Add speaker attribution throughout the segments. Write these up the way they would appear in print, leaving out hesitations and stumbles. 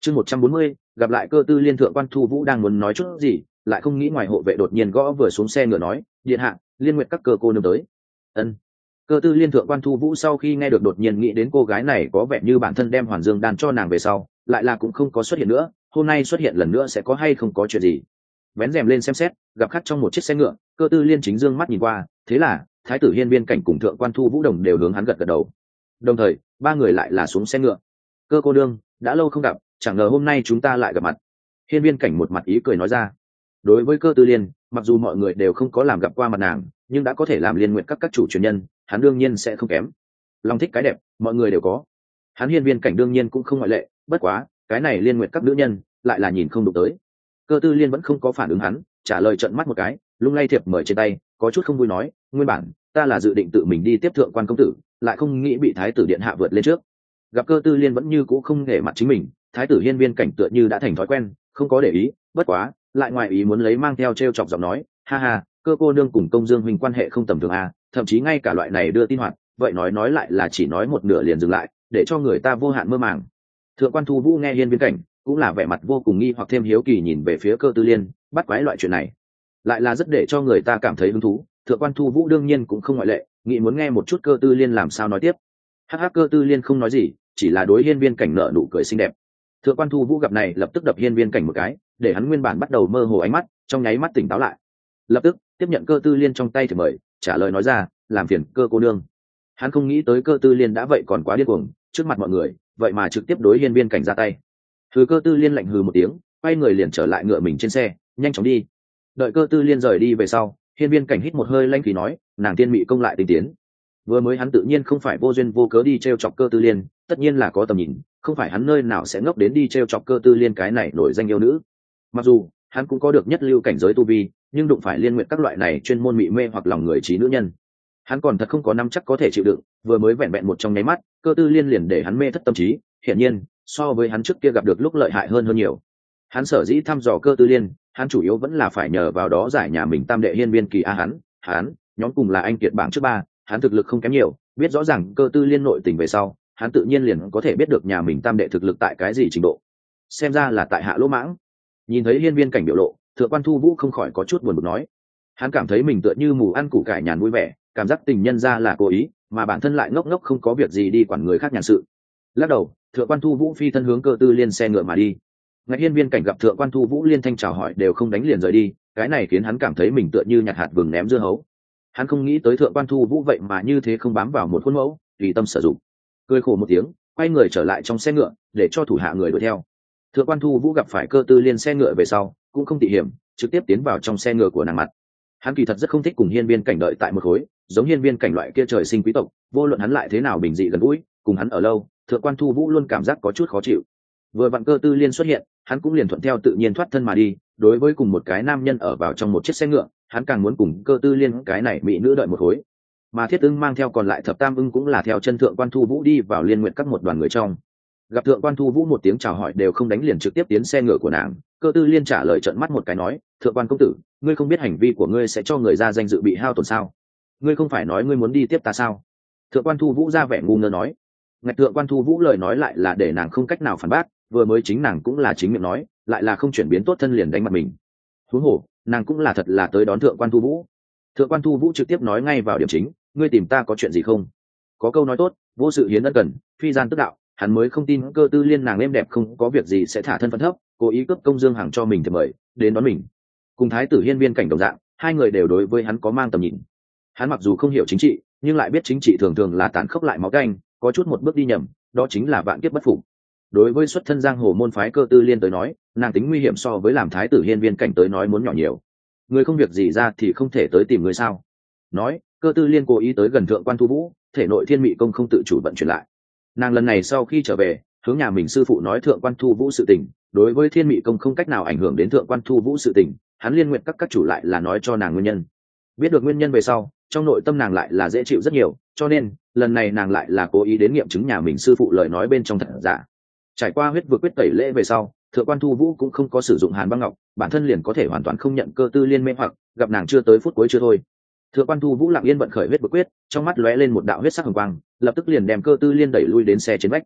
Speaker 1: Chương 140, gặp lại Cơ Tư Liên. Thượng quan Thu Vũ đang muốn nói chút gì, lại không nghĩ ngoài hộ vệ đột nhiên gõ vừa xuống xe ngựa nói, điện hạ, Liên Nguyệt các cơ cô nương tới. Ân. Cơ Tư Liên. Thượng quan Thu Vũ sau khi nghe được đột nhiên nghĩ đến cô gái này có vẻ như bản thân đem Hoàn Dương đan cho nàng về sau, lại là cũng không có xuất hiện nữa, hôm nay xuất hiện lần nữa sẽ có hay không có chuyện gì. Vén rèm lên xem xét, gặp khách trong một chiếc xe ngựa, Cơ Tư Liên chính dương mắt nhìn qua, thế là Thái tử Hiên Viên Cảnh cùng Thượng quan Thu Vũ đồng đều hướng hắn gật gật đầu. Đồng thời, ba người lại là xuống xe ngựa. Cơ cô nương, đã lâu không gặp, chẳng ngờ hôm nay chúng ta lại gặp mặt. Hiên Viên Cảnh một mặt ý cười nói ra. Đối với Cơ Tư Liên, mặc dù mọi người đều không có làm gặp qua mặt nàng, nhưng đã có thể làm liên nguyện các chủ truyền nhân, hắn đương nhiên sẽ không kém. Lòng thích cái đẹp, mọi người đều có. Hắn Hiên Viên Cảnh đương nhiên cũng không ngoại lệ, bất quá, cái này liên nguyện các nữ nhân, lại là nhìn không đụng tới. Cơ Tư Liên vẫn không có phản ứng hắn, trả lời trợn mắt một cái, lung lay thiệp mời trên tay, có chút không vui nói, nguyên bản ta là dự định tự mình đi tiếp thượng quan công tử, lại không nghĩ bị thái tử điện hạ vượt lên trước. Gặp Cơ Tư Liên vẫn như cũ không nể mặt chính mình, thái tử Hiên Viên Cảnh tựa như đã thành thói quen, không có để ý, bất quá lại ngoài ý muốn lấy mang theo trêu chọc giọng nói, ha ha, Cơ cô nương cùng công dương huynh quan hệ không tầm thường à, thậm chí ngay cả loại này đưa tin hoạt, vậy nói lại là chỉ nói một nửa liền dừng lại, để cho người ta vô hạn mơ màng. Thượng quan Thu Vũ nghe Hiên Viên Cảnh, cũng là vẻ mặt vô cùng nghi hoặc thêm hiếu kỳ nhìn về phía Cơ Tư Liên, bắt quái loại chuyện này, lại là rất để cho người ta cảm thấy hứng thú. Thượng quan Thu Vũ đương nhiên cũng không ngoại lệ, nghĩ muốn nghe một chút Cơ Tư Liên làm sao nói tiếp. Hắc, Cơ Tư Liên không nói gì, chỉ là đối Hiên Viên Cảnh nở nụ cười xinh đẹp. Thượng quan Thu Vũ gặp này lập tức đập Hiên Viên Cảnh một cái, để hắn nguyên bản bắt đầu mơ hồ ánh mắt, trong nháy mắt tỉnh táo lại. Lập tức tiếp nhận Cơ Tư Liên trong tay thì mời, trả lời nói ra, làm phiền Cơ cô nương. Hắn không nghĩ tới Cơ Tư Liên đã vậy còn quá điên cuồng, trước mặt mọi người, vậy mà trực tiếp đối Hiên Viên Cảnh ra tay. Cơ Tư Liên lạnh hừ một tiếng, quay người liền trở lại ngựa mình trên xe, nhanh chóng đi. Đợi Cơ Tư Liên rời đi về sau, Hiên Viên Cảnh hít một hơi lanh khí nói, nàng tiên mị công lại tinh tiến. Vừa mới hắn tự nhiên không phải vô duyên vô cớ đi trêu chọc Cơ Tư Liên, tất nhiên là có tầm nhìn, không phải hắn nơi nào sẽ ngốc đến đi trêu chọc Cơ Tư Liên cái này nổi danh yêu nữ. Mặc dù hắn cũng có được nhất lưu cảnh giới tu vi, nhưng đụng phải liên nguyện các loại này chuyên môn mị mê hoặc lòng người trí nữ nhân, hắn còn thật không có nắm chắc có thể chịu đựng. Vừa mới vẹn vẹn một trong nháy mắt, Cơ Tư Liên liền để hắn mê thất tâm trí, hiển nhiên so với hắn trước kia gặp được lúc lợi hại hơn nhiều. Hắn sở dĩ thăm dò Cơ Tư Liên, hắn chủ yếu vẫn là phải nhờ vào đó giải nhà mình tam đệ Hiên Viên Kỳ a. Hắn nhóm cùng là anh kiệt bảng trước ba, hắn thực lực không kém nhiều, biết rõ ràng Cơ Tư Liên nội tình về sau, hắn tự nhiên liền có thể biết được nhà mình tam đệ thực lực tại cái gì trình độ. Xem ra là tại hạ lỗ mãng. Nhìn thấy Hiên Viên Cảnh biểu lộ, Thượng quan Thu Vũ không khỏi có chút buồn bực nói, hắn cảm thấy mình tựa như mù ăn củ cải nhàn vui vẻ, cảm giác tình nhân ra là cố ý, mà bản thân lại ngốc ngốc không có việc gì đi quản người khác nhàn sự. Lắc đầu, Thượng quan Thu Vũ phi thân hướng Cơ Tư Liên xe ngựa mà đi. Ngạch Hiên Viên Cảnh gặp Thượng quan Thu Vũ liên thanh chào hỏi đều không đánh liền rời đi, cái này khiến hắn cảm thấy mình tựa như nhặt hạt vừng ném dưa hấu. Hắn không nghĩ tới Thượng quan Thu Vũ vậy mà như thế không bám vào một khuôn mẫu, tùy tâm sử dụng. Cười khổ một tiếng, quay người trở lại trong xe ngựa, để cho thủ hạ người đuổi theo. Thượng quan Thu Vũ gặp phải Cơ Tư Liên xe ngựa về sau, cũng không tỉ hiểm, trực tiếp tiến vào trong xe ngựa của nàng mặt. Hắn kỳ thật rất không thích cùng Hiên Viên Cảnh đợi tại một khối, giống Hiên Viên Cảnh loại kia trời sinh quý tộc, vô luận hắn lại thế nào bình dị gần gũi, cùng hắn ở lâu, Thượng quan Thu Vũ luôn cảm giác có chút khó chịu. Vừa vặn Cơ Tư Liên xuất hiện, hắn cũng liền thuận theo tự nhiên thoát thân mà đi. Đối với cùng một cái nam nhân ở vào trong một chiếc xe ngựa, hắn càng muốn cùng Cơ Tư Liên cái này mỹ nữ đợi một khối. Mà Thiết Ưng mang theo còn lại Thập Tam Ưng cũng là theo chân Thượng quan Thu Vũ đi vào liên nguyện các một đoàn người trong. Gặp Thượng quan Thu Vũ một tiếng chào hỏi đều không đánh liền trực tiếp tiến xe ngựa của nàng, Cơ Tư Liên trả lời trợn mắt một cái nói, Thượng quan công tử, ngươi không biết hành vi của ngươi sẽ cho người ra danh dự bị hao tổn sao? Ngươi không phải nói ngươi muốn đi tiếp ta sao? Thượng quan Thu Vũ ra vẻ ngu ngơ nói. Ngạch Thượng quan Thu Vũ lời nói lại là để nàng không cách nào phản bác, vừa mới chính nàng cũng là chính miệng nói, lại là không chuyển biến tốt thân liền đánh mặt mình. Huống hồ, nàng cũng là thật là tới đón Thượng quan Thu Vũ. Thượng quan Thu Vũ trực tiếp nói ngay vào điểm chính, ngươi tìm ta có chuyện gì không? Có câu nói tốt, vô sự hiến ân cần, phi gian tức đạo. Hắn mới không tin Cơ Tư Liên nàng êm đẹp không có việc gì sẽ thả thân phận thấp, cố ý cướp công dương hàng cho mình thì mời đến đón mình. Cùng Thái tử Hiên Viên Cảnh đồng dạng, hai người đều đối với hắn có mang tầm nhìn. Hắn mặc dù không hiểu chính trị, nhưng lại biết chính trị thường thường là tàn khốc lại máu canh, có chút một bước đi nhầm, đó chính là vạn kiếp bất phục. Đối với xuất thân giang hồ môn phái Cơ Tư Liên tới nói, nàng tính nguy hiểm so với làm Thái tử Hiên Viên Cảnh tới nói muốn nhỏ nhiều. Người không việc gì ra thì không thể tới tìm người sao? Nói, Cơ Tư Liên cố ý tới gần Thượng quan Thu Vũ, thể nội thiên mị công không tự chủ vận chuyển lại. Nàng lần này sau khi trở về, hướng nhà mình sư phụ nói Thượng quan Thu Vũ sự tình, đối với thiên mị công không cách nào ảnh hưởng đến Thượng quan Thu Vũ sự tình, hắn liên nguyện các chủ lại là nói cho nàng nguyên nhân. Biết được nguyên nhân về sau, trong nội tâm nàng lại là dễ chịu rất nhiều, cho nên lần này nàng lại là cố ý đến nghiệm chứng nhà mình sư phụ lời nói bên trong thật giả. Trải qua huyết vực quyết tẩy lễ về sau, Thượng quan Thu Vũ cũng không có sử dụng Hàn Băng Ngọc, bản thân liền có thể hoàn toàn không nhận Cơ Tư Liên mê hoặc, gặp nàng chưa tới phút cuối chưa thôi. Thượng quan Thu Vũ lặng yên vận khởi huyết vực quyết, trong mắt lóe lên một đạo huyết sắc hồng quang, lập tức liền đem Cơ Tư Liên đẩy lui đến xe trên vách.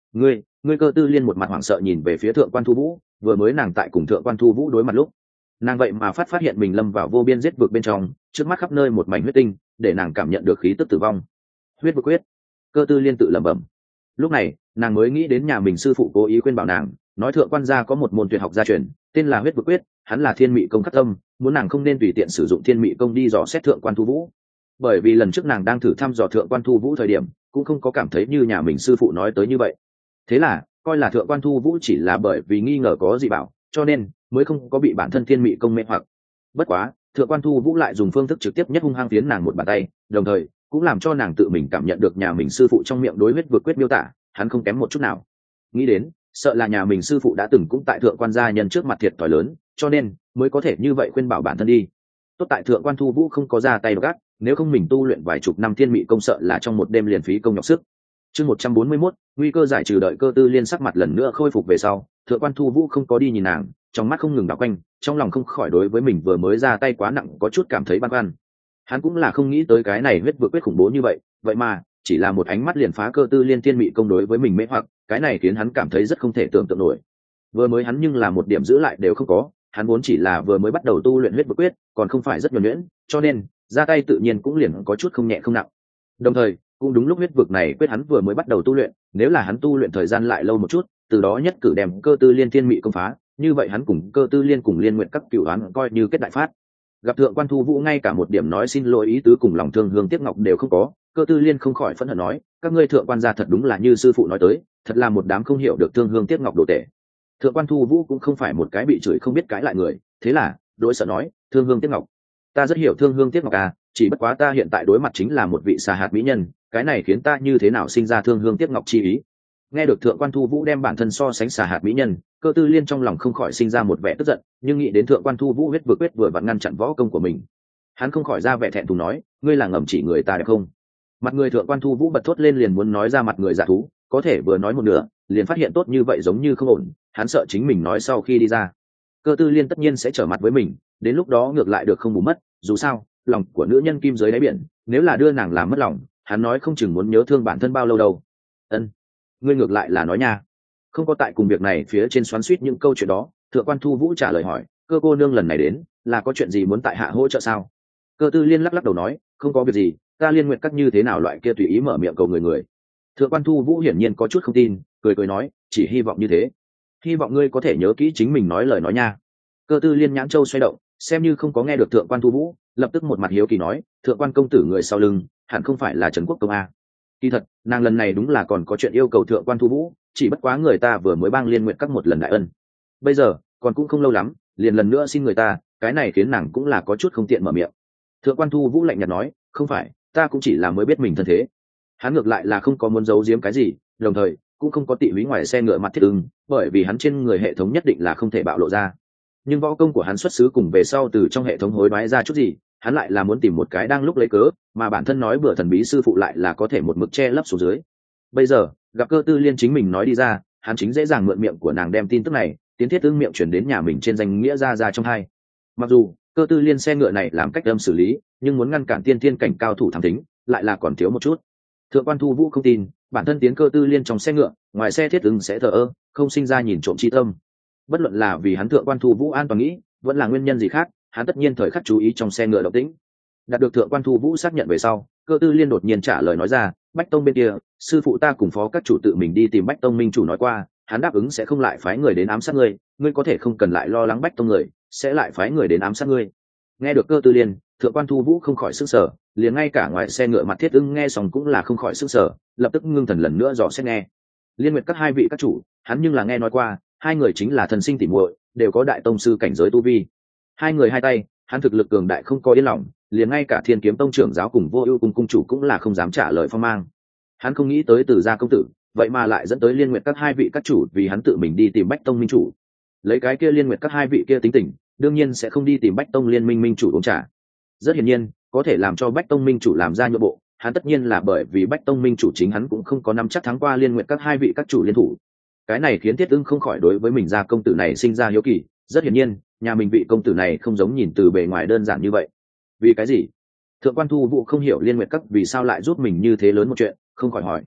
Speaker 1: Ngươi Cơ Tư Liên một mặt hoảng sợ nhìn về phía thượng quan thu vũ. Vừa mới nàng tại cùng thượng quan thu vũ đối mặt lúc, nàng vậy mà phát hiện mình lâm vào vô biên giết vực bên trong, trước mắt khắp nơi một mảnh huyết tinh, để nàng cảm nhận được khí tức tử vong. Huyết vực quyết. Cơ Tư Liên tự lẩm bẩm. Lúc này nàng mới nghĩ đến nhà mình sư phụ cố ý khuyên bảo nàng, nói thượng quan gia có một môn tuyệt học gia truyền tên là huyết vực quyết, hắn là thiên mị công khắc tâm, muốn nàng không nên tùy tiện sử dụng thiên mị công đi dò xét thượng quan thu vũ. Bởi vì lần trước nàng đang thử thăm dò thượng quan thu vũ thời điểm cũng không có cảm thấy như nhà mình sư phụ nói tới như vậy, thế là coi là thượng quan thu vũ chỉ là bởi vì nghi ngờ có gì bảo, cho nên mới không có bị bản thân thiên mị công mê hoặc. Bất quá thượng quan thu vũ lại dùng phương thức trực tiếp nhất hung hăng tiến nàng một bàn tay, đồng thời cũng làm cho nàng tự mình cảm nhận được nhà mình sư phụ trong miệng đối huyết vượt quyết miêu tả hắn không kém một chút nào. Nghĩ đến sợ là nhà mình sư phụ đã từng cũng tại thượng quan gia nhân trước mặt thiệt thòi lớn, cho nên mới có thể như vậy khuyên bảo bản thân đi. Tốt tại thượng quan thu vũ không có ra tay gắt, nếu không mình tu luyện vài chục năm thiên mị công sợ là trong một đêm liền phí công nhọc sức. Chương 141, nguy cơ giải trừ. Đợi Cơ Tư Liên sắc mặt lần nữa khôi phục về sau, thượng quan thu vũ không có đi nhìn nàng, trong mắt không ngừng đảo quanh, trong lòng không khỏi đối với mình vừa mới ra tay quá nặng có chút cảm thấy băn khoăn. Hắn cũng là không nghĩ tới cái này huyết vượt quyết khủng bố như vậy, vậy mà chỉ là một ánh mắt liền phá Cơ Tư Liên thiên mị công đối với mình mê hoặc, cái này khiến hắn cảm thấy rất không thể tưởng tượng nổi. Vừa mới hắn nhưng là một điểm giữ lại đều không có, hắn vốn chỉ là vừa mới bắt đầu tu luyện huyết vượt quyết, còn không phải rất nhuần nhuyễn, cho nên ra tay tự nhiên cũng liền có chút không nhẹ không nặng. Đồng thời cũng đúng lúc huyết vực này quyết hắn vừa mới bắt đầu tu luyện, nếu là hắn tu luyện thời gian lại lâu một chút, từ đó nhất cử đem Cơ Tư Liên thiên mị công phá, như vậy hắn cùng Cơ Tư Liên cùng liên nguyện các cửu đoán coi như kết đại phát. Gặp thượng quan thu vũ ngay cả một điểm nói xin lỗi ý tứ cùng lòng thương hương tiếc ngọc đều không có, Cơ Tư Liên không khỏi phẫn hận nói, các ngươi thượng quan gia thật đúng là như sư phụ nói tới, thật là một đám không hiểu được thương hương tiếc ngọc đồ tệ. Thượng quan thu vũ cũng không phải một cái bị chửi không biết cãi lại người, thế là đối sợ nói, thương hương tiếc ngọc, ta rất hiểu thương hương tiếc ngọc à, chỉ bất quá ta hiện tại đối mặt chính là một vị xà hạt mỹ nhân, cái này khiến ta như thế nào sinh ra thương hương tiếc ngọc chi ý. Nghe được thượng quan thu vũ đem bản thân so sánh xà hạt mỹ nhân, Cơ Tư Liên trong lòng không khỏi sinh ra một vẻ tức giận, nhưng nghĩ đến thượng quan thu vũ huyết vừa quyết vừa vặn ngăn chặn võ công của mình, hắn không khỏi ra vẻ thẹn thùng nói, ngươi là ngầm chỉ người ta đẹp không? Mặt người thượng quan thu vũ bật thốt lên liền muốn nói ra mặt người giả thú, có thể vừa nói một nửa liền phát hiện tốt như vậy giống như không ổn, hắn sợ chính mình nói sau khi đi ra Cơ Tư Liên tất nhiên sẽ trở mặt với mình, đến lúc đó ngược lại được không bù mất, dù sao lòng của nữ nhân kim dưới đáy biển, nếu là đưa nàng làm mất lòng, hắn nói không chừng muốn nhớ thương bản thân bao lâu đâu. Ân, ngươi ngược lại là nói nha. Không có tại cùng việc này phía trên xoắn xuýt những câu chuyện đó, thượng quan thu vũ trả lời hỏi, Cơ cô nương lần này đến là có chuyện gì muốn tại hạ hỗ trợ sao? Cơ Tư Liên lắc lắc đầu nói, không có việc gì, ta liên nguyện các như thế nào loại kia tùy ý mở miệng cầu người. Thượng quan thu vũ hiển nhiên có chút không tin, cười nói, chỉ hy vọng như thế, hy vọng ngươi có thể nhớ kỹ chính mình nói lời nói nha. Cơ Tư Liên nhãn châu xoay động, xem như không có nghe được thượng quan thu vũ, lập tức một mặt hiếu kỳ nói, thượng quan công tử người sau lưng hẳn không phải là Trần Quốc công a? Kỳ thật nàng lần này đúng là còn có chuyện yêu cầu thượng quan thu vũ, chỉ bất quá người ta vừa mới bang liên nguyện các một lần đại ân, bây giờ còn cũng không lâu lắm liền lần nữa xin người ta, cái này khiến nàng cũng là có chút không tiện mở miệng. Thượng quan thu vũ lạnh nhạt nói, không phải, ta cũng chỉ là mới biết mình thân thế. Hắn ngược lại là không có muốn giấu giếm cái gì, đồng thời cũng không có tị húy ngoài xe ngựa mặt thiết ưng, bởi vì hắn trên người hệ thống nhất định là không thể bạo lộ ra. Nhưng võ công của hắn xuất xứ cùng về sau từ trong hệ thống hối đoái ra chút gì, hắn lại là muốn tìm một cái đang lúc lấy cớ, mà bản thân nói bữa thần bí sư phụ lại là có thể một mực che lấp xuống dưới. Bây giờ gặp Cơ Tư Liên chính mình nói đi ra, hắn chính dễ dàng mượn miệng của nàng đem tin tức này tiến thiết ưng miệng chuyển đến nhà mình trên danh nghĩa ra trong hai. Mặc dù Cơ Tư Liên xe ngựa này làm cách âm xử lý, nhưng muốn ngăn cản tiên thiên cảnh cao thủ thám tính lại là còn thiếu một chút. Thượng quan thu vũ không tin bản thân tiến Cơ Tư Liên trong xe ngựa, ngoài xe thiết ưng sẽ thờ ơ không sinh ra nhìn trộm chi tâm. Bất luận là vì hắn thượng quan thu vũ an toàn nghĩ, vẫn là nguyên nhân gì khác, hắn tất nhiên thời khắc chú ý trong xe ngựa động tĩnh. Đạt được thượng quan thu vũ xác nhận về sau, Cơ Tư Liên đột nhiên trả lời nói ra, Bách Tông bên kia sư phụ ta cùng phó các chủ tự mình đi tìm Bách Tông minh chủ nói qua, hắn đáp ứng sẽ không lại phái người đến ám sát ngươi, ngươi có thể không cần lại lo lắng Bách Tông người sẽ lại phái người đến ám sát ngươi. Nghe được Cơ Tư Liên, thượng quan thu vũ không khỏi sức sở, liền ngay cả ngoài xe ngựa mặt thiết ưng nghe xong cũng là không khỏi sức sở, lập tức ngưng thần lần nữa dò xét nghe. Liên nguyệt các hai vị các chủ hắn nhưng là nghe nói qua, hai người chính là thần sinh tỉ muội, đều có đại tông sư cảnh giới tu vi. Hai người hai tay hắn thực lực cường đại không có yên lòng, liền ngay cả Thiên Kiếm Tông trưởng giáo cùng Vô Ưu cung cung chủ cũng là không dám trả lời phong mang. Hắn không nghĩ tới Từ gia công tử vậy mà lại dẫn tới Liên nguyệt các hai vị các chủ vì hắn tự mình đi tìm Bách Tông minh chủ. Lấy cái kia Liên nguyệt các hai vị kia tính tình, đương nhiên sẽ không đi tìm Bách Tông liên minh minh chủ uống trà. Rất hiển nhiên, có thể làm cho Bách Tông minh chủ làm ra nhượng bộ, hắn tất nhiên là bởi vì Bách Tông minh chủ chính hắn cũng không có nắm chắc thắng qua Liên nguyệt các hai vị các chủ liên thủ. Cái này khiến Thiết Ưng không khỏi đối với mình gia công tử này sinh ra hiếu kỳ, rất hiển nhiên, nhà mình vị công tử này không giống nhìn từ bề ngoài đơn giản như vậy. Vì cái gì? Thượng quan thu vũ không hiểu Liên nguyệt các vì sao lại giúp mình như thế lớn một chuyện, không khỏi hỏi.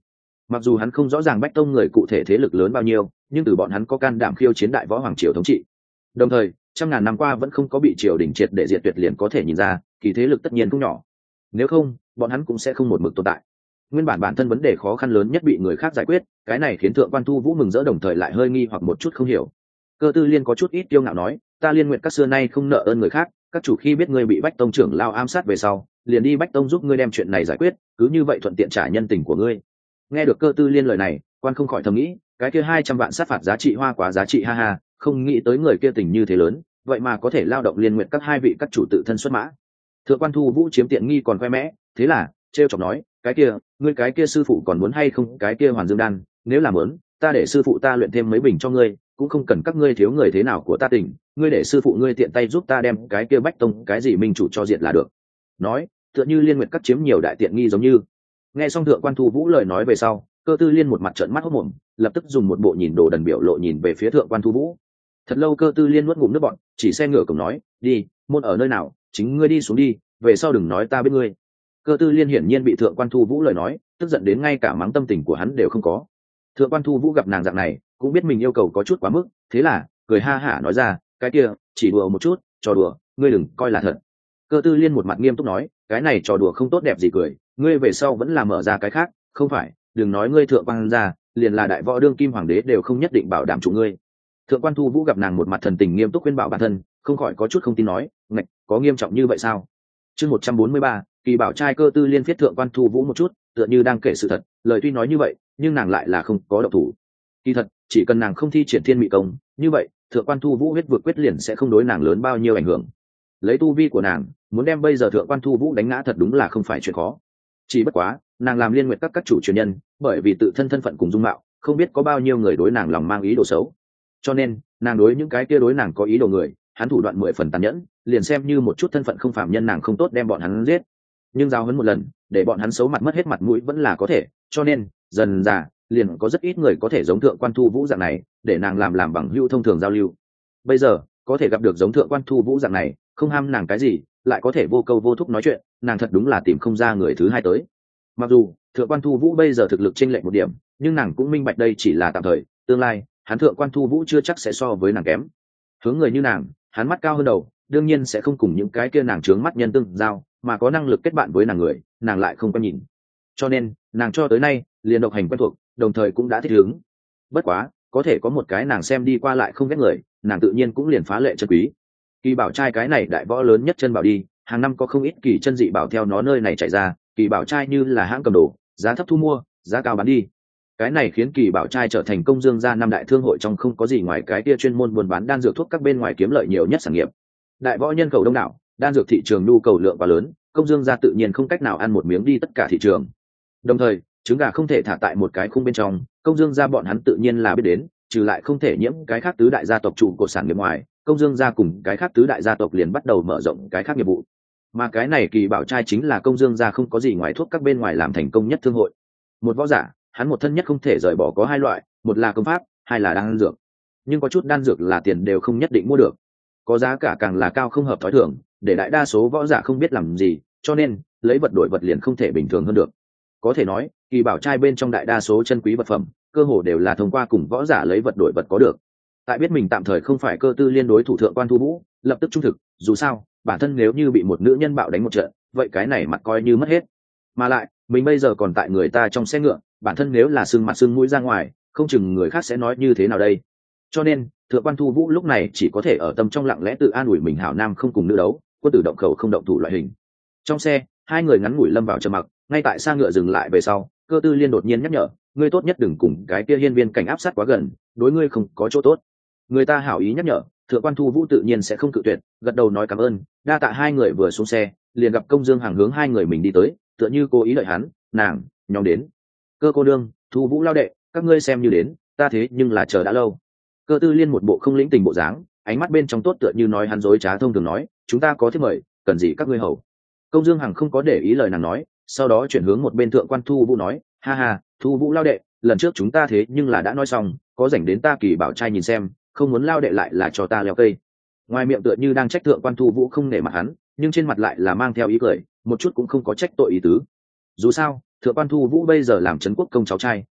Speaker 1: Mặc dù hắn không rõ ràng Bách Tông người cụ thể thế lực lớn bao nhiêu, nhưng từ bọn hắn có can đảm khiêu chiến đại võ hoàng triều thống trị, đồng thời trăm ngàn năm qua vẫn không có bị triều đình triệt để diệt tuyệt, liền có thể nhìn ra kỳ thế lực tất nhiên cũng nhỏ. Nếu không, bọn hắn cũng sẽ không một mực tồn tại. Nguyên bản bản thân vấn đề khó khăn lớn nhất bị người khác giải quyết, cái này khiến Thượng Quan Thu Vũ mừng rỡ, đồng thời lại hơi nghi hoặc một chút không hiểu. Cơ Tư Liên có chút ít kiêu ngạo nói, ta Liên Nguyện các xưa nay không nợ ơn người khác, các chủ khi biết ngươi bị Bách Tông trưởng lao ám sát về sau, liền đi Bách Tông giúp ngươi đem chuyện này giải quyết, cứ như vậy thuận tiện trả nhân tình của ngươi. Nghe được Cơ Tư Liên lời này, quan không khỏi thầm nghĩ, cái kia 200 vạn sát phạt giá trị hoa quá giá trị, ha ha, không nghĩ tới người kia tình như thế lớn, vậy mà có thể lao động Liên Nguyện các hai vị các chủ tự thân xuất mã. Thượng Quan Thu Vũ chiếm tiện nghi còn khoe mẽ, thế là trêu chọc nói, cái kia, ngươi cái kia sư phụ còn muốn hay không cái kia Hoàn Dương đan, nếu là muốn, ta để sư phụ ta luyện thêm mấy bình cho ngươi, cũng không cần các ngươi thiếu người thế nào của ta tỉnh, ngươi để sư phụ ngươi tiện tay giúp ta đem cái kia Bách Tông cái gì minh chủ cho diện là được. Nói, tựa như Liên Nguyệt các chiếm nhiều đại tiện nghi giống như. Nghe xong Thượng Quan Thu Vũ lời nói về sau, Cơ Tư Liên một mặt trợn mắt hốt mồm, lập tức dùng một bộ nhìn đồ đần biểu lộ nhìn về phía Thượng Quan Thu Vũ. Thật lâu Cơ Tư Liên nuốt ngụm nước bọt, chỉ xe ngửa cổng nói, đi, môn ở nơi nào, chính ngươi đi xuống đi, về sau đừng nói ta biết ngươi. Cơ Tư Liên hiển nhiên bị Thượng Quan Thu Vũ lời nói tức giận đến ngay cả mắng tâm tình của hắn đều không có. Thượng Quan Thu Vũ gặp nàng dạng này cũng biết mình yêu cầu có chút quá mức, thế là cười ha hả nói ra, cái kia chỉ đùa một chút, trò đùa, ngươi đừng coi là thật. Cơ Tư Liên một mặt nghiêm túc nói, cái này trò đùa không tốt đẹp gì cười, ngươi về sau vẫn là mở ra cái khác, không phải, đừng nói ngươi Thượng Quan gia, liền là đại võ đương kim hoàng đế đều không nhất định bảo đảm chủ ngươi. Thượng Quan Thu Vũ gặp nàng một mặt thần tình nghiêm túc khuyên bảo bản thân, không khỏi có chút không tin nói, ngạch, có nghiêm trọng như vậy sao? Chương 143, Kỳ Bảo trai. Cơ Tư Liên phiết Thượng Quan Thu Vũ một chút, tựa như đang kể sự thật, lời tuy nói như vậy, nhưng nàng lại là không có động thủ. Kỳ thật, chỉ cần nàng không thi triển Thiên Mị công, như vậy, Thượng Quan Thu Vũ huyết vượt quyết liền sẽ không đối nàng lớn bao nhiêu ảnh hưởng. Lấy tu vi của nàng, muốn đem bây giờ Thượng Quan Thu Vũ đánh ngã thật đúng là không phải chuyện khó. Chỉ bất quá, nàng làm Liên Nguyệt các chủ truyền nhân, bởi vì tự thân thân phận cùng dung mạo, không biết có bao nhiêu người đối nàng lòng mang ý đồ xấu. Cho nên, nàng đối những cái kia đối nàng có ý đồ người, hắn thủ đoạn 10 phần tàn nhẫn, liền xem như một chút thân phận không phàm nhân nàng không tốt đem bọn hắn giết, nhưng giao huấn một lần để bọn hắn xấu mặt mất hết mặt mũi vẫn là có thể, cho nên dần dà liền có rất ít người có thể giống Thượng Quan Thu Vũ dạng này để nàng làm bằng hữu thông thường giao lưu. Bây giờ có thể gặp được giống Thượng Quan Thu Vũ dạng này, không ham nàng cái gì, lại có thể vô câu vô thúc nói chuyện, nàng thật đúng là tìm không ra người thứ hai tới. Mặc dù Thượng Quan Thu Vũ bây giờ thực lực chênh lệch một điểm, nhưng nàng cũng minh bạch đây chỉ là tạm thời, tương lai hắn Thượng Quan Thu Vũ chưa chắc sẽ so với nàng kém. Hướng người như nàng, hắn mắt cao hơn đầu, đương nhiên sẽ không cùng những cái kia nàng trướng mắt nhân tương giao, mà có năng lực kết bạn với nàng người, nàng lại không có nhìn. Cho nên nàng cho tới nay liền độc hành quen thuộc, đồng thời cũng đã thích ứng. Bất quá có thể có một cái nàng xem đi qua lại không ghét người, nàng tự nhiên cũng liền phá lệ chân quý. Kỳ Bảo trai cái này đại võ lớn nhất chân bảo đi, hàng năm có không ít kỳ chân dị bảo theo nó nơi này chạy ra, Kỳ Bảo trai như là hãng cầm đồ, giá thấp thu mua, giá cao bán đi. Cái này khiến Kỳ Bảo trai trở thành Công Dương gia năm đại thương hội trong không có gì ngoài cái kia chuyên môn buôn bán đan dược thuốc các bên ngoài kiếm lợi nhiều nhất sản nghiệp. Đại võ nhân khẩu đông đảo, đan dược thị trường nhu cầu lượng quá lớn, Công Dương gia tự nhiên không cách nào ăn một miếng đi tất cả thị trường. Đồng thời, trứng gà không thể thả tại một cái khung bên trong, Công Dương gia bọn hắn tự nhiên là biết đến, trừ lại không thể nhiễm cái khác tứ đại gia tộc trụ cột sản nghiệp ngoài, Công Dương gia cùng cái khác tứ đại gia tộc liền bắt đầu mở rộng cái khác nghiệp vụ. Mà cái này Kỳ Bảo trai chính là Công Dương gia không có gì ngoài thuốc các bên ngoài làm thành công nhất thương hội. Một võ giả, hắn một thân nhất không thể rời bỏ có hai loại, một là công pháp, hai là đan dược. Nhưng có chút đan dược là tiền đều không nhất định mua được, có giá cả càng là cao không hợp thói thường, để đại đa số võ giả không biết làm gì, cho nên lấy vật đổi vật liền không thể bình thường hơn được. Có thể nói, Kỳ Bảo trai bên trong đại đa số chân quý vật phẩm, cơ hồ đều là thông qua cùng võ giả lấy vật đổi vật có được. Tại biết mình tạm thời không phải Cơ Tư Liên đối thủ Thượng Quan Thu Vũ, lập tức trung thực, dù sao, bản thân nếu như bị một nữ nhân bạo đánh một trận, vậy cái này mặt coi như mất hết. Mà lại, mình bây giờ còn tại người ta trong xe ngựa, bản thân nếu là sưng mặt sưng mũi ra ngoài, không chừng người khác sẽ nói như thế nào đây. Cho nên Thượng Quan Thu Vũ lúc này chỉ có thể ở tâm trong lặng lẽ tự an ủi mình, hảo nam không cùng nữ đấu, quân tử động khẩu không động thủ loại hình. Trong xe hai người ngắn ngủi lâm vào trầm mặc, ngay tại xa ngựa dừng lại về sau, Cơ Tư Liên đột nhiên nhắc nhở, ngươi tốt nhất đừng cùng cái kia hiên viên cảnh áp sát quá gần, đối ngươi không có chỗ tốt. Người ta hảo ý nhắc nhở, Thượng Quan Thu Vũ tự nhiên sẽ không cự tuyệt, gật đầu nói cảm ơn. Đa tạ. Hai người vừa xuống xe liền gặp Công Dương Hàng hướng hai người mình đi tới, tựa như cố ý đợi hắn. Nàng nhóm đến. Cơ cô nương, Thu Vũ lao đệ, các ngươi xem như đến, ta thế nhưng là chờ đã lâu. Cơ Tư Liên một bộ không lĩnh tình bộ dáng, ánh mắt bên trong tốt tựa như nói hắn dối trá thông thường nói, chúng ta có thiết mời, cần gì các ngươi hầu. Công Dương Hằng không có để ý lời nàng nói, sau đó chuyển hướng một bên Thượng Quan Thu Vũ nói, ha ha, Thu Vũ lao đệ, lần trước chúng ta thế nhưng là đã nói xong, có rảnh đến ta Kỳ Bảo trai nhìn xem, không muốn lao đệ lại là cho ta leo cây. Ngoài miệng tựa như đang trách Thượng Quan Thu Vũ không nể mặt hắn, nhưng trên mặt lại là mang theo ý cười, một chút cũng không có trách tội ý tứ. Dù sao, Thượng Quan Thu Vũ bây giờ làm trấn quốc công cháu trai,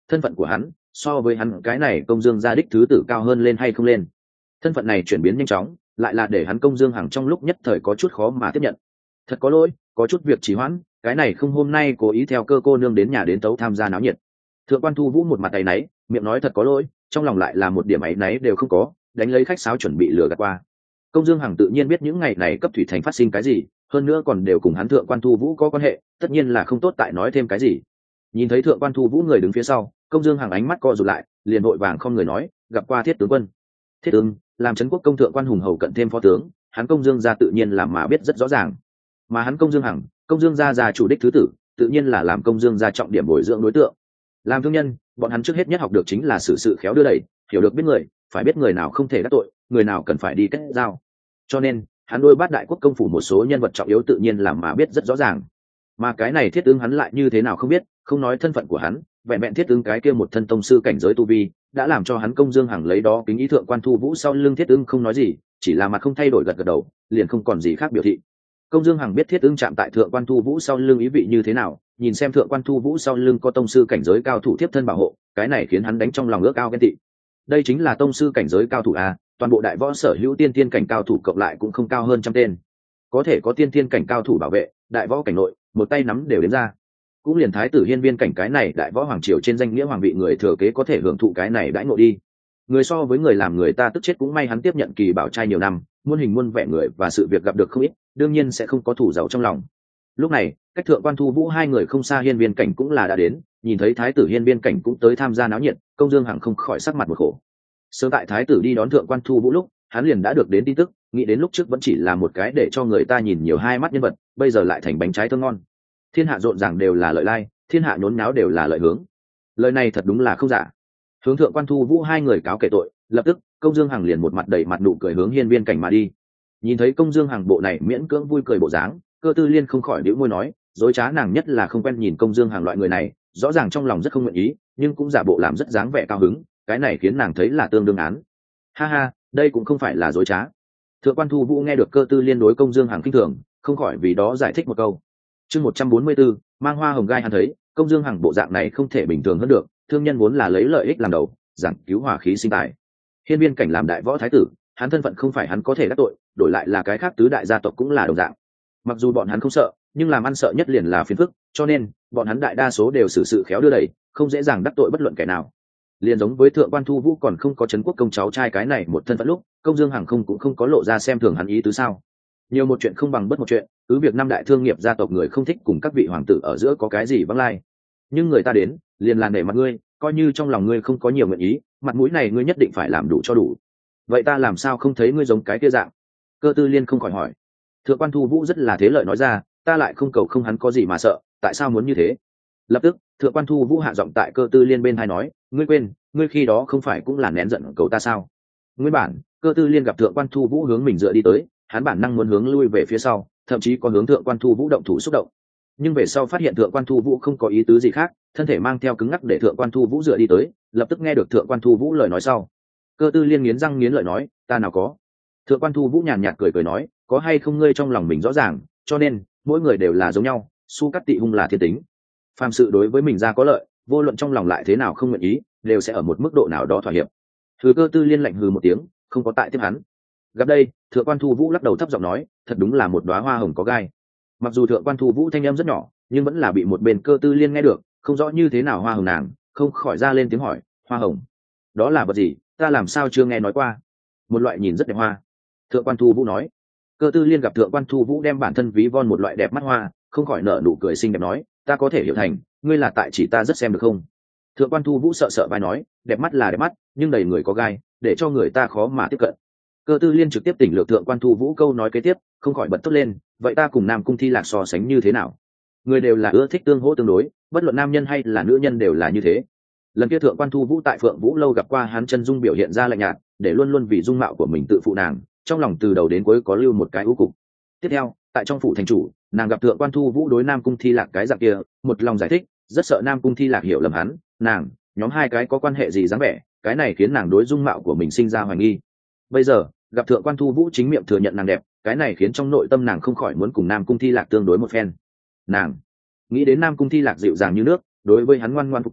Speaker 1: thân phận của hắn so với hắn cái này công dương gia đích thứ tử cao hơn lên hay không lên. Thân phận này chuyển biến nhanh chóng, lại là để hắn công dương hằng trong lúc nhất thời có chút khó mà tiếp nhận. Thật có lỗi, có chút việc trì hoãn, cái này không hôm nay cố ý theo cơ cô nương đến nhà đến tấu tham gia náo nhiệt. Thượng quan Thu Vũ một mặt áy náy, miệng nói thật có lỗi, trong lòng lại là một điểm áy náy đều không có, đánh lấy khách sáo chuẩn bị lừa gạt qua. Công dương hằng tự nhiên biết những ngày này cấp thủy thành phát sinh cái gì, hơn nữa còn đều cùng hắn thượng quan Thu Vũ có quan hệ, tất nhiên là không tốt tại nói thêm cái gì. Nhìn thấy thượng quan Thu Vũ người đứng phía sau, công dương hằng ánh mắt co rụt lại, liền vội vàng không người nói, gặp qua Thiết tướng quân. Thiết tướng làm trấn quốc công thượng quan hùng hầu cận thêm phó tướng, hắn công dương gia tự nhiên là mà biết rất rõ ràng. Mà hắn công dương hằng, công dương gia chủ đích thứ tử, tự nhiên là làm công dương gia trọng điểm bồi dưỡng đối tượng. Làm thương nhân, bọn hắn trước hết nhất học được chính là xử sự khéo đưa đẩy, hiểu được biết người, phải biết người nào không thể đắc tội, người nào cần phải đi kết giao. Cho nên hắn đôi bát đại quốc công phủ một số nhân vật trọng yếu tự nhiên là mà biết rất rõ ràng. Mà cái này Thiết ứng hắn lại như thế nào không biết, không nói thân phận của hắn, vẹn vẹn Thiết ứng cái kia một thân tông sư cảnh giới tu vi đã làm cho hắn công dương hằng lấy đó kính ý thượng quan Thu Vũ sau lưng Thiết ứng không nói gì, chỉ là mặt không thay đổi gật gật đầu, liền không còn gì khác biểu thị. Công dương hằng biết Thiết ứng chạm tại thượng quan Thu Vũ sau lưng ý vị như thế nào, nhìn xem thượng quan Thu Vũ sau lưng có tông sư cảnh giới cao thủ tiếp thân bảo hộ, cái này khiến hắn đánh trong lòng ước ao ghen tị. Đây chính là tông sư cảnh giới cao thủ a, toàn bộ đại võ sở hữu tiên thiên cảnh cao thủ cộng lại cũng không cao hơn trăm tên, có thể có tiên thiên cảnh cao thủ bảo vệ đại võ cảnh nội một tay nắm đều đến ra. Cũng liền thái tử hiên viên cảnh cái này đại võ hoàng triều trên danh nghĩa hoàng vị người thừa kế có thể hưởng thụ cái này đãi ngộ đi. Người so với người làm người ta tức chết cũng may hắn tiếp nhận kỳ bảo trai nhiều năm, muôn hình muôn vẻ người và sự việc gặp được không ít, đương nhiên sẽ không có thủ giàu trong lòng. Lúc này cách thượng quan Thu Vũ hai người không xa hiên viên cảnh cũng là đã đến, nhìn thấy thái tử hiên viên cảnh cũng tới tham gia náo nhiệt, công dương hằng không khỏi sắc mặt một khổ. Sớm tại thái tử đi đón thượng quan Thu Vũ lúc, hắn liền đã được đến tin tức, nghĩ đến lúc trước vẫn chỉ là một cái để cho người ta nhìn nhiều hai mắt nhân vật, bây giờ lại thành bánh trái thơm ngon. Thiên hạ rộn ràng đều là lợi lai, thiên hạ nhốn náo đều là lợi hướng. Lời này thật đúng là không giả. Hướng thượng quan Thu Vũ hai người cáo kể tội, lập tức công dương hằng liền một mặt đầy mặt nụ cười hướng hiên viên cảnh mà đi. Nhìn thấy công dương hằng bộ này miễn cưỡng vui cười bộ dáng, Cơ Tư Liên không khỏi đĩu môi nói, dối trá nàng nhất là không quen nhìn công dương hằng loại người này, rõ ràng trong lòng rất không nguyện ý, nhưng cũng giả bộ làm rất dáng vẻ cao hứng, cái này khiến nàng thấy là tương đương án. Ha ha, đây cũng không phải là dối trá. Thượng quan Thu Vũ nghe được Cơ Tư Liên đối công dương hằng khinh thường, không khỏi vì đó giải thích một câu. Chương 144, mang hoa hồng gai hắn thấy, công dương hằng bộ dạng này không thể bình thường hơn được, thương nhân vốn là lấy lợi ích làm đầu, giảng cứu hòa khí sinh tài. Hiên viên cảnh làm đại võ thái tử, hắn thân phận không phải hắn có thể đắc tội, đổi lại là cái khác tứ đại gia tộc cũng là đồng dạng. Mặc dù bọn hắn không sợ, nhưng làm ăn sợ nhất liền là phiền phức, cho nên bọn hắn đại đa số đều xử sự khéo đưa đẩy, không dễ dàng đắc tội bất luận kẻ nào. Liền giống với thượng quan Thu Vũ còn không có trấn quốc công cháu trai cái này một thân phận lúc, công dương hằng không cũng không có lộ ra xem thường hắn ý tứ sao. Nhiều một chuyện không bằng bất một chuyện, cứ việc năm đại thương nghiệp gia tộc người không thích cùng các vị hoàng tử ở giữa có cái gì vắng lai, nhưng người ta đến liền là nể mặt ngươi, coi như trong lòng ngươi không có nhiều nguyện ý, mặt mũi này ngươi nhất định phải làm đủ cho đủ. Vậy ta làm sao không thấy ngươi giống cái kia dạng? Cơ Tư Liên không khỏi hỏi. Thượng quan Thu Vũ rất là thế lợi nói ra, ta lại không cầu không hắn có gì mà sợ, tại sao muốn như thế? Lập tức thượng quan Thu Vũ hạ giọng tại Cơ Tư Liên bên tai nói, ngươi quên, ngươi khi đó không phải cũng là nén giận cầu ta sao? Nguyên bản Cơ Tư Liên gặp thượng quan Thu Vũ hướng mình dựa đi tới, hắn bản năng muốn hướng lui về phía sau, thậm chí có hướng thượng quan Thu Vũ động thủ xúc động, nhưng về sau phát hiện thượng quan Thu Vũ không có ý tứ gì khác, thân thể mang theo cứng ngắc để thượng quan Thu Vũ dựa đi tới, lập tức nghe được thượng quan Thu Vũ lời nói sau. Cơ Tư Liên nghiến răng nghiến lợi nói, ta nào có. Thượng quan Thu Vũ nhàn nhạt cười cười nói, có hay không ngươi trong lòng mình rõ ràng, cho nên mỗi người đều là giống nhau, su cắt tị hung là thiên tính, phàm sự đối với mình ra có lợi, vô luận trong lòng lại thế nào không nguyện ý, đều sẽ ở một mức độ nào đó thỏa hiệp. Thứ Cơ Tư Liên lạnh hừ một tiếng, không có tại tiếp hắn. Gặp đây thượng quan Thu Vũ lắc đầu thấp giọng nói, thật đúng là một đóa hoa hồng có gai. Mặc dù thượng quan Thu Vũ thanh âm rất nhỏ, nhưng vẫn là bị một bên Cơ Tư Liên nghe được, không rõ như thế nào hoa hồng nàng, không khỏi ra lên tiếng hỏi, hoa hồng đó là vật gì, ta làm sao chưa nghe nói qua? Một loại nhìn rất đẹp hoa. Thượng quan Thu Vũ nói. Cơ Tư Liên gặp thượng quan Thu Vũ đem bản thân ví von một loại đẹp mắt hoa, không khỏi nở nụ cười xinh đẹp nói, ta có thể hiểu thành ngươi là tại chỉ ta rất xem được không? Thượng quan Thu Vũ sợ sợ vai nói, đẹp mắt là đẹp mắt, nhưng đầy người có gai, để cho người ta khó mà tiếp cận. Cơ Tư Liên trực tiếp tỉnh lược thượng quan Thu Vũ câu nói kế tiếp, không khỏi bật thốt lên, vậy ta cùng Nam Cung Thi Lạc so sánh như thế nào? Người đều là ưa thích tương hỗ tương đối, bất luận nam nhân hay là nữ nhân đều là như thế. Lần kia thượng quan Thu Vũ tại Phượng Vũ lâu gặp qua hắn chân dung biểu hiện ra lạnh nhạt, để luôn luôn vì dung mạo của mình tự phụ nàng, trong lòng từ đầu đến cuối có lưu một cái ưu cục. Tiếp theo tại trong phủ thành chủ, nàng gặp thượng quan Thu Vũ đối Nam Cung Thi Lạc cái dạng kia, một lòng giải thích, rất sợ Nam Cung Thi Lạc hiểu lầm hắn, nàng nhóm hai cái có quan hệ gì dáng vẻ, cái này khiến nàng đối dung mạo của mình sinh ra hoài nghi. Bây giờ gặp thượng quan Thu Vũ chính miệng thừa nhận nàng đẹp, cái này khiến trong nội tâm nàng không khỏi muốn cùng Nam Cung Thi Lạc tương đối một phen. Nàng nghĩ đến Nam Cung Thi Lạc dịu dàng như nước, đối với hắn ngoan ngoan phục tùng,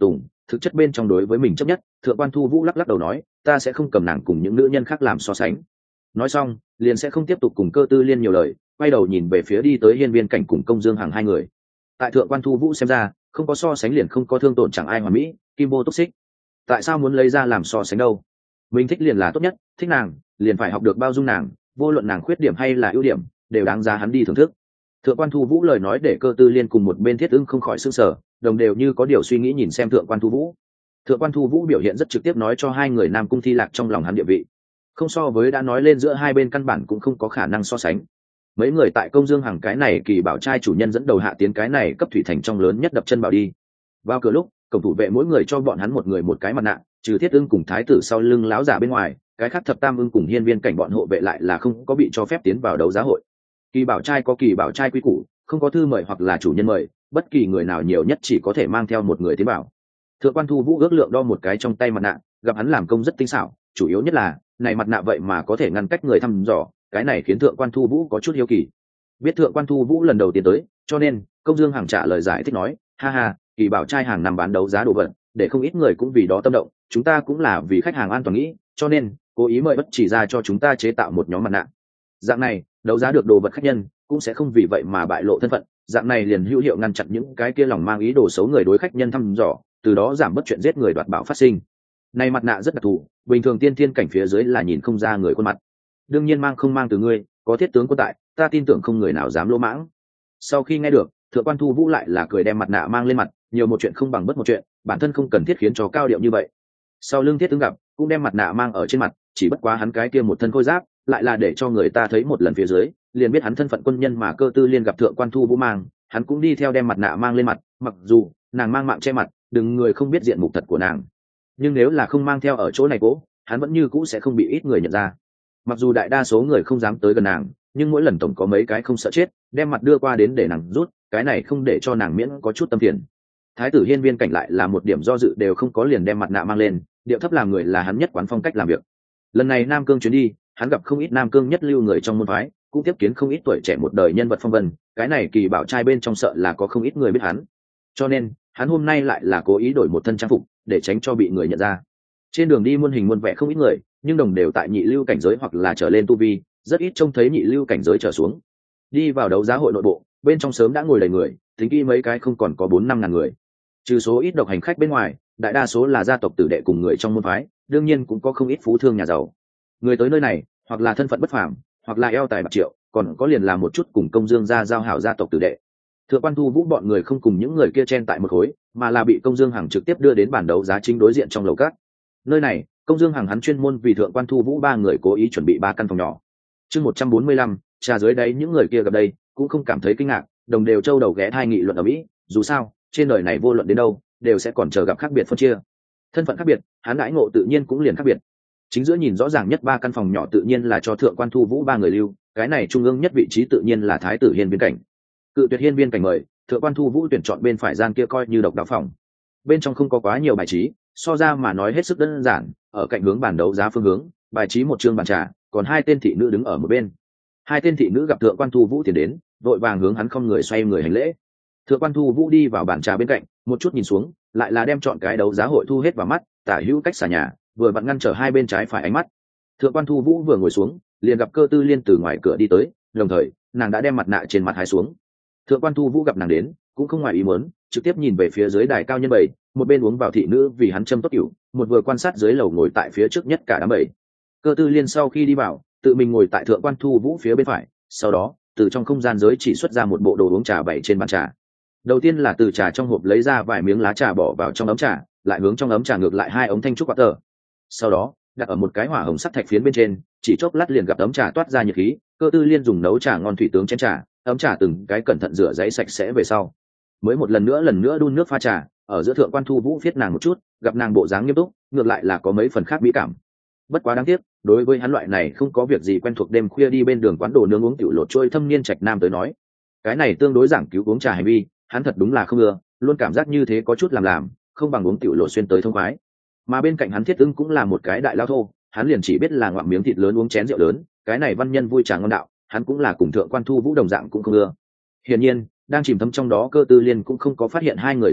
Speaker 1: thực chất bên trong đối với mình chấp nhất. Thượng quan Thu Vũ lắc lắc đầu nói, ta sẽ không cầm nàng cùng những nữ nhân khác làm so sánh. Nói xong liền sẽ không tiếp tục cùng Cơ Tư Liên nhiều lời, quay đầu nhìn về phía đi tới Hiên Viên Cảnh cùng Công Dương Hằng hai người. Tại Thượng quan Thu Vũ xem ra, không có so sánh liền không có thương tổn chẳng ai hoàn mỹ, kim vô túc xích. Tại sao muốn lấy ra làm so sánh đâu? Mình thích liền là tốt nhất, thích nàng liền phải học được bao dung nàng, vô luận nàng khuyết điểm hay là ưu điểm đều đáng giá hắn đi thưởng thức. Thượng quan Thu Vũ lời nói để Cơ Tư Liên cùng một bên Thiết Ưng không khỏi sửng sở, đồng đều như có điều suy nghĩ nhìn xem Thượng quan Thu Vũ. Thượng quan Thu Vũ biểu hiện rất trực tiếp nói cho hai người Nam Cung Thi Lạc trong lòng hắn địa vị, không so với đã nói lên giữa hai bên căn bản cũng không có khả năng so sánh. Mấy người tại Công Dương Hằng cái này kỳ bảo trai chủ nhân dẫn đầu hạ tiến cái này cấp thủy thành trong lớn nhất đập chân vào đi. Vào cửa lúc, cổng thủ vệ mỗi người cho bọn hắn một người một cái mặt nạ, trừ Thiết Ưng cùng thái tử sau lưng láo giả bên ngoài, cái khác Thập Tam Ưng cùng Hiên Viên Cảnh bọn hộ vệ lại là không có bị cho phép tiến vào đấu giá hội. Kỳ bảo trai có kỳ bảo trai quy củ, không có thư mời hoặc là chủ nhân mời, bất kỳ người nào nhiều nhất chỉ có thể mang theo một người tiến vào. Thượng quan Thu Vũ ước lượng đo một cái trong tay mặt nạ, gặp hắn làm công rất tinh xảo, chủ yếu nhất là này mặt nạ vậy mà có thể ngăn cách người thăm dò, cái này khiến Thượng quan Thu Vũ có chút hiếu kỳ. Biết Thượng quan Thu Vũ lần đầu tiến tới, cho nên Công Dương Hằng trả lời giải thích nói, ha ha, kỳ bảo trai hàng năm bán đấu giá đồ vật, để không ít người cũng vì đó tâm động, chúng ta cũng là vì khách hàng an toàn nghĩ, cho nên cố ý mời bất chỉ ra cho chúng ta chế tạo một nhóm mặt nạ. Dạng này, đấu giá được đồ vật khách nhân cũng sẽ không vì vậy mà bại lộ thân phận, dạng này liền hữu hiệu ngăn chặn những cái kia lòng mang ý đồ xấu người đối khách nhân thăm dò, từ đó giảm bớt chuyện giết người đoạt bảo phát sinh. Này mặt nạ rất đặc thù, bình thường tiên thiên cảnh phía dưới là nhìn không ra người khuôn mặt. Đương nhiên mang không mang từ ngươi, có thiết tướng quân tại, ta tin tưởng không người nào dám lỗ mãng. Sau khi nghe được, Thượng quan Thu Vũ lại là cười đem mặt nạ mang lên mặt, nhiều một chuyện không bằng bất một chuyện, bản thân không cần thiết khiến cho cao điệu như vậy. Sau lưng Thiết Tướng gặp, cũng đem mặt nạ mang ở trên mặt, chỉ bất quá hắn cái kia một thân khôi giáp, lại là để cho người ta thấy một lần phía dưới, liền biết hắn thân phận quân nhân mà Cơ Tư Liên gặp Thượng quan Thu Vũ mang, hắn cũng đi theo đem mặt nạ mang lên mặt, mặc dù nàng mang mạng che mặt, đừng người không biết diện mục thật của nàng. Nhưng nếu là không mang theo ở chỗ này cố, hắn vẫn như cũ sẽ không bị ít người nhận ra. Mặc dù đại đa số người không dám tới gần nàng, nhưng mỗi lần tổng có mấy cái không sợ chết, đem mặt đưa qua đến để nàng rút, cái này không để cho nàng miễn có chút tâm phiền. Thái tử Hiên Viên Cảnh lại là một điểm do dự đều không có, liền đem mặt nạ mang lên, điệu thấp làm người là hắn nhất quán phong cách làm việc. Lần này Nam Cương chuyến đi, hắn gặp không ít Nam Cương nhất lưu người trong môn phái, cũng tiếp kiến không ít tuổi trẻ một đời nhân vật phong vân, cái này kỳ bảo trai bên trong sợ là có không ít người biết hắn. Cho nên, hắn hôm nay lại là cố ý đổi một thân trang phục, để tránh cho bị người nhận ra. Trên đường đi muôn hình muôn vẻ không ít người, nhưng đồng đều tại nhị lưu cảnh giới hoặc là trở lên tu vi, rất ít trông thấy nhị lưu cảnh giới trở xuống. Đi vào đấu giá hội nội bộ, bên trong sớm đã ngồi đầy người, tính kỹ mấy cái không còn có 4-5 ngàn người. Trừ số ít độc hành khách bên ngoài, đại đa số là gia tộc tử đệ cùng người trong môn phái, đương nhiên cũng có không ít phú thương nhà giàu. Người tới nơi này, hoặc là thân phận bất phàm, hoặc là eo tài bạc triệu, còn có liền làm một chút cùng Công Dương gia giao hảo gia tộc tử đệ. Thượng quan Thu Vũ bọn người không cùng những người kia chen tại một khối, mà là bị Công Dương Hằng trực tiếp đưa đến bản đấu giá chính đối diện trong lầu cát. Nơi này, Công Dương Hằng hắn chuyên môn vì Thượng quan Thu Vũ ba người cố ý chuẩn bị 3 căn phòng nhỏ. Chương 145, trà dưới đấy những người kia gặp đây cũng không cảm thấy kinh ngạc, đồng đều châu đầu ghé thai nghị luận ở mỹ, dù sao, trên đời này vô luận đến đâu, đều sẽ còn chờ gặp khác biệt phân chia. Thân phận khác biệt, hắn đãi ngộ tự nhiên cũng liền khác biệt. Chính giữa nhìn rõ ràng nhất 3 căn phòng nhỏ tự nhiên là cho Thượng quan Thu Vũ ba người lưu, cái này trung ương nhất vị trí tự nhiên là Thái tử Hiên Viên Cảnh. Cự tuyệt Hiên Viên Cảnh mời, Thượng quan Thu Vũ tuyển chọn bên phải gian kia coi như độc đạo phòng. Bên trong không có quá nhiều bài trí, so ra mà nói hết sức đơn giản, ở cạnh hướng bàn đấu giá phương hướng, bài trí một chương bàn trà, còn 2 tên thị nữ đứng ở một bên. 2 tên thị nữ gặp Thượng quan Thu Vũ tiến đến, vội vàng hướng hắn không người xoay người hành lễ. Thượng quan Thu Vũ đi vào bàn trà bên cạnh, một chút nhìn xuống, lại là đem chọn cái đấu giá hội thu hết vào mắt, tả hữu cách xà nhà, vừa vặn ngăn trở hai bên trái phải ánh mắt. Thượng quan Thu Vũ vừa ngồi xuống, liền gặp Cơ Tư Liên từ ngoài cửa đi tới, đồng thời nàng đã đem mặt nạ trên mặt hái xuống. Thượng quan Thu Vũ gặp nàng đến, cũng không ngoài ý muốn, trực tiếp nhìn về phía dưới đài cao nhân bầy, một bên uống vào thị nữ vì hắn châm tốt cửu, một vừa quan sát dưới lầu ngồi tại phía trước nhất cả đám bầy. Cơ Tư Liên sau khi đi vào, tự mình ngồi tại Thượng quan Thu Vũ phía bên phải, sau đó từ trong không gian giới chỉ xuất ra một bộ đồ uống trà bày trên bàn trà. Đầu tiên là từ trà trong hộp lấy ra vài miếng lá trà bỏ vào trong ấm trà, lại hướng trong ấm trà ngược lại 2 ống thanh trúc quạt tờ. Sau đó đặt ở một cái hỏa hồng sắt thạch phiến bên trên, chỉ chốc lát liền gặp ấm trà toát ra nhiệt khí. Cơ Tư Liên dùng nấu trà ngon thủy tướng chén trà, ấm trà từng cái cẩn thận rửa giấy sạch sẽ về sau, mới một lần nữa đun nước pha trà. Ở giữa Thượng quan Thu Vũ viết nàng một chút, gặp nàng bộ dáng nghiêm túc, ngược lại là có mấy phần khác mỹ cảm. Bất quá đáng tiếc, đối với hắn loại này không có việc gì quen thuộc đêm khuya đi bên đường quán đồ nướng uống tiểu lột trôi thâm niên trạch nam tới nói, cái này tương đối giảng cứu uống trà hành vi, hắn thật đúng là không ưa, luôn cảm giác như thế có chút làm, không bằng uống tiểu lột xuyên tới thông khoái. Mà bên cạnh hắn Thiết Ưng cũng là một cái đại lao thô, hắn liền chỉ biết là ngoạm miếng thịt lớn uống chén rượu lớn, cái này văn nhân vui trà ngon đạo, hắn cũng là cùng Thượng quan Thu Vũ đồng dạng cũng không ưa. Hiển nhiên, đang chìm thấm trong đó Cơ Tư Liên cũng không có phát hiện hai người dị sắc,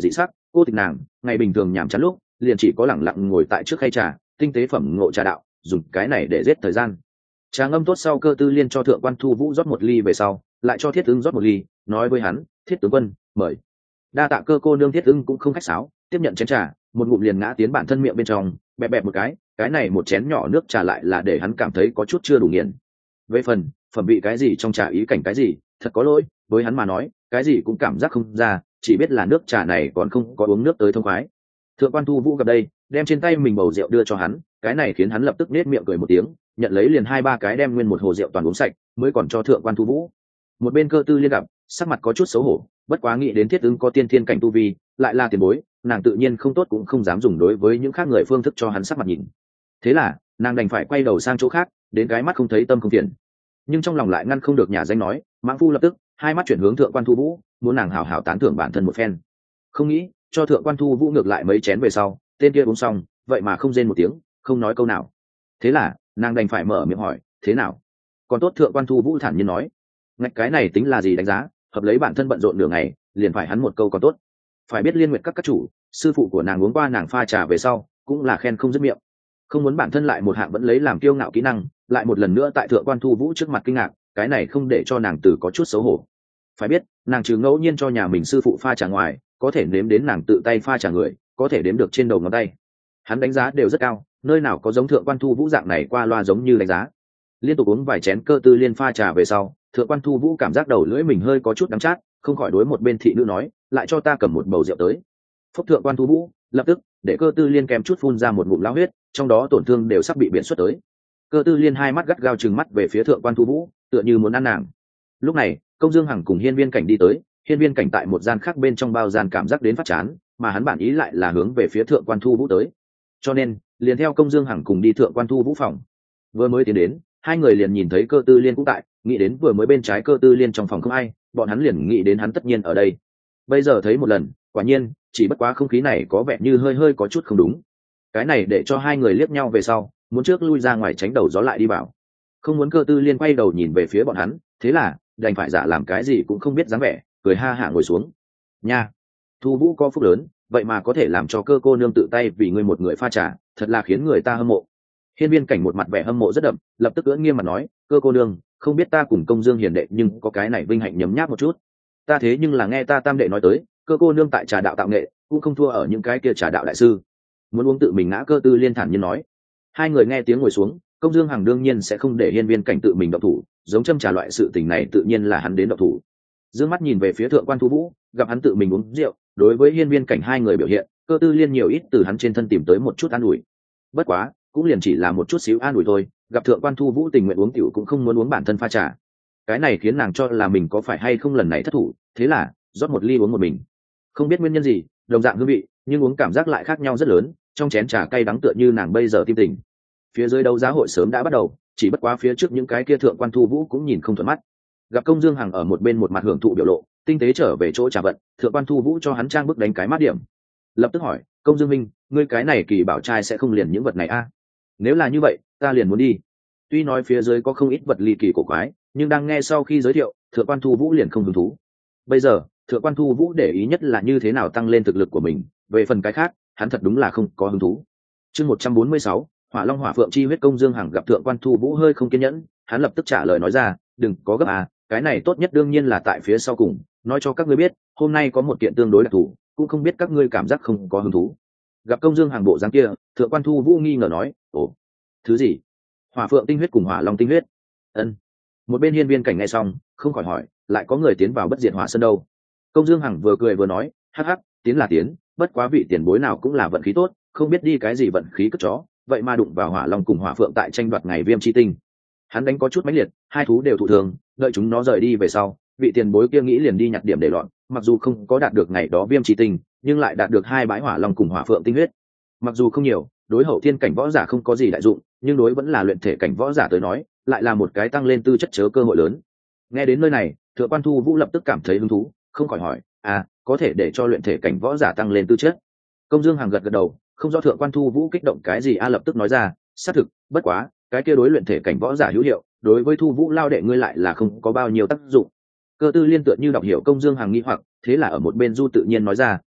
Speaker 1: cô tịch nàng ngày bình thường nhàm chán lúc liền chỉ có lẳng lặng ngồi tại trước khay trà tinh tế phẩm ngộ trà đạo, dùng cái này để giết thời gian. Trà ngâm tốt sau, Cơ Tư Liên cho Thượng quan Thu Vũ rót một ly về sau, lại cho Thiết Ưng rót một ly, nói với hắn: Thiết tướng quân, mời. Đa tạ Cơ cô nương. Thiết Ưng cũng không khách sáo, tiếp nhận chén trà, một ngụm liền ngã tiến bản thân miệng bên trong, bẹp bẹp một cái này một chén nhỏ nước trà lại là để hắn cảm thấy có chút chưa đủ nghiền. Về phần phẩm vị cái gì trong trà, ý cảnh cái gì, thật có lỗi, với hắn mà nói cái gì cũng cảm giác không ra, chỉ biết là nước trà này còn không có uống nước tới thông khoái. Thượng quan Thu Vũ gặp đây, đem trên tay mình bầu rượu đưa cho hắn, cái này khiến hắn lập tức nết miệng cười một tiếng, nhận lấy liền 2-3 cái đem nguyên một hồ rượu toàn uống sạch, mới còn cho Thượng quan Thu Vũ. Một bên Cơ Tư Liên gặp, sắc mặt có chút xấu hổ, bất quá nghĩ đến Thiết Ưng có tiên thiên cảnh tu vi, lại là tiền bối, nàng tự nhiên không tốt cũng không dám dùng đối với những khác người phương thức cho hắn sắc mặt nhìn. Thế là nàng đành phải quay đầu sang chỗ khác, đến cái mắt không thấy tâm không phiền, nhưng trong lòng lại ngăn không được nhà danh nói. Mãng Phu lập tức hai mắt chuyển hướng Thượng quan Thu Vũ, muốn nàng hảo hảo tán thưởng bản thân một phen. Không nghĩ cho Thượng quan Thu Vũ ngược lại mấy chén về sau, tên kia uống xong vậy mà không rên một tiếng, không nói câu nào. Thế là nàng đành phải mở miệng hỏi: thế nào? Còn tốt. Thượng quan Thu Vũ thản nhiên nói: ngạch, cái này tính là gì đánh giá, hợp lấy bản thân bận rộn nửa ngày, liền phải hắn một câu còn tốt. Phải biết Liên Nguyệt các chủ, sư phụ của nàng uống qua nàng pha trà về sau cũng là khen không dứt miệng, không muốn bản thân lại một hạng vẫn lấy làm kiêu ngạo kỹ năng, lại một lần nữa tại Thượng quan Thu Vũ trước mặt kinh ngạc, cái này không để cho nàng từ có chút xấu hổ. Phải biết nàng trừ ngẫu nhiên cho nhà mình sư phụ pha trà ngoài, có thể nếm đến nàng tự tay pha trà người có thể đếm được trên đầu ngón tay, hắn đánh giá đều rất cao, nơi nào có giống Thượng quan Thu Vũ dạng này qua loa giống như đánh giá. Liên tục uống vài chén Cơ Tư Liên pha trà về sau, Thượng quan Thu Vũ cảm giác đầu lưỡi mình hơi có chút đắng chát, không khỏi đối một bên thị nữ nói: lại cho ta cầm một bầu rượu tới. Phúc. Thượng quan Thu Vũ lập tức để Cơ Tư Liên kèm chút phun ra một ngụm lao huyết, trong đó tổn thương đều sắp bị biển xuất tới. Cơ Tư Liên hai mắt gắt gao trừng mắt về phía Thượng quan Thu Vũ, tựa như muốn ăn nàng. Lúc này Công Dương Hằng cùng Hiên Viên Cảnh đi tới, Hiên Viên Cảnh tại một gian khác bên trong bao gian cảm giác đến phát chán, mà hắn bản ý lại là hướng về phía Thượng quan Thu Vũ tới, cho nên liền theo Công Dương Hằng cùng đi Thượng quan Thu Vũ phòng. Vừa mới tiến đến, hai người liền nhìn thấy Cơ Tư Liên cũng tại, nghĩ đến vừa mới bên trái Cơ Tư Liên trong phòng không ai, bọn hắn liền nghĩ đến hắn tất nhiên ở đây. Bây giờ thấy một lần, quả nhiên chỉ bất quá không khí này có vẻ như hơi có chút không đúng. Cái này để cho hai người liếc nhau về sau, muốn trước lui ra ngoài tránh đầu gió lại đi vào, không muốn Cơ Tư Liên quay đầu nhìn về phía bọn hắn, thế là đành phải giả làm cái gì cũng không biết dáng vẻ, cười ha hả ngồi xuống. Nha, Thu Vũ có phúc lớn, vậy mà có thể làm cho Cơ cô nương tự tay vì ngươi một người pha trà, thật là khiến người ta hâm mộ. Hiên Viên Cảnh một mặt vẻ hâm mộ rất đậm, lập tức ưỡn nghiêm mặt nói: Cơ cô nương, không biết ta cùng Công Dương hiền đệ nhưng có cái này vinh hạnh nhấm nháp một chút. Ta thế nhưng là nghe ta tam đệ nói tới, Cơ cô nương tại trà đạo tạo nghệ cũng không thua ở những cái kia trà đạo đại sư. Muốn uống tự mình ngã. Cơ Tư Liên thản nhiên nói. Hai người nghe tiếng ngồi xuống. Công Dương Hằng đương nhiên sẽ không để Hiên Viên Cảnh tự mình động thủ, giống châm trà loại sự tình này tự nhiên là hắn đến động thủ. Dương mắt nhìn về phía Thượng quan Thu Vũ, gặp hắn tự mình uống rượu, đối với Hiên Viên Cảnh hai người biểu hiện, Cơ Tư Liên nhiều ít từ hắn trên thân tìm tới một chút an ủi. Bất quá cũng liền chỉ là một chút xíu an ủi thôi, gặp Thượng quan Thu Vũ tình nguyện uống tiểu cũng không muốn uống bản thân pha trà, cái này khiến nàng cho là mình có phải hay không lần này thất thủ, thế là rót một ly uống một mình. Không biết nguyên nhân gì, đồng dạng hương vị nhưng uống cảm giác lại khác nhau rất lớn, trong chén trà cay đắng tựa như nàng bây giờ tim tình. Phía dưới đấu giá hội sớm đã bắt đầu, chỉ bất quá phía trước những cái kia Thượng quan Thu Vũ cũng nhìn không thuận mắt. Gặp Công Dương Hằng ở một bên một mặt hưởng thụ biểu lộ, tinh tế trở về chỗ trà vận, Thượng quan Thu Vũ cho hắn trang bức đánh cái mát điểm, lập tức hỏi: Công Dương minh, ngươi cái này kỳ bảo trai sẽ không liền những vật này a? Nếu là như vậy ta liền muốn đi. Tuy nói phía dưới có không ít vật ly kỳ cổ quái, nhưng đang nghe sau khi giới thiệu, Thượng quan Thu Vũ liền không hứng thú. Bây giờ Thượng quan Thu Vũ để ý nhất là như thế nào tăng lên thực lực của mình, về phần cái khác hắn thật đúng là không có hứng thú. Chương 146, Hỏa Long Hỏa Phượng chi huyết. Công Dương Hằng gặp Thượng quan Thu Vũ hơi không kiên nhẫn, hắn lập tức trả lời nói ra: đừng có gấp à, cái này tốt nhất đương nhiên là tại phía sau cùng, nói cho các ngươi biết, hôm nay có một kiện tương đối đặc thù, cũng không biết các ngươi cảm giác không có hứng thú. Gặp Công Dương Hằng bộ dáng kia, Thượng quan Thu Vũ nghi ngờ nói: ồ, thứ gì? Hỏa Phượng tinh huyết cùng Hỏa Long tinh huyết? Ân. Một bên Hiên Viên Cảnh nghe xong không khỏi hỏi: lại có người tiến vào Bất Diệt Hỏa Sơn đâu? Công Dương Hằng vừa cười vừa nói: hắc hắc, tiến là tiến, bất quá vị tiền bối nào cũng là vận khí tốt, không biết đi cái gì vận khí cất chó, vậy mà đụng vào Hỏa Long cùng Hỏa Phượng tại tranh đoạt ngày Viêm chi tinh. Hắn đánh có chút mãnh liệt, hai thú đều thụ thường, đợi chúng nó rời đi về sau, vị tiền bối kia nghĩ liền đi nhặt điểm để loạn, mặc dù không có đạt được ngày đó Viêm chi tinh, nhưng lại đạt được hai bãi Hỏa Long cùng Hỏa Phượng tinh huyết. Mặc dù không nhiều, đối hậu thiên cảnh võ giả không có gì đại dụng, nhưng đối vẫn là luyện thể cảnh võ giả tới nói, lại là một cái tăng lên tư chất chớ cơ hội lớn. Nghe đến nơi này, Thượng quan Thu Vũ lập tức cảm thấy hứng thú, không khỏi hỏi: à, có thể để cho luyện thể cảnh võ giả tăng lên tư chất? Công Dương Hằng gật gật đầu, không rõ Thượng quan Thu Vũ kích động cái gì, lập tức nói ra: xác thực, bất quá cái kia đối luyện thể cảnh võ giả hữu hiệu, đối với Thu Vũ lao đệ ngươi lại là không có bao nhiêu tác dụng. Cơ Tư Liên tựa như đọc hiểu Công Dương Hằng nghi hoặc, thế là ở một bên Du tự nhiên nói ra: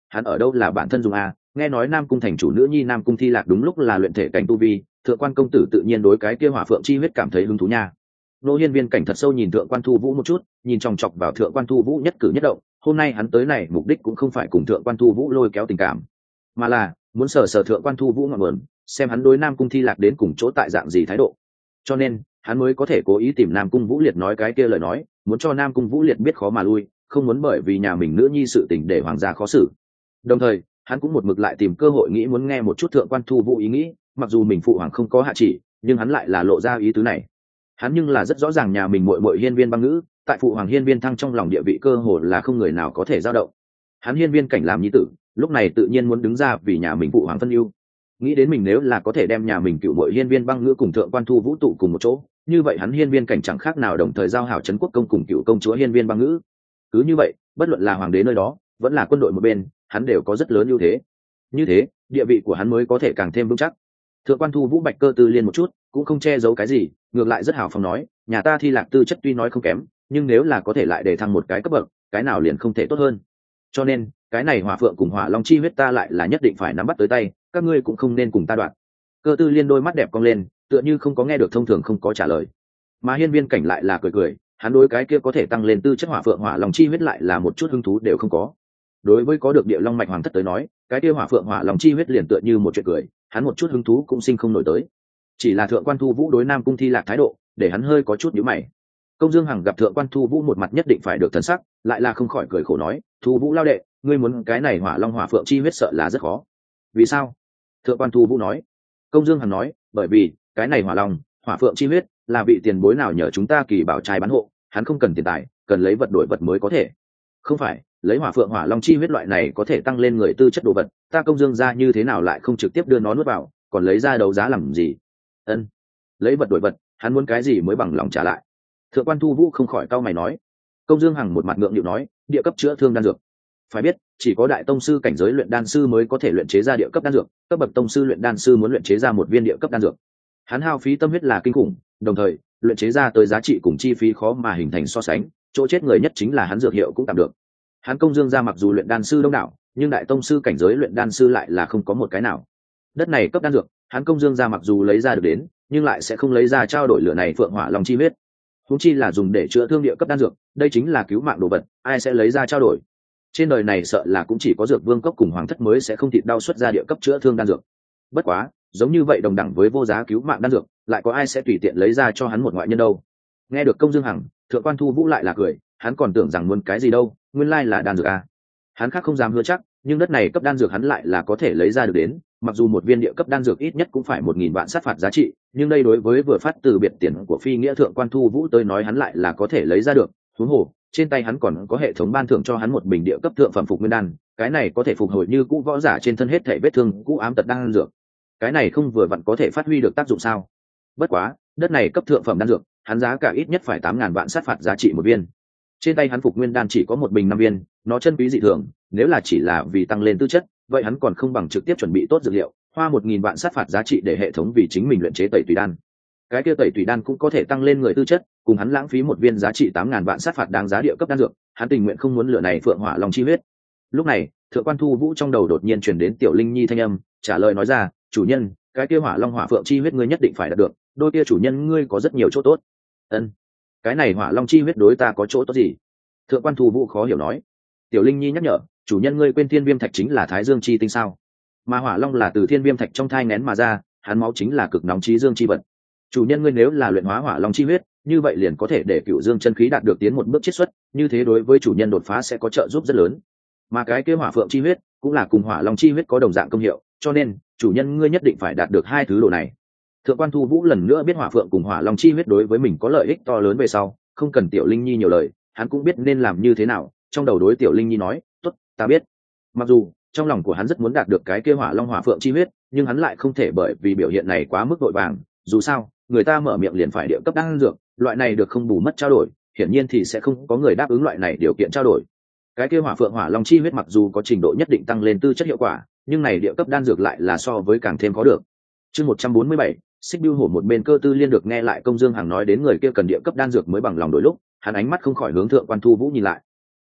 Speaker 1: hắn ở đâu là bản thân dùng a? Nghe nói Nam Cung thành chủ nữ nhi Nam Cung Thi Lạc đúng lúc là luyện thể cảnh tu vi, thượng quan công tử tự nhiên đối cái kia hỏa phượng chi huyết cảm thấy hứng thú nha. Nô Hiên Viên cảnh thật sâu nhìn thượng quan Thu Vũ một chút, nhìn chòng chọc vào thượng quan Thu Vũ nhất cử nhất động. Hôm nay hắn tới này mục đích cũng không phải cùng thượng quan Thu Vũ lôi kéo tình cảm, mà là muốn sờ sờ thượng quan Thu Vũ ngọn nguồn, xem hắn đối Nam Cung Thi Lạc đến cùng chỗ tại dạng gì thái độ. Cho nên hắn mới có thể cố ý tìm Nam Cung Vũ Liệt nói cái kia lời nói, muốn cho Nam Cung Vũ Liệt biết khó mà lui, không muốn bởi vì nhà mình nữ nhi sự tình để hoàng gia khó xử. Đồng thời hắn cũng một mực lại tìm cơ hội nghĩ muốn nghe một chút thượng quan Thu Vũ ý nghĩ, mặc dù mình phụ hoàng không có hạ chỉ, nhưng hắn lại là lộ ra ý tứ này. Hắn nhưng là rất rõ ràng nhà mình muội muội Hiên Viên Băng Ngữ tại phụ hoàng Hiên Viên Thăng trong lòng địa vị cơ hồ là không người nào có thể dao động. Hắn Hiên Viên cảnh làm nhi tử, lúc này tự nhiên muốn đứng ra vì nhà mình phụ hoàng phân ưu. Nghĩ đến mình nếu là có thể đem nhà mình cựu muội Hiên Viên Băng Ngữ cùng thượng quan Thu Vũ tụ cùng một chỗ, như vậy hắn Hiên Viên cảnh chẳng khác nào đồng thời giao hảo trấn quốc công cùng cựu công chúa Hiên Viên Băng Ngữ. Cứ như vậy, bất luận là hoàng đế nơi đó, vẫn là quân đội một bên, hắn đều có rất lớn ưu thế. Như thế, địa vị của hắn mới có thể càng thêm vững chắc. Thượng quan Thu Vũ bạch cơ tư liên một chút, cũng không che giấu cái gì, ngược lại rất hào phóng nói, nhà ta Thi Lạc tư chất tuy nói không kém, nhưng nếu là có thể lại để thăng một cái cấp bậc, cái nào liền không thể tốt hơn. Cho nên, cái này hỏa phượng cùng hỏa long chi huyết ta lại là nhất định phải nắm bắt tới tay, các ngươi cũng không nên cùng ta đoạn. Cơ tư liên đôi mắt đẹp cong lên, tựa như không có nghe được thông thường không có trả lời. Mà Hiên Viên cảnh lại là cười cười, hắn đối cái kia có thể tăng lên tư chất hỏa phượng hỏa long chi huyết lại là một chút hứng thú đều không có. Đối với có được địa long mạch hoàng thất tới nói, cái kia hỏa phượng hỏa long chi huyết liền tựa như một chuyện cười, hắn một chút hứng thú cũng sinh không nổi tới. Chỉ là thượng quan Thu Vũ đối Nam Cung Thi Lạc thái độ, để hắn hơi có chút nhíu mày. Công Dương Hằng gặp thượng quan Thu Vũ một mặt nhất định phải được thần sắc, lại là không khỏi cười khổ nói, Thu Vũ lao đệ, ngươi muốn cái này hỏa long hỏa phượng chi huyết sợ là rất khó. Vì sao? Thượng quan Thu Vũ nói. Công Dương Hằng nói, bởi vì cái này hỏa long hỏa phượng chi huyết là vị tiền bối nào nhờ chúng ta kỳ bảo trai bán hộ, hắn không cần tiền tài, cần lấy vật đổi vật mới có thể. Không phải lấy hỏa phượng hỏa long chi huyết loại này có thể tăng lên người tư chất đồ vật, ta Công Dương ra như thế nào lại không trực tiếp đưa nó nuốt vào, còn lấy ra đấu giá làm gì? Ân, lấy vật đổi vật, hắn muốn cái gì mới bằng lòng trả lại. Thượng quan Thu Vũ không khỏi cau mày nói. Công Dương Hằng một mặt ngượng nghịu nói, địa cấp chữa thương đan dược. Phải biết, chỉ có đại tông sư cảnh giới luyện đan sư mới có thể luyện chế ra địa cấp đan dược, cấp bậc tông sư luyện đan sư muốn luyện chế ra một viên địa cấp đan dược, hắn hao phí tâm huyết là kinh khủng, đồng thời luyện chế ra tới giá trị cùng chi phí khó mà hình thành so sánh, chỗ chết người nhất chính là hắn dược hiệu cũng tạm được. Hắn Công Dương ra mặc dù luyện đan sư đông đảo, nhưng đại tông sư cảnh giới luyện đan sư lại là không có một cái nào. Đất này cấp đan dược, hắn Công Dương ra mặc dù lấy ra được đến, nhưng lại sẽ không lấy ra trao đổi lửa này phượng hỏa long chi huyết. Huống chi là dùng để chữa thương địa cấp đan dược, đây chính là cứu mạng đồ vật, ai sẽ lấy ra trao đổi? Trên đời này sợ là cũng chỉ có dược vương cốc cùng hoàng thất mới sẽ không thịt đau xuất ra địa cấp chữa thương đan dược. Bất quá, giống như vậy đồng đẳng với vô giá cứu mạng đan dược, lại có ai sẽ tùy tiện lấy ra cho hắn một ngoại nhân đâu? Nghe được Công Dương Hằng, thượng quan Thu Vũ lại là cười, hắn còn tưởng rằng muốn cái gì đâu, nguyên lai là đan dược à? Hắn khác không dám hứa chắc, nhưng đất này cấp đan dược hắn lại là có thể lấy ra được đến, mặc dù một viên địa cấp đan dược ít nhất cũng phải 1000 vạn sát phạt giá trị, nhưng đây đối với vừa phát từ biệt tiền của phi nghĩa thượng quan Thu Vũ tới nói hắn lại là có thể lấy ra được. Huống hồ, trên tay hắn còn có hệ thống ban thưởng cho hắn một bình địa cấp thượng phẩm phục nguyên đan, cái này có thể phục hồi như cũ võ giả trên thân hết thảy vết thương cũ ám tật đan dược. Cái này không vừa vặn có thể phát huy được tác dụng sao? Bất quá, đất này cấp thượng phẩm đan dược, hắn giá cả ít nhất phải 8000 vạn sát phạt giá trị một viên. Trên tay hắn phục nguyên đan chỉ có một bình 5 viên, nó chân quý dị thường, nếu là chỉ là vì tăng lên tư chất, vậy hắn còn không bằng trực tiếp chuẩn bị tốt dược liệu, hoa 1000 vạn sát phạt giá trị để hệ thống vì chính mình luyện chế tẩy tùy đan. Cái kia tẩy tùy đan cũng có thể tăng lên người tư chất, cùng hắn lãng phí một viên giá trị 8000 vạn sát phạt đáng giá địa cấp đan dược, hắn tình nguyện không muốn lựa này phượng hỏa long chi huyết. Lúc này, thượng quan Thu Vũ trong đầu đột nhiên truyền đến Tiểu Linh Nhi thanh âm, trả lời nói ra, chủ nhân, cái kia hỏa long hỏa phượng chi huyết ngươi nhất định phải đạt được, đôi kia chủ nhân ngươi có rất nhiều chỗ tốt. Ân, cái này hỏa long chi huyết đối ta có chỗ tốt gì? Thượng quan Thu Vũ khó hiểu nói. Tiểu Linh Nhi nhắc nhở, chủ nhân ngươi quên thiên viêm thạch chính là thái dương chi tinh sao? Mà hỏa long là từ thiên viêm thạch trong thai nén mà ra, hắn máu chính là cực nóng chí dương chi vật. Chủ nhân ngươi nếu là luyện hóa hỏa long chi huyết, như vậy liền có thể để cựu dương chân khí đạt được tiến một bước chiết xuất, như thế đối với chủ nhân đột phá sẽ có trợ giúp rất lớn. Mà cái kia hỏa phượng chi huyết cũng là cùng hỏa long chi huyết có đồng dạng công hiệu, cho nên chủ nhân ngươi nhất định phải đạt được hai thứ đồ này. Thượng quan Thu Vũ lần nữa biết hỏa phượng cùng hỏa long chi huyết đối với mình có lợi ích to lớn về sau, không cần Tiểu Linh Nhi nhiều lời, hắn cũng biết nên làm như thế nào, trong đầu đối Tiểu Linh Nhi nói, tốt, ta biết. Mặc dù trong lòng của hắn rất muốn đạt được cái kia hỏa long hỏa phượng chi huyết, nhưng hắn lại không thể bởi vì biểu hiện này quá mức vội vàng, dù sao người ta mở miệng liền phải địa cấp đan dược, loại này được không bù mất trao đổi, hiển nhiên thì sẽ không có người đáp ứng loại này điều kiện trao đổi. Cái kia hỏa phượng hỏa long chi huyết mặc dù có trình độ nhất định tăng lên tư chất hiệu quả, nhưng này địa cấp đan dược lại là so với càng thêm khó được. Chương 147, Xích Bưu Hổ một bên Cơ Tư Liên được nghe lại Công Dương Hằng nói đến người kia cần địa cấp đan dược mới bằng lòng đổi lúc, hắn ánh mắt không khỏi hướng thượng quan Thu Vũ nhìn lại.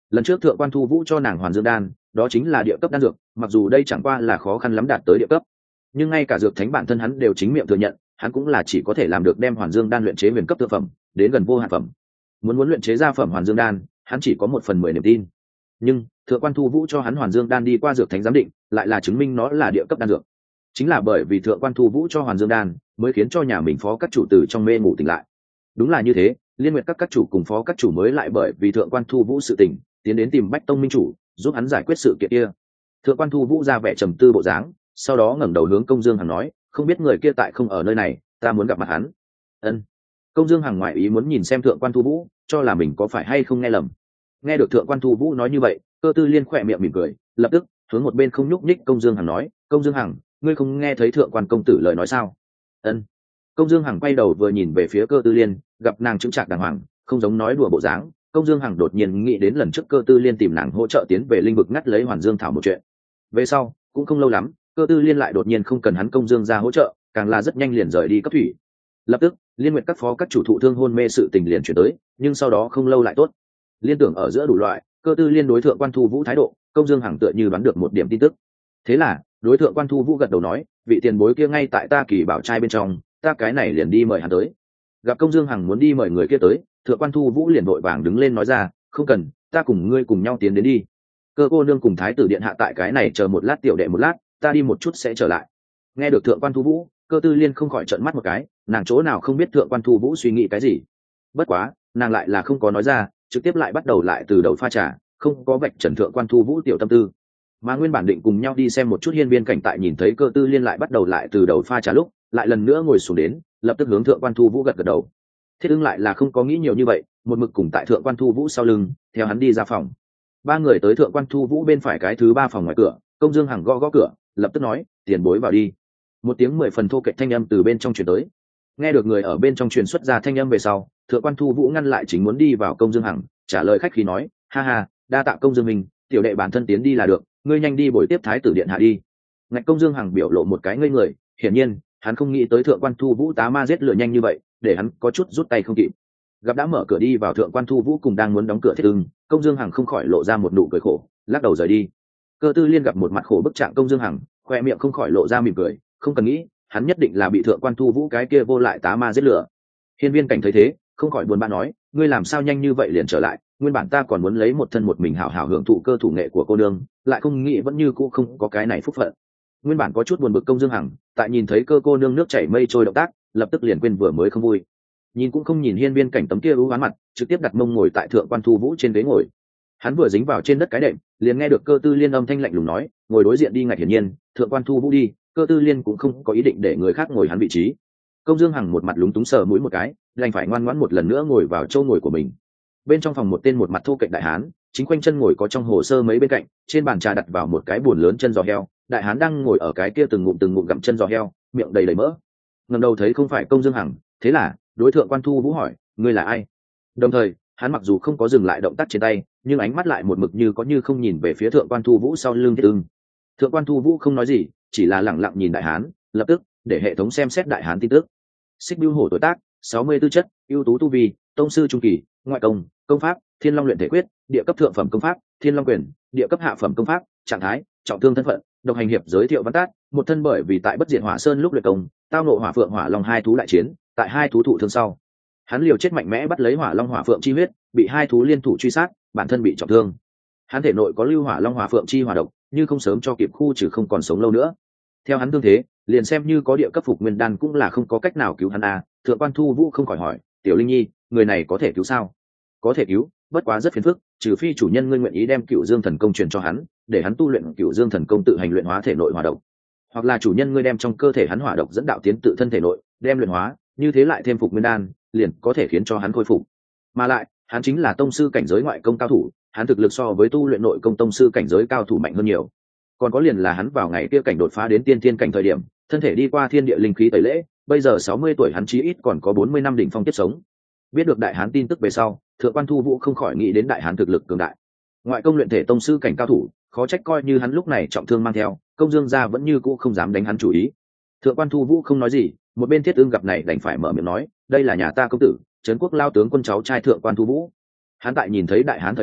Speaker 1: lần trước thượng quan thu vũ cho nàng hoàn dương đan đó chính là địa cấp đan dược, mặc dù đây chẳng qua là khó khăn lắm đạt tới địa cấp, nhưng ngay cả dược thánh bản thân hắn đều chính miệng thừa nhận hắn cũng là chỉ có thể làm được đem hoàn dương đan luyện chế huyền cấp thượng phẩm đến gần vô hạn phẩm. Muốn luyện chế ra phẩm hoàn dương đan hắn chỉ có 1/10 niềm tin, nhưng thượng quan thu vũ cho hắn hoàn dương đan đi qua dược thánh giám định lại là chứng minh nó là địa cấp đan dược. Chính là bởi vì thượng quan thu vũ cho hoàn dương đan mới khiến cho nhà mình phó các chủ từ trong mê ngủ tỉnh lại. Đúng là như thế, liên nguyệt các chủ cùng phó các chủ mới lại bởi vì thượng quan thu vũ sự tỉnh tiến đến tìm bách tông minh chủ giúp hắn giải quyết sự kiện kia. Thượng quan thu vũ ra vẻ trầm tư bộ dáng, sau đó ngẩng đầu hướng Công Dương Hằng nói, không biết người kia tại không ở nơi này, ta muốn gặp mặt hắn. Ân. Công Dương Hằng ngoại ý muốn nhìn xem thượng quan thu vũ, cho là mình có phải hay không nghe lầm. Nghe được thượng quan thu vũ nói như vậy, Cơ Tư Liên khỏe miệng mỉm cười, lập tức hướng một bên không nhúc nhích Công Dương Hằng nói, Công Dương Hằng, ngươi không nghe thấy thượng quan công tử lời nói sao? Ân. Công Dương Hằng quay đầu vừa nhìn về phía Cơ Tư Liên, gặp nàng chững chạc đàng hoàng, không giống nói đùa bộ dáng. Công Dương Hằng đột nhiên nghĩ đến lần trước Cơ Tư Liên tìm nàng hỗ trợ tiến về linh vực ngắt lấy Hoàn Dương thảo một chuyện. Về sau cũng không lâu lắm, Cơ Tư Liên lại đột nhiên không cần hắn Công Dương ra hỗ trợ, càng là rất nhanh liền rời đi cấp thủy. Lập tức liên nguyện các phó các chủ thụ thương hôn mê sự tình liền chuyển tới, nhưng sau đó không lâu lại tốt. Liên tưởng ở giữa đủ loại, Cơ Tư Liên đối thượng quan thu vũ thái độ, Công Dương Hằng tựa như đoán được một điểm tin tức. Thế là đối thượng quan thu vũ gật đầu nói, vị tiền bối kia ngay tại ta Kỳ Bảo trai bên trong, ta cái này liền đi mời hắn tới. Gặp Công Dương Hằng muốn đi mời người kia tới, thượng quan thu vũ liền vội vàng đứng lên nói ra, không cần, ta cùng ngươi cùng nhau tiến đến đi. Cơ cô nương cùng thái tử điện hạ tại cái này chờ một lát, tiểu đệ một lát, ta đi một chút sẽ trở lại. Nghe được thượng quan thu vũ, Cơ Tư Liên không khỏi trợn mắt một cái, nàng chỗ nào không biết thượng quan thu vũ suy nghĩ cái gì. Bất quá nàng lại là không có nói ra, trực tiếp lại bắt đầu lại từ đầu pha trà, không có vạch trần thượng quan thu vũ tiểu tâm tư. Mà nguyên bản định cùng nhau đi xem một chút hiên viên cảnh tại nhìn thấy Cơ Tư Liên lại bắt đầu lại từ đầu pha trà lúc, lại lần nữa ngồi xuống đến, lập tức hướng thượng quan thu vũ gật gật đầu. Thiết Ưng lại là không có nghĩ nhiều như vậy, một mực cùng tại thượng quan thu vũ sau lưng, theo hắn đi ra phòng. Ba người tới thượng quan thu vũ bên phải cái thứ ba phòng ngoài cửa, Công Dương Hằng gõ gõ cửa, lập tức nói, tiền bối vào đi. Một tiếng 10 phần thô kệch thanh âm từ bên trong truyền tới. Nghe được người ở bên trong truyền xuất ra thanh âm về sau, thượng quan thu vũ ngăn lại chính muốn đi vào Công Dương Hằng, trả lời khách khí nói, ha ha, đa tạ Công Dương mình, tiểu đệ bản thân tiến đi là được, ngươi nhanh đi bồi tiếp thái tử điện hạ đi. Ngạch Công Dương Hằng biểu lộ một cái ngây người, hiển nhiên hắn không nghĩ tới thượng quan thu vũ tá ma giết lửa nhanh như vậy, để hắn có chút rút tay không kịp. Gặp đã mở cửa đi vào thượng quan thu vũ cùng đang muốn đóng cửa Thiết Ưng, Công Dương Hằng không khỏi lộ ra một nụ cười khổ, lắc đầu rời đi. Cơ Tư Liên gặp một mặt khổ bức trạng Công Dương Hằng, khoe miệng không khỏi lộ ra mỉm cười, không cần nghĩ, hắn nhất định là bị thượng quan thu vũ cái kia vô lại tá ma giết lửa. Hiên viên cảnh thấy thế, không khỏi buồn bã nói, ngươi làm sao nhanh như vậy liền trở lại, nguyên bản ta còn muốn lấy một thân một mình hảo hảo hưởng thụ cơ thủ nghệ của cô nương, lại không nghĩ vẫn như cũ không có cái này phúc phận. Nguyên bản có chút buồn bực Công Dương Hằng, tại nhìn thấy cơ cô nương nước chảy mây trôi động tác, lập tức liền quên vừa mới không vui. Nhìn cũng không nhìn hiên viên cảnh tấm kia ưu ám mặt, trực tiếp đặt mông ngồi tại thượng quan thu vũ trên ghế ngồi. Hắn vừa dính vào trên đất cái đệm, liền nghe được Cơ Tư Liên âm thanh lạnh lùng nói, ngồi đối diện đi. Ngạch hiển nhiên thượng quan thu vũ đi, Cơ Tư Liên cũng không có ý định để người khác ngồi hắn vị trí. Công Dương Hằng một mặt lúng túng sờ mũi một cái, đành phải ngoan ngoãn một lần nữa ngồi vào chỗ ngồi của mình. Bên trong phòng một tên một mặt thô kệch đại hán, chính quanh chân ngồi có trong hồ sơ mấy bên cạnh, trên bàn trà đặt vào một cái bùn lớn chân giò heo, đại hán đang ngồi ở cái kia từng ngụm gặm chân giò heo, miệng đầy đầy mỡ. Ngẩng đầu thấy không phải Công Dương Hằng, thế là đối thượng quan thu vũ hỏi, ngươi là ai? Đồng thời hắn mặc dù không có dừng lại động tác trên tay, nhưng ánh mắt lại một mực như có như không nhìn về phía thượng quan thu vũ sau lưng Thiết Ưng. Thượng quan thu vũ không nói gì, chỉ là lẳng lặng nhìn đại hán, lập tức để hệ thống xem xét đại hán tin tức. Xích Bưu Hổ tuổi tác 64 chất, ưu tú tu vi, tông sư trung kỳ, ngoại công, công pháp, Thiên Long luyện thể quyết, địa cấp thượng phẩm công pháp, Thiên Long quyền, địa cấp hạ phẩm công pháp, trạng thái, trọng thương thân phận, độc hành hiệp giới thiệu văn tát, một thân bởi vì tại Bất Diệt Hỏa Sơn lúc luyện công, tao nộ Hỏa Phượng Hỏa Long hai thú đại chiến, tại hai thú thụ thương sau, hắn liều chết mạnh mẽ bắt lấy Hỏa Long Hỏa Phượng chi huyết, bị hai thú liên thủ truy sát, bản thân bị trọng thương. Hắn thể nội có lưu Hỏa Long Hỏa Phượng chi hỏa độc, như không sớm cho kịp khu trừ không còn sống lâu nữa. Theo hắn thương thế, liền xem như có địa cấp phục nguyên đan cũng là không có cách nào cứu hắn a. Thượng quan thu vũ không khỏi hỏi, tiểu linh nhi, người này có thể cứu sao? Có thể cứu, bất quá rất phiền phức, trừ phi chủ nhân ngươi nguyện ý đem Cửu Dương Thần Công truyền cho hắn, để hắn tu luyện Cửu Dương Thần Công tự hành luyện hóa thể nội hỏa độc, hoặc là chủ nhân ngươi đem trong cơ thể hắn hỏa độc dẫn đạo tiến tự thân thể nội, đem luyện hóa, như thế lại thêm phục nguyên đan, liền có thể khiến cho hắn khôi phục. Mà lại, hắn chính là tông sư cảnh giới ngoại công cao thủ, hắn thực lực so với tu luyện nội công tông sư cảnh giới cao thủ mạnh hơn nhiều. Còn có liền là hắn vào ngày kia cảnh đột phá đến tiên thiên cảnh thời điểm, thân thể đi qua thiên địa linh khí tẩy lễ, bây giờ 60 tuổi hắn chí ít còn có 40 năm đỉnh phong tiếp sống. Biết được đại hán tin tức về sau, thượng quan thu vũ không khỏi nghĩ đến đại hán thực lực cường đại. Ngoại công luyện thể tông sư cảnh cao thủ, khó trách coi như hắn lúc này trọng thương mang theo, Công Dương gia vẫn như cũ không dám đánh hắn chủ ý. Thượng quan thu vũ không nói gì, một bên Thiết Ưng gặp này đành phải mở miệng nói, đây là nhà ta công tử, Trấn Quốc lao tướng quân cháu trai thượng quan thu vũ. Hắn tại nhìn thấy đại hán thời điểm,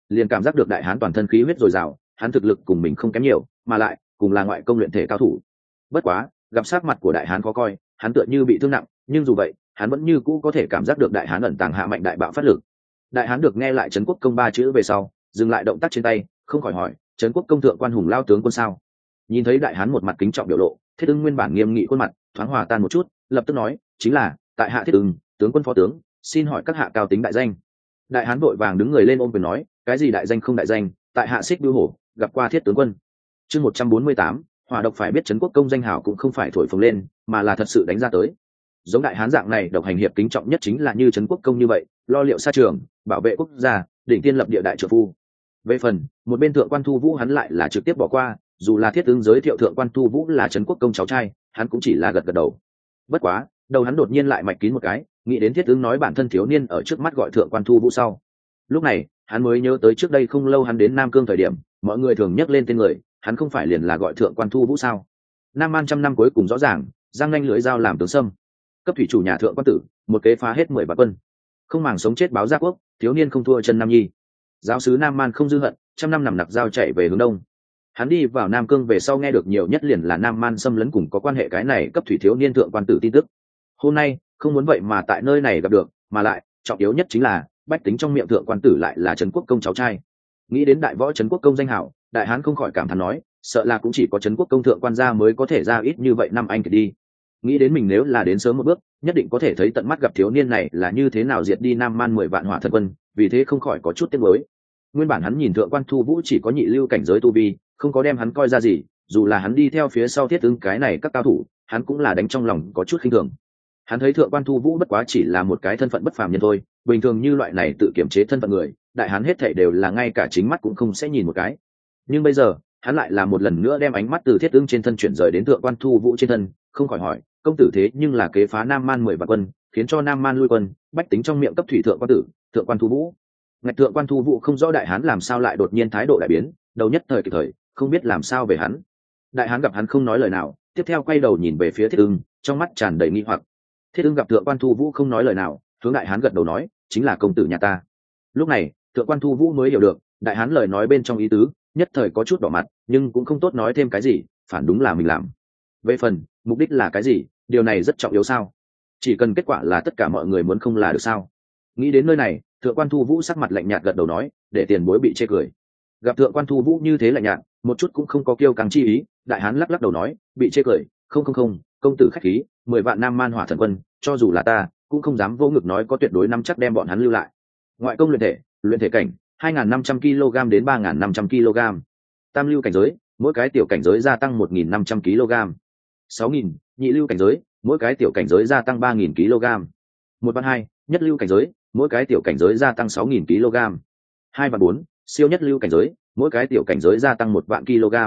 Speaker 1: liền cảm giác được đại hán toàn thân khí huyết dồi dào, hắn thực lực cùng mình không kém nhiều, mà lại cùng là ngoại công luyện thể cao thủ. Bất quá gặp sắc mặt của đại hán khó coi, hắn tựa như bị thương nặng, nhưng dù vậy hắn vẫn như cũ có thể cảm giác được đại hán ẩn tàng hạ mạnh đại bạo phát lực. Đại hán được nghe lại trấn quốc công ba chữ về sau, dừng lại động tác trên tay, không khỏi hỏi, trấn quốc công thượng quan hùng lao tướng quân sao? Nhìn thấy đại hán một mặt kính trọng biểu lộ, Thiết Ưng nguyên bản nghiêm nghị khuôn mặt thoáng hòa tan một chút, lập tức nói, chính là tại hạ Thiết Ưng, tướng quân phó tướng, xin hỏi các hạ cao tính đại danh. Đại hán vội vàng đứng người lên ôm quyền nói, cái gì đại danh không đại danh, tại hạ Xích Bưu Hổ, gặp qua Thiết tướng quân. Chương 148, hỏa độc phải biết trấn quốc công danh hào cũng không phải thổi phồng lên, mà là thật sự đánh ra tới. Giống đại hán dạng này độc hành hiệp kính trọng nhất chính là như trấn quốc công như vậy, lo liệu xa trường, bảo vệ quốc gia, đỉnh tiên lập địa đại trợ phu. Về phần một bên thượng quan Thu Vũ hắn lại là trực tiếp bỏ qua, dù là Thiết Ưng giới thiệu thượng quan Thu Vũ là trấn quốc công cháu trai, hắn cũng chỉ là gật gật đầu. Bất quá đầu hắn đột nhiên lại mạch kín một cái, nghĩ đến Thiết Ưng nói bản thân thiếu niên ở trước mắt gọi thượng quan Thu Vũ sau. Lúc này hắn mới nhớ tới trước đây không lâu hắn đến Nam Cương thời điểm, mọi người thường nhắc lên tên người, hắn không phải liền là gọi thượng quan Thu Vũ sao? Nam Man trăm năm cuối cùng rõ ràng, giang nanh lưỡi dao làm tướng sâm, cấp thủy chủ nhà thượng quan tử, một kế phá hết 10 vạn quân, không màng sống chết báo gia quốc, thiếu niên không thua chân Nam Nhi. Giáo sứ Nam Man không dư hận, trăm năm nằm nặc dao chạy về hướng đông. Hắn đi vào Nam Cương về sau nghe được nhiều nhất liền là Nam Man xâm lấn cùng có quan hệ cái này cấp thủy thiếu niên thượng quan tử tin tức. Hôm nay không muốn vậy mà tại nơi này gặp được, mà lại trọng yếu nhất chính là bách tính trong miệng thượng quan tử lại là trấn quốc công cháu trai. Nghĩ đến đại võ trấn quốc công danh hảo, đại hán không khỏi cảm thán nói, sợ là cũng chỉ có trấn quốc công thượng quan gia mới có thể ra ít như vậy năm anh kể đi. Nghĩ đến mình nếu là đến sớm một bước, nhất định có thể thấy tận mắt gặp thiếu niên này là như thế nào diệt đi Nam Man 10 vạn hỏa thần quân, vì thế không khỏi có chút tiếc nuối. Nguyên bản hắn nhìn thượng quan Thu Vũ chỉ có nhị lưu cảnh giới tu vi, không có đem hắn coi ra gì, dù là hắn đi theo phía sau Thiết Ưng cái này các cao thủ, hắn cũng là đánh trong lòng có chút khinh thường. Hắn thấy thượng quan Thu Vũ bất quá chỉ là một cái thân phận bất phàm nhân thôi, bình thường như loại này tự kiểm chế thân phận người, đại hán hết thảy đều là ngay cả chính mắt cũng không sẽ nhìn một cái. Nhưng bây giờ hắn lại là một lần nữa đem ánh mắt từ Thiết Ưng trên thân chuyển rời đến thượng quan Thu Vũ trên thân, không khỏi hỏi, công tử thế nhưng là kế phá Nam Man 10 vạn quân, khiến cho Nam Man lui quân, bách tính trong miệng cấp thủy thượng quan tử, thượng quan Thu Vũ. Ngạch thượng quan Thu Vũ không rõ đại hán làm sao lại đột nhiên thái độ đại biến, đầu nhất thời kịp thời, không biết làm sao về hắn. Đại hán gặp hắn không nói lời nào, tiếp theo quay đầu nhìn về phía Thiết Ưng, trong mắt tràn đầy nghi hoặc. Thiết Ưng gặp thượng quan Thu Vũ không nói lời nào, hướng đại hán gật đầu nói, chính là công tử nhà ta. Lúc này thượng quan Thu Vũ mới hiểu được đại hán lời nói bên trong ý tứ, nhất thời có chút đỏ mặt, nhưng cũng không tốt nói thêm cái gì, phản đúng là mình làm. Về phần mục đích là cái gì, điều này rất trọng yếu sao? Chỉ cần kết quả là tất cả mọi người muốn không là được sao? Nghĩ đến nơi này, thượng quan Thu Vũ sắc mặt lạnh nhạt gật đầu nói, để tiền bối bị chê cười. Gặp thượng quan Thu Vũ như thế lạnh nhạt, một chút cũng không có kiêu căng chi ý, đại hán lắc lắc đầu nói, bị chê cười, không, công tử khách khí, 10 vạn Nam Man hỏa thần quân, cho dù là ta cũng không dám vô ngực nói có tuyệt đối nắm chắc đem bọn hắn lưu lại. Ngoại công luyện thể cảnh 2.500 kg đến 3.500 kg, tam lưu cảnh giới, mỗi cái tiểu cảnh giới gia tăng 1.500 kg, 6.000 nhị lưu cảnh giới, mỗi cái tiểu cảnh giới gia tăng 3.000 kg, 1/2 nhất lưu cảnh giới, mỗi cái tiểu cảnh giới gia tăng 6.000 kg, 2/4 siêu nhất lưu cảnh giới, mỗi cái tiểu cảnh giới gia tăng 1 vạn kg,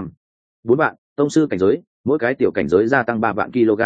Speaker 1: 4 vạn tông sư cảnh giới, mỗi cái tiểu cảnh giới gia tăng 3 vạn kg,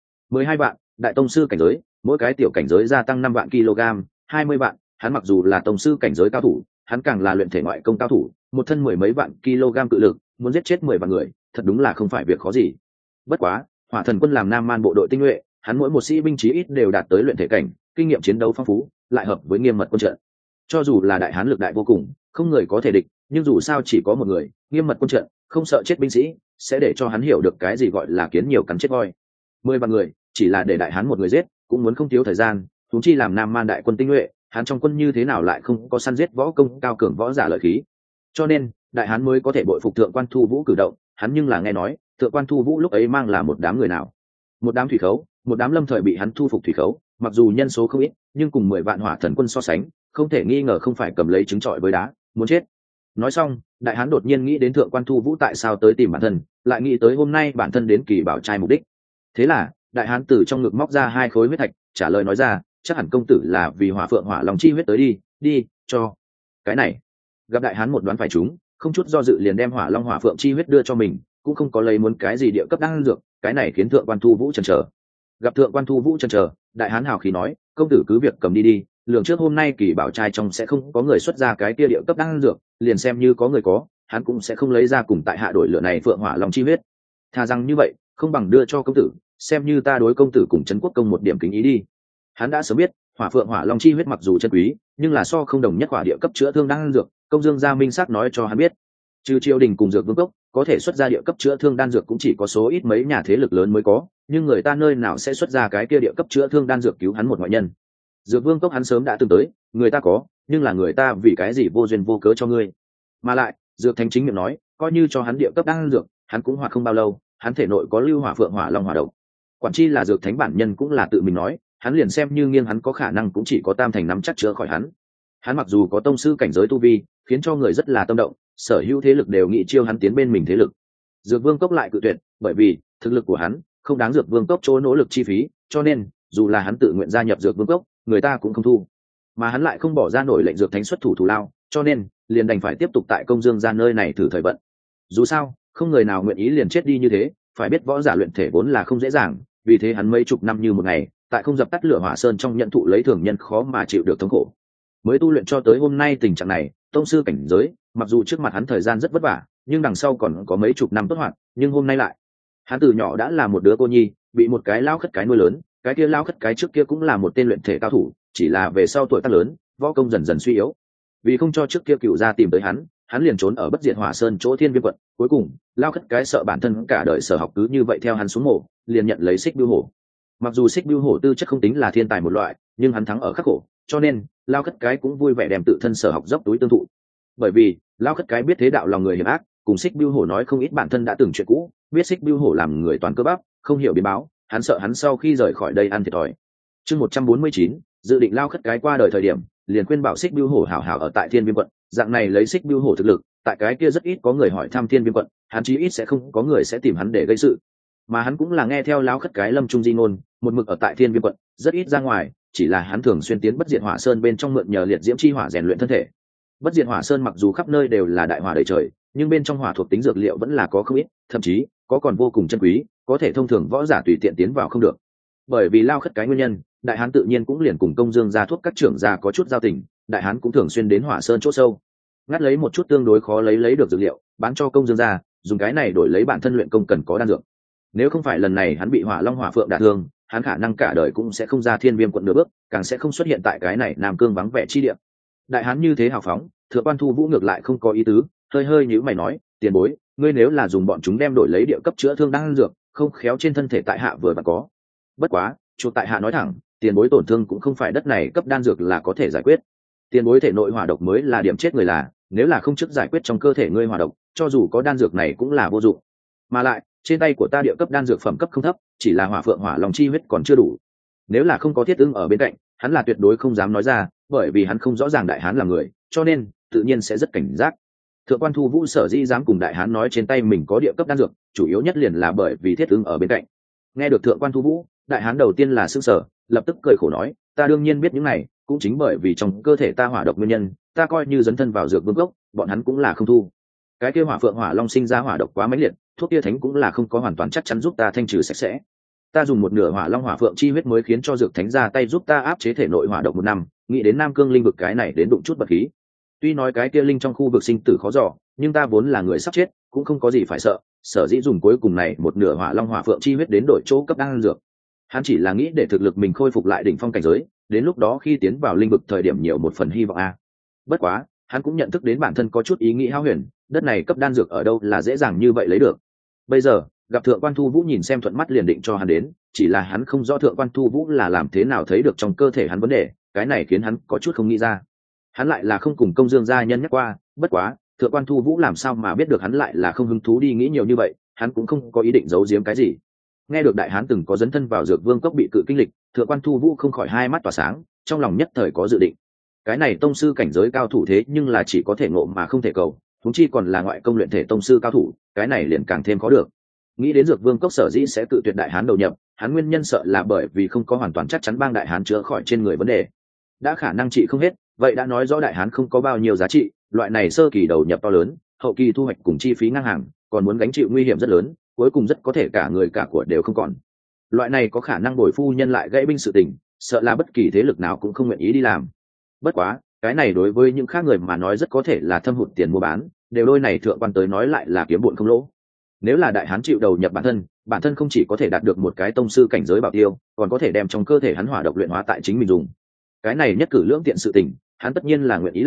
Speaker 1: 12 vạn đại tông sư cảnh giới, mỗi cái tiểu cảnh giới gia tăng 5 vạn kg, 20 vạn hắn mặc dù là tông sư cảnh giới cao thủ, hắn càng là luyện thể ngoại công cao thủ, một thân 10 mấy vạn kg cự lực, muốn giết chết 10 vạn người, thật đúng là không phải việc khó gì. Bất quá hỏa thần quân làm Nam Man bộ đội tinh nhuệ, hắn mỗi một sĩ binh chí ít đều đạt tới luyện thể cảnh, kinh nghiệm chiến đấu phong phú, lại hợp với nghiêm mật quân trận. Cho dù là đại hán lực đại vô cùng, không người có thể địch, nhưng dù sao chỉ có một người, nghiêm mật quân trận, không sợ chết binh sĩ, sẽ để cho hắn hiểu được cái gì gọi là kiến nhiều cắn chết voi. 10 vạn người, chỉ là để đại hán một người giết, cũng muốn không thiếu thời gian, huống chi làm Nam Man đại quân tinh nhuệ, hắn trong quân như thế nào lại không có săn giết võ công cao cường võ giả lợi khí. Cho nên đại hán mới có thể bội phục thượng quan Thu Vũ cử động, hắn nhưng là nghe nói thượng quan Thu Vũ lúc ấy mang là một đám người nào, một đám thủy khấu, một đám lâm thời bị hắn thu phục thủy khấu, mặc dù nhân số không ít, nhưng cùng 10 vạn hỏa thần quân so sánh, không thể nghi ngờ không phải cầm lấy trứng trọi với đá, muốn chết. Nói xong đại hán đột nhiên nghĩ đến thượng quan Thu Vũ tại sao tới tìm bản thân, lại nghĩ tới hôm nay bản thân đến Kỳ Bảo trai mục đích. Thế là đại hán từ trong ngực móc ra 2 khối huyết thạch, trả lời nói ra, chắc hẳn công tử là vì hỏa phượng hỏa long chi huyết tới đi cho cái này. Gặp đại hán một đoán phải trúng, không chút do dự liền đem hỏa long hỏa phượng chi huyết đưa cho mình, cũng không có lấy muốn cái gì địa cấp đan dược, cái này khiến thượng quan Thu Vũ chần chờ. Gặp thượng quan Thu Vũ chần chờ, đại hán hào khí nói, công tử cứ việc cầm đi, lường trước hôm nay Kỳ Bảo trai trong sẽ không có người xuất ra cái kia địa cấp đan dược, liền xem như có người có, hắn cũng sẽ không lấy ra cùng tại hạ đổi lựa này phượng hỏa long chi huyết. Thà rằng như vậy, không bằng đưa cho công tử, xem như ta đối công tử cùng trấn quốc công một điểm kính ý đi. Hắn đã sớm biết hỏa phượng hỏa long chi huyết mặc dù chân quý, nhưng là so không đồng nhất hỏa địa cấp chữa thương đan dược, Công Dương gia minh xác nói cho hắn biết, trừ triều đình cùng dược vương cốc có thể xuất ra địa cấp chữa thương đan dược cũng chỉ có số ít mấy nhà thế lực lớn mới có, nhưng người ta nơi nào sẽ xuất ra cái kia địa cấp chữa thương đan dược cứu hắn một ngoại nhân. Dược vương cốc hắn sớm đã từng tới, người ta có, nhưng là người ta vì cái gì vô duyên vô cớ cho ngươi. Mà lại dược thánh chính miệng nói, coi như cho hắn địa cấp đan dược, hắn cũng hoạt không bao lâu, hắn thể nội có lưu hỏa phượng hỏa long hỏa độc. Quản chi là dược thánh bản nhân cũng là tự mình nói, hắn liền xem như nghiêng hắn có khả năng cũng chỉ có tam thành nắm chắc chữa khỏi hắn. Hắn mặc dù có tông sư cảnh giới tu vi, khiến cho người rất là tâm động, sở hữu thế lực đều nghĩ chiêu hắn tiến bên mình thế lực. Dược vương cốc lại cự tuyệt, bởi vì thực lực của hắn không đáng dược vương cốc chỗ nỗ lực chi phí, cho nên dù là hắn tự nguyện gia nhập dược vương cốc, người ta cũng không thu. Mà hắn lại không bỏ ra nổi lệnh dược thánh xuất thủ thù lao, cho nên liền đành phải tiếp tục tại Công Dương gia nơi này thử thời vận. Dù sao không người nào nguyện ý liền chết đi như thế, phải biết võ giả luyện thể vốn là không dễ dàng, vì thế hắn mấy chục năm như một ngày tại không dập tắt lửa hỏa sơn trong nhận thụ lấy thường nhân khó mà chịu được thống khổ, mới tu luyện cho tới hôm nay tình trạng này. Tông sư cảnh giới mặc dù trước mặt hắn thời gian rất vất vả, nhưng đằng sau còn có mấy chục năm tốt hoạt, nhưng hôm nay lại hắn từ nhỏ đã là một đứa cô nhi, bị một cái lao khất cái nuôi lớn. Cái kia lao khất cái trước kia cũng là một tên luyện thể cao thủ, chỉ là về sau tuổi tác lớn, võ công dần dần suy yếu. Vì không cho trước kia cựu gia tìm tới hắn liền trốn ở Bất Diệt Hỏa Sơn chỗ Thiên Viêm quận. Cuối cùng lao khất cái sợ bản thân cả đời sở học cứ như vậy theo hắn xuống mộ, liền nhận lấy Xích Bưu Hổ. Mặc dù Xích Bưu Hổ tư chất không tính là thiên tài một loại, nhưng hắn thắng ở khắc khổ, cho nên lao khất cái cũng vui vẻ đem tự thân sở học dốc túi tương thụ. Bởi vì lao khất cái biết thế đạo lòng người hiểm ác, cùng Xích Bưu Hổ nói không ít bản thân đã từng chuyện cũ, biết Xích Bưu Hổ làm người toàn cơ bắp, không hiểu biến báo, hắn sợ hắn sau khi rời khỏi đây ăn thiệt thòi. Chương 149, dự định lao khất cái qua đời thời điểm, liền khuyên bảo Xích Bưu Hổ hảo hảo ở tại Thiên Viêm quận, dạng này lấy Xích Bưu Hổ thực lực, tại cái kia rất ít có người hỏi thăm Thiên Viêm quận, hắn chí ít sẽ không có người sẽ tìm hắn để gây sự. Mà hắn cũng là nghe theo lao khất cái lâm trung di ngôn, một mực ở tại Thiên Viêm quận, rất ít ra ngoài, chỉ là hắn thường xuyên tiến Bất Diệt Hỏa Sơn bên trong mượn nhờ liệt diễm chi hỏa rèn luyện thân thể. Bất Diệt Hỏa Sơn mặc dù khắp nơi đều là đại hỏa đầy trời, nhưng bên trong hỏa thuộc tính dược liệu vẫn là có không ít, thậm chí có còn vô cùng chân quý, có thể thông thường võ giả tùy tiện tiến vào không được. Bởi vì lao khất cái nguyên nhân, đại hán tự nhiên cũng liền cùng Công Dương gia thuốc các trưởng gia có chút giao tình, đại hán cũng thường xuyên đến Hỏa Sơn chỗ sâu, ngắt lấy một chút tương đối khó lấy được dược liệu, bán cho Công Dương gia, dùng cái này đổi lấy bản thân luyện công cần có đan dược. Nếu không phải lần này hắn bị Hỏa Long Hỏa Phượng đả thương, hắn khả năng cả đời cũng sẽ không ra Thiên Viêm quận nửa bước, càng sẽ không xuất hiện tại cái này Nam Cương vắng vẻ chi địa. Đại hán như thế hào phóng, Thượng Quan Thu Vũ ngược lại không có ý tứ, hơi nhíu mày nói, tiền bối, ngươi nếu là dùng bọn chúng đem đổi lấy địa cấp chữa thương đan dược, không khéo trên thân thể tại hạ vừa và có. Bất quá, chủ tại hạ nói thẳng, tiền bối tổn thương cũng không phải đất này cấp đan dược là có thể giải quyết. Tiền bối thể nội hỏa độc mới là điểm chết người là, nếu là không trước giải quyết trong cơ thể ngươi hỏa độc, cho dù có đan dược này cũng là vô dụng. Mà lại, trên tay của ta địa cấp đan dược phẩm cấp không thấp, chỉ là hỏa phượng hỏa long chi huyết còn chưa đủ. Nếu là không có Thiết Ưng ở bên cạnh, hắn là tuyệt đối không dám nói ra, bởi vì hắn không rõ ràng đại hán là người, cho nên tự nhiên sẽ rất cảnh giác. Thượng Quan Thu Vũ sở dĩ dám cùng đại hán nói trên tay mình có địa cấp đan dược, chủ yếu nhất liền là bởi vì Thiết Ưng ở bên cạnh. Nghe được Thượng Quan Thu Vũ, đại hán đầu tiên là sửng sở, lập tức cười khổ nói, ta đương nhiên biết những này, cũng chính bởi vì trong cơ thể ta hỏa độc nguyên nhân, ta coi như dấn thân vào dược vương cốc, bọn hắn cũng là không thu. Cái kia hỏa phượng hỏa long sinh ra hỏa độc quá mãnh liệt, thuốc kia thánh cũng là không có hoàn toàn chắc chắn giúp ta thanh trừ sạch sẽ. Ta dùng một nửa hỏa long hỏa phượng chi huyết mới khiến cho dược thánh ra tay giúp ta áp chế thể nội hỏa độc một năm, nghĩ đến Nam Cương linh vực cái này đến đụng chút bật khí. Tuy nói cái kia linh trong khu vực sinh tử khó dò, nhưng ta vốn là người sắp chết, cũng không có gì phải sợ, sở dĩ dùng cuối cùng này một nửa hỏa long hỏa phượng chi huyết đến đổi chỗ cấp đan dược. Hắn chỉ là nghĩ để thực lực mình khôi phục lại đỉnh phong cảnh giới, đến lúc đó khi tiến vào linh vực thời điểm nhiều một phần hy vọng a. Bất quá, hắn cũng nhận thức đến bản thân có chút ý nghĩ hão huyền, đất này cấp đan dược ở đâu là dễ dàng như vậy lấy được. Bây giờ, gặp Thượng Quan Thu Vũ nhìn xem thuận mắt liền định cho hắn đến, chỉ là hắn không rõ Thượng Quan Thu Vũ là làm thế nào thấy được trong cơ thể hắn vấn đề, cái này khiến hắn có chút không nghĩ ra. Hắn lại là không cùng Công Dương gia nhân nhắc qua, bất quá, Thượng Quan Thu Vũ làm sao mà biết được hắn lại là không hứng thú đi nghĩ nhiều như vậy, hắn cũng không có ý định giấu giếm cái gì. Nghe được đại hán từng có dấn thân vào dược vương cốc bị cự kinh lịch, Thượng Quan Thu Vũ không khỏi hai mắt tỏa sáng, trong lòng nhất thời có dự định. Cái này tông sư cảnh giới cao thủ thế nhưng là chỉ có thể ngộ mà không thể cầu, huống chi còn là ngoại công luyện thể tông sư cao thủ, cái này liền càng thêm khó được. Nghĩ đến dược vương cốc sở dĩ sẽ cự tuyệt đại hán đầu nhập, hắn nguyên nhân sợ là bởi vì không có hoàn toàn chắc chắn bang đại hán chữa khỏi trên người vấn đề. Đã khả năng trị không hết, vậy đã nói rõ đại hán không có bao nhiêu giá trị, loại này sơ kỳ đầu nhập to lớn, hậu kỳ thu hoạch cùng chi phí ngang hàng, còn muốn gánh chịu nguy hiểm rất lớn, cuối cùng rất có thể cả người cả của đều không còn. Loại này có khả năng bồi phu nhân lại gãy binh sự tình, sợ là bất kỳ thế lực nào cũng không nguyện ý đi làm. Bất quá, cái này đối với những khác người mà nói rất có thể là thâm hụt tiền mua bán, đều đôi này Thượng Quan tới nói lại là kiếm bộn không lỗ. Nếu là đại hán chịu đầu nhập bản thân không chỉ có thể đạt được một cái tông sư cảnh giới bảo tiêu, còn có thể đem trong cơ thể hắn hỏa độc luyện hóa tại chính mình dùng. Cái này nhất cử lưỡng tiện sự tình, hắn tất nhiên là nguyện ý làm,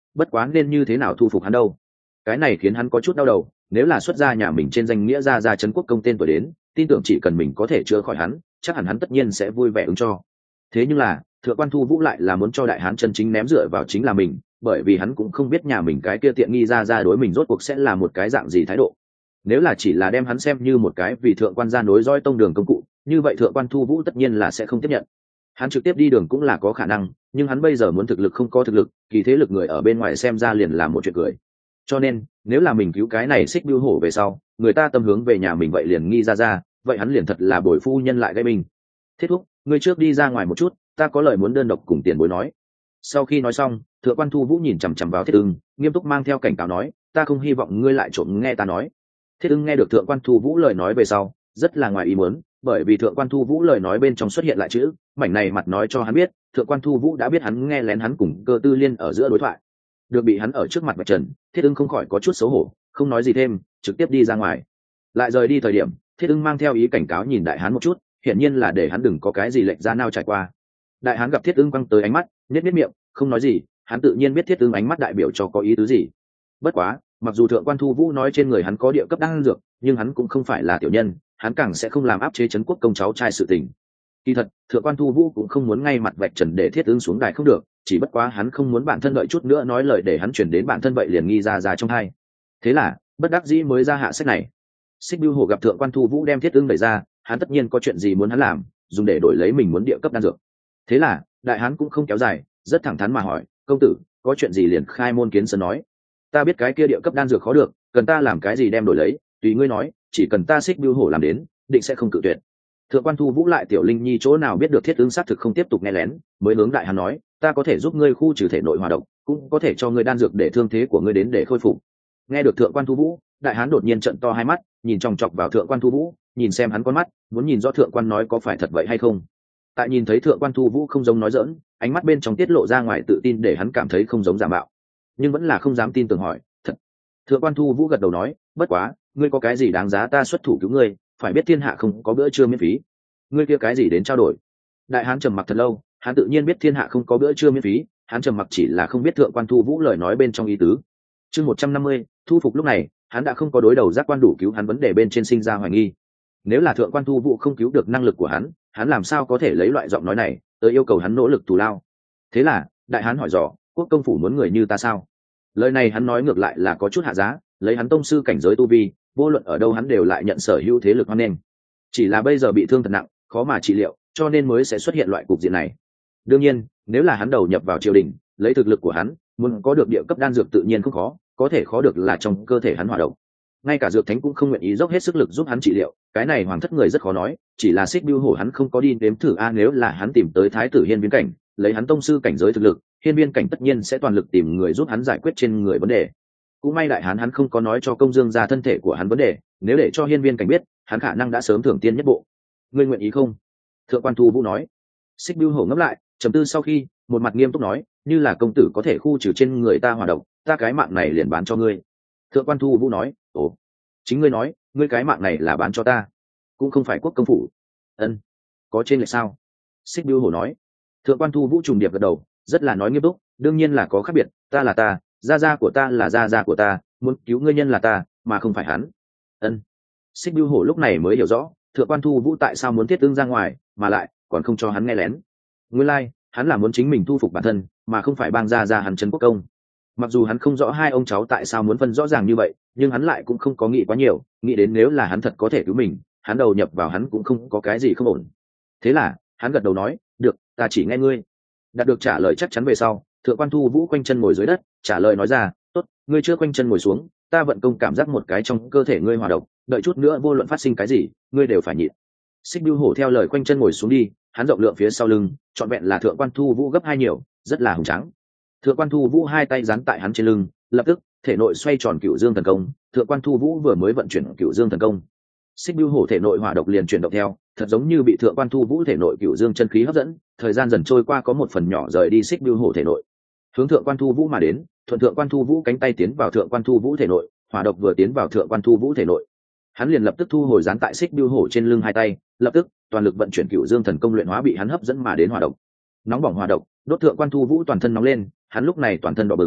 Speaker 1: bất quá nên như thế nào thu phục hắn đâu. Cái này khiến hắn có chút đau đầu, nếu là xuất ra nhà mình trên danh nghĩa ra trấn quốc công tên tuổi đến, tin tưởng chỉ cần mình có thể chữa khỏi hắn, chắc hẳn hắn tất nhiên sẽ vui vẻ ứng cho. Thế nhưng là Thượng quan Thu Vũ lại là muốn cho đại hán chân chính ném dựa vào chính là mình, bởi vì hắn cũng không biết nhà mình cái kia tiện nghi ra đối mình rốt cuộc sẽ là một cái dạng gì thái độ. Nếu là chỉ là đem hắn xem như một cái vì thượng quan gia nối dõi tông đường công cụ, như vậy Thượng quan Thu Vũ tất nhiên là sẽ không tiếp nhận. Hắn trực tiếp đi đường cũng là có khả năng, nhưng hắn bây giờ muốn thực lực không có thực lực, kỳ thế lực người ở bên ngoài xem ra liền là một chuyện cười. Cho nên nếu là mình cứu cái này Xích Bưu Hổ về sau, người ta tâm hướng về nhà mình vậy liền nghi ra, vậy hắn liền thật là bồi phu nhân lại gây mình. Thiết thúc, ngươi trước đi ra ngoài một chút, ta có lời muốn đơn độc cùng tiền bối nói. Sau khi nói xong, Thượng quan Thu Vũ nhìn chằm chằm vào Thiết Ưng, nghiêm túc mang theo cảnh cáo nói, ta không hy vọng ngươi lại trộm nghe ta nói. Thiết Ưng nghe được Thượng quan Thu Vũ lời nói về sau, rất là ngoài ý muốn, bởi vì Thượng quan Thu Vũ lời nói bên trong xuất hiện lại chữ mảnh này mặt nói cho hắn biết Thượng quan Thu Vũ đã biết hắn nghe lén hắn cùng Cơ Tư Liên ở giữa đối thoại. Được bị hắn ở trước mặt vạch trần, Thiết Ưng không khỏi có chút xấu hổ, không nói gì thêm, trực tiếp đi ra ngoài. Lại rời đi thời điểm, Thiết Ưng mang theo ý cảnh cáo nhìn đại hán một chút, hiển nhiên là để hắn đừng có cái gì lệch ra nao trải qua. Đại hán gặp Thiết Ưng quăng tới ánh mắt, nhếch miệng, không nói gì, hắn tự nhiên biết Thiết Ưng ánh mắt đại biểu cho có ý tứ gì. Bất quá, mặc dù Thượng quan Thu Vũ nói trên người hắn có địa cấp đan dược, nhưng hắn cũng không phải là tiểu nhân, hắn càng sẽ không làm áp chế trấn quốc công cháu trai sự tình. Kỳ thật, Thượng quan Thu Vũ cũng không muốn ngay mặt vạch trần để Thiết Ưng xuống đài không được, chỉ bất quá hắn không muốn bản thân đợi chút nữa nói lời để hắn chuyển đến bản thân vậy liền nghi ra trong hai. Thế là, bất đắc dĩ mới ra hạ sách này. Xích Bưu Hổ gặp Thượng quan Thu Vũ đem Thiết Ưng đẩy ra, hắn tất nhiên có chuyện gì muốn hắn làm, dùng để đổi lấy mình muốn địa cấp đan dược. Thế là, đại hán cũng không kéo dài, rất thẳng thắn mà hỏi, công tử, có chuyện gì liền khai môn kiến sơn nói. Ta biết cái kia địa cấp đan dược khó được, cần ta làm cái gì đem đổi lấy, tùy ngươi nói, chỉ cần ta Xích Bưu Hổ làm đến, định sẽ không cự tuyệt. Thượng quan Thu Vũ lại tiểu linh nhi chỗ nào biết được Thiết Ưng xác thực không tiếp tục nghe lén, mới hướng đại hán nói, ta có thể giúp ngươi khu trừ thể nội hỏa độc, cũng có thể cho ngươi đan dược để thương thế của ngươi đến để khôi phục. Nghe được Thượng quan Thu Vũ, đại hán đột nhiên trợn to hai mắt, nhìn chòng chọc vào Thượng quan Thu Vũ, nhìn xem hắn con mắt, muốn nhìn rõ Thượng quan nói có phải thật vậy hay không. Tại nhìn thấy Thượng quan Thu Vũ không giống nói giỡn, ánh mắt bên trong tiết lộ ra ngoài tự tin để hắn cảm thấy không giống giả mạo, nhưng vẫn là không dám tin tưởng hỏi, thật. Thượng quan Thu Vũ gật đầu nói, bất quá, ngươi có cái gì đáng giá ta xuất thủ cứu ngươi, phải biết thiên hạ không có bữa trưa miễn phí. Ngươi kia cái gì đến trao đổi? Đại hán trầm mặc thật lâu, hắn tự nhiên biết thiên hạ không có bữa trưa miễn phí, hắn trầm mặc chỉ là không biết Thượng quan Thu Vũ lời nói bên trong ý tứ. Chương 150, thu phục lúc này, hắn đã không có đối đầu giác quan đủ cứu hắn vấn đề bên trên sinh ra hoài nghi. Nếu là Thượng quan Thu Vũ không cứu được năng lực của hắn làm sao có thể lấy loại giọng nói này tới yêu cầu hắn nỗ lực thù lao. Thế là, đại hán hỏi dò, quốc công phủ muốn người như ta sao? Lời này hắn nói ngược lại là có chút hạ giá, lấy hắn tông sư cảnh giới tu vi, vô luận ở đâu hắn đều lại nhận sở hữu thế lực hoan nghênh. Chỉ là bây giờ bị thương thật nặng, khó mà trị liệu, cho nên mới sẽ xuất hiện loại cục diện này. Đương nhiên, nếu là hắn đầu nhập vào triều đình, lấy thực lực của hắn, muốn có được địa cấp đan dược tự nhiên không khó, có thể khó được là trong cơ thể hắn hỏa độc. Ngay cả dược thánh cũng không nguyện ý dốc hết sức lực giúp hắn trị liệu, cái này hoàng thất người rất khó nói, chỉ là Xích Bưu Hổ hắn không có đi nếm thử nếu là hắn tìm tới thái tử Hiên Viên Cảnh, lấy hắn tông sư cảnh giới thực lực, Hiên Viên Cảnh tất nhiên sẽ toàn lực tìm người giúp hắn giải quyết trên người vấn đề. Cũng may đại hán hắn không có nói cho Công Dương ra thân thể của hắn vấn đề, nếu để cho Hiên Viên Cảnh biết, hắn khả năng đã sớm thưởng tiên nhất bộ. Ngươi nguyện ý không? Thượng quan Thu Vũ nói. Xích Bưu Hổ ngẫm lại, trầm tư sau khi, một mặt nghiêm túc nói, như là công tử có thể khu trừ trên người ta hỏa độc, ta cái mạng này liền bán cho ngươi. Thượng quan Thu Vũ nói, ồ, chính ngươi nói, ngươi cái mạng này là bán cho ta, cũng không phải quốc công phủ. Ân, có trên lệch sao? Xích Bưu Hổ nói. Thượng quan Thu Vũ trùng điệp gật đầu, rất là nói nghiêm túc, đương nhiên là có khác biệt, ta là ta, gia của ta là gia của ta, muốn cứu ngươi nhân là ta, mà không phải hắn. Ân. Xích Bưu Hổ lúc này mới hiểu rõ, Thượng quan Thu Vũ tại sao muốn Thiết Ưng ra ngoài, mà lại còn không cho hắn nghe lén. Nguyên lai, hắn là muốn chính mình thu phục bản thân, mà không phải bang ra hắn trấn quốc công. Mặc dù hắn không rõ hai ông cháu tại sao muốn phân rõ ràng như vậy, nhưng hắn lại cũng không có nghĩ quá nhiều, nghĩ đến nếu là hắn thật có thể cứu mình, hắn đầu nhập vào hắn cũng không có cái gì không ổn. Thế là, hắn gật đầu nói, được, ta chỉ nghe ngươi. Đạt được trả lời chắc chắn về sau, Thượng quan Thu Vũ quanh chân ngồi dưới đất, trả lời nói ra, tốt, ngươi chưa quanh chân ngồi xuống, ta vận công cảm giác một cái trong cơ thể ngươi hòa độc, đợi chút nữa vô luận phát sinh cái gì, ngươi đều phải nhịn. Xích Bưu Hổ theo lời quanh chân ngồi xuống đi, hắn rộng lượng phía sau lưng, trọn vẹn là Thượng quan Thu Vũ gấp hai nhiều, rất là hùng tráng. Thượng quan Thu Vũ hai tay dán tại hắn trên lưng, lập tức thể nội xoay tròn Cửu Dương thần công. Thượng quan Thu Vũ vừa mới vận chuyển Cửu Dương thần công, Xích Bưu Hổ thể nội hỏa độc liền chuyển động theo, thật giống như bị Thượng quan Thu Vũ thể nội Cửu Dương chân khí hấp dẫn. Thời gian dần trôi qua có một phần nhỏ rời đi Xích Bưu Hổ thể nội, hướng Thượng quan Thu Vũ mà đến. Thuận Thượng quan Thu Vũ cánh tay tiến vào Thượng quan Thu Vũ thể nội, hỏa độc vừa tiến vào Thượng quan Thu Vũ thể nội, hắn liền lập tức thu hồi dán tại Xích Bưu Hổ trên lưng hai tay, lập tức toàn lực vận chuyển Cửu Dương thần công luyện hóa bị hắn hấp dẫn mà đến hỏa độc. Nóng bỏng hỏa độc đốt Thượng quan Thu Vũ toàn thân nóng lên, hắn lúc này toàn thân đỏ bừng,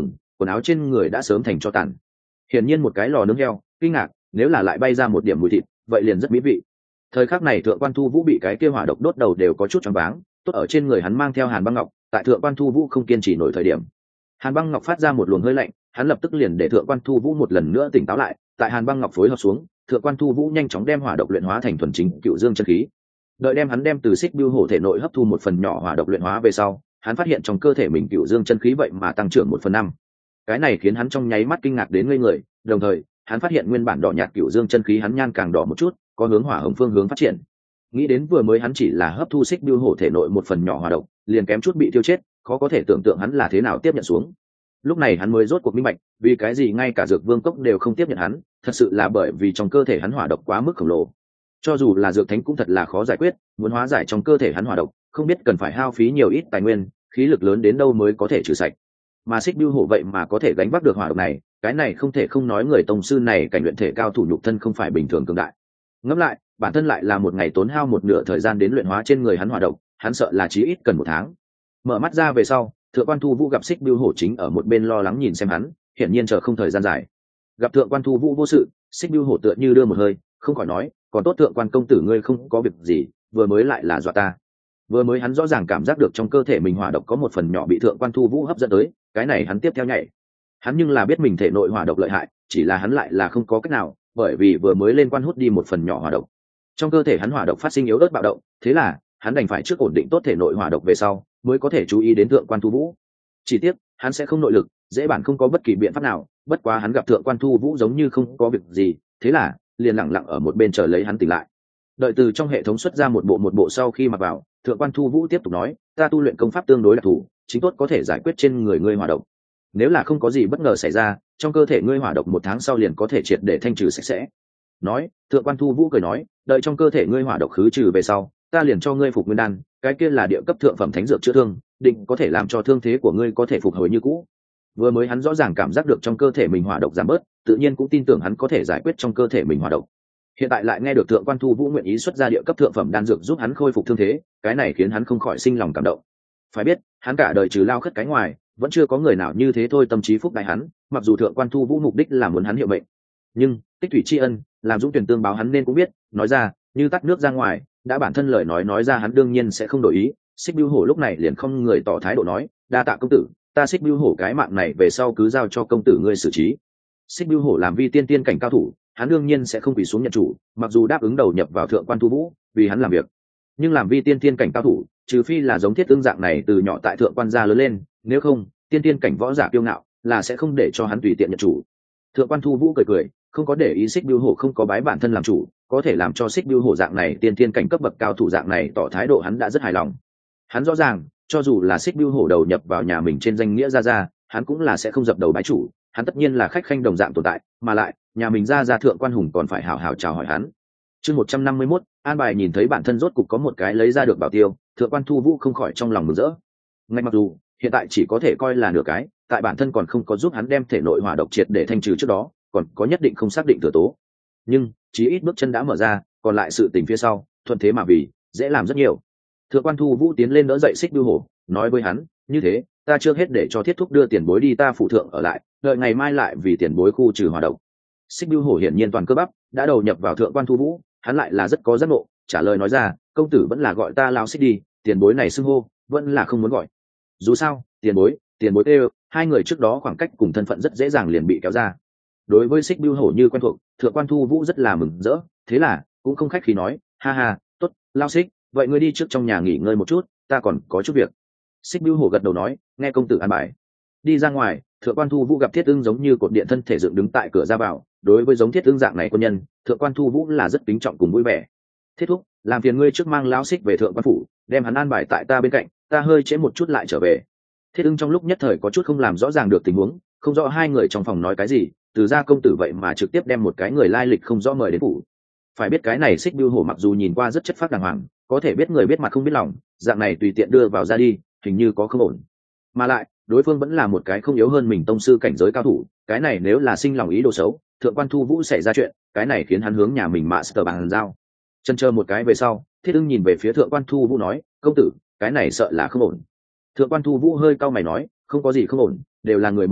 Speaker 1: quần áo trên người đã sớm thành cho tàn. Hiển nhiên một cái lò nướng heo, kinh ngạc, nếu là lại bay ra một điểm mùi thịt, vậy liền rất mỹ vị. Thời khắc này thượng quan thu vũ bị cái kia hỏa độc đốt đầu đều có chút choáng váng, tốt ở trên người hắn mang theo hàn băng ngọc, tại thượng quan thu vũ không kiên trì nổi thời điểm, hàn băng ngọc phát ra một luồng hơi lạnh, hắn lập tức liền để thượng quan thu vũ một lần nữa tỉnh táo lại. Tại hàn băng ngọc phối hợp xuống, thượng quan thu vũ nhanh chóng đem hỏa độc luyện hóa thành thuần chính cựu dương chân khí. Đợi đem hắn đem từ xích bưu hổ thể nội hấp thu một phần nhỏ hỏa độc luyện hóa về sau, hắn phát hiện trong cơ thể mình cựu dương chân khí vậy mà tăng trưởng 1/5. Cái này khiến hắn trong nháy mắt kinh ngạc đến ngây người, đồng thời hắn phát hiện nguyên bản đỏ nhạt cựu dương chân khí hắn nhan càng đỏ một chút, có hướng hỏa hồng phương hướng phát triển. Nghĩ đến vừa mới hắn chỉ là hấp thu xích bưu hổ thể nội một phần nhỏ hỏa độc, liền kém chút bị tiêu chết, khó có thể tưởng tượng hắn là thế nào tiếp nhận xuống. Lúc này hắn mới rốt cuộc minh bạch, vì cái gì ngay cả dược vương cốc đều không tiếp nhận hắn, thật sự là bởi vì trong cơ thể hắn hỏa độc quá mức khổng lồ. Cho dù là dược thánh cũng thật là khó giải quyết, muốn hóa giải trong cơ thể hắn hỏa độc, không biết cần phải hao phí nhiều ít tài nguyên, khí lực lớn đến đâu mới có thể trừ sạch. Mà xích bưu hổ vậy mà có thể gánh vác được hỏa độc này, cái này không thể không nói người tông sư này cảnh luyện thể cao thủ nhục thân không phải bình thường cường đại. Ngẫm lại, bản thân lại là một ngày tốn hao một nửa thời gian đến luyện hóa trên người hắn hỏa độc, hắn sợ là chí ít cần 1 tháng. Mở mắt ra về sau, thượng quan thu vũ gặp xích bưu hổ chính ở một bên lo lắng nhìn xem hắn, hiển nhiên chờ không thời gian dài. Gặp thượng quan thu vũ vô sự, xích bưu hổ tựa như đưa một hơi, không khỏi nói, còn tốt thượng quan công tử ngươi không có việc gì, vừa mới lại là dọa ta. Vừa mới hắn rõ ràng cảm giác được trong cơ thể mình hỏa độc có một phần nhỏ bị thượng quan thu vũ hấp dẫn tới, cái này hắn tiếp theo nhảy. Hắn nhưng là biết mình thể nội hỏa độc lợi hại, chỉ là hắn lại là không có cách nào, bởi vì vừa mới lên quan hút đi một phần nhỏ hỏa độc. Trong cơ thể hắn hỏa độc phát sinh yếu ớt bạo động, thế là hắn đành phải trước ổn định tốt thể nội hỏa độc về sau, mới có thể chú ý đến thượng quan thu vũ. Chỉ tiếc, hắn sẽ không nội lực, dễ bản không có bất kỳ biện pháp nào, bất quá hắn gặp thượng quan thu vũ giống như không có việc gì, thế là liền lặng lặng ở một bên chờ lấy hắn tỉnh lại. Đợi từ trong hệ thống xuất ra một bộ sau khi mặc vào, thượng quan thu vũ tiếp tục nói, ta tu luyện công pháp tương đối đặc thù, chính tốt có thể giải quyết trên người ngươi hỏa độc. Nếu là không có gì bất ngờ xảy ra, trong cơ thể ngươi hỏa độc 1 tháng sau liền có thể triệt để thanh trừ sạch sẽ. Nói, thượng quan thu vũ cười nói, đợi trong cơ thể ngươi hỏa độc khứ trừ về sau, ta liền cho ngươi phục nguyên đan, cái kia là địa cấp thượng phẩm thánh dược chữa thương, định có thể làm cho thương thế của ngươi có thể phục hồi như cũ. Vừa mới hắn rõ ràng cảm giác được trong cơ thể mình hỏa độc giảm bớt, tự nhiên cũng tin tưởng hắn có thể giải quyết trong cơ thể mình hỏa độc. Hiện tại lại nghe được thượng quan thu vũ nguyện ý xuất ra địa cấp thượng phẩm đan dược giúp hắn khôi phục thương thế, cái này khiến hắn không khỏi sinh lòng cảm động. Phải biết, hắn cả đời trừ lao khất cái ngoài, vẫn chưa có người nào như thế thôi tâm trí phúc đại hắn, mặc dù thượng quan thu vũ mục đích là muốn hắn hiệu mệnh, nhưng tích thủy tri ân, làm dũng tuyển tương báo hắn nên cũng biết, nói ra như tắt nước ra ngoài, đã bản thân lời nói ra hắn đương nhiên sẽ không đổi ý. Xích bưu hổ lúc này liền không người tỏ thái độ nói, đa tạ công tử, ta xích bưu hổ cái mạng này về sau cứ giao cho công tử ngươi xử trí. Xích bưu hổ làm vi tiên tiên cảnh cao thủ, hắn đương nhiên sẽ không quỳ xuống nhận chủ, mặc dù đáp ứng đầu nhập vào thượng quan thu vũ vì hắn làm việc, nhưng làm vi tiên tiên cảnh cao thủ, trừ phi là giống thiết tương dạng này từ nhỏ tại thượng quan gia lớn lên, nếu không tiên tiên cảnh võ giả kiêu ngạo là sẽ không để cho hắn tùy tiện nhận chủ. Thượng quan thu vũ cười cười, không có để ý xích bưu hổ không có bái bản thân làm chủ, có thể làm cho xích bưu hổ dạng này tiên tiên cảnh cấp bậc cao thủ dạng này tỏ thái độ, hắn đã rất hài lòng. Hắn rõ ràng, cho dù là xích bưu hổ đầu nhập vào nhà mình trên danh nghĩa ra, hắn cũng là sẽ không dập đầu bái chủ, hắn tất nhiên là khách khanh đồng dạng tồn tại, mà lại nhà mình ra thượng quan hùng còn phải hào hào chào hỏi hắn. Chương 151, an bài nhìn thấy bản thân rốt cục có một cái lấy ra được bảo tiêu, thượng quan thu vũ không khỏi trong lòng mừng rỡ. Ngay mặc dù hiện tại chỉ có thể coi là nửa cái, tại bản thân còn không có giúp hắn đem thể nội hỏa độc triệt để thanh trừ trước đó, còn có nhất định không xác định thừa tố, nhưng chí ít bước chân đã mở ra, còn lại sự tình phía sau thuận thế mà vì dễ làm rất nhiều. Thượng quan thu vũ tiến lên đỡ dậy xích bưu hổ, nói với hắn, như thế ta chưa hết để cho thiết thúc đưa tiền bối đi ta phụ thượng ở lại, đợi ngày mai lại vì tiền bối khu trừ hỏa độc. Xích bưu hổ hiển nhiên toàn cơ bắp đã đầu nhập vào thượng quan thu vũ, hắn lại là rất có giác ngộ, trả lời nói ra, công tử vẫn là gọi ta lao xích đi, tiền bối này xưng hô vẫn là không muốn gọi. Dù sao tiền bối tê, hai người trước đó khoảng cách cùng thân phận rất dễ dàng liền bị kéo ra. Đối với xích bưu hổ như quen thuộc, thượng quan thu vũ rất là mừng rỡ, thế là cũng không khách khí nói, ha ha, tốt, lao xích, vậy ngươi đi trước trong nhà nghỉ ngơi một chút, ta còn có chút việc. Xích bưu hổ gật đầu nói, nghe công tử an bài. Đi ra ngoài, thượng quan thu vũ gặp thiết ưng giống như cột điện thân thể dựng đứng tại cửa ra vào, đối với giống thiết ưng dạng này quân nhân, thượng quan thu vũ là rất kính trọng cùng vui vẻ. Thiết thúc, làm phiền ngươi trước mang lão xích về thượng quan phủ, đem hắn an bài tại ta bên cạnh, ta hơi trễ một chút lại trở về. Thiết ưng trong lúc nhất thời có chút không làm rõ ràng được tình huống, không rõ hai người trong phòng nói cái gì, từ gia công tử vậy mà trực tiếp đem một cái người lai lịch không rõ mời đến phủ. Phải biết cái này xích bưu hổ mặc dù nhìn qua rất chất phác đàng hoàng, có thể biết người biết mặt không biết lòng, dạng này tùy tiện đưa vào ra đi, hình như có không ổn. Mà lại đối phương vẫn là một cái không yếu hơn mình tông sư cảnh giới cao thủ, cái này nếu là sinh lòng ý đồ xấu, thượng quan thu vũ xảy ra chuyện, cái này khiến hắn hướng nhà mình master bàn giao. Chân chờ một cái về sau, thiết ưng nhìn về phía thượng quan thu vũ nói, công tử, cái này sợ là không ổn. Thượng quan thu vũ hơi cau mày nói, không có gì không ổn, đều là người một nhà,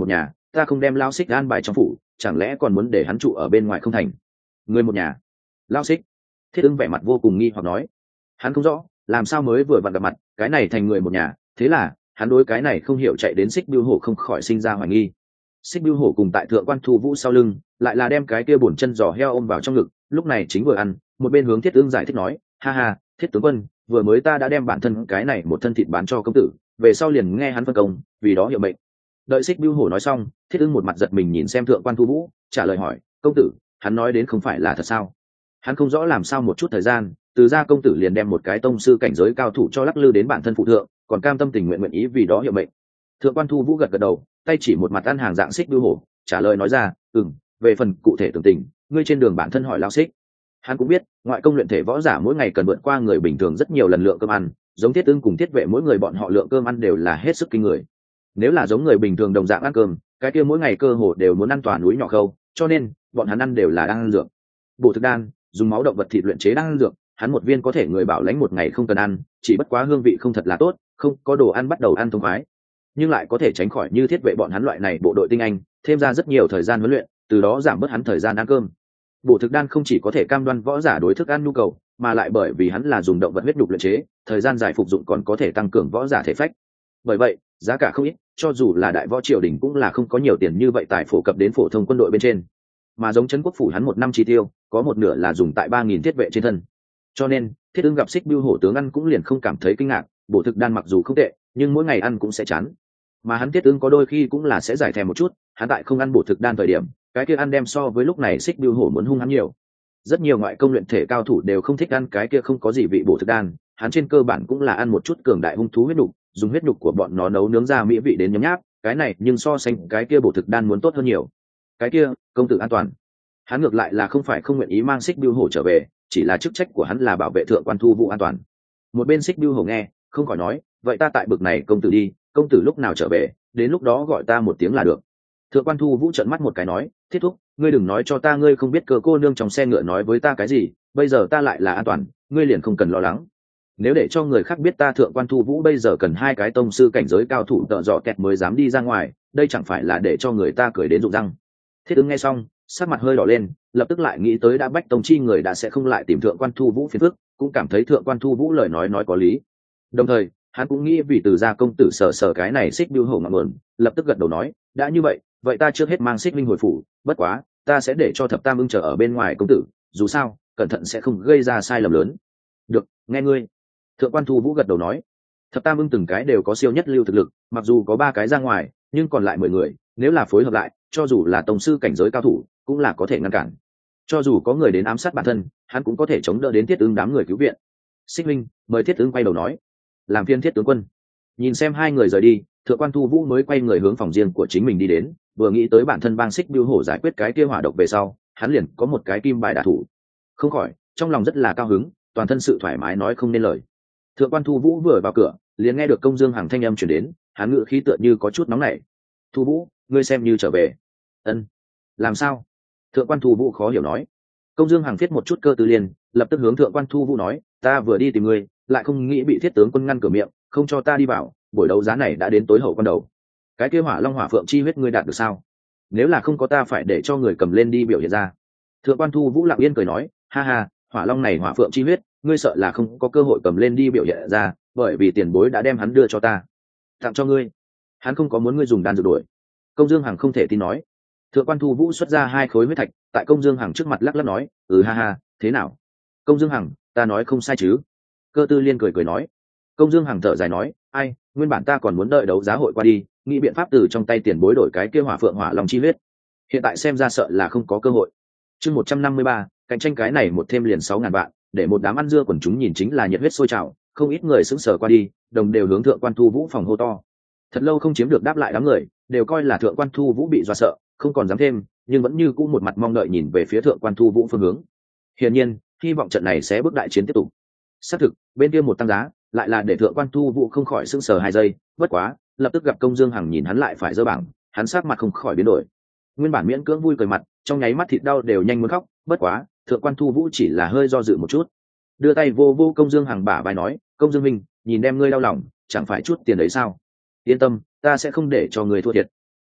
Speaker 1: ta không đem lao xích an bài trong phủ, chẳng lẽ còn muốn để hắn trụ ở bên ngoài không thành? Người một nhà. Lao xích. Thiết Ưng vẻ mặt vô cùng nghi hoặc nói. Hắn không rõ làm sao mới vừa vặn gặp mặt cái này thành người một nhà, thế là hắn đối cái này không hiểu chạy đến Xích Bưu Hổ không khỏi sinh ra hoài nghi. Xích Bưu Hổ cùng tại Thượng Quan Thu Vũ sau lưng lại là đem cái kia bổn chân giò heo ôm vào trong ngực, lúc này chính vừa ăn, một bên hướng Thiết Ưng giải thích nói, ha ha, Thiết tướng quân, vừa mới ta đã đem bản thân cái này một thân thịt bán cho công tử, về sau liền nghe hắn phân công, vì đó hiệu mệnh. Đợi Xích Bưu Hổ nói xong, Thiết Ưng một mặt giật mình nhìn xem Thượng Quan Thu Vũ, trả lời hỏi, công tử, hắn nói đến không phải là thật sao? Hắn không rõ làm sao một chút thời gian, từ gia công tử liền đem một cái tông sư cảnh giới cao thủ cho lắc lư đến bản thân phụ thượng, còn cam tâm tình nguyện nguyện ý vì đó hiệu mệnh. Thượng Quan Thu Vũ gật gật đầu, tay chỉ một mặt ăn hàng dạng Xích Bưu Hổ, trả lời nói ra, về phần cụ thể tường tình, ngươi trên đường bản thân hỏi Lão Xích. Hắn cũng biết, ngoại công luyện thể võ giả mỗi ngày cần vượt qua người bình thường rất nhiều lần lượng cơm ăn, giống Thiết Ưng cùng Thiết Vệ mỗi người bọn họ lượng cơm ăn đều là hết sức kinh người. Nếu là giống người bình thường đồng dạng ăn cơm, cái kia mỗi ngày cơ hồ đều muốn ăn toàn núi nhỏ khâu, cho nên bọn hắn ăn đều là đang ăn dược. Bổ thực đan, dùng máu động vật thịt luyện chế đang ăn dược, hắn một viên có thể người bảo lãnh một ngày không cần ăn, chỉ bất quá hương vị không thật là tốt, không có đồ ăn bắt đầu ăn thông khoái, nhưng lại có thể tránh khỏi như Thiết Vệ bọn hắn loại này bộ đội tinh anh, thêm ra rất nhiều thời gian huấn luyện, từ đó giảm bớt hắn thời gian ăn cơm. Bổ thực đan không chỉ có thể cam đoan võ giả đối thức ăn nhu cầu, mà lại bởi vì hắn là dùng động vật huyết nhục luyện chế, thời gian dài phục dụng còn có thể tăng cường võ giả thể phách. Bởi vậy, giá cả không ít, cho dù là đại võ triều đình cũng là không có nhiều tiền như vậy tại phổ cập đến phổ thông quân đội bên trên. Mà giống trấn quốc phủ hắn một năm chi tiêu, có một nửa là dùng tại 3000 thiết vệ trên thân. Cho nên, Thiết Ưng gặp Xích Bưu Hổ tướng ăn cũng liền không cảm thấy kinh ngạc, bổ thực đan mặc dù không tệ, nhưng mỗi ngày ăn cũng sẽ chán. Mà hắn Thiết Ưng có đôi khi cũng là sẽ giải thèm một chút, hắn tại không ăn bổ thực đan thời điểm, cái kia ăn đem so với lúc này Xích Bưu Hổ muốn hung hắn nhiều. Rất nhiều ngoại công luyện thể cao thủ đều không thích ăn cái kia không có gì vị bổ thực đan, hắn trên cơ bản cũng là ăn một chút cường đại hung thú huyết nhục, dùng huyết nhục của bọn nó nấu nướng ra mỹ vị đến nhấm nháp, cái này nhưng so sánh cái kia bổ thực đan muốn tốt hơn nhiều. Cái kia, công tử an toàn. Hắn ngược lại là không phải không nguyện ý mang Xích Bưu Hổ trở về, chỉ là chức trách của hắn là bảo vệ Thượng Quan Thu Vũ an toàn. Một bên Xích Bưu Hổ nghe, không khỏi nói, vậy ta tại bực này công tử đi, công tử lúc nào trở về, đến lúc đó gọi ta một tiếng là được. Thượng Quan Thu Vũ trợn mắt một cái nói, Thiết thúc, ngươi đừng nói cho ta ngươi không biết Cờ cô nương trong xe ngựa nói với ta cái gì, bây giờ ta lại là an toàn, ngươi liền không cần lo lắng. Nếu để cho người khác biết ta Thượng Quan Thu Vũ bây giờ cần 2 cái tông sư cảnh giới cao thủ tợ dọ kẹt mới dám đi ra ngoài, đây chẳng phải là để cho người ta cười đến rụng răng. Thiết Ưng nghe xong, sắc mặt hơi đỏ lên, lập tức lại nghĩ tới đã bách tông chi người đã sẽ không lại tìm Thượng Quan Thu Vũ phiền phức, cũng cảm thấy Thượng Quan Thu Vũ lời nói có lý. Đồng thời, hắn cũng nghĩ vì từ gia công tử sở cái này Xích Bưu Hổ ngọn nguồn, lập tức gật đầu nói, đã như vậy ta trước hết mang Xích Linh hồi phủ, bất quá, ta sẽ để cho Thập Tam Ưng chờ ở bên ngoài công tử, dù sao, cẩn thận sẽ không gây ra sai lầm lớn. Được, nghe ngươi. Thượng Quan Thu Vũ gật đầu nói, Thập Tam Ưng từng cái đều có siêu nhất lưu thực lực, mặc dù có 3 cái ra ngoài, nhưng còn lại 10 người, nếu là phối hợp lại, cho dù là tông sư cảnh giới cao thủ, cũng là có thể ngăn cản. Cho dù có người đến ám sát bản thân, hắn cũng có thể chống đỡ đến Thiết Ưng đám người cứu viện. Xích Linh, mời Thiết Ưng quay đầu nói, làm phiên Thiết tướng quân. Nhìn xem 2 người rời đi, Thượng Quan Thu Vũ mới quay người hướng phòng riêng của chính mình đi đến, vừa nghĩ tới bản thân bang Xích Bưu Hổ giải quyết cái kia hỏa độc về sau, hắn liền có một cái kim bài đả thủ. Không khỏi, trong lòng rất là cao hứng, toàn thân sự thoải mái nói không nên lời. Thượng Quan Thu Vũ vừa vào cửa, liền nghe được Công Dương Hằng thanh âm truyền đến, hắn ngữ khí tựa như có chút nóng nảy. "Thu Vũ, ngươi xem như trở về." "Ân, làm sao?" Thượng Quan Thu Vũ khó hiểu nói. Công Dương Hằng viết một chút cơ tư liên, lập tức hướng Thượng Quan Thu Vũ nói, "Ta vừa đi tìm ngươi, lại không nghĩ bị Thiết tướng quân ngăn cửa miệng, không cho ta đi vào, buổi đấu giá này đã đến tối hậu quan đầu. Cái kia Hỏa Long Hỏa Phượng chi huyết ngươi đạt được sao? Nếu là không có ta phải để cho người cầm lên đi biểu hiện ra." Thượng Quan Thu Vũ lặng yên cười nói, "Ha ha, Hỏa Long này Hỏa Phượng chi huyết, ngươi sợ là không có cơ hội cầm lên đi biểu hiện ra, bởi vì tiền bối đã đem hắn đưa cho ta, tặng cho ngươi. Hắn không có muốn ngươi dùng đan dược đuổi." Công Dương Hằng không thể tin nói. Thượng Quan Thu Vũ xuất ra 2 khối huyết thạch, tại Công Dương Hằng trước mặt lắc lắc nói, Ha ha, thế nào? Công Dương Hằng, ta nói không sai chứ?" Cơ Tư Liên cười nói. Công Dương Hằng thở dài nói, ai, nguyên bản ta còn muốn đợi đấu giá hội qua đi, nghĩ biện pháp từ trong tay tiền bối đổi cái kia Hỏa Phượng Hỏa Long chi huyết. Hiện tại xem ra sợ là không có cơ hội. Chương 153, cạnh tranh cái này một thêm liền 6000 vạn, để một đám ăn dưa quần chúng nhìn chính là nhiệt huyết sôi trào, không ít người sững sờ qua đi, đồng đều hướng Thượng Quan Thu Vũ phòng hô to. Thật lâu không chiếm được đáp lại đám người, đều coi là Thượng Quan Thu Vũ bị dọa sợ, không còn dám thêm, nhưng vẫn như cũ một mặt mong đợi nhìn về phía Thượng Quan Thu Vũ phương hướng. Hiển nhiên, hy vọng trận này sẽ bước đại chiến tiếp tục. Xác thực, bên kia một tăng giá, lại là để Thượng Quan Thu Vũ không khỏi sững sờ 2 giây, bất quá, lập tức gặp Công Dương Hằng nhìn hắn lại phải dơ bảng, hắn sắc mặt không khỏi biến đổi. Nguyên bản miễn cưỡng vui cười mặt, trong nháy mắt thịt đau đều nhanh muốn khóc, bất quá, Thượng Quan Thu Vũ chỉ là hơi do dự một chút, đưa tay vô vô Công Dương Hằng bả vai nói, "Công Dương minh, nhìn đem ngươi đau lòng, chẳng phải chút tiền đấy sao? Yên tâm, ta sẽ không để cho ngươi thua thiệt."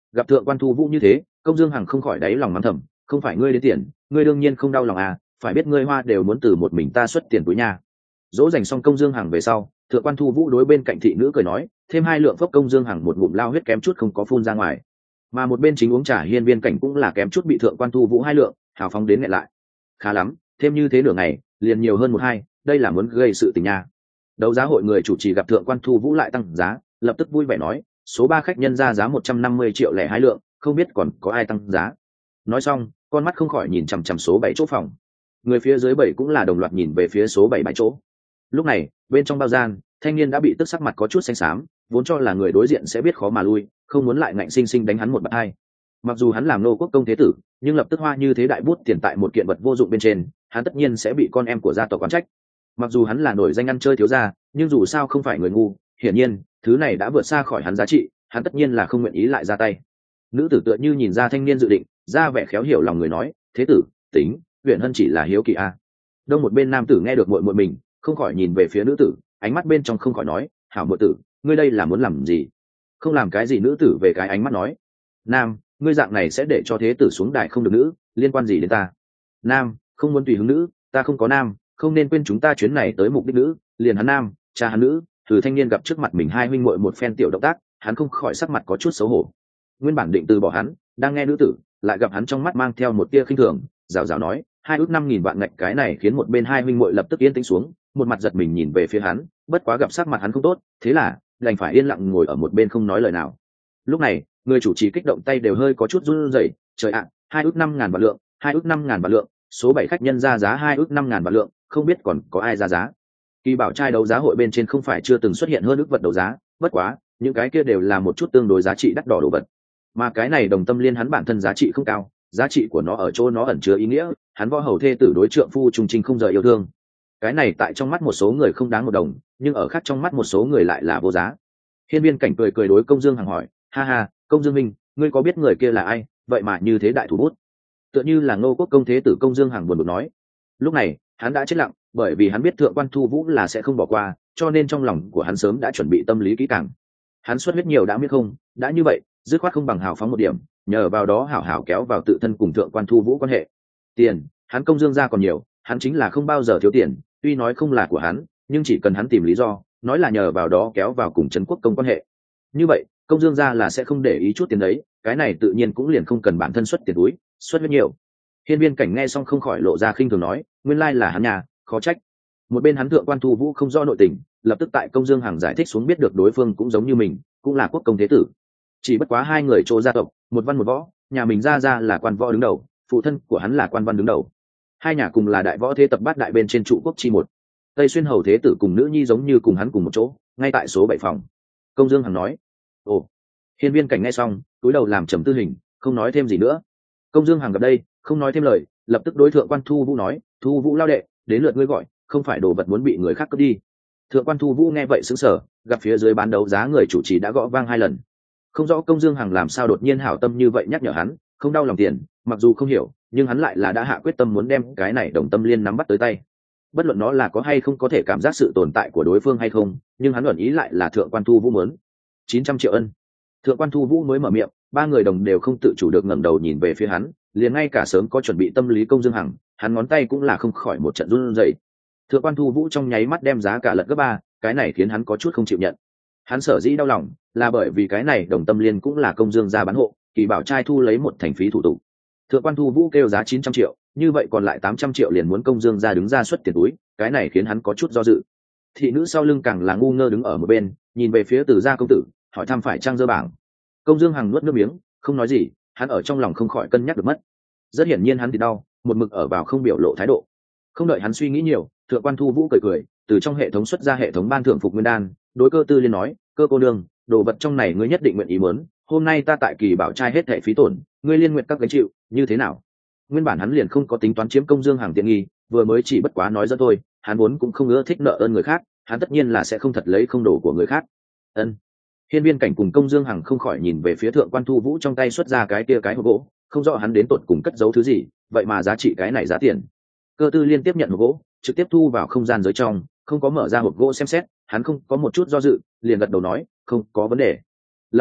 Speaker 1: Gặp thượng quan thu vũ như thế, công dương hằng không khỏi đáy lòng mắng thầm, không phải ngươi đến tiền, ngươi đương nhiên không đau lòng à, phải biết ngươi hoa đều muốn từ một mình ta xuất tiền túi nha. Dỗ dành xong công dương hằng về sau, thượng quan thu vũ đối bên cạnh thị nữ cười nói, thêm 2 lượng phốc, công dương hằng một ngụm lao huyết kém chút không có phun ra ngoài. Mà một bên chính uống trà hiên viên cảnh cũng là kém chút bị thượng quan thu vũ 2 lượng hào phóng đến nghẹn lại. Khá lắm, thêm như thế nửa ngày liền nhiều hơn 1-2, đây là muốn gây sự tình nha. Đấu giá hội người chủ trì gặp thượng quan thu vũ lại tăng giá, lập tức vui vẻ nói, số 3 khách nhân ra giá 150 triệu lẻ 2 lượng, không biết còn có ai tăng giá. Nói xong, con mắt không khỏi nhìn chằm chằm số 7 chỗ phòng. Người phía dưới 7 cũng là đồng loạt nhìn về phía số 7 bãi chỗ. Lúc này, bên trong bao gian, thanh niên đã bị tức sắc mặt có chút xanh xám, vốn cho là người đối diện sẽ biết khó mà lui, không muốn lại ngạnh sinh sinh đánh hắn một bạt hai. Mặc dù hắn làm nô quốc công thế tử, nhưng lập tức hoa như thế đại bút tiền tại một kiện vật vô dụng bên trên, hắn tất nhiên sẽ bị con em của gia tộc oán trách. Mặc dù hắn là nổi danh ăn chơi thiếu gia, nhưng dù sao không phải người ngu, hiển nhiên, thứ này đã vượt xa khỏi hắn giá trị, hắn tất nhiên là không nguyện ý lại ra tay. Nữ tử tựa như nhìn ra thanh niên dự định, ra vẻ khéo hiểu lòng người nói, thế tử, tính, huyện hân chỉ là hiếu kỳ a. Đông một bên nam tử nghe được muội muội mình, không khỏi nhìn về phía nữ tử, ánh mắt bên trong không khỏi nói, hảo muội tử, ngươi đây là muốn làm gì? Không làm cái gì, nữ tử về cái ánh mắt nói, nam, ngươi dạng này sẽ để cho thế tử xuống đài không được, nữ, liên quan gì đến ta? Nam, không muốn tùy hứng, nữ, ta không có nam, không nên quên chúng ta chuyến này tới mục đích, nữ, liền hắn nam, cha hắn nữ. Từ thanh niên gặp trước mặt mình 2 huynh muội một phen tiểu động tác, hắn không khỏi sắc mặt có chút xấu hổ. Nguyên bản định từ bỏ hắn, đang nghe nữ tử, lại gặp hắn trong mắt mang theo một tia khinh thường, rào rào nói, 2 ước 5.000 vạn ngạch, cái này khiến một bên 2 huynh muội lập tức yên tĩnh xuống, một mặt giật mình nhìn về phía hắn, bất quá gặp sắc mặt hắn không tốt, thế là đành phải yên lặng ngồi ở một bên không nói lời nào. Lúc này, người chủ trì kích động tay đều hơi có chút run rẩy, trời ạ, 2 ước 5.000 vạn lượng, 2 ước 5.000 vạn lượng, số 7 khách nhân ra giá 2 ước 5.000 vạn lượng, không biết còn có ai ra giá. Kỳ bảo trai đấu giá hội bên trên không phải chưa từng xuất hiện hơn ước vật đấu giá, bất quá những cái kia đều là một chút tương đối giá trị đắt đỏ đồ vật, mà cái này đồng tâm liên hắn bản thân giá trị không cao, giá trị của nó ở chỗ nó ẩn chứa ý nghĩa, hắn võ hầu thê tử đối trượng phu trung trình không rời yêu thương. Cái này tại trong mắt một số người không đáng một đồng, nhưng ở khác trong mắt một số người lại là vô giá. Hiên viên cảnh cười cười đối công dương hằng hỏi, ha ha, công dương minh, ngươi có biết người kia là ai, vậy mà như thế đại thủ bút? Tựa như là Ngô quốc công thế tử. Công dương hằng buồn bực nói. Lúc này hắn đã chết lặng, bởi vì hắn biết thượng quan thu vũ là sẽ không bỏ qua, cho nên trong lòng của hắn sớm đã chuẩn bị tâm lý kỹ càng. Hắn xuất huyết nhiều đã biết không, đã như vậy dứt khoát không bằng hào phóng một điểm, nhờ vào đó hảo hảo kéo vào tự thân cùng thượng quan thu vũ quan hệ. Tiền hắn công dương ra còn nhiều, hắn chính là không bao giờ thiếu tiền, tuy nói không là của hắn, nhưng chỉ cần hắn tìm lý do nói là nhờ vào đó kéo vào cùng trấn quốc công quan hệ, như vậy công dương ra là sẽ không để ý chút tiền đấy, cái này tự nhiên cũng liền không cần bản thân xuất tiền túi, xuất huyết nhiều. Hiên viên cảnh nghe xong không khỏi lộ ra khinh thường nói, nguyên lai là hắn nhà, khó trách. Một bên hắn thượng quan thu vũ không rõ nội tình, lập tức tại công dương hằng giải thích xuống biết được đối phương cũng giống như mình, cũng là quốc công thế tử, chỉ bất quá 2 người chỗ gia tộc, một văn một võ, nhà mình ra là quan võ đứng đầu, phụ thân của hắn là quan văn đứng đầu, 2 nhà cùng là đại võ thế tập bát đại bên trên trụ quốc chi một. Tây xuyên hầu thế tử cùng nữ nhi giống như cùng hắn cùng một chỗ, ngay tại số 7 phòng. Công dương hằng nói. Ồ. Hiên viên cảnh nghe xong cúi đầu làm trầm tư hình, không nói thêm gì nữa. Công dương hằng gặp đây không nói thêm lời, lập tức đối thượng quan thu vũ nói, thu vũ lao đệ, đến lượt ngươi gọi, không phải đồ vật muốn bị người khác cướp đi. Thượng quan thu vũ nghe vậy sững sờ, gặp phía dưới bán đấu giá người chủ trì đã gõ vang 2 lần. Không rõ công dương hằng làm sao đột nhiên hảo tâm như vậy nhắc nhở hắn, không đau lòng tiền, mặc dù không hiểu, nhưng hắn lại là đã hạ quyết tâm muốn đem cái này đồng tâm liên nắm bắt tới tay. Bất luận nó là có hay không có thể cảm giác sự tồn tại của đối phương hay không, nhưng hắn luận ý lại là thượng quan thu vũ muốn 900 triệu ân. Thượng quan thu vũ mới mở miệng, 3 người đồng đều không tự chủ được ngẩng đầu nhìn về phía hắn, liền ngay cả sớm có chuẩn bị tâm lý công dương hằng, hắn ngón tay cũng là không khỏi một trận run rẩy. Thượng quan thu vũ trong nháy mắt đem giá cả lật gấp 3, cái này khiến hắn có chút không chịu nhận. Hắn sở dĩ đau lòng là bởi vì cái này đồng tâm liên cũng là công dương gia bán hộ, kỳ bảo trai thu lấy một thành phí thủ tục. Thượng quan thu vũ kêu giá 900 triệu, như vậy còn lại 800 triệu liền muốn công dương gia đứng ra xuất tiền túi, cái này khiến hắn có chút do dự. Thị nữ sau lưng càng là ngu ngơ đứng ở một bên, nhìn về phía Từ gia công tử, hỏi thăm phải trang dơ bảng. Công dương hằng nuốt nước miếng, không nói gì, hắn ở trong lòng không khỏi cân nhắc được mất. Rất hiển nhiên hắn thì đau, một mực ở vào không biểu lộ thái độ. Không đợi hắn suy nghĩ nhiều, thượng quan thu vũ cười cười, từ trong hệ thống xuất ra hệ thống ban thưởng phục nguyên đan, đối Cơ Tư Liên nói, cơ cô nương, đồ vật trong này ngươi nhất định nguyện ý muốn, hôm nay ta tại kỳ bảo trai hết thẻ phí tổn, ngươi liên nguyện các gánh chịu, như thế nào? Nguyên bản hắn liền không có tính toán chiếm công dương hàng tiện nghi, vừa mới chỉ bất quá nói dẫn thôi, hắn vốn cũng không ưa thích nợ ơn người khác, hắn tất nhiên là sẽ không thật lấy không đồ của người khác. Ân. Hiên viên cảnh cùng công dương hằng không khỏi nhìn về phía thượng quan thu vũ trong tay xuất ra cái kia cái hộp gỗ, không rõ hắn đến tột cùng cất giấu thứ gì, vậy mà giá trị cái này giá tiền. Cơ Tư Liên tiếp nhận hộp gỗ, trực tiếp thu vào không gian giới trong, không có mở ra hộp gỗ xem xét, hắn không có một chút do dự, liền gật đầu nói, không có vấn đề. Lập tức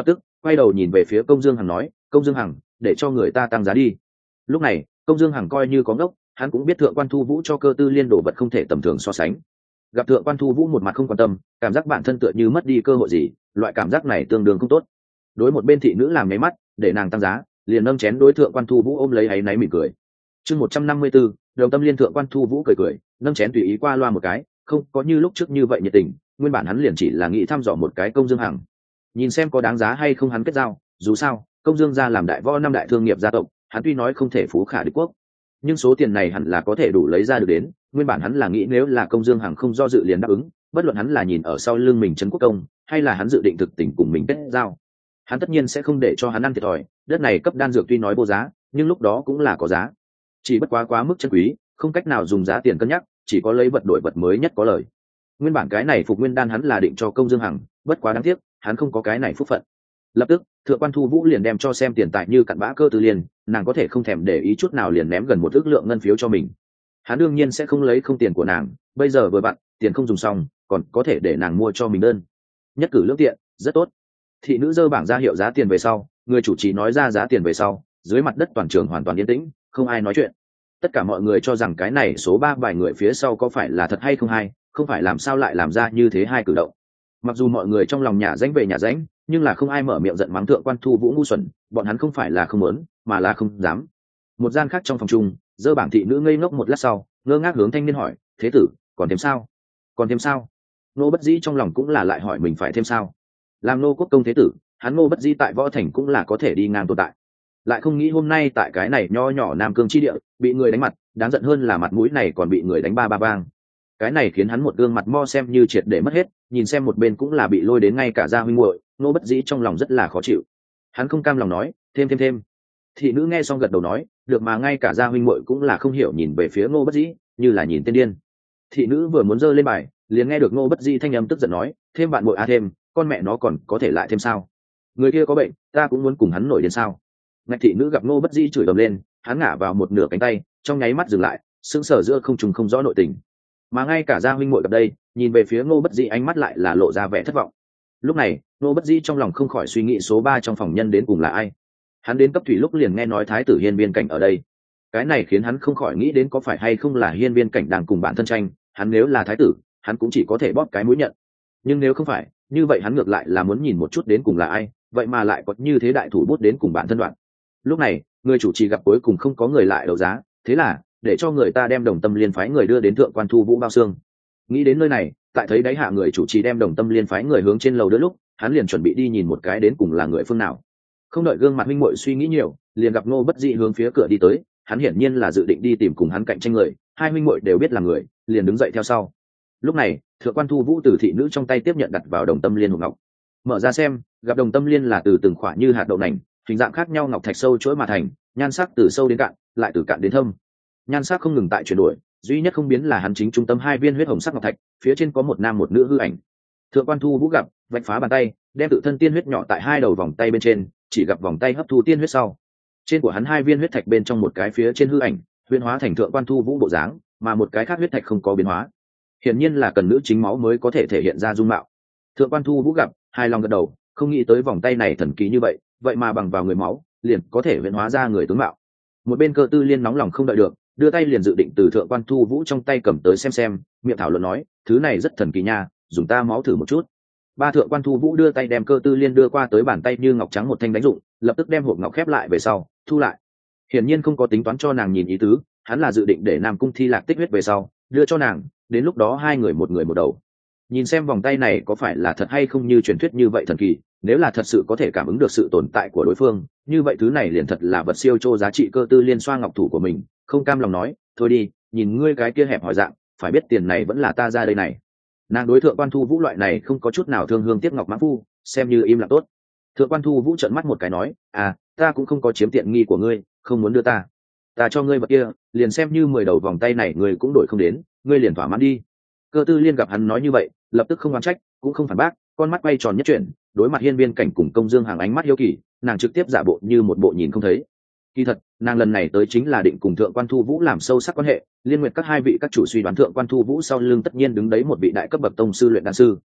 Speaker 1: quay đầu nhìn về phía Công Dương Hằng nói, Công Dương Hằng, để cho người ta tăng giá đi. Lúc này Công Dương Hằng coi như có ngốc, hắn cũng biết Thượng Quan Thu Vũ cho Cơ Tư Liên đồ vật không thể tầm thường so sánh. Gặp Thượng Quan Thu Vũ một mặt không quan tâm, cảm giác bản thân tựa như mất đi cơ hội gì, loại cảm giác này tương đương không tốt. Đối một bên thị nữ làm nháy mắt để nàng tăng giá, liền nâng chén đối Thượng Quan Thu Vũ ôm lấy áy náy mỉm cười. Chương 154, Đồng Tâm Liên. Thượng Quan Thu Vũ cười cười, nâng chén tùy ý qua loa một cái, không có như lúc trước như vậy nhiệt tình, nguyên bản hắn liền chỉ là nghĩ thăm dò một cái Công Dương Hằng, nhìn xem có đáng giá hay không hắn kết giao. Dù sao Công Dương gia làm đại võ năm đại thương nghiệp gia tộc, hắn tuy nói không thể phú khả địch quốc, nhưng số tiền này hẳn là có thể đủ lấy ra được đến. Nguyên bản hắn là nghĩ nếu là Công Dương Hằng không do dự liền đáp ứng, bất luận hắn là nhìn ở sau lưng mình Trấn Quốc Công, hay là hắn dự định thực tình cùng mình kết giao, hắn tất nhiên sẽ không để cho hắn ăn thiệt thòi. Đất này cấp đan dược tuy nói vô giá, nhưng lúc đó cũng là có giá, chỉ bất quá mức chân quý, không cách nào dùng giá tiền cân nhắc, chỉ có lấy vật đổi vật mới nhất có lời. Nguyên bản cái này phục nguyên đan hắn là định cho Công Dương Hằng, bất quá đáng tiếc hắn không có cái này phúc phận. Lập tức Thượng Quan Thu Vũ liền đem cho xem tiền tài như cặn bã Cơ Tư Liên, nàng có thể không thèm để ý chút nào liền ném gần 1 ức lượng ngân phiếu cho mình. Hắn đương nhiên sẽ không lấy không tiền của nàng, bây giờ vừa vặn tiền không dùng xong, còn có thể để nàng mua cho mình đơn, nhất cử lưỡng tiện, rất tốt. Thị nữ giơ bảng ra hiệu giá tiền về sau, người chủ trì nói ra giá tiền về sau, dưới mặt đất toàn trường hoàn toàn yên tĩnh, không ai nói chuyện. Tất cả mọi người cho rằng cái này số 3 bài người phía sau có phải là thật hay không hay, không phải làm sao lại làm ra như thế hai cử động. Mặc dù mọi người trong lòng nhà ránh về nhà ránh, nhưng là không ai mở miệng giận mắng Thượng Quan Thu Vũ ngu xuẩn, bọn hắn không phải là không muốn, mà là không dám. Một gian khác trong phòng chung, giơ bảng thị nữ ngây ngốc một lát sau, ngơ ngác hướng thanh niên hỏi, thế tử, còn thêm sao? Còn thêm sao? Ngô Bất Dĩ trong lòng cũng là lại hỏi mình phải thêm sao. Làm Ngô Quốc công thế tử, hắn Ngô Bất Dĩ tại võ thành cũng là có thể đi ngang tồn tại, lại không nghĩ hôm nay tại cái này nho nhỏ Nam Cương chi địa bị người đánh mặt, đáng giận hơn là mặt mũi này còn bị người đánh ba ba vang. Cái này khiến hắn một gương mặt mo xem như triệt để mất hết, nhìn xem một bên cũng là bị lôi đến ngay cả gia huynh muội. Ngô Bất Dĩ trong lòng rất là khó chịu, hắn không cam lòng nói, thêm. Thị nữ nghe xong gật đầu nói, được, mà ngay cả gia huynh muội cũng là không hiểu nhìn về phía Ngô Bất Dĩ, như là nhìn tên điên. Thị nữ vừa muốn giơ lên bài, liền nghe được Ngô Bất Dĩ thanh âm tức giận nói, thêm bạn muội thêm, con mẹ nó còn có thể lại thêm sao? Người kia có bệnh, ta cũng muốn cùng hắn nổi điên sao? Ngạch thị nữ gặp Ngô Bất Dĩ chửi ầm lên, hắn ngả vào một nửa cánh tay, trong nháy mắt dừng lại, sững sờ giữa không trùng không rõ nội tình. Mà ngay cả gia huynh muội gặp đây, nhìn về phía Ngô Bất Dĩ ánh mắt lại là lộ ra vẻ thất vọng. Lúc này Ngô Bất Dĩ trong lòng không khỏi suy nghĩ số 3 trong phòng nhân đến cùng là ai. Hắn đến cấp thủy lúc liền nghe nói thái tử Hiên Viên Cảnh ở đây, cái này khiến hắn không khỏi nghĩ đến có phải hay không là Hiên Viên Cảnh đang cùng bản thân tranh. Hắn nếu là thái tử, hắn cũng chỉ có thể bóp cái mũi nhận, nhưng nếu không phải như vậy, hắn ngược lại là muốn nhìn một chút đến cùng là ai, vậy mà lại có như thế đại thủ bút đến cùng bản thân đoạn. Lúc này người chủ trì gặp cuối cùng không có người lại đấu giá, thế là để cho người ta đem Đồng Tâm Liên phái người đưa đến Thượng Quan Thu Vũ bao xương. Nghĩ đến nơi này, tại thấy đáy hạ người chủ trì đem Đồng Tâm Liên phái người hướng trên lầu đưa lúc, hắn liền chuẩn bị đi nhìn một cái đến cùng là người phương nào. Không đợi gương mặt minh muội suy nghĩ nhiều, liền gặp Ngô Bất Dĩ hướng phía cửa đi tới, hắn hiển nhiên là dự định đi tìm cùng hắn cạnh tranh người. Hai minh muội đều biết là người, liền đứng dậy theo sau. Lúc này Thượng Quan Thu Vũ từ thị nữ trong tay tiếp nhận đặt vào Đồng Tâm Liên hộp ngọc, mở ra xem, gặp Đồng Tâm Liên là từ từng khỏa như hạt đậu nành, hình dạng khác nhau ngọc thạch sâu chuỗi mà thành, nhan sắc từ sâu đến cạn, lại từ cạn đến thâm. Nhan sắc không ngừng tại chuyển đổi, duy nhất không biến là hắn chính trung tâm 2 viên huyết hồng sắc ngọc thạch, phía trên có một nam một nữ hư ảnh. Thượng Quan Thu Vũ gặp, vạch phá bàn tay, đem tự thân tiên huyết nhỏ tại 2 đầu vòng tay bên trên, chỉ gặp vòng tay hấp thu tiên huyết sau, trên của hắn 2 viên huyết thạch bên trong một cái phía trên hư ảnh huyễn hóa thành Thượng Quan Thu Vũ bộ dáng, mà một cái khác huyết thạch không có biến hóa, hiển nhiên là cần nữ chính máu mới có thể thể hiện ra dung mạo. Thượng Quan Thu Vũ gặp, hài lòng gật đầu, không nghĩ tới vòng tay này thần kỳ như vậy, vậy mà bằng vào người máu liền có thể huyễn hóa ra người tướng mạo. Một bên Cơ Tư Liên nóng lòng không đợi được, đưa tay liền dự định từ Thượng Quan Thu Vũ trong tay cầm tới xem, miệng thảo luận nói, thứ này rất thần kỳ nha, dùng ta máu thử một chút. Ba Thượng Quan Thu Vũ đưa tay đem Cơ Tư Liên đưa qua tới bàn tay như ngọc trắng một thanh đánh dụng, lập tức đem hộp ngọc khép lại về sau thu lại, hiển nhiên không có tính toán cho nàng nhìn ý tứ, hắn là dự định để Nam Cung Thi Lạc tích huyết về sau đưa cho nàng, đến lúc đó 2 người một người một đầu, nhìn xem vòng tay này có phải là thật hay không như truyền thuyết như vậy thần kỳ. Nếu là thật sự có thể cảm ứng được sự tồn tại của đối phương, như vậy thứ này liền thật là vật siêu chô giá trị. Cơ Tư Liên xoa ngọc thủ của mình, không cam lòng nói, thôi đi, nhìn ngươi cái kia hẹp hỏi dạng, phải biết tiền này vẫn là ta ra đây này. Nàng đối Thượng Quan Thu Vũ loại này không có chút nào thương hương tiếc ngọc mãn phu, xem như im lặng tốt. Thượng Quan Thu Vũ trợn mắt một cái nói, ta cũng không có chiếm tiện nghi của ngươi, không muốn đưa ta cho ngươi vật kia, liền xem như 10 đầu vòng tay này ngươi cũng đổi không đến, ngươi liền thỏa mãn đi. Cơ Tư Liên gặp hắn nói như vậy, lập tức không oán trách, cũng không phản bác, con mắt quay tròn nhất chuyển, đối mặt Hiên Viên Cảnh cùng Công Dương Hàng ánh mắt hiếu kỳ, nàng trực tiếp giả bộ như một bộ nhìn không thấy. Kỳ thật nàng lần này tới chính là định cùng Thượng Quan Thu Vũ làm sâu sắc quan hệ, liên nguyện các 2 vị các chủ suy đoán Thượng Quan Thu Vũ sau lưng tất nhiên đứng đấy một vị đại cấp bậc tông sư luyện đan sư.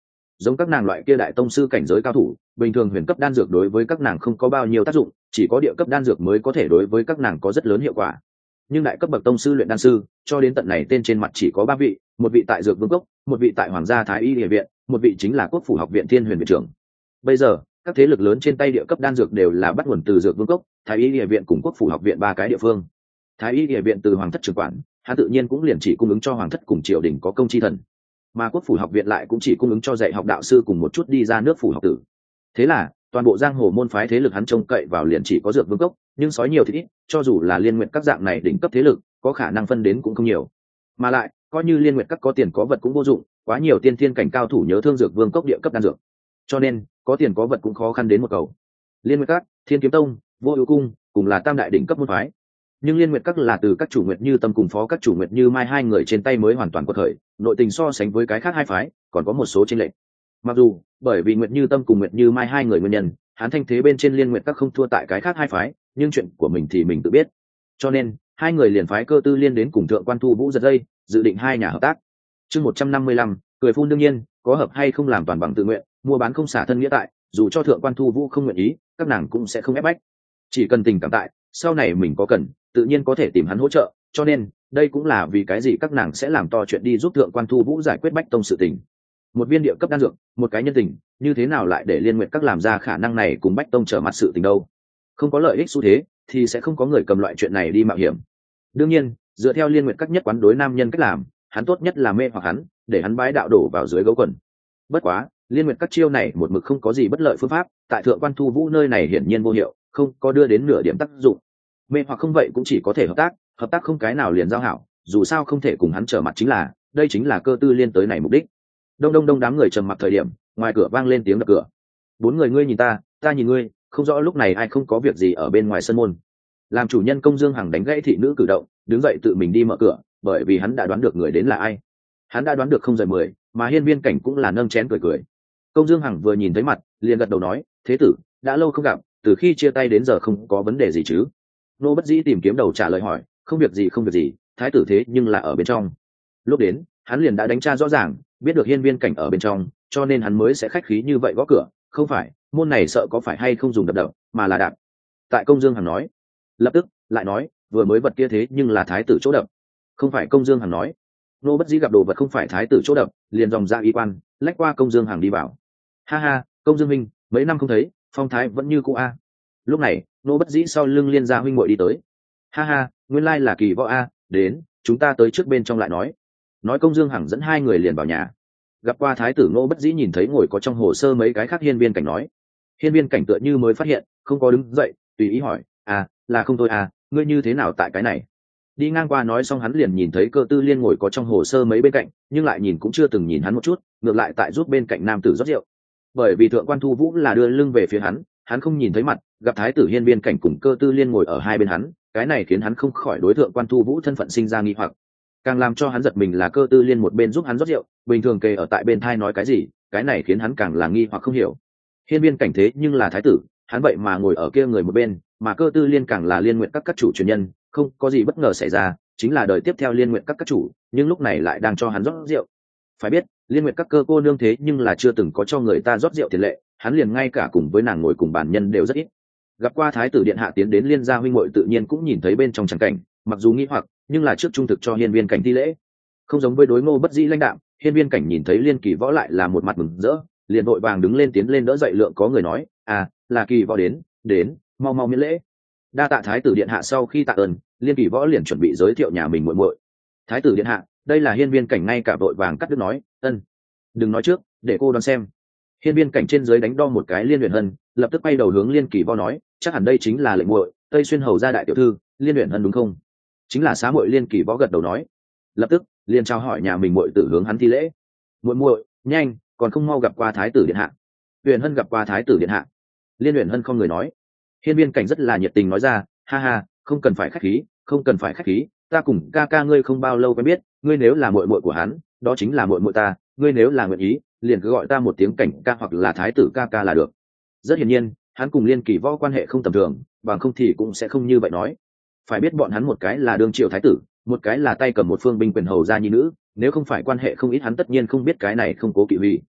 Speaker 1: giống các nàng loại kia đại tông sư cảnh giới cao thủ, bình thường huyền cấp đan dược đối với các nàng không có bao nhiêu tác dụng, chỉ có địa cấp đan dược mới có thể đối với các nàng có rất lớn hiệu quả. Nhưng đại cấp bậc tông sư luyện đan sư cho đến tận này tên trên mặt chỉ có 3 vị, một vị tại dược vương cốc, một vị tại hoàng gia thái y địa viện, một vị chính là quốc phủ học viện thiên huyền viện trưởng. Bây giờ các thế lực lớn trên tay địa cấp đan dược đều là bắt nguồn từ dược vương cốc, thái y địa viện cùng quốc phủ học viện 3 cái địa phương. Thái y địa viện từ hoàng thất trưởng quản, hắn tự nhiên cũng liền chỉ cung ứng cho hoàng thất cùng triều đình có công chi thần, mà quốc phủ học viện lại cũng chỉ cung ứng cho dạy học đạo sư cùng một chút đi ra nước phủ học tử. Thế là toàn bộ giang hồ môn phái thế lực hắn trông cậy vào liền chỉ có dược vương cốc, nhưng sói nhiều thì ít, cho dù là liên nguyện các dạng này đỉnh cấp thế lực có khả năng phân đến cũng không nhiều. Mà lại coi như liên nguyện các có tiền có vật cũng vô dụng, quá nhiều tiên thiên cảnh cao thủ nhớ thương dược vương cốc địa cấp đan dược, cho nên có tiền có vật cũng khó khăn đến một cầu. Liên nguyện các, thiên kiếm tông, vô ưu cung cùng là tam đại đỉnh cấp môn phái, nhưng liên nguyện các là từ các chủ nguyệt như tâm cùng phó các chủ nguyệt như mai 2 người trên tay mới hoàn toàn có thời, nội tình so sánh với cái khác 2 phái còn có một số chênh lệch. Mặc dù bởi vì nguyệt như tâm cùng nguyệt như mai 2 người nguyên nhân, hắn thanh thế bên trên liên nguyện các không thua tại cái khác 2 phái, nhưng chuyện của mình thì mình tự biết, cho nên 2 người liền phái Cơ Tư Liên đến cùng thượng quan Thu Vũ giật dây, dự định 2 nhà hợp tác. Chương 155, cười phun đương nhiên, có hợp hay không làm toàn bằng tự nguyện, mua bán không xả thân nghĩa tại, dù cho thượng quan Thu Vũ không nguyện ý, các nàng cũng sẽ không ép bách. Chỉ cần tình cảm tại, sau này mình có cần, tự nhiên có thể tìm hắn hỗ trợ, cho nên đây cũng là vì cái gì các nàng sẽ làm to chuyện đi giúp thượng quan Thu Vũ giải quyết bách tông sự tình. Một viên địa cấp đan dược, một cái nhân tình, như thế nào lại để liên nguyện các làm ra khả năng này cùng bách tông trở mặt sự tình đâu? Không có lợi ích xu thế thì sẽ không có người cầm loại chuyện này đi mạo hiểm. Đương nhiên dựa theo liên nguyện các nhất quán đối nam nhân cách làm, hắn tốt nhất là mê hoặc hắn, để hắn bái đạo đổ vào dưới gấu quần. Bất quá liên nguyện các chiêu này một mực không có gì bất lợi phương pháp, tại thượng quan Thu Vũ nơi này hiển nhiên vô hiệu, không có đưa đến nửa điểm tác dụng. Mê hoặc không vậy cũng chỉ có thể hợp tác không cái nào liền giao hảo, dù sao không thể cùng hắn trở mặt, chính là đây chính là Cơ Tư Liên tới này mục đích. Đông đám người trầm mặc thời điểm, ngoài cửa vang lên tiếng đập cửa. 4 người ngươi nhìn ta nhìn ngươi, không rõ lúc này ai không có việc gì ở bên ngoài sân môn. Làm chủ nhân Công Dương Hằng đánh gãy thị nữ cử động, đứng dậy tự mình đi mở cửa, bởi vì hắn đã đoán được người đến là ai. Hắn đã đoán được không rời 10, mà Hiên Viên Cảnh cũng là nâng chén cười. Công Dương Hằng vừa nhìn thấy mặt, liền gật đầu nói, thế tử, đã lâu không gặp, từ khi chia tay đến giờ không có vấn đề gì chứ? Nô Bất Dĩ tìm kiếm đầu trả lời hỏi, không việc gì, thái tử thế nhưng là ở bên trong. Lúc đến hắn liền đã đánh tra rõ ràng, biết được Hiên Viên Cảnh ở bên trong, cho nên hắn mới sẽ khách khí như vậy gõ cửa, không phải môn này sợ có phải hay không dùng đập, mà là đạp. Tại Công Dương Hằng nói, lập tức lại nói, vừa mới vật kia thế nhưng là thái tử chỗ đập. Không phải Công Dương Hằng nói. Nô Bất Dĩ gặp đồ vật không phải thái tử chỗ đập, liền dòng ra y quan lách qua Công Dương Hằng đi vào. Ha ha, Công Dương minh, mấy năm không thấy, phong thái vẫn như cũ a. Lúc này Nô Bất Dĩ sau lưng Liên gia huynh muội đi tới. Ha ha, nguyên lai là Kỳ Võ a, đến, chúng ta tới trước bên trong lại nói. Nói Công Dương Hằng dẫn 2 người liền vào nhà. Gặp qua thái tử, Nô Bất Dĩ nhìn thấy ngồi có trong hồ sơ mấy cái khác Hiên Viên Cảnh nói. Hiên Viên Cảnh tựa như mới phát hiện, không có đứng dậy, tùy ý hỏi, là không thôi ngươi như thế nào tại cái này? Đi ngang qua nói xong hắn liền nhìn thấy Cơ Tư Liên ngồi có trong hồ sơ mấy bên cạnh, nhưng lại nhìn cũng chưa từng nhìn hắn một chút, ngược lại tại giúp bên cạnh nam tử rót rượu. Bởi vì thượng quan Thu Vũ là đưa lưng về phía hắn không nhìn thấy mặt, gặp thái tử Hiên Viên Cảnh cùng Cơ Tư Liên ngồi ở hai bên hắn, cái này khiến hắn không khỏi đối thượng quan Thu Vũ thân phận sinh ra nghi hoặc. Càng làm cho hắn giật mình là Cơ Tư Liên một bên giúp hắn rót rượu, bình thường kề ở tại bên thai nói cái gì, cái này khiến hắn càng là nghi hoặc không hiểu. Hiên Viên Cảnh thế nhưng là thái tử, hắn vậy mà ngồi ở kia người một bên, mà Cơ Tư Liên càng là liên nguyện các chủ truyền nhân, không có gì bất ngờ xảy ra, chính là đời tiếp theo liên nguyện các chủ, nhưng lúc này lại đang cho hắn rót rượu. Phải biết liên nguyện các cơ cô nương thế nhưng là chưa từng có cho người ta rót rượu tiền lệ, hắn liền ngay cả cùng với nàng ngồi cùng bàn nhân đều rất ít. Gặp qua thái tử điện hạ tiến đến Liên gia huynh muội tự nhiên cũng nhìn thấy bên trong tràng cảnh, mặc dù nghi hoặc nhưng là trước trung thực cho Hiên Viên Cảnh thi lễ. Không giống với đối Ngô Bất Dĩ lãnh đạm, Hiên Viên Cảnh nhìn thấy Liên Kỳ Võ lại là một mặt mừng rỡ, liền vội vàng đứng lên tiến lên đỡ dậy lượng có người nói, là Kỳ Võ đến, mau miễn lễ. Đa tạ thái tử điện hạ. Sau khi tạ ơn, Liên Kỳ Võ liền chuẩn bị giới thiệu nhà mình muội muội. Thái tử điện hạ, đây là Hiên Viên Cảnh ngay cả vội vàng cắt đứt nói, đừng nói trước, để cô đoán xem. Hiên Viên Cảnh trên dưới đánh đo một cái Liên Uyển Hân, lập tức quay đầu hướng Liên Kỳ Võ nói, chắc hẳn đây chính là lệnh muội, Tây Xuyên hầu gia đại tiểu thư Liên Uyển Hân đúng không? Chính là xá muội. Liên Kỳ Võ gật đầu nói, lập tức liền chào hỏi nhà mình muội tử hướng hắn thi lễ. Muội, nhanh, còn không mau gặp qua thái tử điện hạ. Uyển Hân gặp qua thái tử điện hạ. Liên Uyển Hân không người nói. Hiên Viên Cảnh rất là nhiệt tình nói ra, ha, không cần phải khách khí, ta cùng ca ngươi không bao lâu quen biết, ngươi nếu là muội muội của hắn, đó chính là muội muội ta, ngươi nếu là nguyện ý, liền cứ gọi ta một tiếng Cảnh ca hoặc là thái tử ca là được. Rất hiển nhiên, hắn cùng Liên Kỳ Võ quan hệ không tầm thường, bằng không thì cũng sẽ không như vậy nói. Phải biết bọn hắn một cái là đương triều thái tử, một cái là tay cầm một phương binh quyền hầu gia nhi nữ, nếu không phải quan hệ không ít hắn tất nhiên không biết cái này không cố kỵ huy.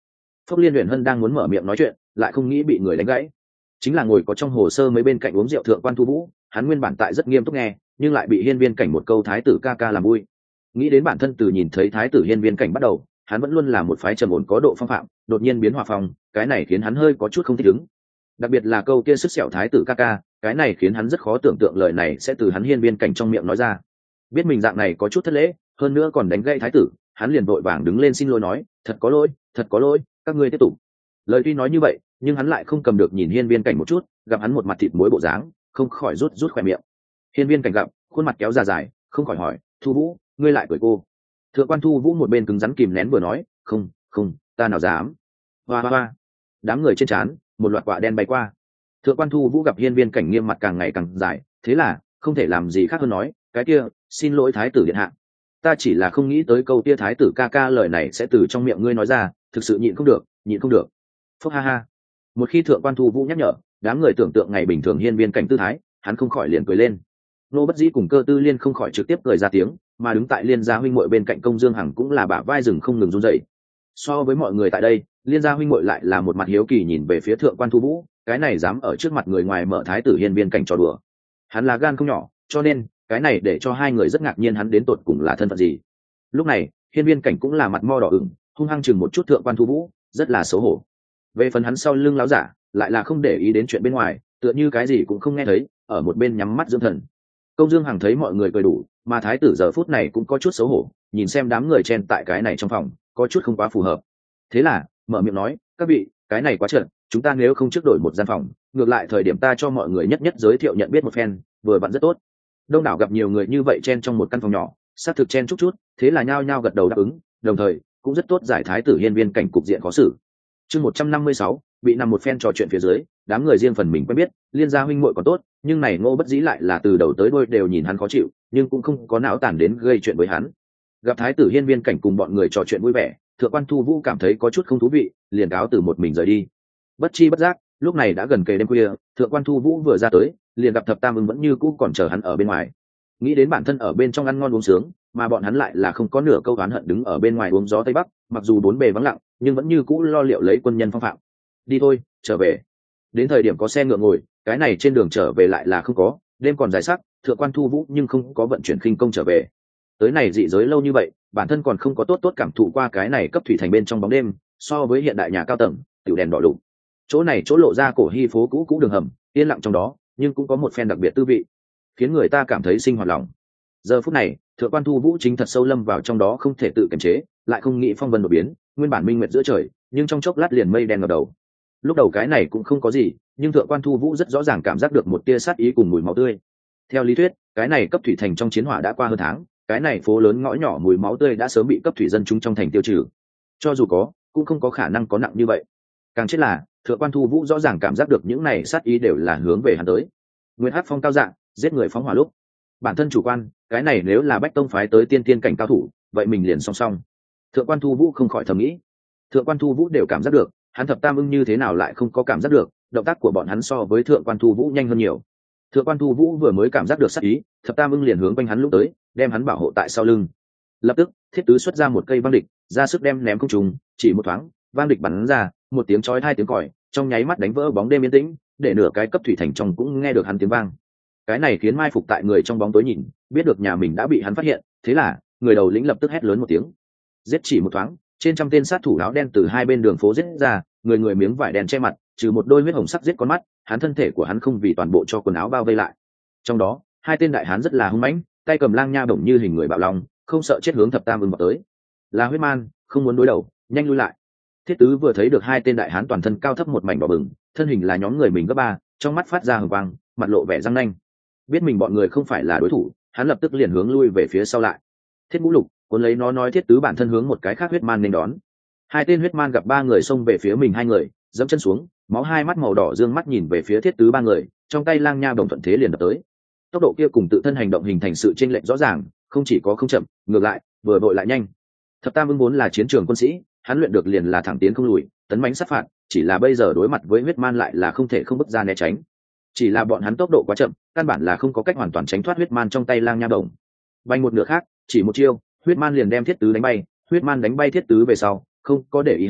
Speaker 1: Phúc Liên Huyền Hân đang muốn mở miệng nói chuyện, lại không nghĩ bị người đánh gãy. Chính là ngồi có trong hồ sơ mấy bên cạnh uống rượu Thượng quan Thu Vũ, hắn nguyên bản tại rất nghiêm túc nghe, nhưng lại bị Hiên Viên Cảnh một câu thái tử ca ca làm vui. Nghĩ đến bản thân từ nhìn thấy thái tử Hiên Viên Cảnh bắt đầu, hắn vẫn luôn là một phái trầm ổn có độ phong phạm, đột nhiên biến hòa phong, cái này khiến hắn hơi có chút không thích ứng. Đặc biệt là câu kia sức sẹo thái tử ca ca, cái này khiến hắn rất khó tưởng tượng lời này sẽ từ hắn Hiên Viên Cảnh trong miệng nói ra. Biết mình dạng này có chút thất lễ, hơn nữa còn đánh gãy thái tử, hắn liền vội vàng đứng lên xin lỗi nói, thật có lỗi, các ngươi tiếp tục. Lời tuy nói như vậy, nhưng hắn lại không cầm được nhìn Hiên Viên Cảnh một chút, gặp hắn một mặt thịt muối bộ dáng, không khỏi rút khóe miệng. Hiên Viên Cảnh gặp khuôn mặt kéo ra dài, không khỏi hỏi, Thu Vũ, ngươi lại cười cô? Thượng quan Thu Vũ một bên cứng rắn kìm nén vừa nói, không, ta nào dám. Hoa. Đám người trên trán một loạt quả đen bay qua. Thượng quan Thu Vũ gặp Hiên Viên Cảnh nghiêm mặt càng ngày càng dài, thế là không thể làm gì khác hơn nói, cái kia, xin lỗi thái tử điện hạ, ta chỉ là không nghĩ tới câu kia thái tử ca ca lời này sẽ từ trong miệng ngươi nói ra, thực sự nhịn không được. Phúc ha. Một khi Thượng quan Thu Vũ nhắc nhở, đám người tưởng tượng ngày bình thường Hiên Viên Cảnh tư thái, hắn không khỏi liền cười lên. Nô Bất Dĩ cùng Cơ Tư Liên không khỏi trực tiếp cười ra tiếng, mà đứng tại Liên gia huynh muội bên cạnh Công Dương Hằng cũng là bả vai rừng không ngừng run rẩy. So với mọi người tại đây, Liên gia huynh muội lại là một mặt hiếu kỳ nhìn về phía Thượng quan Thu Vũ, cái này dám ở trước mặt người ngoài mở thái tử Hiên Viên Cảnh trò đùa. Hắn là gan không nhỏ, cho nên cái này để cho hai người rất ngạc nhiên hắn đến tột cùng là thân phận gì. Lúc này, Hiên Viên Cảnh cũng là mặt mo đỏ ửng, hung hăng chừng một chút Thượng quan Thu Vũ, rất là xấu hổ. Về phần hắn sau lưng láo giả, lại là không để ý đến chuyện bên ngoài, tựa như cái gì cũng không nghe thấy, ở một bên nhắm mắt dưỡng thần. Công Dương Hằng thấy mọi người cười đủ, mà thái tử giờ phút này cũng có chút xấu hổ, nhìn xem đám người chen tại cái này trong phòng, có chút không quá phù hợp. Thế là, mở miệng nói, các vị, cái này quá trợn, chúng ta nếu không trước đổi một gian phòng, ngược lại thời điểm ta cho mọi người nhất giới thiệu nhận biết một phen, vừa vặn rất tốt. Đông đảo gặp nhiều người như vậy chen trong một căn phòng nhỏ, xác thực chen chút, thế là nhao nhao gật đầu đáp ứng, đồng thời cũng rất tốt giải thái tử Hiên Viên Cảnh cục diện khó xử. Chương 156, bị nằm một phen trò chuyện phía dưới, đám người riêng phần mình quen biết, Liên gia huynh muội còn tốt, nhưng này Ngô Bất Dĩ lại là từ đầu tới đuôi đều nhìn hắn khó chịu, nhưng cũng không có não tàn đến gây chuyện với hắn. Gặp thái tử Hiên Viên Cảnh cùng bọn người trò chuyện vui vẻ, Thượng quan Thu Vũ cảm thấy có chút không thú vị, liền cáo từ một mình rời đi. Bất chi bất giác, lúc này đã gần kề đêm khuya, Thượng quan Thu Vũ vừa ra tới, liền gặp Thập Tam Ưng vẫn như cũ còn chờ hắn ở bên ngoài. Nghĩ đến bản thân ở bên trong ăn ngon uống sướng, mà bọn hắn lại là không có nửa câu oán hận đứng ở bên ngoài uống gió tây bắc, mặc dù bốn bề vắng lặng, nhưng vẫn như cũ lo liệu lấy quân nhân phong phạm. Đi thôi, trở về. Đến thời điểm có xe ngựa ngồi, cái này trên đường trở về lại là không có, đêm còn dài sắc, Thượng quan Thu Vũ nhưng không có vận chuyển khinh công trở về. Tới này dị giới lâu như vậy, bản thân còn không có tốt cảm thụ qua cái này cấp thủy thành bên trong bóng đêm, so với hiện đại nhà cao tầng, tiểu đèn đỏ đụng. Chỗ này chỗ lộ ra cổ hy phố cũ đường hầm, yên lặng trong đó, nhưng cũng có một phen đặc biệt tư vị, khiến người ta cảm thấy sinh hoạt lòng. Giờ phút này, Thượng quan Thu Vũ chính thật sâu lâm vào trong đó không thể tự kiềm chế, lại không nghĩ phong vân đột biến, nguyên bản minh nguyệt giữa trời, nhưng trong chốc lát liền mây đen ngập đầu. Lúc đầu cái này cũng không có gì, nhưng Thượng quan Thu Vũ rất rõ ràng cảm giác được một tia sát ý cùng mùi máu tươi. Theo lý thuyết, cái này cấp thủy thành trong chiến hỏa đã qua hơn tháng, cái này phố lớn ngõ nhỏ mùi máu tươi đã sớm bị cấp thủy dân chúng trong thành tiêu trừ. Cho dù có, cũng không có khả năng có nặng như vậy. Càng chết là, Thượng quan Thu Vũ rõ ràng cảm giác được những này sát ý đều là hướng về hắn tới. Nguyên Hắc Phong cao dạng, giết người phóng hỏa lúc, bản thân chủ quan, cái này nếu là Bách Tông phái tới tiên cảnh cao thủ, vậy mình liền song song. Thượng quan Thu Vũ không khỏi thầm nghĩ. Thượng quan Thu Vũ đều cảm giác được, hắn Thập Tam Ưng như thế nào lại không có cảm giác được, động tác của bọn hắn so với Thượng quan Thu Vũ nhanh hơn nhiều. Thượng quan Thu Vũ vừa mới cảm giác được sát ý, Thập Tam Ưng liền hướng quanh hắn lúc tới, đem hắn bảo hộ tại sau lưng. Lập tức, Thiết Tứ xuất ra một cây vang địch, ra sức đem ném không trùng, chỉ một thoáng, vang địch bắn ra, một tiếng chói hai tiếng còi, trong nháy mắt đánh vỡ bóng đêm yên tĩnh, để nửa cái cấp thủy thành trong cũng nghe được hắn tiếng vang. Cái này khiến mai phục tại người trong bóng tối nhìn, biết được nhà mình đã bị hắn phát hiện, thế là người đầu lĩnh lập tức hét lớn một tiếng. Giết chỉ một thoáng, trên trăm tên sát thủ áo đen từ hai bên đường phố giết ra, người miếng vải đen che mặt, trừ một đôi huyết hồng sắc giết con mắt, hắn thân thể của hắn không vì toàn bộ cho quần áo bao vây lại. Trong đó, hai tên đại hán rất là hung mãnh, tay cầm lang nha bổng như hình người bạo long, không sợ chết hướng Thập Tam Ưng vào tới. Là huyết man, không muốn đối đầu, nhanh lui lại. Thiết Tứ vừa thấy được hai tên đại hán toàn thân cao thấp một mảnh đỏ bừng, thân hình là nhóm người mình gấp ba, trong mắt phát ra hừng quang, mặt lộ vẻ răng nanh. Biết mình bọn người không phải là đối thủ, hắn lập tức liền hướng lui về phía sau lại. Thiết Ngũ Lục cuốn lấy nó nói Thiết Tứ bản thân hướng một cái khác huyết man nên đón. Hai tên huyết man gặp ba người xông về phía mình hai người, dẫm chân xuống, máu hai mắt màu đỏ dương mắt nhìn về phía Thiết Tứ ba người, trong tay lang nha đồng thuận thế liền đập tới. Tốc độ kia cùng tự thân hành động hình thành sự chênh lệch rõ ràng, không chỉ có không chậm, ngược lại vừa vội lại nhanh. Thập Tam Ưng vốn là chiến trường quân sĩ, hắn luyện được liền là thẳng tiến không lùi, tấn mãnh sát phạt, chỉ là bây giờ đối mặt với huyết man lại là không thể không bước ra né tránh. Chỉ là bọn hắn tốc độ quá chậm, căn bản là không có cách hoàn toàn tránh thoát huyết man trong tay lang nha đồng. Bay một nửa khác, chỉ một chiêu, huyết man liền đem Thiết Tứ đánh bay, huyết man đánh bay Thiết Tứ về sau, không có để ý hắn,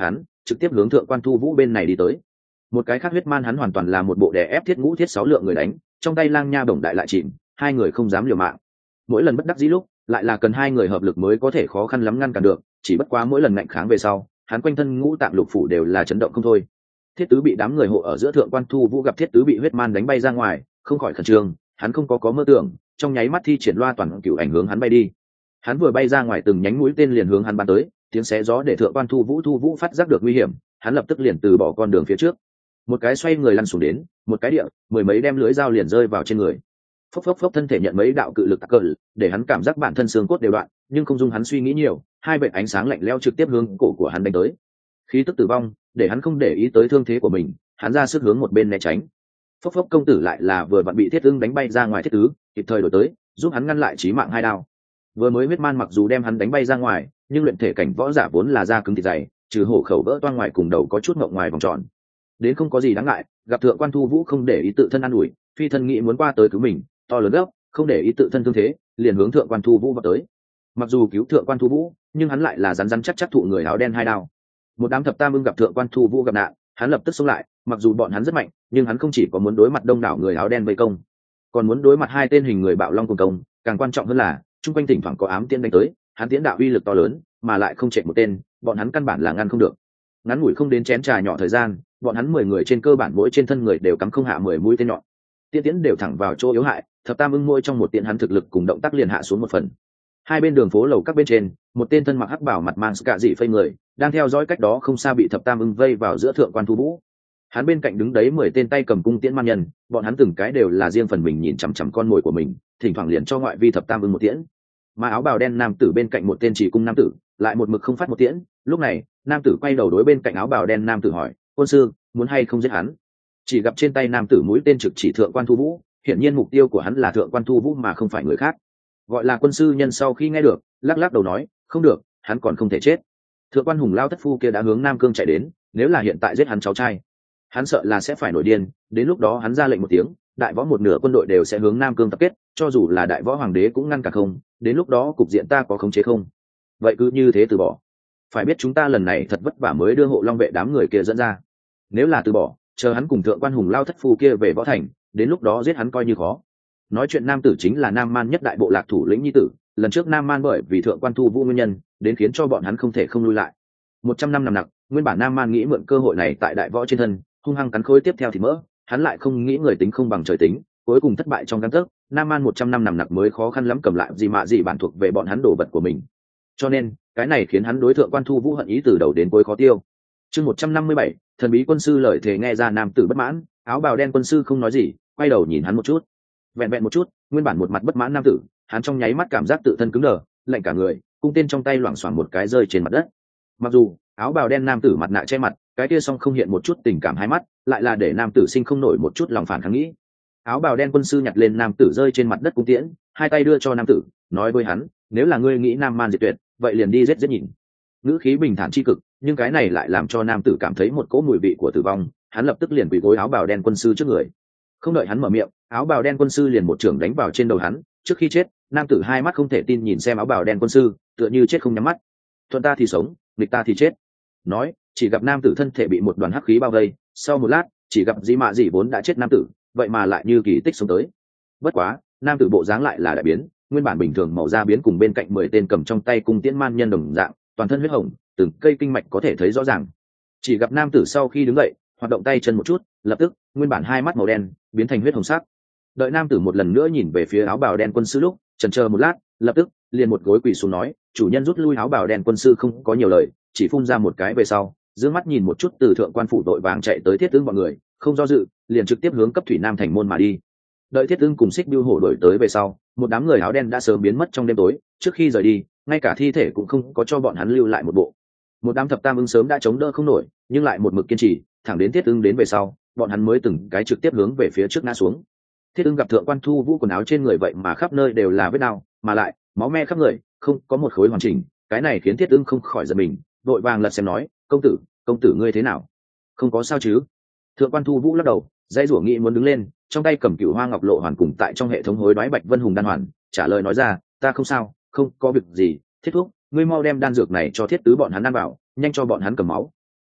Speaker 1: trực tiếp hướng thượng quan thu vũ bên này đi tới. Một cái khác huyết man hắn hoàn toàn là một bộ đè ép thiết ngũ thiết sáu lượng người đánh, trong tay lang nha bổng đại lại chìm, hai người không dám liều mạng. Mỗi lần bất đắc dĩ lúc lại là cần hai người hợp lực mới có thể khó khăn lắm ngăn cản được, chỉ bất quá mỗi lần ngạnh kháng về sau hắn quanh thân ngũ tạng lục phủ đều là chấn động không thôi. Thiết tứ bị đám người hộ ở giữa thượng quan thu vũ gặp thiết tứ bị huyết man đánh bay ra ngoài, không khỏi khẩn trương, hắn không có mơ tưởng, trong nháy mắt thi triển loa toàn cửu ảnh hướng hắn bay đi. Hắn vừa bay ra ngoài từng nhánh mũi tên liền hướng hắn bắn tới, tiếng xé gió để thượng quan thu vũ phát giác được nguy hiểm, hắn lập tức liền từ bỏ con đường phía trước, một cái xoay người lăn xuống đến, một cái địa mười mấy đem lưới dao liền rơi vào trên người. Phốc phốc phốc, thân thể nhận mấy đạo cự lực tắc cỡ, để hắn cảm giác bản thân xương cốt đều đoạn, nhưng không dung hắn suy nghĩ nhiều, hai vệt ánh sáng lạnh lẽo trực tiếp hướng cổ của hắn đánh tới. Khí tức tử vong để hắn không để ý tới thương thế của mình, hắn ra sức hướng một bên né tránh. Phốc phốc, công tử lại là vừa vặn bị thiết ưng đánh bay ra ngoài, thiết tứ kịp thời đổi tới giúp hắn ngăn lại chí mạng hai đao. Vừa mới huyết man mặc dù đem hắn đánh bay ra ngoài, nhưng luyện thể cảnh võ giả vốn là da cứng thịt dày, trừ hổ khẩu vỡ toang ngoài cùng đầu có chút ngọng ngoài vòng tròn, đến không có gì đáng ngại. Gặp thượng quan thu vũ không để ý tự thân an ủi, phi thân nghĩ muốn qua tới cứu mình, to lớn gấp không để ý tự thân thương thế, liền hướng thượng quan thu vũ vào tới. Mặc dù cứu thượng quan thu vũ, nhưng hắn lại là rắn chắc thụ người áo đen hai đao. Một đám thập tam ưng gặp thượng quan thu vũ gặp nạn, hắn lập tức xông lại, mặc dù bọn hắn rất mạnh, nhưng hắn không chỉ có muốn đối mặt đông đảo người áo đen vây công, còn muốn đối mặt hai tên hình người bạo long cùng công, càng quan trọng hơn là chung quanh thỉnh thoảng có ám tiễn đánh tới, hắn tiễn đạo uy lực to lớn, mà lại không chạy một tên, bọn hắn căn bản là ngăn không được. Ngắn ngủi không đến chén trà nhỏ thời gian, bọn hắn 10 người trên cơ bản mỗi trên thân người đều cắm không hạ 10 mũi tên nhọn, tiễn đều thẳng vào chỗ yếu hại. Thập tam ưng mỗi trong một tiễn hắn thực lực cùng động tác liền hạ xuống một phần. Hai bên đường phố lầu các bên trên, một tên thân mặc hắc bảo mặt mang cả dị phây người đang theo dõi cách đó không xa bị thập tam ưng vây vào giữa thượng quan thu vũ. Hắn bên cạnh đứng đấy 10 tên tay cầm cung tiễn man nhân, bọn hắn từng cái đều là riêng phần mình nhìn chằm chằm con mồi của mình, thỉnh thoảng liền cho ngoại vi thập tam ưng một tiễn. Mà áo bào đen nam tử bên cạnh một tên chỉ cung nam tử lại một mực không phát một tiễn. Lúc này nam tử quay đầu đối bên cạnh áo bào đen nam tử hỏi, quân sư muốn hay không giết hắn? Chỉ gặp trên tay nam tử mũi tên trực chỉ thượng quan thu vũ, hiển nhiên mục tiêu của hắn là thượng quan thu vũ mà không phải người khác. Gọi là quân sư nhân sau khi nghe được lắc lắc đầu nói, không được, hắn còn không thể chết. Thượng quan hùng lao thất phu kia đã hướng nam cương chạy đến, nếu là hiện tại giết hắn cháu trai, hắn sợ là sẽ phải nổi điên, đến lúc đó hắn ra lệnh một tiếng, đại võ một nửa quân đội đều sẽ hướng nam cương tập kết, cho dù là đại võ hoàng đế cũng ngăn cả không, đến lúc đó cục diện ta có khống chế không? Vậy cứ như thế từ bỏ. Phải biết chúng ta lần này thật vất vả mới đưa hộ long vệ đám người kia dẫn ra, nếu là từ bỏ, chờ hắn cùng thượng quan hùng lao thất phu kia về võ thành, đến lúc đó giết hắn coi như khó. Nói chuyện nam tử chính là nam man nhất đại bộ lạc thủ lĩnh nhi tử, lần trước nam man bởi vì thượng quan thu vũ nguyên nhân đến khiến cho bọn hắn không thể không lui lại. 100 năm nằm nặc, nguyên bản nam man nghĩ mượn cơ hội này tại đại võ trên thân hung hăng cắn khối tiếp theo thì mỡ, hắn lại không nghĩ người tính không bằng trời tính, cuối cùng thất bại trong gang tấc. Nam man 100 năm nằm nặc mới khó khăn lắm cầm lại gì mà gì bản thuộc về bọn hắn đồ vật của mình, cho nên cái này khiến hắn đối thượng quan thu vũ hận ý từ đầu đến cuối khó tiêu. Chương 157, thần bí quân sư lời thề nghe ra nam tử bất mãn, áo bào đen quân sư không nói gì, quay đầu nhìn hắn một chút. Vẹn vẹn một chút, nguyên bản một mặt bất mãn nam tử, hắn trong nháy mắt cảm giác tự thân cứng đờ, lạnh cả người, cung tên trong tay loảng xoảng một cái rơi trên mặt đất. Mặc dù áo bào đen nam tử mặt nạ che mặt, cái kia song không hiện một chút tình cảm hai mắt, lại là để nam tử sinh không nổi một chút lòng phản kháng nghĩ. Áo bào đen quân sư nhặt lên nam tử rơi trên mặt đất cung tiễn, hai tay đưa cho nam tử, nói với hắn, nếu là ngươi nghĩ nam man diệt tuyệt, vậy liền đi giết giết nhìn. Ngữ khí bình thản chi cực, nhưng cái này lại làm cho nam tử cảm thấy một cỗ mùi vị của tử vong, hắn lập tức liền quỳ gối áo bào đen quân sư trước người. Không đợi hắn mở miệng, áo bào đen quân sư liền một chưởng đánh vào trên đầu hắn. Trước khi chết, nam tử hai mắt không thể tin nhìn xem áo bào đen quân sư, tựa như chết không nhắm mắt. Thuận ta thì sống, nghịch ta thì chết. Nói, chỉ gặp nam tử thân thể bị một đoàn hắc khí bao vây, sau một lát, chỉ gặp dĩ mạ dĩ vốn đã chết nam tử, vậy mà lại như kỳ tích sống tới. Bất quá, nam tử bộ dáng lại là đại biến, nguyên bản bình thường màu da biến cùng bên cạnh 10 tên cầm trong tay cung tiễn man nhân đồng dạng, toàn thân huyết hồng, từng cây kinh mạch có thể thấy rõ ràng. Chỉ gặp nam tử sau khi đứng dậy, hoạt động tay chân một chút, lập tức nguyên bản hai mắt màu đen biến thành huyết hồng sắc. Đợi nam tử một lần nữa nhìn về phía áo bào đen quân sư lúc, chần chờ một lát, lập tức liền một gối quỳ xuống nói, chủ nhân rút lui. Áo bào đen quân sư không có nhiều lời, chỉ phun ra một cái về sau, dương mắt nhìn một chút từ thượng quan phủ đội vàng chạy tới thiết tướng bọn người, không do dự, liền trực tiếp hướng cấp thủy nam thành môn mà đi. Đợi thiết tướng cùng xích bưu hổ đổi tới về sau, một đám người áo đen đã sớm biến mất trong đêm tối, trước khi rời đi, ngay cả thi thể cũng không có cho bọn hắn lưu lại một bộ. Một đám thập tam ưng sớm đã chống đỡ không nổi, nhưng lại một mực kiên trì, thẳng đến thiết ưng đến về sau, bọn hắn mới từng cái trực tiếp hướng về phía trước ngã xuống. Thiết ưng gặp thượng quan thu vũ quần áo trên người vậy mà khắp nơi đều là vết đao, mà lại máu me khắp người, không có một khối hoàn chỉnh, cái này khiến thiết ưng không khỏi giật mình, vội vàng lật xem nói, công tử ngươi thế nào, không có sao chứ? Thượng quan thu vũ lắc đầu, dây rủa nghĩ muốn đứng lên, trong tay cầm cửu hoa ngọc lộ hoàn cùng tại trong hệ thống hối đoái bạch vân hùng đan hoàn, trả lời nói ra, ta không sao, không có việc gì. Thiết thúc, ngươi mau đem đan dược này cho thiết tứ bọn hắn ăn vào, nhanh cho bọn hắn cầm máu.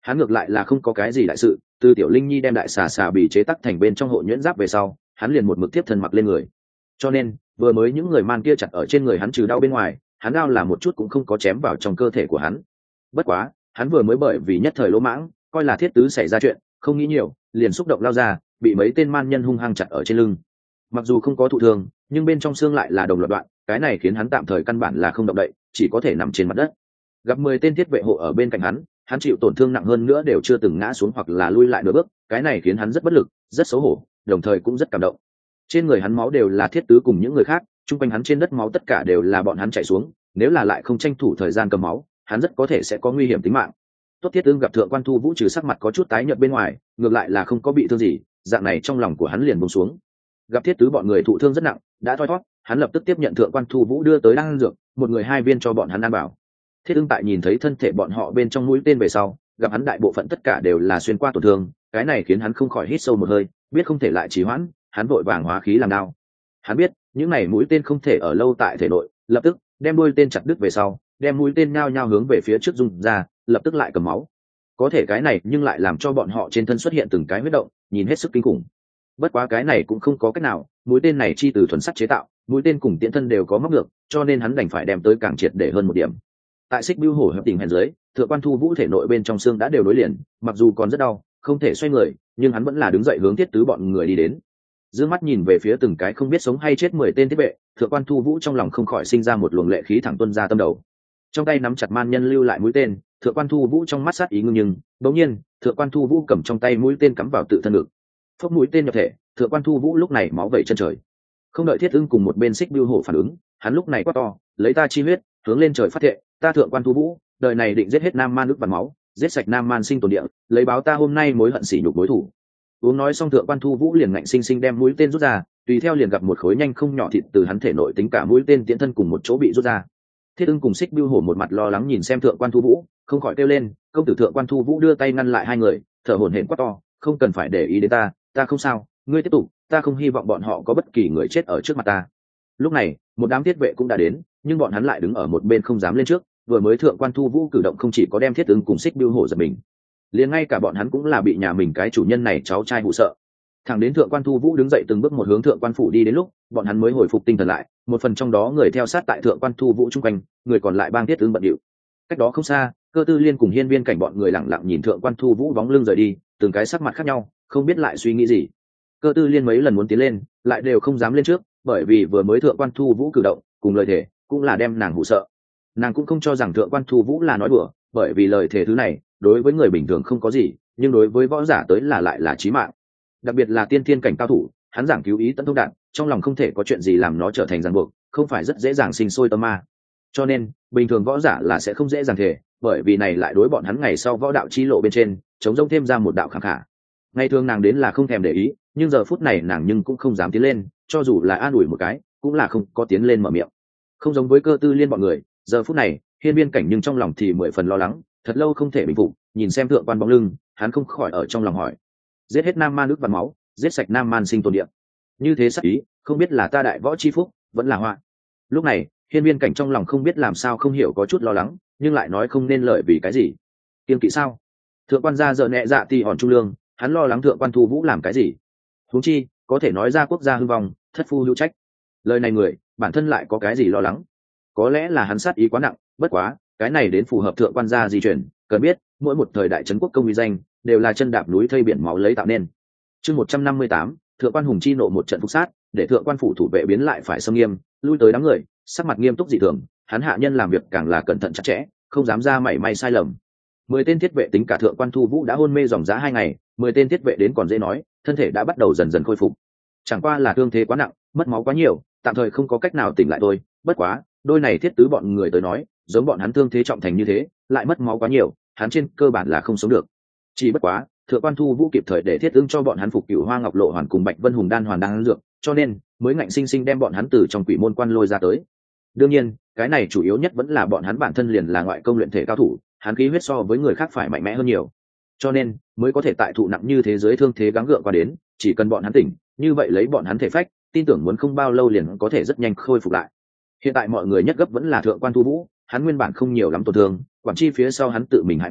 Speaker 1: hắn ngược lại là không có cái gì đại sự. Từ Tiểu Linh Nhi đem đại xà bị chế tắc thành bên trong hộ nhuyễn giáp về sau, hắn liền một mực tiếp thân mặc lên người. Cho nên vừa mới những người man kia chặt ở trên người hắn trừ đau bên ngoài, hắn đau là một chút cũng không có chém vào trong cơ thể của hắn. Bất quá hắn vừa mới bởi vì nhất thời lỗ mãng, coi là thiết tứ xảy ra chuyện, không nghĩ nhiều, liền xúc động lao ra, bị mấy tên man nhân hung hăng chặt ở trên lưng. Mặc dù không có thụ thương, nhưng bên trong xương lại là đồng loạt đoạn, cái này khiến hắn tạm thời căn bản là không động đậy, chỉ có thể nằm trên mặt đất. Gặp 10 tên thiết vệ hộ ở bên cạnh hắn chịu tổn thương nặng hơn nữa đều chưa từng ngã xuống hoặc là lui lại nửa bước, cái này khiến hắn rất bất lực, rất xấu hổ, đồng thời cũng rất cảm động. Trên người hắn máu đều là thiết tứ cùng những người khác, chung quanh hắn trên đất máu tất cả đều là bọn hắn chạy xuống, nếu là lại không tranh thủ thời gian cầm máu, hắn rất có thể sẽ có nguy hiểm tính mạng. Tốt Thiết Ưng gặp Thượng Quan Thu Vũ trừ sắc mặt có chút tái nhợt bên ngoài, ngược lại là không có bị thương gì, dạng này trong lòng của hắn liền buông xuống. Gặp thiết tứ bọn người thụ thương rất nặng, đã thoi thoát, hắn lập tức tiếp nhận Thượng Quan Thu Vũ đưa tới đan dược, một người 2 viên cho bọn hắn ăn bảo. Thiết Ưng tại nhìn thấy thân thể bọn họ bên trong mũi tên về sau, gặp hắn đại bộ phận tất cả đều là xuyên qua tổn thương, cái này khiến hắn không khỏi hít sâu một hơi, biết không thể lại trì hoãn, hắn vội vàng hóa khí làm đao. Hắn biết những này mũi tên không thể ở lâu tại thể nội, lập tức đem đuôi tên chặt đứt về sau, đem mũi tên nhao nhao hướng về phía trước dung ra, lập tức lại cầm máu. Có thể cái này nhưng lại làm cho bọn họ trên thân xuất hiện từng cái huyết động, nhìn hết sức kinh khủng. Bất quá cái này cũng không có cách nào, mũi tên này chi từ thuần sắt chế tạo, mũi tên cùng tiễn thân đều có móc ngược, cho nên hắn đành phải đem tới càng triệt để hơn một điểm. Tại xích bưu hổ hợp tình hèn dưới, Thượng Quan Thu Vũ thể nội bên trong xương đã đều đối liền, mặc dù còn rất đau, không thể xoay người, nhưng hắn vẫn là đứng dậy hướng thiết tứ bọn người đi đến. Dương mắt nhìn về phía từng cái không biết sống hay chết 10 tên thiết vệ, Thượng Quan Thu Vũ trong lòng không khỏi sinh ra một luồng lệ khí thẳng tuôn ra tâm đầu. Trong tay nắm chặt man nhân lưu lại mũi tên, Thượng Quan Thu Vũ trong mắt sát ý ngưng nhưng, đột nhiên, Thượng Quan Thu Vũ cầm trong tay mũi tên cắm vào tự thân ngực. Phốc mũi tên nhập thể, Thượng Quan Thu Vũ lúc này máu vẩy chân trời. Không đợi Thiết Ưng cùng một bên xích bưu hổ phản ứng, hắn lúc này quát to, lấy ta chi huyết, hướng lên trời phát thệ, ta Thượng Quan Thu Vũ, đời này định giết hết Nam Man nước bằng máu, giết sạch Nam Man sinh tồn địa, lấy báo ta hôm nay mối hận sỉ nhục đối thủ. Uống nói xong Thượng Quan Thu Vũ liền ngạnh sinh sinh đem mũi tên rút ra, tùy theo liền gặp một khối nhanh không nhỏ thịt từ hắn thể nội tính cả mũi tên tiễn thân cùng một chỗ bị rút ra. Thiết Ưng cùng xích bưu hổ một mặt lo lắng nhìn xem Thượng Quan Thu Vũ, không khỏi kêu lên, công tử. Thượng Quan Thu Vũ đưa tay ngăn lại hai người, thở hổn hển quát to, không cần phải để ý đến ta không sao, ngươi tiếp tục, ta không hy vọng bọn họ có bất kỳ người chết ở trước mặt ta. Lúc này một đám thiết vệ cũng đã đến, nhưng bọn hắn lại đứng ở một bên không dám lên trước. Vừa mới Thượng Quan Thu Vũ cử động không chỉ có đem Thiết Ưng cùng xích bưu hổ giật mình, liền ngay cả bọn hắn cũng là bị nhà mình cái chủ nhân này cháu trai hụ sợ. Thẳng đến Thượng Quan Thu Vũ đứng dậy từng bước một hướng Thượng Quan phủ đi đến lúc, bọn hắn mới hồi phục tinh thần lại, một phần trong đó người theo sát tại Thượng Quan Thu Vũ chung quanh, người còn lại bang Thiết Ưng bận điệu. Cách đó không xa, Cơ Tư Liên cùng Hiên Viên Cảnh bọn người lặng lặng nhìn Thượng Quan Thu Vũ bóng lưng rời đi, từng cái sắc mặt khác nhau, không biết lại suy nghĩ gì. Cơ Tư Liên mấy lần muốn tiến lên, lại đều không dám lên trước, bởi vì vừa mới Thượng Quan Thu Vũ cử động, cùng lời thề, cũng là đem nàng hù sợ. Nàng cũng không cho rằng Thượng Quan Thu Vũ là nói đùa, bởi vì lời thề thứ này, đối với người bình thường không có gì, nhưng đối với võ giả tới là lại là chí mạng. Đặc biệt là tiên thiên cảnh cao thủ, hắn giảng cứu ý tận thông đạt, trong lòng không thể có chuyện gì làm nó trở thành ràng buộc, không phải rất dễ dàng sinh sôi tâm ma. Cho nên bình thường võ giả là sẽ không dễ dàng thề, bởi vì này lại đối bọn hắn ngày sau võ đạo chi lộ bên trên chống rông thêm ra một đạo khẳng khả. Ngày thường nàng đến là không thèm để ý, nhưng giờ phút này nàng nhưng cũng không dám tiến lên, cho dù là an ủi một cái cũng là không có tiến lên mở miệng. Không giống với Cơ Tư Liên bọn người, giờ phút này Hiên Viên Cảnh nhưng trong lòng thì 10 phần lo lắng, thật lâu không thể bình phục, nhìn xem Thượng Quan bóng lưng, hắn không khỏi ở trong lòng hỏi, giết hết Nam Man nước vằn máu, giết sạch Nam Man sinh tồn địa, như thế sắc ý, không biết là ta đại võ chi phúc vẫn là họa. Lúc này Hiên Viên Cảnh trong lòng không biết làm sao không hiểu có chút lo lắng, nhưng lại nói không nên lợi vì cái gì. Kiêng kỵ sao? Thượng Quan gia dợ nhẹ dạ thì hòn trung lương, hắn lo lắng Thượng Quan Thu Vũ làm cái gì? Huống chi có thể nói ra quốc gia hư vong, thất phu hữu trách. Lời này người bản thân lại có cái gì lo lắng? Có lẽ là hắn sát ý quá nặng, bất quá cái này đến phù hợp Thượng Quan gia di chuyển, cần biết mỗi một thời đại trấn quốc công uy danh đều là chân đạp núi thây biển máu lấy tạo nên. Chương 158, Thượng Quan Hùng chi nộ một trận phục sát, để Thượng Quan phủ thủ vệ biến lại phải xâm nghiêm, lui tới đám người, sắc mặt nghiêm túc dị thường, hắn hạ nhân làm việc càng là cẩn thận chặt chẽ, không dám ra mảy may sai lầm. 10 tên thiết vệ tính cả Thượng Quan Thu Vũ đã hôn mê dòng dã 2 ngày, 10 tên thiết vệ đến còn dễ nói, thân thể đã bắt đầu dần dần khôi phục. Chẳng qua là thương thế quá nặng, mất máu quá nhiều, tạm thời không có cách nào tỉnh lại thôi. Bất quá, đôi này thiết tứ bọn người tới nói, giống bọn hắn thương thế trọng thành như thế, lại mất máu quá nhiều, hắn trên cơ bản là không sống được. Chỉ bất quá, Thượng Quan Thu Vũ kịp thời để Thiết Ưng cho bọn hắn phục Cửu Hoa Ngọc Lộ Hoàn cùng Bạch Vân Hùng đan hoàn đang dược, cho nên mới ngạnh sinh sinh đem bọn hắn từ trong quỷ môn quan lôi ra tới. Đương nhiên, cái này chủ yếu nhất vẫn là bọn hắn bản thân liền là ngoại công luyện thể cao thủ, hắn khí huyết so với người khác phải mạnh mẽ hơn nhiều, cho nên mới có thể tại thụ nặng như thế giới thương thế gắng gượng qua đến. Chỉ cần bọn hắn tỉnh, như vậy lấy bọn hắn thể phách, tin tưởng muốn không bao lâu liền có thể rất nhanh khôi phục lại. Hiện tại mọi người nhất gấp vẫn là Thượng Quan Thu Vũ, hắn nguyên bản không nhiều lắm tổn thương, quản chi phía sau hắn tự mình hại mình,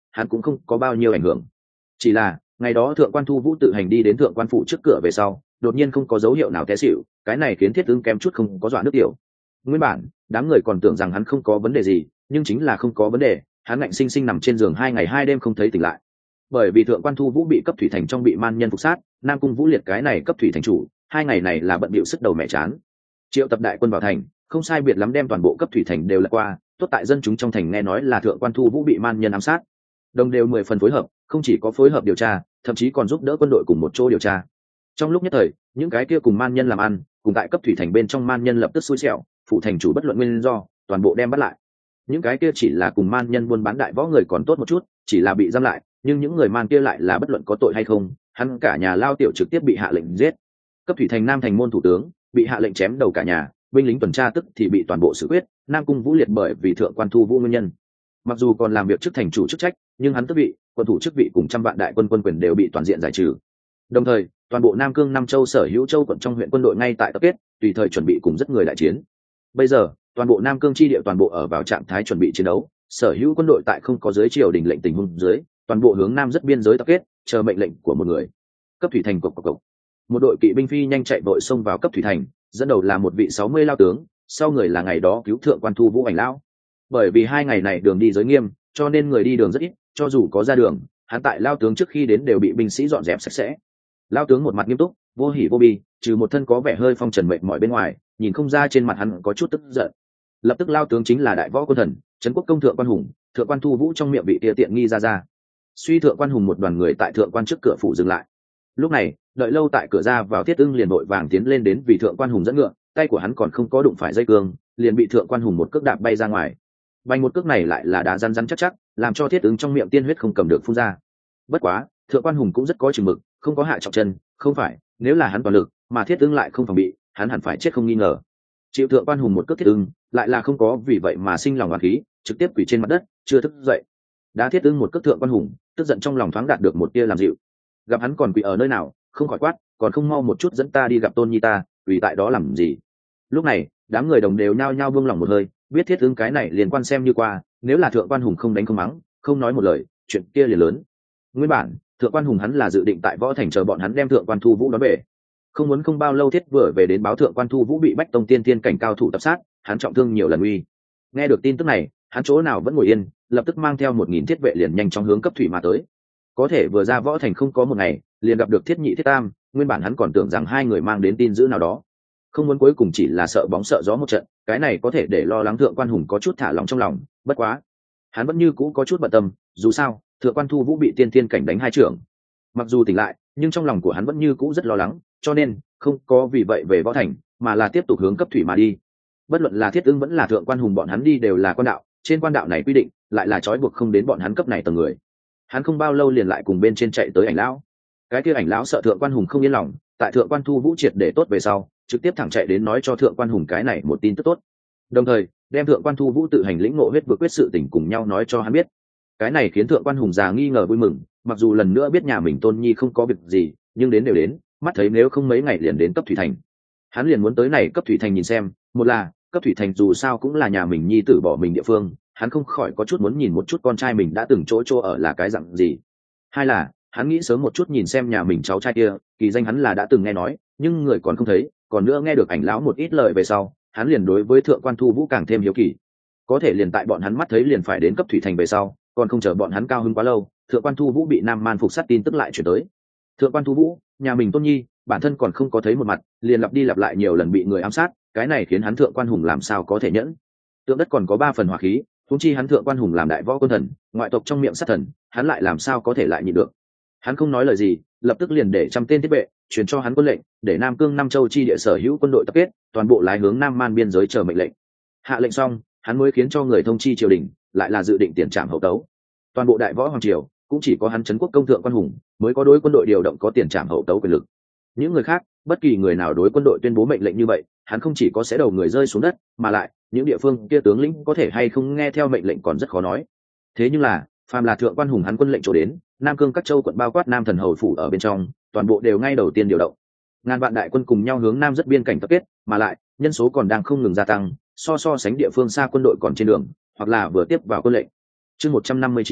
Speaker 1: hắn cũng không có bao nhiêu ảnh hưởng. Chỉ là ngày đó thượng quan thu vũ tự hành đi đến thượng quan phủ trước cửa về sau, đột nhiên không có dấu hiệu nào té xỉu, cái này khiến Thiết Ưng kém chút không có dọa nước tiểu. Nguyên bản đám người còn tưởng rằng hắn không có vấn đề gì, nhưng chính là không có vấn đề, hắn ngạnh sinh sinh nằm trên giường 2 ngày 2 đêm không thấy tỉnh lại. Bởi vì thượng quan thu vũ bị cấp thủy thành trong bị man nhân phục sát, Nam Cung Vũ Liệt cái này cấp thủy thành chủ 2 ngày này là bận bịu sức đầu mẹ chán. Triệu tập đại quân vào thành, không sai biệt lắm đem toàn bộ cấp thủy thành đều lật qua, tốt tại dân chúng trong thành nghe nói là thượng quan thu vũ bị man nhân ám sát, đồng đều 10 phần phối hợp, không chỉ có phối hợp điều tra, thậm chí còn giúp đỡ quân đội cùng một chỗ điều tra. Trong lúc nhất thời, những cái kia cùng man nhân làm ăn, cùng tại cấp thủy thành bên trong man nhân lập tức xui xẻo, phụ thành chủ bất luận nguyên do, toàn bộ đem bắt lại. Những cái kia chỉ là cùng man nhân buôn bán đại võ người còn tốt một chút, chỉ là bị giam lại, nhưng những người man kia lại là bất luận có tội hay không, hắn cả nhà lao tiểu trực tiếp bị hạ lệnh giết. Cấp thủy thành Nam thành môn thủ tướng bị hạ lệnh chém đầu cả nhà, binh lính tuần tra tức thì bị toàn bộ xử quyết. Nam Cung Vũ Liệt bởi vì thượng quan thu vũ nguyên nhân, mặc dù còn làm việc chức thành chủ chức trách, nhưng hắn tước vị, quân thủ chức vị cùng trăm vạn đại quân quân quyền đều bị toàn diện giải trừ. Đồng thời toàn bộ Nam Cương 5 châu sở hữu châu quận trong huyện quân đội ngay tại tập kết, tùy thời chuẩn bị cùng rất người đại chiến. Bây giờ toàn bộ Nam Cương chi địa toàn bộ ở vào trạng thái chuẩn bị chiến đấu, sở hữu quân đội tại không có dưới triều đình lệnh tình huống dưới, toàn bộ hướng nam rất biên giới tập kết, chờ mệnh lệnh của một người. Cấp thủy thành cộc cộc cộc. Một đội kỵ binh phi nhanh chạy vội xông vào cấp thủy thành, dẫn đầu là một vị 60 lao tướng, sau người là ngày đó cứu thượng quan thu vũ ảnh lão. Bởi vì 2 ngày này đường đi giới nghiêm, cho nên người đi đường rất ít, cho dù có ra đường, hắn tại lao tướng trước khi đến đều bị binh sĩ dọn dẹp sạch sẽ. Lao tướng một mặt nghiêm túc, vô hỉ vô bi, trừ một thân có vẻ hơi phong trần mệt mỏi bên ngoài, nhìn không ra trên mặt hắn có chút tức giận. Lập tức lao tướng chính là đại võ quân thần, trấn quốc công thượng quan hùng, thượng quan thu vũ trong miệng bị tia tiện nghi ra. Suy thượng quan hùng một đoàn người tại thượng quan trước cửa phủ dừng lại. Lúc này đợi lâu tại cửa ra vào Thiết Ưng liền vội vàng tiến lên đến vì thượng quan hùng dẫn ngựa, tay của hắn còn không có đụng phải dây cương, liền bị thượng quan hùng một cước đạp bay ra ngoài. Bay một cước này lại là đá rắn chắc, làm cho Thiết Ưng trong miệng tiên huyết không cầm được phun ra. Bất quá thượng quan hùng cũng rất có chừng mực, không có hạ trọng chân, không phải nếu là hắn toàn lực mà Thiết Ưng lại không phòng bị, hắn hẳn phải chết không nghi ngờ. Chịu thượng quan hùng một cước Thiết Ưng lại là không có vì vậy mà sinh lòng oán khí, trực tiếp quỳ trên mặt đất chưa thức dậy. Đá Thiết Ưng một cước thượng quan hùng, tức giận trong lòng thoáng đạt được một tia làm dịu. Gặp hắn còn quỳ ở nơi nào, không khỏi quát, còn không mau một chút dẫn ta đi gặp tôn nhi ta, quỳ tại đó làm gì? Lúc này đám người đồng đều nhao nhao buông lòng một hơi, biết Thiết Ưng cái này liền quan xem như qua, nếu là thượng quan hùng không đánh không mắng, không nói một lời, chuyện kia liền lớn. Nguyên bản thượng quan hùng hắn là dự định tại võ thành chờ bọn hắn đem thượng quan thu vũ đón về, không muốn không bao lâu Thiết vừa về đến báo thượng quan thu vũ bị bách tông tiên thiên cảnh cao thủ tập sát, hắn trọng thương nhiều lần uy. Nghe được tin tức này, hắn chỗ nào vẫn ngồi yên, lập tức mang theo 1000 thiết vệ liền nhanh chóng hướng cấp thủy mà tới. Có thể vừa ra võ thành không có một ngày, liền gặp được Thiết Nhị Thiết Tam, nguyên bản hắn còn tưởng rằng hai người mang đến tin dữ nào đó, không muốn cuối cùng chỉ là sợ bóng sợ gió một trận, cái này có thể để lo lắng thượng quan hùng có chút thả lòng trong lòng. Bất quá hắn vẫn như cũ có chút bận tâm, dù sao thượng quan thu vũ bị tiên thiên cảnh đánh 2 trưởng, mặc dù tỉnh lại nhưng trong lòng của hắn vẫn như cũ rất lo lắng, cho nên không có vì vậy về võ thành, mà là tiếp tục hướng cấp thủy mà đi. Bất luận là Thiết Ưng vẫn là thượng quan hùng, bọn hắn đi đều là quan đạo, trên quan đạo này quy định lại là trói buộc không đến bọn hắn cấp này tầng người. Hắn không bao lâu liền lại cùng bên trên chạy tới ảnh lão. Cái kia ảnh lão sợ thượng quan hùng không yên lòng, tại thượng quan thu vũ triệt để tốt về sau, trực tiếp thẳng chạy đến nói cho thượng quan hùng cái này một tin tức tốt, đồng thời đem thượng quan thu vũ tự hành lĩnh ngộ huyết vực quyết sự tình cùng nhau nói cho hắn biết. Cái này khiến thượng quan hùng già nghi ngờ vui mừng, mặc dù lần nữa biết nhà mình tôn nhi không có việc gì, nhưng đến đều đến, mắt thấy nếu không mấy ngày liền đến cấp thủy thành, hắn liền muốn tới này cấp thủy thành nhìn xem. Một là cấp thủy thành dù sao cũng là nhà mình nhi tử bỏ mình địa phương, hắn không khỏi có chút muốn nhìn một chút con trai mình đã từng chỗ ở là cái dạng gì. Hai là hắn nghĩ sớm một chút nhìn xem nhà mình cháu trai kia, kỳ danh hắn là đã từng nghe nói nhưng người còn không thấy, còn nữa nghe được ảnh lão một ít lời về sau, hắn liền đối với thượng quan thu vũ càng thêm hiếu kỳ. Có thể liền tại bọn hắn mắt thấy liền phải đến cấp thủy thành về sau, còn không chờ bọn hắn cao hứng quá lâu, thượng quan thu vũ bị nam man phục sát tin tức lại chuyển tới. Thượng quan thu vũ, nhà mình tôn nhi, bản thân còn không có thấy một mặt, liền lặp đi lặp lại nhiều lần bị người ám sát, cái này khiến hắn thượng quan hùng làm sao có thể nhẫn. Tượng đất còn có 3 phần hỏa khí, huống chi hắn thượng quan hùng làm đại võ quân thần, ngoại tộc trong miệng sát thần, hắn lại làm sao có thể lại nhịn được. Hắn không nói lời gì, lập tức liền để 100 tên thiết vệ truyền cho hắn quân lệnh, để Nam Cương 5 châu chi địa sở hữu quân đội tập kết, toàn bộ lái hướng Nam Man biên giới chờ mệnh lệnh. Hạ lệnh xong, hắn mới khiến cho người thông chi triều đình, lại là dự định tiền trảm hậu tấu. Toàn bộ đại võ hoàng triều cũng chỉ có hắn trấn quốc công thượng quan hùng mới có đối quân đội điều động có tiền trảm hậu tấu quyền lực. Những người khác, bất kỳ người nào đối quân đội tuyên bố mệnh lệnh như vậy, hắn không chỉ có sẽ đầu người rơi xuống đất, mà lại những địa phương kia tướng lĩnh có thể hay không nghe theo mệnh lệnh còn rất khó nói. Thế nhưng là phàm là thượng quan hùng hắn quân lệnh chỗ đến, Nam Cương các châu quận bao quát Nam Thần Hầu phủ ở bên trong, toàn bộ đều ngay đầu tiên điều động. Ngàn vạn đại quân cùng nhau hướng nam rất biên cảnh tập kết, mà lại nhân số còn đang không ngừng gia tăng, so sánh địa phương xa quân đội còn trên đường, hoặc là vừa tiếp vào quân lệnh. Chương 159,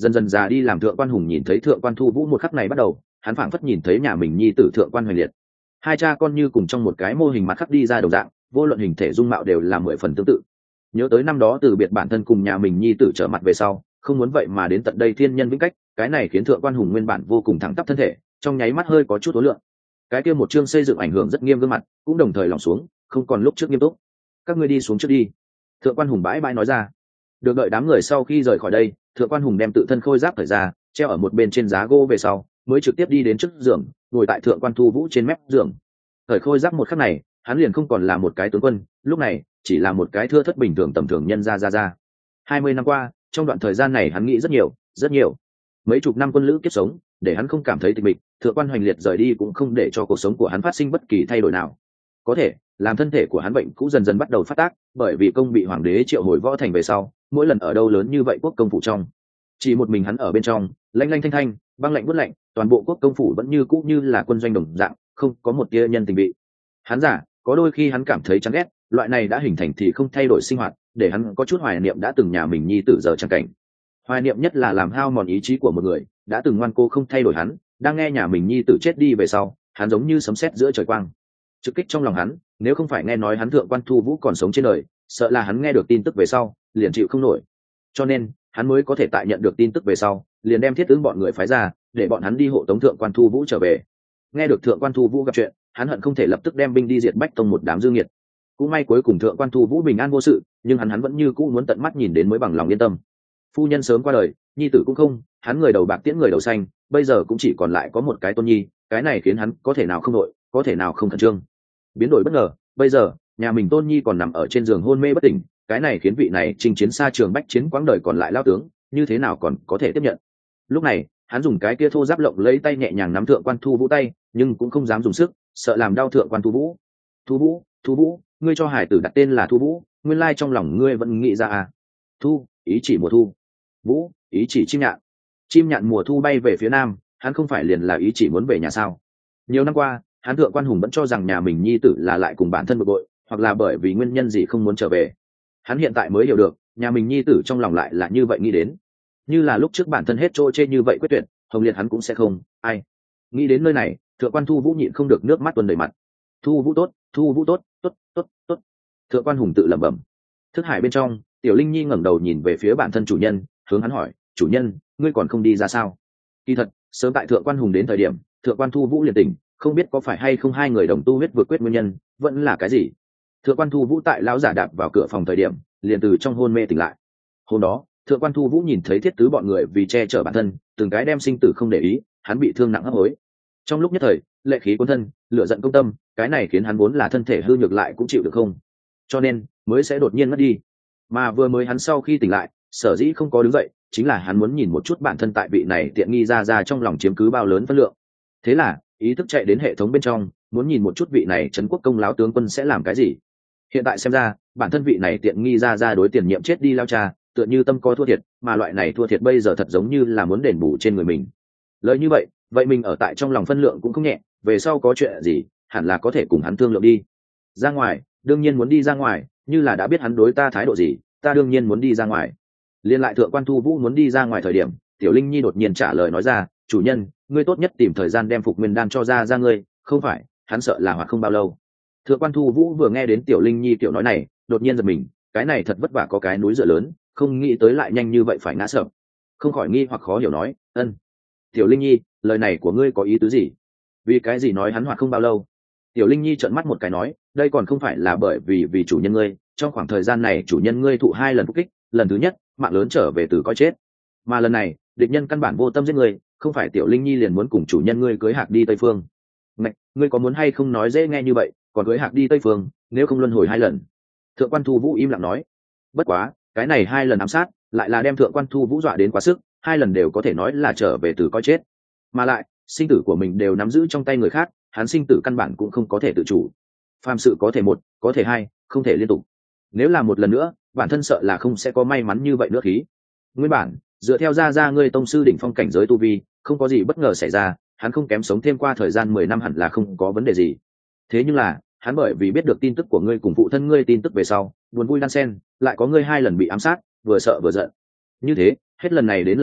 Speaker 1: dần dần già đi làm thượng quan hùng nhìn thấy thượng quan thu vũ một khắc này bắt đầu, hắn phảng phất nhìn thấy nhà mình nhi tử thượng quan hoành liệt. Hai cha con như cùng trong một cái mô hình mặt khắc đi ra đồng dạng, vô luận hình thể dung mạo đều là 10 phần tương tự. Nhớ tới năm đó từ biệt bản thân cùng nhà mình nhi tử trở mặt về sau, không muốn vậy mà đến tận đây thiên nhân vĩnh cách, cái này khiến thượng quan hùng nguyên bản vô cùng thẳng tắp thân thể, trong nháy mắt hơi có chút ối lượng. Cái kia một chương xây dựng ảnh hưởng rất nghiêm gương mặt, cũng đồng thời lỏng xuống, không còn lúc trước nghiêm túc. Các ngươi đi xuống trước đi. Thượng quan hùng bãi bãi nói ra. Được đợi đám người sau khi rời khỏi đây, thượng quan hùng đem tự thân khôi giáp thời ra, treo ở một bên trên giá gỗ về sau, mới trực tiếp đi đến trước giường, ngồi tại thượng quan thu vũ trên mép giường. Thời khôi giáp một khắc này, hắn liền không còn là một cái tướng quân, lúc này chỉ là một cái thưa thất bình thường tầm thường nhân ra. 20 năm qua, trong đoạn thời gian này hắn nghĩ rất nhiều, rất nhiều. Mấy chục năm quân lữ kiếp sống, để hắn không cảm thấy tịch mịch, thượng quan hoành liệt rời đi cũng không để cho cuộc sống của hắn phát sinh bất kỳ thay đổi nào. Có thể, làm thân thể của hắn bệnh cũ dần dần bắt đầu phát tác, bởi vì công bị hoàng đế triệu hồi võ thành về sau, mỗi lần ở đâu lớn như vậy quốc công phủ trong, chỉ một mình hắn ở bên trong, lanh lanh thanh thanh, băng lạnh buốt lạnh, toàn bộ quốc công phủ vẫn như cũ như là quân doanh đồng dạng, không có một tia nhân tình vị. Hắn giả, có đôi khi hắn cảm thấy chán ghét, loại này đã hình thành thì không thay đổi sinh hoạt, để hắn có chút hoài niệm đã từng nhà mình nhi tử giờ chẳng cảnh. Hoài niệm nhất là làm hao mòn ý chí của một người, đã từng ngoan cố không thay đổi hắn, đang nghe nhà mình nhi tử chết đi về sau, hắn giống như sấm sét giữa trời quang. Trực kích trong lòng hắn, nếu không phải nghe nói hắn thượng quan thu vũ còn sống trên đời, sợ là hắn nghe được tin tức về sau, liền chịu không nổi. Cho nên, hắn mới có thể tại nhận được tin tức về sau, liền đem thiết tướng bọn người phái ra, để bọn hắn đi hộ tống thượng quan thu vũ trở về. Nghe được thượng quan thu vũ gặp chuyện, hắn hận không thể lập tức đem binh đi diệt bách tông một đám dương nghiệt. Cũng may cuối cùng thượng quan thu vũ bình an vô sự, nhưng hắn vẫn như cũ muốn tận mắt nhìn đến mới bằng lòng yên tâm. Phu nhân sớm qua đời, nhi tử cũng không, hắn người đầu bạc tiễn người đầu xanh, bây giờ cũng chỉ còn lại có một cái tôn nhi, cái này khiến hắn có thể nào không nội, có thể nào không khẩn trương. Biến đổi bất ngờ, bây giờ nhà mình tôn nhi còn nằm ở trên giường hôn mê bất tỉnh, cái này khiến vị này chinh chiến xa trường bách chiến quãng đời còn lại lao tướng, như thế nào còn có thể tiếp nhận. Lúc này hắn dùng cái kia thô giáp lộng lấy tay nhẹ nhàng nắm thượng quan thu vũ tay, nhưng cũng không dám dùng sức, sợ làm đau thượng quan thu vũ. Thu vũ, ngươi cho hải tử đặt tên là Thu Vũ, nguyên lai trong lòng ngươi vẫn nghĩ ra à? Thu, ý chỉ mùa thu. Vũ, ý chỉ chim nhạn. Chim nhạn mùa thu bay về phía nam, hắn không phải liền là ý chỉ muốn về nhà sao? Nhiều năm qua, hắn thượng quan hùng vẫn cho rằng nhà mình nhi tử là lại cùng bản thân bực bội, hoặc là bởi vì nguyên nhân gì không muốn trở về. Hắn hiện tại mới hiểu được, nhà mình nhi tử trong lòng lại là như vậy nghĩ đến. Như là lúc trước bản thân hết trôi chê như vậy quyết tuyệt, hồng liệt hắn cũng sẽ không, ai. Nghĩ đến nơi này, thượng quan Thu Vũ nhịn không được nước mắt tuôn đầy mặt. Thu Vũ tốt, tốt. Thượng quan hùng tự lẩm bẩm. Thức hải bên trong, tiểu linh nhi ngẩng đầu nhìn về phía bản thân chủ nhân, hướng hắn hỏi, chủ nhân, ngươi còn không đi ra sao? Kỳ thật, sớm tại thượng quan hùng đến thời điểm, thượng quan Thu Vũ liền tỉnh, không biết có phải hay không hai người đồng tu huyết vượt quyết nguyên nhân, vẫn là cái gì. Thượng quan Thu Vũ tại lão giả đạp vào cửa phòng thời điểm, liền từ trong hôn mê tỉnh lại. Hôm đó, thượng quan Thu Vũ nhìn thấy thiết tứ bọn người vì che chở bản thân, từng cái đem sinh tử không để ý, hắn bị thương nặng hấp hối. Trong lúc nhất thời, lệ khí cuốn thân, lửa giận công tâm, cái này khiến hắn vốn là thân thể hư nhược lại cũng chịu được không, cho nên mới sẽ đột nhiên mất đi. Mà vừa mới hắn sau khi tỉnh lại, sở dĩ không có đứng dậy, chính là hắn muốn nhìn một chút bản thân tại vị này tiện nghi ra trong lòng chiếm cứ bao lớn phân lượng. Thế là ý thức chạy đến hệ thống bên trong, muốn nhìn một chút vị này trấn quốc công láo tướng quân sẽ làm cái gì. Hiện tại xem ra, bản thân vị này tiện nghi ra đối tiền nhiệm chết đi lao cha, tựa như tâm có thua thiệt, mà loại này thua thiệt bây giờ thật giống như là muốn đền bù trên người mình. Lời như vậy, vậy mình ở tại trong lòng phân lượng cũng không nhẹ, về sau có chuyện gì hẳn là có thể cùng hắn thương lượng đi. Ra ngoài, đương nhiên muốn đi ra ngoài, như là đã biết hắn đối ta thái độ gì, ta đương nhiên muốn đi ra ngoài. Liên lại thượng quan Thu Vũ muốn đi ra ngoài thời điểm, tiểu linh nhi đột nhiên trả lời nói ra, chủ nhân, ngươi tốt nhất tìm thời gian đem phục nguyên đan cho ra ngươi, không phải hắn sợ là hoạt không bao lâu. Thượng quan Thu Vũ vừa nghe đến tiểu linh nhi tiểu nói này, đột nhiên giật mình, cái này thật vất vả có cái núi dựa lớn, không nghĩ tới lại nhanh như vậy phải ngã sợ, không khỏi nghi hoặc khó hiểu nói, ân, tiểu linh nhi, lời này của ngươi có ý tứ gì? Vì cái gì nói hắn hoạt không bao lâu? Tiểu linh nhi trợn mắt một cái nói, đây còn không phải là bởi vì chủ nhân ngươi, trong khoảng thời gian này chủ nhân ngươi thụ 2 lần phục kích, lần thứ nhất mạng lớn trở về từ coi chết, mà lần này địch nhân căn bản vô tâm giết ngươi, không phải tiểu linh nhi liền muốn cùng chủ nhân ngươi cưới hạc đi Tây Phương. Mẹ, ngươi có muốn hay không nói dễ nghe như vậy, còn cưới hạc đi Tây Phương, nếu không luân hồi 2 lần. Thượng quan Thu Vũ im lặng nói, bất quá cái này 2 lần ám sát lại là đem thượng quan Thu Vũ dọa đến quá sức, 2 lần đều có thể nói là trở về từ coi chết, mà lại sinh tử của mình đều nắm giữ trong tay người khác, hắn sinh tử căn bản cũng không có thể tự chủ. Phàm sự có thể 1, có thể 2, không thể liên tục. Nếu là một lần nữa, bản thân sợ là không sẽ có may mắn như vậy nữa khí. Nguyên bản, dựa theo ra ngươi tông sư đỉnh phong cảnh giới tu vi, không có gì bất ngờ xảy ra, hắn không kém sống thêm qua thời gian 10 năm hẳn là không có vấn đề gì. Thế nhưng là, hắn bởi vì biết được tin tức của ngươi cùng phụ thân ngươi tin tức về sau, buồn vui đan xen, lại có ngươi 2 lần bị ám sát, vừa sợ vừa giận. Như thế, hết lần này đến lần khác,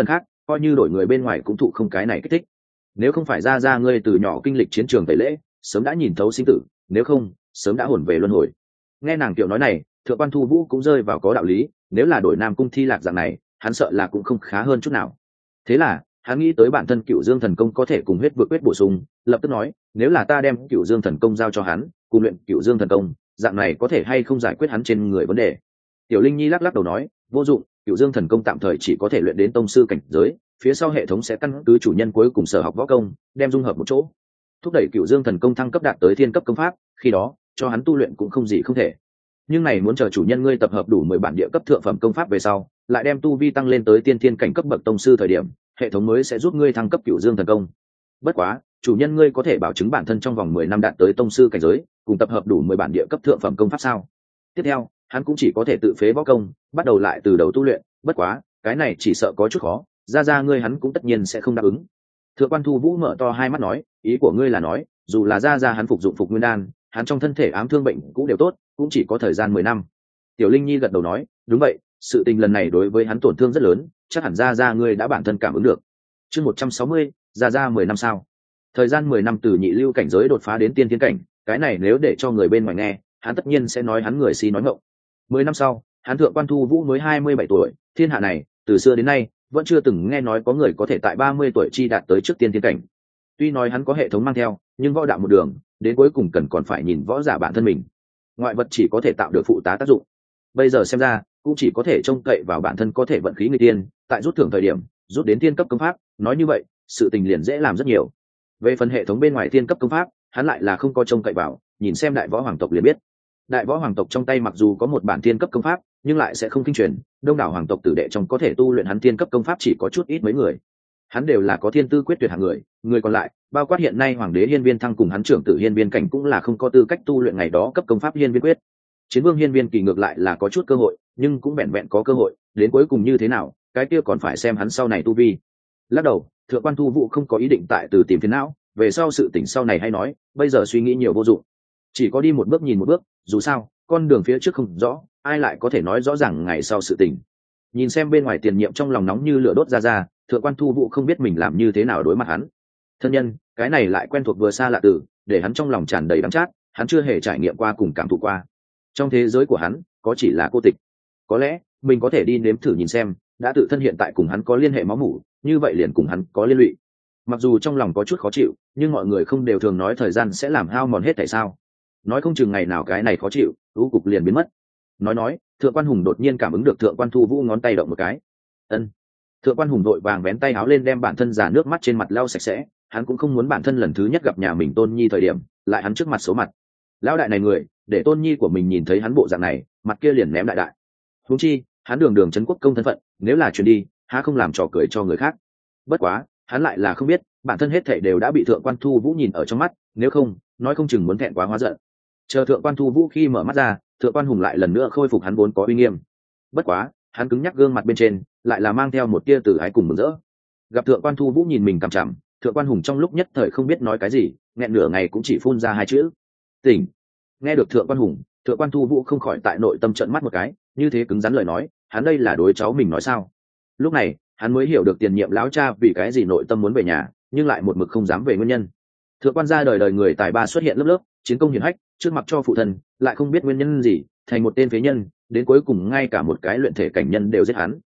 Speaker 1: coi như đổi người bên ngoài cũng thụ không cái này kích thích. Nếu không phải ra ngươi từ nhỏ kinh lịch chiến trường tẩy lễ, sớm đã nhìn thấu sinh tử, nếu không sớm đã hồn về luân hồi. Nghe nàng tiểu nói này, Thượng quan Thu Vũ cũng rơi vào có đạo lý, nếu là đổi Nam Cung Thi Lạc dạng này, hắn sợ là cũng không khá hơn chút nào. Thế là hắn nghĩ tới bản thân Cựu Dương Thần Công có thể cùng huyết vượt quyết bổ sung, lập tức nói, nếu là ta đem Cựu Dương Thần Công giao cho hắn, cùng luyện Cựu Dương Thần Công, dạng này có thể hay không giải quyết hắn trên người vấn đề. Tiểu Linh Nhi lắc lắc đầu nói, vô dụng, Cựu Dương Thần Công tạm thời chỉ có thể luyện đến tông sư cảnh giới, phía sau hệ thống sẽ căn cứ chủ nhân cuối cùng sở học võ công, đem dung hợp một chỗ, thúc đẩy Cựu Dương Thần Công thăng cấp đạt tới thiên cấp công pháp, khi đó cho hắn tu luyện cũng không gì không thể. Nhưng này muốn chờ chủ nhân ngươi tập hợp đủ 10 bản địa cấp thượng phẩm công pháp về sau, lại đem tu vi tăng lên tới tiên thiên cảnh cấp bậc tông sư thời điểm, hệ thống mới sẽ giúp ngươi thăng cấp Cựu Dương Thần Công. Bất quá, chủ nhân ngươi có thể bảo chứng bản thân trong vòng 10 năm đạt tới tông sư cảnh giới, cùng tập hợp đủ 10 bản địa cấp thượng phẩm công pháp sao? Tiếp theo, hắn cũng chỉ có thể tự phế võ công, bắt đầu lại từ đầu tu luyện, bất quá, cái này chỉ sợ có chút khó, ra ngươi hắn cũng tất nhiên sẽ không đáp ứng. Thượng quan Thu Vũ mở to hai mắt nói, ý của ngươi là nói, dù là ra hắn phục dụng phục nguyên đan, hắn trong thân thể ám thương bệnh cũng đều tốt, cũng chỉ có thời gian 10 năm. Tiểu Linh Nhi gật đầu nói, đúng vậy, sự tình lần này đối với hắn tổn thương rất lớn, chắc hẳn ra ngươi đã bản thân cảm ứng được. Chương 160, ra 10 năm sao? Thời gian 10 năm từ nhị lưu cảnh giới đột phá đến tiên thiên cảnh, cái này nếu để cho người bên ngoài nghe, hắn tất nhiên sẽ nói hắn người si nói ngọng. 10 năm sau, hắn Thượng quan Thu Vũ mới 27 tuổi, thiên hạ này, từ xưa đến nay, vẫn chưa từng nghe nói có người có thể tại 30 tuổi chi đạt tới trước tiên thiên cảnh. Tuy nói hắn có hệ thống mang theo, nhưng võ đạo một đường, đến cuối cùng cần còn phải nhìn võ giả bản thân mình. Ngoại vật chỉ có thể tạo được phụ tá tác dụng. Bây giờ xem ra, cũng chỉ có thể trông cậy vào bản thân có thể vận khí người tiên, tại rút thưởng thời điểm, rút đến tiên cấp công pháp, nói như vậy, sự tình liền dễ làm rất nhiều. Về phần hệ thống bên ngoài tiên cấp công pháp, hắn lại là không có trông cậy vào, nhìn xem đại võ hoàng tộc liền biết. Đại võ hoàng tộc trong tay mặc dù có một bản tiên cấp công pháp, nhưng lại sẽ không kinh truyền, đông đảo hoàng tộc tử đệ trong có thể tu luyện hắn tiên cấp công pháp chỉ có chút ít mấy người. Hắn đều là có thiên tư quyết tuyệt hạng người, người còn lại, bao quát hiện nay hoàng đế Hiên Viên Thăng cùng hắn trưởng tử Hiên Viên Cảnh cũng là không có tư cách tu luyện ngày đó cấp công pháp Hiên Viên quyết. Chiến vương Hiên Viên Kỳ ngược lại là có chút cơ hội, nhưng cũng vẹn vẹn có cơ hội, đến cuối cùng như thế nào, cái kia còn phải xem hắn sau này tu vi. Lắc đầu, Thượng quan Thu Vũ không có ý định tại từ tìm phiền não, về sau sự tỉnh sau này hay nói, bây giờ suy nghĩ nhiều vô dụng, chỉ có đi một bước nhìn một bước, dù sao, con đường phía trước không rõ, ai lại có thể nói rõ ràng ngày sau sự tình. Nhìn xem bên ngoài tiền nhiệm trong lòng nóng như lửa đốt ra, Thượng quan Thu Vũ không biết mình làm như thế nào đối mặt hắn. Thân nhân, cái này lại quen thuộc vừa xa lạ từ, để hắn trong lòng tràn đầy đắng chát, hắn chưa hề trải nghiệm qua cùng cảm thụ qua. Trong thế giới của hắn, có chỉ là cô tịch. Có lẽ, mình có thể đi nếm thử nhìn xem, đã tự thân hiện tại cùng hắn có liên hệ máu mủ, như vậy liền cùng hắn có liên lụy. Mặc dù trong lòng có chút khó chịu, nhưng mọi người không đều thường nói thời gian sẽ làm hao mòn hết tại sao? Nói không chừng ngày nào cái này khó chịu, u cục liền biến mất. Nói, Thượng quan Hùng đột nhiên cảm ứng được Thượng quan Thu Vũ ngón tay động một cái. Ân. Thượng quan Hùng đội vàng vén tay áo lên đem bản thân giả nước mắt trên mặt lau sạch sẽ, hắn cũng không muốn bản thân lần thứ nhất gặp nhà mình Tôn Nhi thời điểm, lại hắn trước mặt số mặt. Lão đại này người, để Tôn Nhi của mình nhìn thấy hắn bộ dạng này, mặt kia liền ném đại đại. Huống chi, hắn đường trấn quốc công thân phận, nếu là chuyển đi, há không làm trò cười cho người khác. Bất quá, hắn lại là không biết, bản thân hết thảy đều đã bị Thượng quan Thu Vũ nhìn ở trong mắt, nếu không, nói không chừng muốn thẹn quá hóa giận. Chờ Thượng quan Thu Vũ khi mở mắt ra, Thượng quan Hùng lại lần nữa khôi phục hắn vốn có uy nghiêm. Bất quá, hắn cứng nhắc gương mặt bên trên, lại là mang theo một tia từ ái cùng mừng rỡ. Gặp Thượng quan Thu Vũ nhìn mình cằm chằm, Thượng quan Hùng trong lúc nhất thời không biết nói cái gì, nghẹn nửa ngày cũng chỉ phun ra hai chữ: tỉnh. Nghe được Thượng quan Hùng, Thượng quan Thu Vũ không khỏi tại nội tâm trợn mắt một cái, như thế cứng rắn lời nói, hắn đây là đối cháu mình nói sao? Lúc này, hắn mới hiểu được tiền nhiệm lão cha vì cái gì nội tâm muốn về nhà, nhưng lại một mực không dám về nguyên nhân. Thượng quan gia đời đời người tài ba xuất hiện lớp lớp, chiến công hiển hách, trước mặt cho phụ thân, lại không biết nguyên nhân gì, thành một tên phế nhân, đến cuối cùng ngay cả một cái luyện thể cảnh nhân đều giết hắn.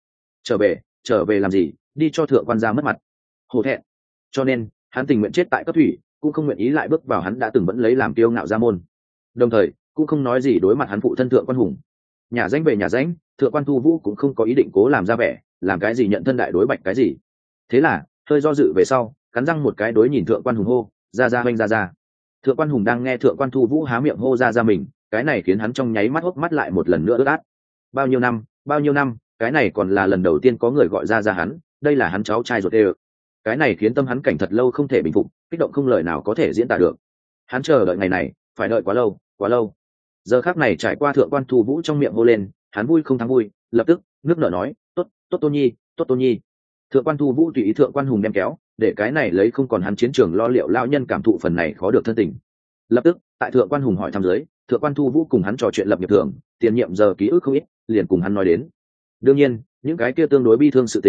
Speaker 1: Trở về làm gì, đi cho thượng quan gia mất mặt, hổ thẹn. Cho nên, hắn tình nguyện chết tại cấp thủy, cũng không nguyện ý lại bước vào hắn đã từng vẫn lấy làm kiêu ngạo gia môn. Đồng thời, cũng không nói gì đối mặt hắn phụ thân Thượng quan Hùng. Nhà danh về nhà danh, Thượng quan Thu Vũ cũng không có ý định cố làm ra vẻ, làm cái gì nhận thân đại đối bạch cái gì. Thế là, hơi do dự về sau, cắn răng một cái đối nhìn Thượng quan Hùng hô: ra oanh ra. Thượng quan Hùng đang nghe Thượng quan Thu Vũ há miệng hô ra mình, cái này khiến hắn trong nháy mắt hốc mắt lại một lần nữa ướt át. Bao nhiêu năm, cái này còn là lần đầu tiên có người gọi ra hắn, đây là hắn cháu trai ruột ê. Cái này khiến tâm hắn cảnh thật lâu không thể bình phục, kích động không lời nào có thể diễn tả được. Hắn chờ đợi ngày này, phải đợi quá lâu. Giờ khắc này trải qua Thượng quan Thu Vũ trong miệng hô lên, hắn vui không thắng vui, lập tức nước nở nói: tốt Tôn Nhi. Thượng quan Thu Vũ tùy ý Thượng quan Hùng đem kéo, để cái này lấy không còn hắn chiến trường lo liệu lão nhân cảm thụ phần này khó được thân tình. Lập tức, tại Thượng quan Hùng hỏi thăm dưới, Thượng quan Thu Vũ cùng hắn trò chuyện lập nghiệp thường, tiền nhiệm giờ ký ức không ít, liền cùng hắn nói đến. Đương nhiên, những cái kia tương đối bi thương sự tình,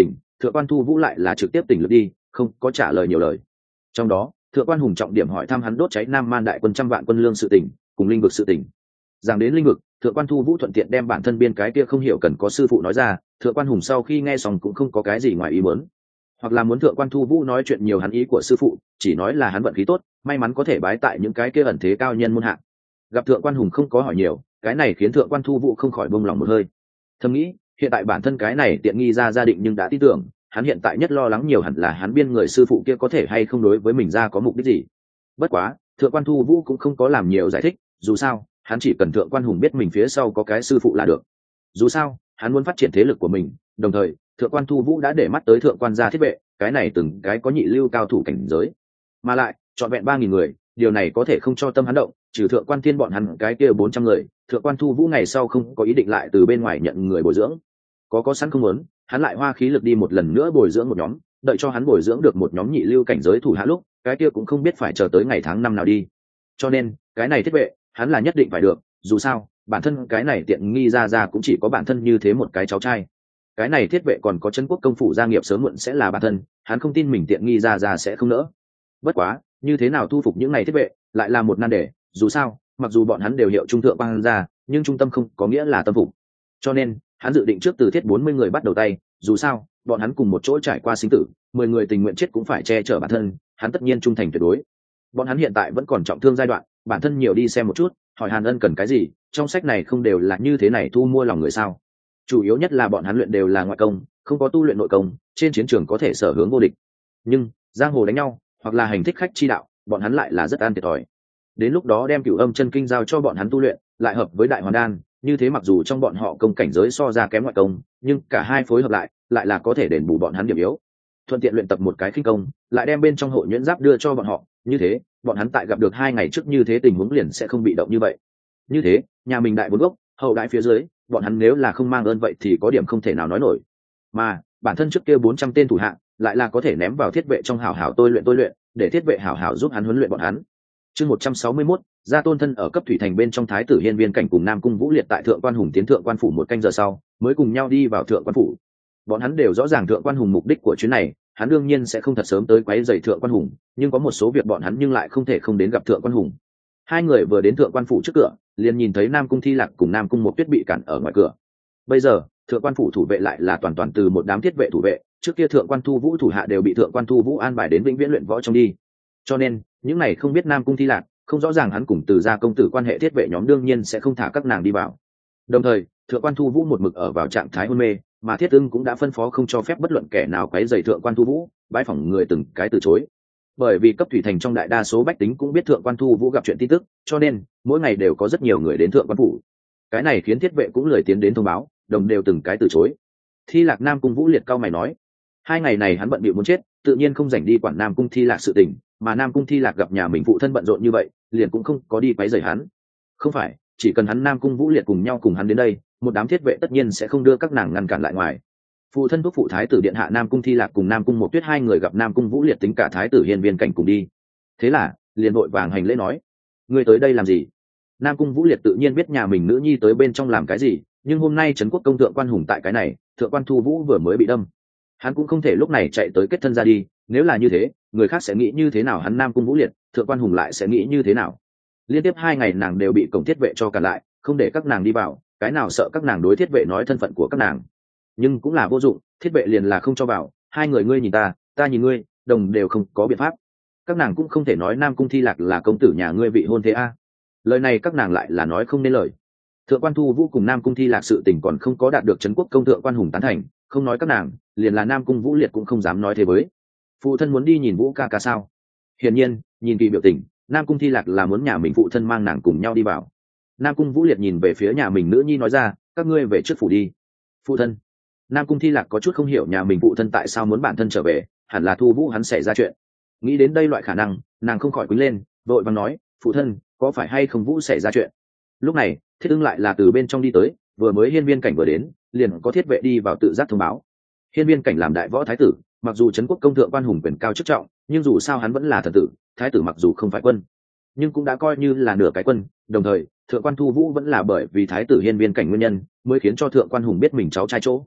Speaker 1: thượng quan thu vũ lại là trực tiếp tỉnh lược đi, không có trả lời nhiều lời. Trong đó thượng quan hùng trọng điểm hỏi thăm hắn đốt cháy Nam Man đại quân 100 vạn quân lương sự tình, cùng linh vực sự tình. Rằng đến linh vực, thượng quan thu vũ thuận tiện đem bản thân biên cái kia không hiểu cần có sư phụ nói ra. Thượng quan hùng sau khi nghe xong cũng không có cái gì ngoài ý muốn, hoặc là muốn thượng quan thu vũ nói chuyện nhiều hắn ý của sư phụ, chỉ nói là hắn vận khí tốt, may mắn có thể bái tại những cái kia ẩn thế cao nhân môn hạng. Gặp thượng quan hùng không có hỏi nhiều, cái này khiến thượng quan thu vũ không khỏi bông lòng một hơi. Thầm nghĩ hiện tại bản thân cái này tiện nghi ra gia định nhưng đã tin tưởng, hắn hiện tại nhất lo lắng nhiều hẳn là hắn biên người sư phụ kia có thể hay không đối với mình ra có mục đích gì. Bất quá thượng quan thu vũ cũng không có làm nhiều giải thích, dù sao hắn chỉ cần thượng quan hùng biết mình phía sau có cái sư phụ là được. Dù sao hắn muốn phát triển thế lực của mình, đồng thời thượng quan thu vũ đã để mắt tới thượng quan gia thiết vệ, cái này từng cái có nhị lưu cao thủ cảnh giới, mà lại trọn vẹn 3.000 người, điều này có thể không cho tâm hắn động. Trừ thượng quan thiên bọn hắn cái kia 400 người, thượng quan thu vũ ngày sau không có ý định lại từ bên ngoài nhận người bồi dưỡng. Có sẵn không muốn, hắn lại hoa khí lực đi một lần nữa bồi dưỡng một nhóm, đợi cho hắn bồi dưỡng được một nhóm nhị lưu cảnh giới thủ hạ lúc, cái kia cũng không biết phải chờ tới ngày tháng năm nào đi. Cho nên cái này thiết vệ hắn là nhất định phải được, dù sao bản thân cái này tiện nghi ra cũng chỉ có bản thân như thế một cái cháu trai. Cái này thiết vệ còn có Trấn Quốc công phủ gia nghiệp sớm muộn sẽ là bản thân, hắn không tin mình tiện nghi ra sẽ không nỡ. Bất quá như thế nào thu phục những này thiết vệ lại là một nan đề, dù sao mặc dù bọn hắn đều hiệu trung thượng quan gia, nhưng trung tâm không có nghĩa là tâm phục. Cho nên hắn dự định trước từ thiết 40 người bắt đầu tay, dù sao bọn hắn cùng một chỗ trải qua sinh tử, 10 người tình nguyện chết cũng phải che chở bản thân, hắn tất nhiên trung thành tuyệt đối. Bọn hắn hiện tại vẫn còn trọng thương giai đoạn, bản thân nhiều đi xem một chút, hỏi Hàn Ân cần cái gì, trong sách này không đều là như thế này thu mua lòng người sao. Chủ yếu nhất là bọn hắn luyện đều là ngoại công, không có tu luyện nội công, trên chiến trường có thể sở hướng vô địch, nhưng giang hồ đánh nhau hoặc là hành thích khách chi đạo, bọn hắn lại là rất an thiệt thòi. Đến lúc đó đem Cửu Âm chân kinh giao cho bọn hắn tu luyện, lại hợp với Đại Hoàn đan, như thế mặc dù trong bọn họ công cảnh giới so ra kém ngoại công, nhưng cả hai phối hợp lại là có thể đền bù bọn hắn điểm yếu. Thuận tiện luyện tập một cái khinh công, lại đem bên trong hộ nhuyễn giáp đưa cho bọn họ, như thế bọn hắn tại gặp được 2 ngày trước như thế tình huống liền sẽ không bị động như vậy. Như thế nhà mình đại bốn gốc hậu đại phía dưới, bọn hắn nếu là không mang ơn vậy thì có điểm không thể nào nói nổi. Mà bản thân trước kia 400 tên thủ hạ lại là có thể ném vào thiết vệ trong hảo hảo tôi luyện, để thiết vệ hảo hảo giúp hắn huấn luyện bọn hắn. Chương 161, gia tôn thân ở cấp thủy thành bên trong thái tử hiên viên cảnh cùng Nam Cung Vũ Liệt tại thượng quan hùng tiến thượng quan phủ 1 canh giờ sau mới cùng nhau đi vào thượng quan phủ. Bọn hắn đều rõ ràng thượng quan hùng mục đích của chuyến này, hắn đương nhiên sẽ không thật sớm tới quấy rầy thượng quan hùng, nhưng có một số việc bọn hắn nhưng lại không thể không đến gặp thượng quan hùng. Hai người vừa đến thượng quan phủ trước cửa, liền nhìn thấy Nam Cung Thi Lạc cùng Nam Cung Mộc Tuyết bị cản ở ngoài cửa. Bây giờ thượng quan phủ thủ vệ lại là toàn từ một đám thiết vệ thủ vệ, trước kia thượng quan thu vũ thủ hạ đều bị thượng quan thu vũ an bài đến vĩnh viễn luyện võ trong đi, cho nên những này không biết Nam Cung Thi Lạc, không rõ ràng hắn cùng Từ gia công tử quan hệ thiết vệ nhóm đương nhiên sẽ không thả các nàng đi vào. Đồng thời thượng quan thu vũ một mực ở vào trạng thái hôn mê, mà Thiết Ưng cũng đã phân phó không cho phép bất luận kẻ nào quấy rầy thượng quan thu vũ, bãi phỏng người từng cái từ chối. Bởi vì cấp thủy thành trong đại đa số bách tính cũng biết thượng quan thu vũ gặp chuyện tin tức, cho nên mỗi ngày đều có rất nhiều người đến thượng quan phủ. Cái này khiến thiết vệ cũng lười tiến đến thông báo, đồng đều từng cái từ chối. Thi Lạc Nam Cung Vũ Liệt cao mày nói, 2 ngày này hắn bận bịu muốn chết, tự nhiên không rảnh đi quản Nam Cung Thi Lạc sự tình, mà Nam Cung Thi Lạc gặp nhà mình phụ thân bận rộn như vậy, liền cũng không có đi quấy rầy hắn. Không phải, chỉ cần hắn Nam Cung Vũ Liệt cùng nhau cùng hắn đến đây, một đám thiết vệ tất nhiên sẽ không đưa các nàng ngăn cản lại ngoài. Phụ thân thúc phụ thái tử điện hạ Nam Cung Thi Lạc cùng Nam Cung Mộc Tuyết 2 người gặp Nam Cung Vũ Liệt tính cả thái tử hiên viên cảnh cùng đi. Thế là liền vội vàng hành lễ nói, ngươi tới đây làm gì? Nam Cung Vũ Liệt tự nhiên biết nhà mình nữ nhi tới bên trong làm cái gì, nhưng hôm nay Trấn Quốc công thượng quan hùng tại cái này, thượng quan thu vũ vừa mới bị đâm, hắn cũng không thể lúc này chạy tới kết thân ra đi, nếu là như thế người khác sẽ nghĩ như thế nào, hắn Nam Cung Vũ Liệt thượng quan hùng lại sẽ nghĩ như thế nào? Liên tiếp 2 ngày nàng đều bị cổng thiết vệ cho cả lại, không để các nàng đi vào, cái nào sợ các nàng đối thiết vệ nói thân phận của các nàng, nhưng cũng là vô dụng, thiết vệ liền là không cho vào, 2 người ngươi nhìn ta, ta nhìn ngươi, đồng đều không có biện pháp. Các nàng cũng không thể nói Nam Cung Thi Lạc là công tử nhà ngươi vị hôn thế a. Lời này các nàng lại là nói không nên lời. Thượng quan thu vũ cùng Nam Cung Thi Lạc sự tình còn không có đạt được Trấn Quốc công thượng quan hùng tán thành, không nói các nàng, liền là Nam Cung Vũ Liệt cũng không dám nói thế với. Phụ thân muốn đi nhìn Vũ ca ca sao? Hiển nhiên nhìn kỳ biểu tình, Nam Cung Thi Lạc là muốn nhà mình phụ thân mang nàng cùng nhau đi vào. Nam Cung Vũ Liệt nhìn về phía nhà mình nữ nhi nói ra, các ngươi về trước phủ đi. Phụ thân. Nam Cung Thi Lạc có chút không hiểu nhà mình phụ thân tại sao muốn bản thân trở về, hẳn là thu vũ hắn xảy ra chuyện. Nghĩ đến đây loại khả năng, nàng không khỏi quýnh lên, vội vàng nói, phụ thân có phải hay không vũ xảy ra chuyện? Lúc này Thiết Ưng lại là từ bên trong đi tới, vừa mới hiên viên cảnh vừa đến, liền có thiết vệ đi vào tự giác thông báo. Hiên viên cảnh làm đại võ thái tử, mặc dù Trấn Quốc công thượng quan hùng quyền cao chức trọng, nhưng dù sao hắn vẫn là thần tử, thái tử mặc dù không phải quân, nhưng cũng đã coi như là nửa cái quân. Đồng thời thượng quan thu vũ vẫn là bởi vì thái tử hiên viên cảnh nguyên nhân mới khiến cho thượng quan hùng biết mình cháu trai chỗ.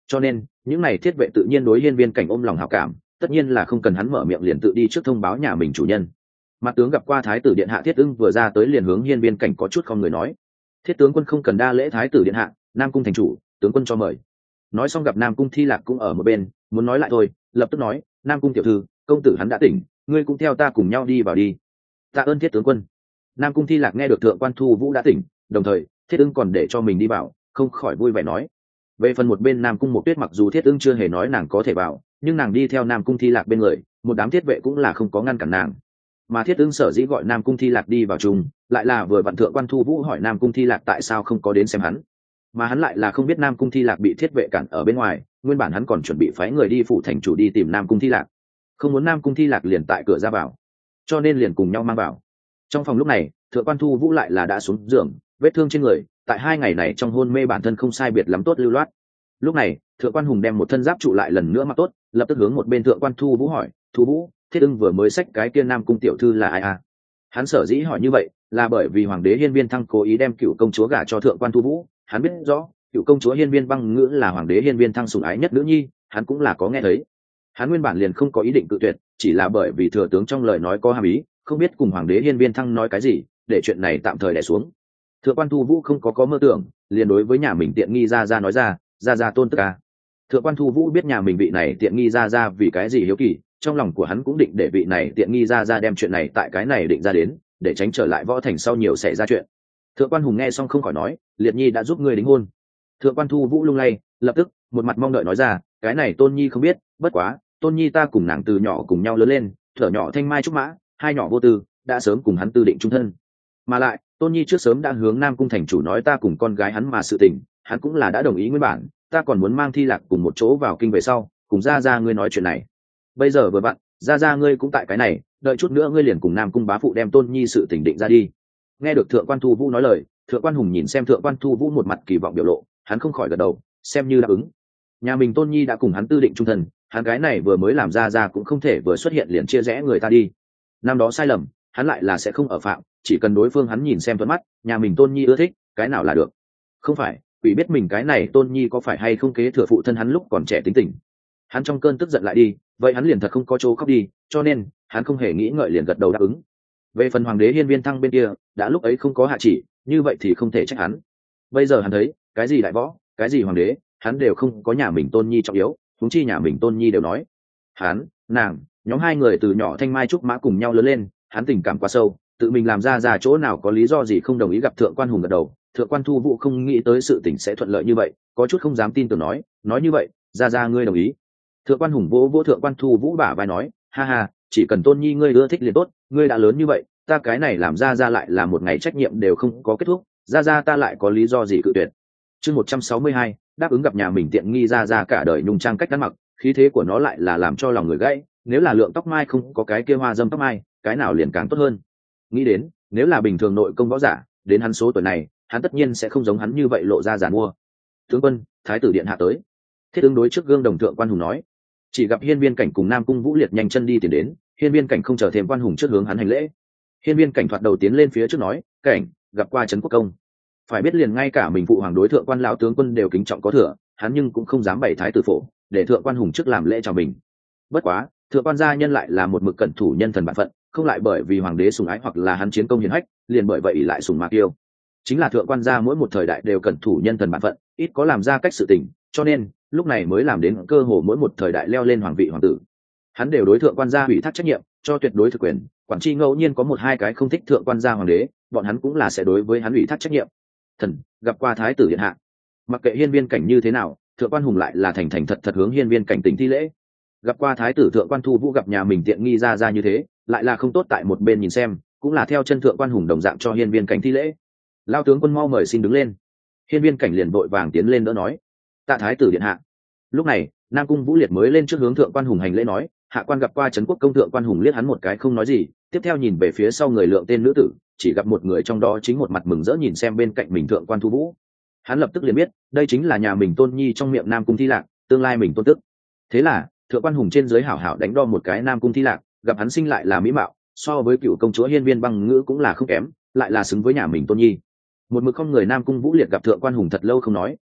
Speaker 1: cho nên những này thiết vệ tự nhiên đối hiên viên cảnh ôm lòng hảo cảm, tất nhiên là không cần hắn mở miệng liền tự đi trước thông báo nhà mình chủ nhân. Mặt tướng gặp qua thái tử điện hạ. Thiết ưng vừa ra tới liền hướng hiên viên cảnh có chút không người nói. Thiết tướng quân không cần đa lễ thái tử điện hạ, Nam cung thành chủ, tướng quân cho mời. Nói xong gặp Nam cung Thi Lạc cũng ở một bên, muốn nói lại thôi, lập tức nói, Nam cung tiểu thư, công tử hắn đã tỉnh, ngươi cũng theo ta cùng nhau đi vào đi. Tạ ơn Thiết tướng quân. Nam cung Thi Lạc nghe được thượng quan Thu Vũ đã tỉnh, đồng thời Thiết ưng còn để cho mình đi vào, không khỏi vui vẻ nói. Về phần một bên Nam cung Một Tuyết, mặc dù Thiết ưng chưa hề nói nàng có thể vào, nhưng nàng đi theo Nam cung Thi Lạc bên người, một đám thiết vệ cũng là không có ngăn cản nàng. Mà Thiết ưng sở dĩ gọi Nam cung Thi Lạc đi vào chung, lại là vừa vặn thượng quan Thu Vũ hỏi Nam cung Thi Lạc tại sao không có đến xem hắn, mà hắn lại là không biết Nam cung Thi Lạc bị thiết vệ cản ở bên ngoài. Nguyên bản hắn còn chuẩn bị phái người đi phủ thành chủ đi tìm Nam cung Thi Lạc, không muốn Nam cung Thi Lạc liền tại cửa ra vào, cho nên liền cùng nhau mang vào. Trong phòng lúc này thượng quan Thu Vũ lại là đã xuống giường, vết thương trên người tại 2 ngày này trong hôn mê bản thân không sai biệt lắm tốt lưu loát. Lúc này thượng quan Hùng đem một thân giáp trụ lại lần nữa mặc tốt, lập tức hướng một bên thượng quan Thu Vũ hỏi, Thu Vũ, Thiết ưng vừa mới xách cái kia Nam cung tiểu thư là ai à? Hắn sở dĩ hỏi như vậy là bởi vì hoàng đế Hiên Viên Thăng cố ý đem cựu công chúa gả cho thượng quan Thu Vũ. Hắn biết rõ cựu công chúa Hiên Viên Băng Ngữ là hoàng đế Hiên Viên Thăng sủng ái nhất nữ nhi, hắn cũng là có nghe thấy. Hắn nguyên bản liền không có ý định cự tuyệt, chỉ là bởi vì thừa tướng trong lời nói có hàm ý, không biết cùng hoàng đế Hiên Viên Thăng nói cái gì, để chuyện này tạm thời đè xuống. Thượng quan Thu Vũ không có mơ tưởng, liền đối với nhà mình tiện nghi ra nói ra tôn tức ca. Thượng quan Thu Vũ biết nhà mình vị này tiện nghi ra vì cái gì hiếu kỳ, trong lòng của hắn cũng định để vị này tiện nghi ra đem chuyện này tại cái này định ra đến, để tránh trở lại võ thành sau nhiều xảy ra chuyện. Thượng quan Hùng nghe xong không khỏi nói, Liệt Nhi đã giúp ngươi đính hôn. Thượng quan Thu Vũ lung lay, lập tức một mặt mong đợi nói ra, cái này Tôn Nhi không biết, bất quá Tôn Nhi ta cùng nàng từ nhỏ cùng nhau lớn lên, thở nhỏ thanh mai trúc mã, hai nhỏ vô tư, đã sớm cùng hắn tư định chung thân. Mà lại Tôn Nhi trước sớm đã hướng Nam cung thành chủ nói ta cùng con gái hắn mà sự tình, hắn cũng là đã đồng ý nguyên bản, ta còn muốn mang Thi Lạc cùng một chỗ vào kinh về sau, cùng ra ngươi nói chuyện này. Bây giờ vừa vặn, ra ngươi cũng tại cái này, đợi chút nữa ngươi liền cùng Nam cung bá phụ đem Tôn Nhi sự tình định ra đi. Nghe được thượng quan Thu Vũ nói lời, thượng quan Hùng nhìn xem thượng quan Thu Vũ một mặt kỳ vọng biểu lộ, hắn không khỏi gật đầu, xem như đáp ứng. Nhà mình Tôn Nhi đã cùng hắn tư định chung thân, hắn cái này vừa mới làm ra cũng không thể vừa xuất hiện liền chia rẽ người ta đi. Năm đó sai lầm hắn lại là sẽ không ở phạm, chỉ cần đối phương hắn nhìn xem thuận mắt, nhà mình Tôn Nhi ưa thích, cái nào là được. Không phải quỷ biết mình cái này Tôn Nhi có phải hay không kế thừa phụ thân hắn lúc còn trẻ tính tình. Hắn trong cơn tức giận lại đi, vậy hắn liền thật không có chỗ khóc đi, cho nên hắn không hề nghĩ ngợi liền gật đầu đáp ứng. Về phần hoàng đế Hiên Viên Thăng bên kia, đã lúc ấy không có hạ chỉ, như vậy thì không thể trách hắn. Bây giờ hắn thấy cái gì đại võ, cái gì hoàng đế, hắn đều không có nhà mình Tôn Nhi trọng yếu, huống chi nhà mình Tôn Nhi đều nói hắn, nàng, nhóm hai người từ nhỏ thanh mai trúc mã cùng nhau lớn lên, hắn tình cảm quá sâu, tự mình làm ra chỗ nào có lý do gì không đồng ý. Gặp thượng quan Hùng gật đầu, thượng quan Thu Vũ không nghĩ tới sự tình sẽ thuận lợi như vậy, có chút không dám tin tưởng nói như vậy ra ngươi đồng ý. Thượng quan Hùng vỗ thượng quan Thu Vũ bả vai nói, ha ha, chỉ cần Tôn Nhi ngươi ưa thích liền tốt, ngươi đã lớn như vậy, ta cái này làm ra lại là một ngày trách nhiệm đều không có kết thúc, ra ta lại có lý do gì cự tuyệt. Chương 162, đáp ứng gặp nhà mình tiện nghi ra cả đời nhung trang cách ăn mặc, khí thế của nó lại là làm cho lòng người gãy, nếu là lượng tóc mai không có cái kia hoa dâm tóc mai, cái nào liền càng tốt hơn. Nghĩ đến nếu là bình thường nội công võ giả, đến hắn số tuổi này, hắn tất nhiên sẽ không giống hắn như vậy lộ ra giàn mua. Tướng quân, thái tử điện hạ tới. Thiết ứng đối trước gương đồng thượng quan Hùng nói. Chỉ gặp Hiên Viên Cảnh cùng Nam cung Vũ Liệt nhanh chân đi tiến đến, Hiên Viên Cảnh không chờ thêm quan Hùng trước hướng hắn hành lễ. Hiên Viên Cảnh thoạt đầu tiến lên phía trước nói, Cảnh gặp qua trấn quốc công. Phải biết liền ngay cả mình phụ hoàng đối thượng quan lão tướng quân đều kính trọng có thừa, hắn nhưng cũng không dám bày thái tử phổ, để thượng quan Hùng trước làm lễ chào mình. Bất quá thượng quan gia nhân lại là một mực cẩn thủ nhân thần bản phận, không lại bởi vì hoàng đế sủng ái hoặc là hắn chiến công hiển hách liền bởi vậy lại sủng mạc yêu. Chính là thượng quan gia mỗi một thời đại đều cẩn thủ nhân thần bản phận, ít có làm ra cách sự tình, cho nên lúc này mới làm đến cơ hồ mỗi một thời đại leo lên hoàng vị hoàng tử. Hắn đều đối thượng quan gia ủy thác trách nhiệm, cho tuyệt đối thực quyền, quản tri ngẫu nhiên có một hai cái không thích thượng quan gia hoàng đế, bọn hắn cũng là sẽ đối với hắn ủy thác trách nhiệm. Thần gặp qua thái tử điện hạ. Mặc kệ Hiên Viên Cảnh như thế nào, thượng quan Hùng lại là thành thành thật thật hướng Hiên Viên Cảnh tính thi lễ. Gặp qua thái tử thượng quan Thu Vũ gặp nhà mình tiện nghi ra như thế, lại là không tốt tại một bên nhìn xem, cũng là theo chân thượng quan Hùng đồng dạng cho Hiên Viên Cảnh thi lễ. Lao tướng quân mau mời xin đứng lên. Hiên Viên Cảnh liền vội vàng tiến lên đỡ nói, tạ thái tử điện hạ. Lúc này Nam cung Vũ Liệt mới lên trước hướng thượng quan Hùng hành lễ nói, hạ quan gặp qua trấn quốc công. Thượng quan Hùng liếc hắn một cái không nói gì, tiếp theo nhìn về phía sau người lượng tên nữ tử, chỉ gặp một người trong đó chính một mặt mừng rỡ nhìn xem bên cạnh mình thượng quan Thu Vũ. Hắn lập tức liền biết đây chính là nhà mình Tôn Nhi trong miệng Nam cung Thi Lạc, tương lai mình tôn tức. Thế là thượng quan Hùng trên dưới hảo hảo đánh đo một cái Nam cung Thi Lạc, gặp hắn sinh lại là mỹ mạo, so với cựu công chúa Hiên Viên Băng Ngữ cũng là không kém, lại là xứng với nhà mình Tôn Nhi. Một mực không người Nam cung Vũ Liệt gặp thượng quan Hùng thật lâu không nói,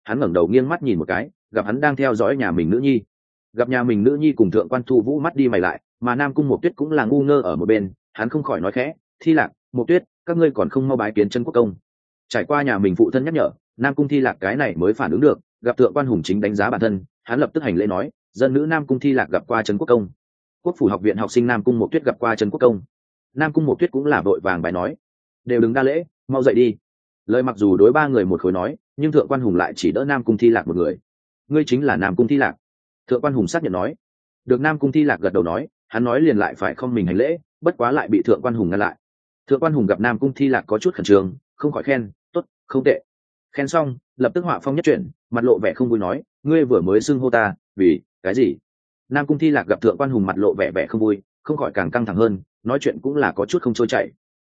Speaker 1: hắn ngẩng đầu nghiêng mắt nhìn một cái, gặp hắn đang theo dõi nhà mình nữ nhi. Gặp nhà mình nữ nhi cùng thượng quan thu vũ mắt đi mày lại, mà Nam Cung Mộc Tuyết cũng là ngu ngơ ở một bên, hắn không khỏi nói khẽ, Thi Lạc, Mộc Tuyết, các ngươi còn không mau bái kiến Trấn Quốc công. Trải qua nhà mình phụ thân nhắc nhở, Nam Cung Thi Lạc cái này mới phản ứng được, gặp thượng quan hùng chính đánh giá bản thân, hắn lập tức hành lễ nói, dân nữ Nam Cung Thi Lạc gặp qua Trấn Quốc công. Quốc phủ học viện học sinh Nam Cung Mộc Tuyết gặp qua Trấn Quốc công. Nam Cung Mộc Tuyết cũng là vội vàng bài nói, đều đừng đa lễ, mau dậy đi. Lời mặc dù đối ba người một khối nói, nhưng thượng quan hùng lại chỉ đỡ Nam Cung Thi Lạc một người. Ngươi chính là Nam Cung Thi Lạc. Thượng quan hùng xác nhận nói. Được Nam Cung Thi Lạc gật đầu nói, hắn nói liền lại phải không mình hành lễ, bất quá lại bị thượng quan hùng ngăn lại. Thượng quan hùng gặp Nam Cung Thi Lạc có chút khẩn trương, không khỏi khen, tốt, không tệ. Khen xong, lập tức họa phong nhất chuyển, mặt lộ vẻ không vui nói, ngươi vừa mới xưng hô ta, vì cái gì? Nam Cung Thi Lạc gặp thượng quan hùng mặt lộ vẻ vẻ không vui, không khỏi càng căng thẳng hơn, nói chuyện cũng là có chút không trôi chảy.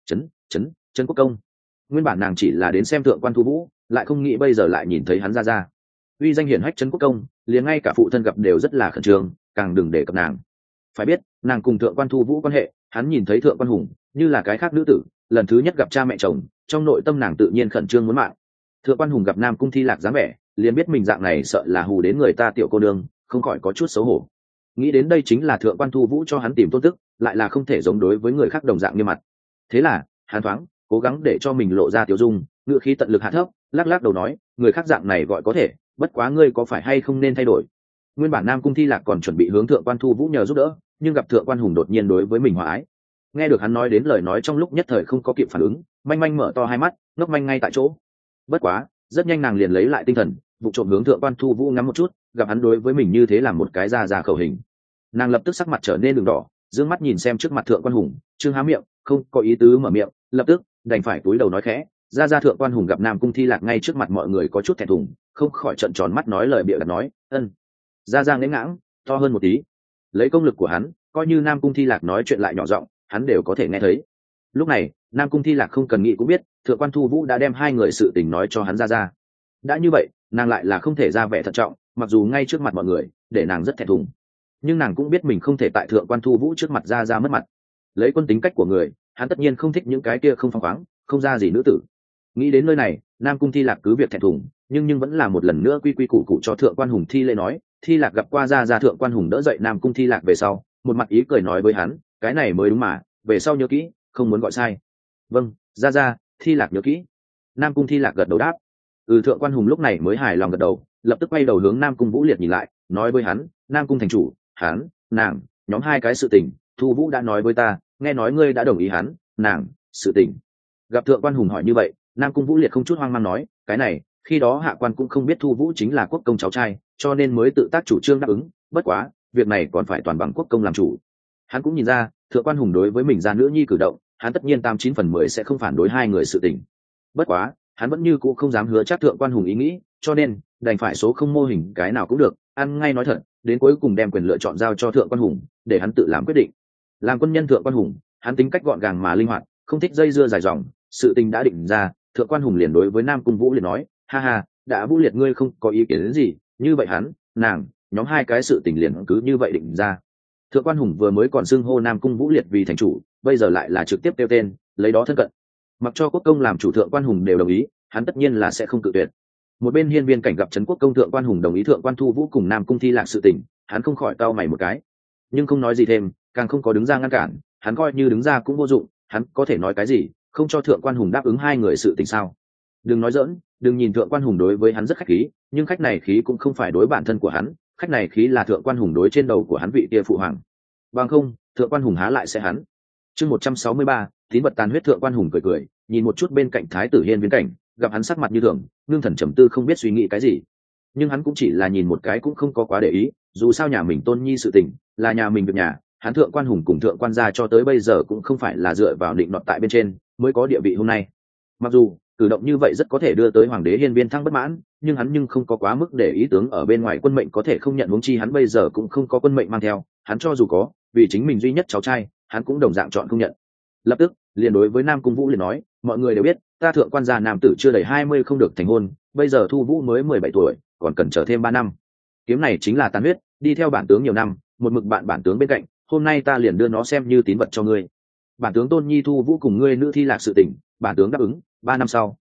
Speaker 1: Trấn Quốc công. Nguyên bản nàng chỉ là đến xem thượng quan thu vũ, lại không nghĩ bây giờ lại nhìn thấy hắn ra. Uy danh hiển hách Trấn Quốc công, liền ngay cả phụ thân gặp đều rất là khẩn trương, càng đừng để cập nàng. Phải biết, nàng cùng thượng quan thu vũ quan hệ, hắn nhìn thấy thượng quan hùng như là cái khác nữ tử, lần thứ nhất gặp cha mẹ chồng, trong nội tâm nàng tự nhiên khẩn trương muốn mạng. Thượng quan hùng gặp Nam Cung Thi Lạc dáng vẻ, liền biết mình dạng này sợ là hù đến người ta tiểu cô nương, không khỏi có chút xấu hổ. Nghĩ đến đây chính là thượng quan thu vũ cho hắn tìm tôn tức, lại là không thể giống đối với người khác đồng dạng như mặt. Thế là hắn thoáng cố gắng để cho mình lộ ra tiểu dung, ngựa khí tận lực hạ thấp, lắc lắc đầu nói, người khác dạng này gọi có thể, bất quá ngươi có phải hay không nên thay đổi. Nguyên bản Nam Cung Thi Lạc còn chuẩn bị hướng thượng quan thu vũ nhờ giúp đỡ, nhưng gặp thượng quan hùng đột nhiên đối với mình hòa ái. Nghe được hắn nói đến lời nói trong lúc nhất thời không có kịp phản ứng, manh manh mở to hai mắt, ngốc manh ngay tại chỗ. Bất quá rất nhanh nàng liền lấy lại tinh thần, vụ trộm hướng thượng quan thu vũ ngắm một chút, gặp hắn đối với mình như thế làm một cái ra khẩu hình, nàng lập tức sắc mặt trở nên đường đỏ, dương mắt nhìn xem trước mặt thượng quan hùng, trương há miệng không có ý tứ mở miệng, lập tức đành phải cúi đầu nói khẽ, ra thượng quan hùng gặp Nam Cung Thi Lạc ngay trước mặt mọi người có chút thẹn thùng, không khỏi trợn tròn mắt nói lời bịa đặt nói, ân. ra nghẽ ngãng to hơn một tí, lấy công lực của hắn, coi như Nam Cung Thi Lạc nói chuyện lại nhỏ giọng, hắn đều có thể nghe thấy. Lúc này Nam Cung Thi Lạc không cần nghĩ cũng biết, thượng quan thu vũ đã đem hai người sự tình nói cho hắn ra. Đã như vậy, nàng lại là không thể ra vẻ thận trọng, mặc dù ngay trước mặt mọi người để nàng rất thẹn thùng, nhưng nàng cũng biết mình không thể tại thượng quan thu vũ trước mặt ra mất mặt. Lấy quân tính cách của người, hắn tất nhiên không thích những cái kia không phăng khoáng không ra gì nữ tử. Nghĩ đến nơi này, Nam Cung Thi Lạc cứ việc thẹn thùng, nhưng vẫn là một lần nữa quy củ cụ cho thượng quan hùng thi lễ nói, Thi Lạc gặp qua ra thượng quan hùng đỡ dậy Nam Cung Thi Lạc về sau, một mặt ý cười nói với hắn, cái này mới đúng mà, về sau nhớ kỹ, không muốn gọi sai. Vâng, ra Thi Lạc nhớ kỹ. Nam Cung Thi Lạc gật đầu đáp. Thượng quan hùng lúc này mới hài lòng gật đầu, lập tức quay đầu hướng Nam Cung Vũ Liệt nhìn lại, nói với hắn, Nam Cung thành chủ, hắn, nàng, nhóm hai cái sự tình, Thu Vũ đã nói với ta, nghe nói ngươi đã đồng ý hắn, nàng, sự tình. Gặp thượng quan hùng hỏi như vậy, Nam Cung Vũ Liệt không chút hoang mang nói, cái này, khi đó hạ quan cũng không biết Thu Vũ chính là quốc công cháu trai, cho nên mới tự tác chủ trương đáp ứng, bất quá, việc này còn phải toàn bằng quốc công làm chủ. Hắn cũng nhìn ra, thượng quan hùng đối với mình gia nữ nhi cử động, hắn tất nhiên 89/10 sẽ không phản đối hai người sự tình. Bất quá, hắn vẫn như cũ không dám hứa chắc thượng quan hùng ý nghĩ, cho nên đành phải số không mô hình cái nào cũng được, ăn ngay nói thật, đến cuối cùng đem quyền lựa chọn giao cho thượng quan hùng, để hắn tự làm quyết định. Làm quân nhân thượng quan hùng, hắn tính cách gọn gàng mà linh hoạt, không thích dây dưa dài dòng, sự tình đã định ra, thượng quan hùng liền đối với Nam Cung Vũ Liệt nói, ha, đã Vũ Liệt ngươi không có ý kiến đến gì, như vậy hắn, nàng, nhóm hai cái sự tình liền cứ như vậy định ra. Thượng quan hùng vừa mới còn xưng hô Nam Cung Vũ Liệt vì thành chủ, bây giờ lại là trực tiếp tiêu tên, lấy đó thân cận. Mặc cho quốc công làm chủ thượng quan hùng đều đồng ý, hắn tất nhiên là sẽ không cự tuyệt. Một bên hiên viên cảnh gặp trấn quốc công thượng quan hùng đồng ý thượng quan thu vũ cùng Nam Cung Thi Lạc sự tình, hắn không khỏi cau mày một cái, nhưng không nói gì thêm, càng không có đứng ra ngăn cản, hắn coi như đứng ra cũng vô dụng, hắn có thể nói cái gì, không cho thượng quan hùng đáp ứng hai người sự tình sao? Đừng nói giỡn, đừng nhìn thượng quan hùng đối với hắn rất khách khí, nhưng khách này khí cũng không phải đối bản thân của hắn, khách này khí là thượng quan hùng đối trên đầu của hắn vị kia phụ hoàng. Bằng không, thượng quan hùng há lại sẽ hắn. Chương 163, tín vật tàn huyết. Thượng quan hùng cười, nhìn một chút bên cạnh thái tử hiên viên cảnh, gặp hắn sắc mặt như thường, ngưng thần trầm tư không biết suy nghĩ cái gì. Nhưng hắn cũng chỉ là nhìn một cái cũng không có quá để ý, dù sao nhà mình tôn nhi sự tình, là nhà mình việc nhà, hắn thượng quan hùng cùng thượng quan gia cho tới bây giờ cũng không phải là dựa vào định nọt tại bên trên mới có địa vị hôm nay. Mặc dù cử động như vậy rất có thể đưa tới hoàng đế hiên viên thăng bất mãn, nhưng hắn nhưng không có quá mức để ý tướng ở bên ngoài quân mệnh có thể không nhận, huống chi hắn bây giờ cũng không có quân mệnh mang theo, hắn cho dù có, vì chính mình duy nhất cháu trai, hắn cũng đồng dạng chọn không nhận. Lập tức liền đối với Nam Cung Vũ liền nói, mọi người đều biết ta thượng quan gia nam tử chưa đầy 20 không được thành hôn, bây giờ Thu Vũ mới 17 tuổi, còn cần chờ thêm 3 năm. Kiếm này chính là tàn huyết, đi theo bản tướng nhiều năm, một mực bản tướng bên cạnh, hôm nay ta liền đưa nó xem như tín vật cho ngươi. Bản tướng tôn nhi Thu Vũ cùng ngươi nữ Thi Lạc sự tình, bản tướng đáp ứng, 3 năm sau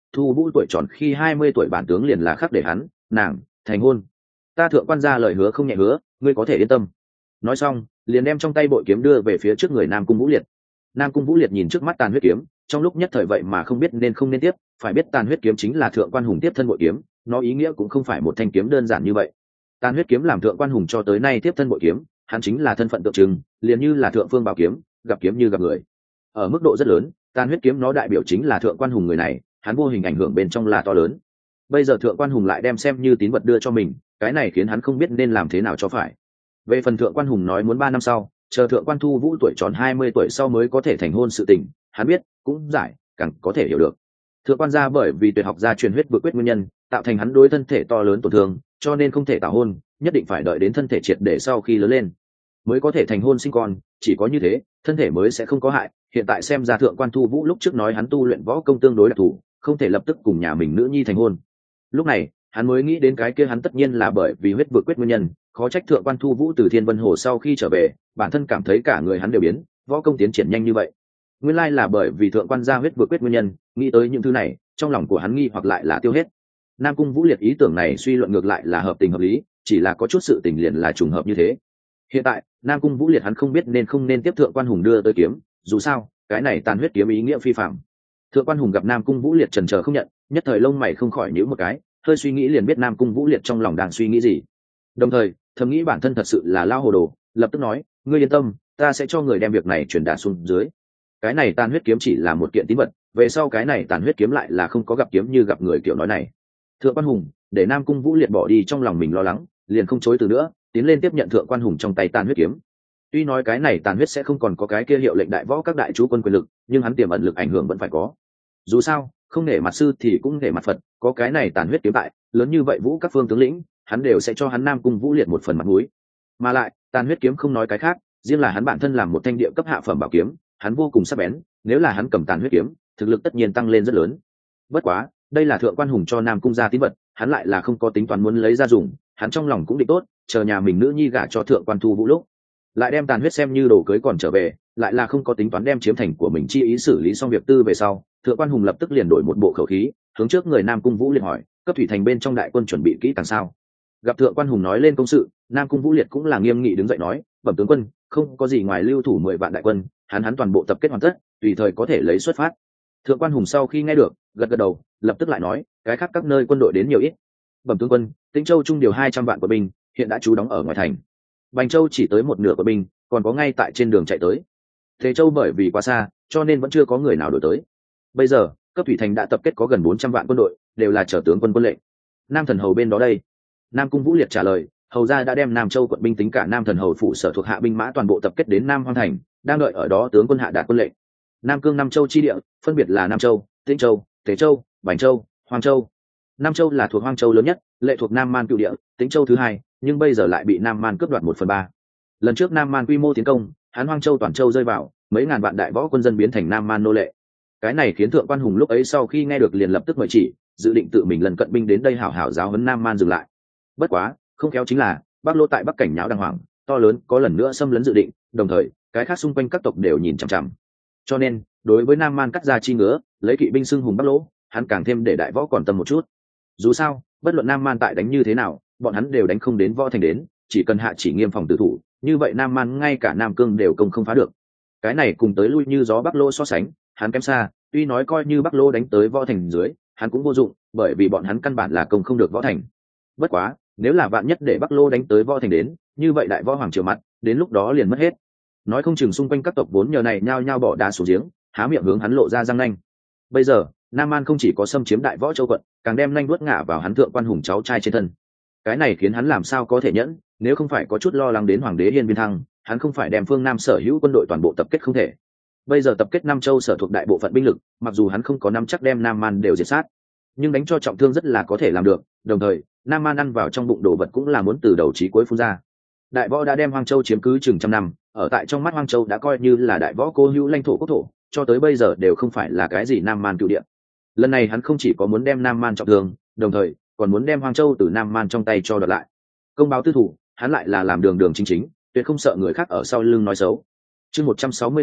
Speaker 1: Thu Vũ tuổi tròn khi 20 tuổi bản tướng liền là khắc để hắn nàng thành hôn. Ta thượng quan gia lời hứa không nhẹ hứa, ngươi có thể yên tâm. Nói xong liền đem trong tay bội kiếm đưa về phía trước người Nam Cung Vũ Liệt. Nam Cung Vũ Liệt nhìn trước mắt tàn huyết kiếm, trong lúc nhất thời vậy mà không biết nên không nên tiếp. Phải biết tàn huyết kiếm chính là thượng quan hùng tiếp thân bội kiếm, nó ý nghĩa cũng không phải một thanh kiếm đơn giản như vậy. Tàn huyết kiếm làm thượng quan hùng cho tới nay tiếp thân bội kiếm, hắn chính là thân phận tượng trưng, liền như là thượng phương bảo kiếm, gặp kiếm như gặp người. Ở mức độ rất lớn, tàn huyết kiếm nó đại biểu chính là thượng quan hùng người này, hắn vô hình ảnh hưởng bên trong là to lớn. Bây giờ thượng quan hùng lại đem xem như tín vật đưa cho mình, cái này khiến hắn không biết nên làm thế nào cho phải. Về phần thượng quan hùng nói muốn 3 năm sau, chờ thượng quan Thu Vũ tuổi tròn 20 tuổi sau mới có thể thành hôn sự tình, hắn biết cũng giải càng có thể hiểu được. Thượng quan gia bởi vì tuyệt học gia truyền huyết vượt quyết nguyên nhân, tạo thành hắn đối thân thể to lớn tổn thương, cho nên không thể tảo hôn, nhất định phải đợi đến thân thể triệt để sau khi lớn lên mới có thể thành hôn sinh con, chỉ có như thế thân thể mới sẽ không có hại. Hiện tại xem ra thượng quan Thu Vũ lúc trước nói hắn tu luyện võ công tương đối đặc thù, không thể lập tức cùng nhà mình nữ nhi thành hôn. Lúc này hắn mới nghĩ đến cái kia hắn tất nhiên là bởi vì huyết vượt quyết nguyên nhân, khó trách thượng quan Thu Vũ từ Thiên Vân Hồ sau khi trở về, bản thân cảm thấy cả người hắn đều biến, võ công tiến triển nhanh như vậy. Nguyên lai là bởi vì thượng quan gia huyết vượt quyết nguyên nhân, nghĩ tới những thứ này, trong lòng của hắn nghi hoặc lại là tiêu hết. Nam Cung Vũ Liệt ý tưởng này suy luận ngược lại là hợp tình hợp lý, chỉ là có chút sự tình liền là trùng hợp như thế. Hiện tại Nam Cung Vũ Liệt hắn không biết nên không nên tiếp thượng quan hùng đưa tới kiếm, dù sao cái này tàn huyết kiếm ý nghĩa phi phạm. Thượng quan hùng gặp Nam Cung Vũ Liệt chần chờ không nhận, nhất thời lông mày không khỏi nhíu một cái, hơi suy nghĩ liền biết Nam Cung Vũ Liệt trong lòng đang suy nghĩ gì. Đồng thời thầm nghĩ bản thân thật sự là lao hồ đồ, lập tức nói, ngươi yên tâm, ta sẽ cho người đem việc này truyền đạt xuống dưới. Cái này tàn huyết kiếm chỉ là một kiện tín vật, về sau cái này tàn huyết kiếm lại là không có gặp kiếm như gặp người kiểu nói này. Thượng quan hùng để Nam Cung Vũ Liệt bỏ đi trong lòng mình lo lắng, liền không chối từ nữa, tiến lên tiếp nhận thượng quan hùng trong tay tàn huyết kiếm. Tuy nói cái này tàn huyết sẽ không còn có cái kia hiệu lệnh đại võ các đại chú quân quyền lực, nhưng hắn tiềm ẩn lực ảnh hưởng vẫn phải có. Dù sao không nể mặt sư thì cũng nể mặt Phật, có cái này tàn huyết kiếm tại, lớn như vậy vũ các phương tướng lĩnh hắn đều sẽ cho hắn Nam Cung Vũ Liệt một phần mặt mũi. Mà lại tàn huyết kiếm không nói cái khác, riêng là hắn bản thân làm một thanh địa cấp hạ phẩm bảo kiếm, hắn vô cùng sắc bén, nếu là hắn cầm tàn huyết kiếm, thực lực tất nhiên tăng lên rất lớn. Bất quá đây là thượng quan hùng cho Nam Cung gia tín vật, hắn lại là không có tính toán muốn lấy ra dùng, hắn trong lòng cũng định tốt, chờ nhà mình nữ nhi gả cho thượng quan Thu Vũ lúc, lại đem tàn huyết xem như đồ cưới còn trở về, lại là không có tính toán đem chiếm thành của mình chi ý xử lý xong việc tư về sau. Thượng quan hùng lập tức liền đổi một bộ khẩu khí, hướng trước người Nam Cung Vũ Liệt hỏi, cấp thủy thành bên trong đại quân chuẩn bị kỹ càng sao? Gặp thượng quan hùng nói lên công sự, Nam Cung Vũ Liệt cũng là nghiêm nghị đứng dậy nói, bẩm tướng quân, không có gì ngoài lưu thủ 10 vạn đại quân, hắn toàn bộ tập kết hoàn tất, tùy thời có thể lấy xuất phát. Thượng quan hùng sau khi nghe được, gật gật đầu, lập tức lại nói, cái khác các nơi quân đội đến nhiều ít? Bẩm tướng quân, Tĩnh Châu trung điều 200 vạn quân binh, hiện đã trú đóng ở ngoài thành. Bành Châu chỉ tới một nửa quân binh, còn có ngay tại trên đường chạy tới. Thế Châu bởi vì quá xa, cho nên vẫn chưa có người nào đổi tới. Bây giờ cấp thủy thành đã tập kết có gần 400 vạn quân đội, đều là trở tướng quân quân lệnh. Nam Thần Hầu bên đó đây? Nam Cung Vũ Liệt trả lời, hầu gia đã đem Nam Châu quận binh tính cả Nam Thần Hầu phủ sở thuộc hạ binh mã toàn bộ tập kết đến Nam Hoang thành, đang đợi ở đó tướng quân hạ đạt quân lệnh. Nam Cương 5 châu chi địa, phân biệt là Nam Châu, Tĩnh Châu, Tế Châu, Bành Châu, Hoang Châu. Nam Châu là thuộc Hoang Châu lớn nhất, lệ thuộc Nam Man cựu địa, Tĩnh Châu thứ hai, nhưng bây giờ lại bị Nam Man cướp đoạt 1/3. Lần trước Nam Man quy mô tiến công, hắn Hoang Châu toàn châu rơi vào, mấy ngàn vạn đại võ quân dân biến thành Nam Man nô lệ. Cái này khiến thượng quan hùng lúc ấy sau khi nghe được liền lập tức mời chỉ, dự định tự mình lần cận binh đến đây hảo hảo giáo huấn Nam Man dừng lại. Bất quá không khéo chính là Bắc Lô tại Bắc cảnh nháo đàng hoàng, to lớn có lần nữa xâm lấn dự định, đồng thời cái khác xung quanh các tộc đều nhìn chằm chằm, cho nên đối với Nam Man cắt ra chi ngứa, lấy kỵ binh xưng hùng Bắc Lô, hắn càng thêm để đại võ còn tâm một chút. Dù sao bất luận Nam Man tại đánh như thế nào, bọn hắn đều đánh không đến võ thành đến, chỉ cần hạ chỉ nghiêm phòng tử thủ, như vậy Nam Man ngay cả Nam Cương đều công không phá được. Cái này cùng tới lui như gió Bắc Lô so sánh, hắn kém xa. Tuy nói coi như Bắc Lô đánh tới võ thành dưới, hắn cũng vô dụng, bởi vì bọn hắn căn bản là công không được võ thành. Bất quá nếu là vạn nhất để Bắc Lô đánh tới võ thành đến, như vậy đại võ hoàng triều mặt đến lúc đó liền mất hết. Nói không chừng xung quanh các tộc vốn nhờ này nhao nhao bỏ đá xuống giếng, há miệng hướng hắn lộ ra răng nanh. Bây giờ Nam Man không chỉ có xâm chiếm đại võ châu quận, càng đem nanh vuốt ngả vào hắn thượng quan hùng cháu trai trên thân. Cái này khiến hắn làm sao có thể nhẫn, nếu không phải có chút lo lắng đến hoàng đế Hiên Viên Thăng, hắn không phải đem phương Nam sở hữu quân đội toàn bộ tập kết không thể. Bây giờ tập kết Nam Châu sở thuộc đại bộ phận binh lực, mặc dù hắn không có nắm chắc đem Nam Man đều diệt sát, nhưng đánh cho trọng thương rất là có thể làm được. Đồng thời Nam Man ăn vào trong bụng đồ vật cũng là muốn từ đầu chí cuối phun ra. Đại võ đã đem Hoang Châu chiếm cứ chừng trăm năm, ở tại trong mắt Hoang Châu đã coi như là đại võ cố hữu lãnh thổ quốc thổ, cho tới bây giờ đều không phải là cái gì Nam Man cựu địa. Lần này hắn không chỉ có muốn đem Nam Man trọng thương, đồng thời còn muốn đem Hoang Châu từ Nam Man trong tay cho đoạt lại. Công báo tư thủ, hắn lại là làm đường đường chính chính, tuyệt không sợ người khác ở sau lưng nói xấu. Chương 164,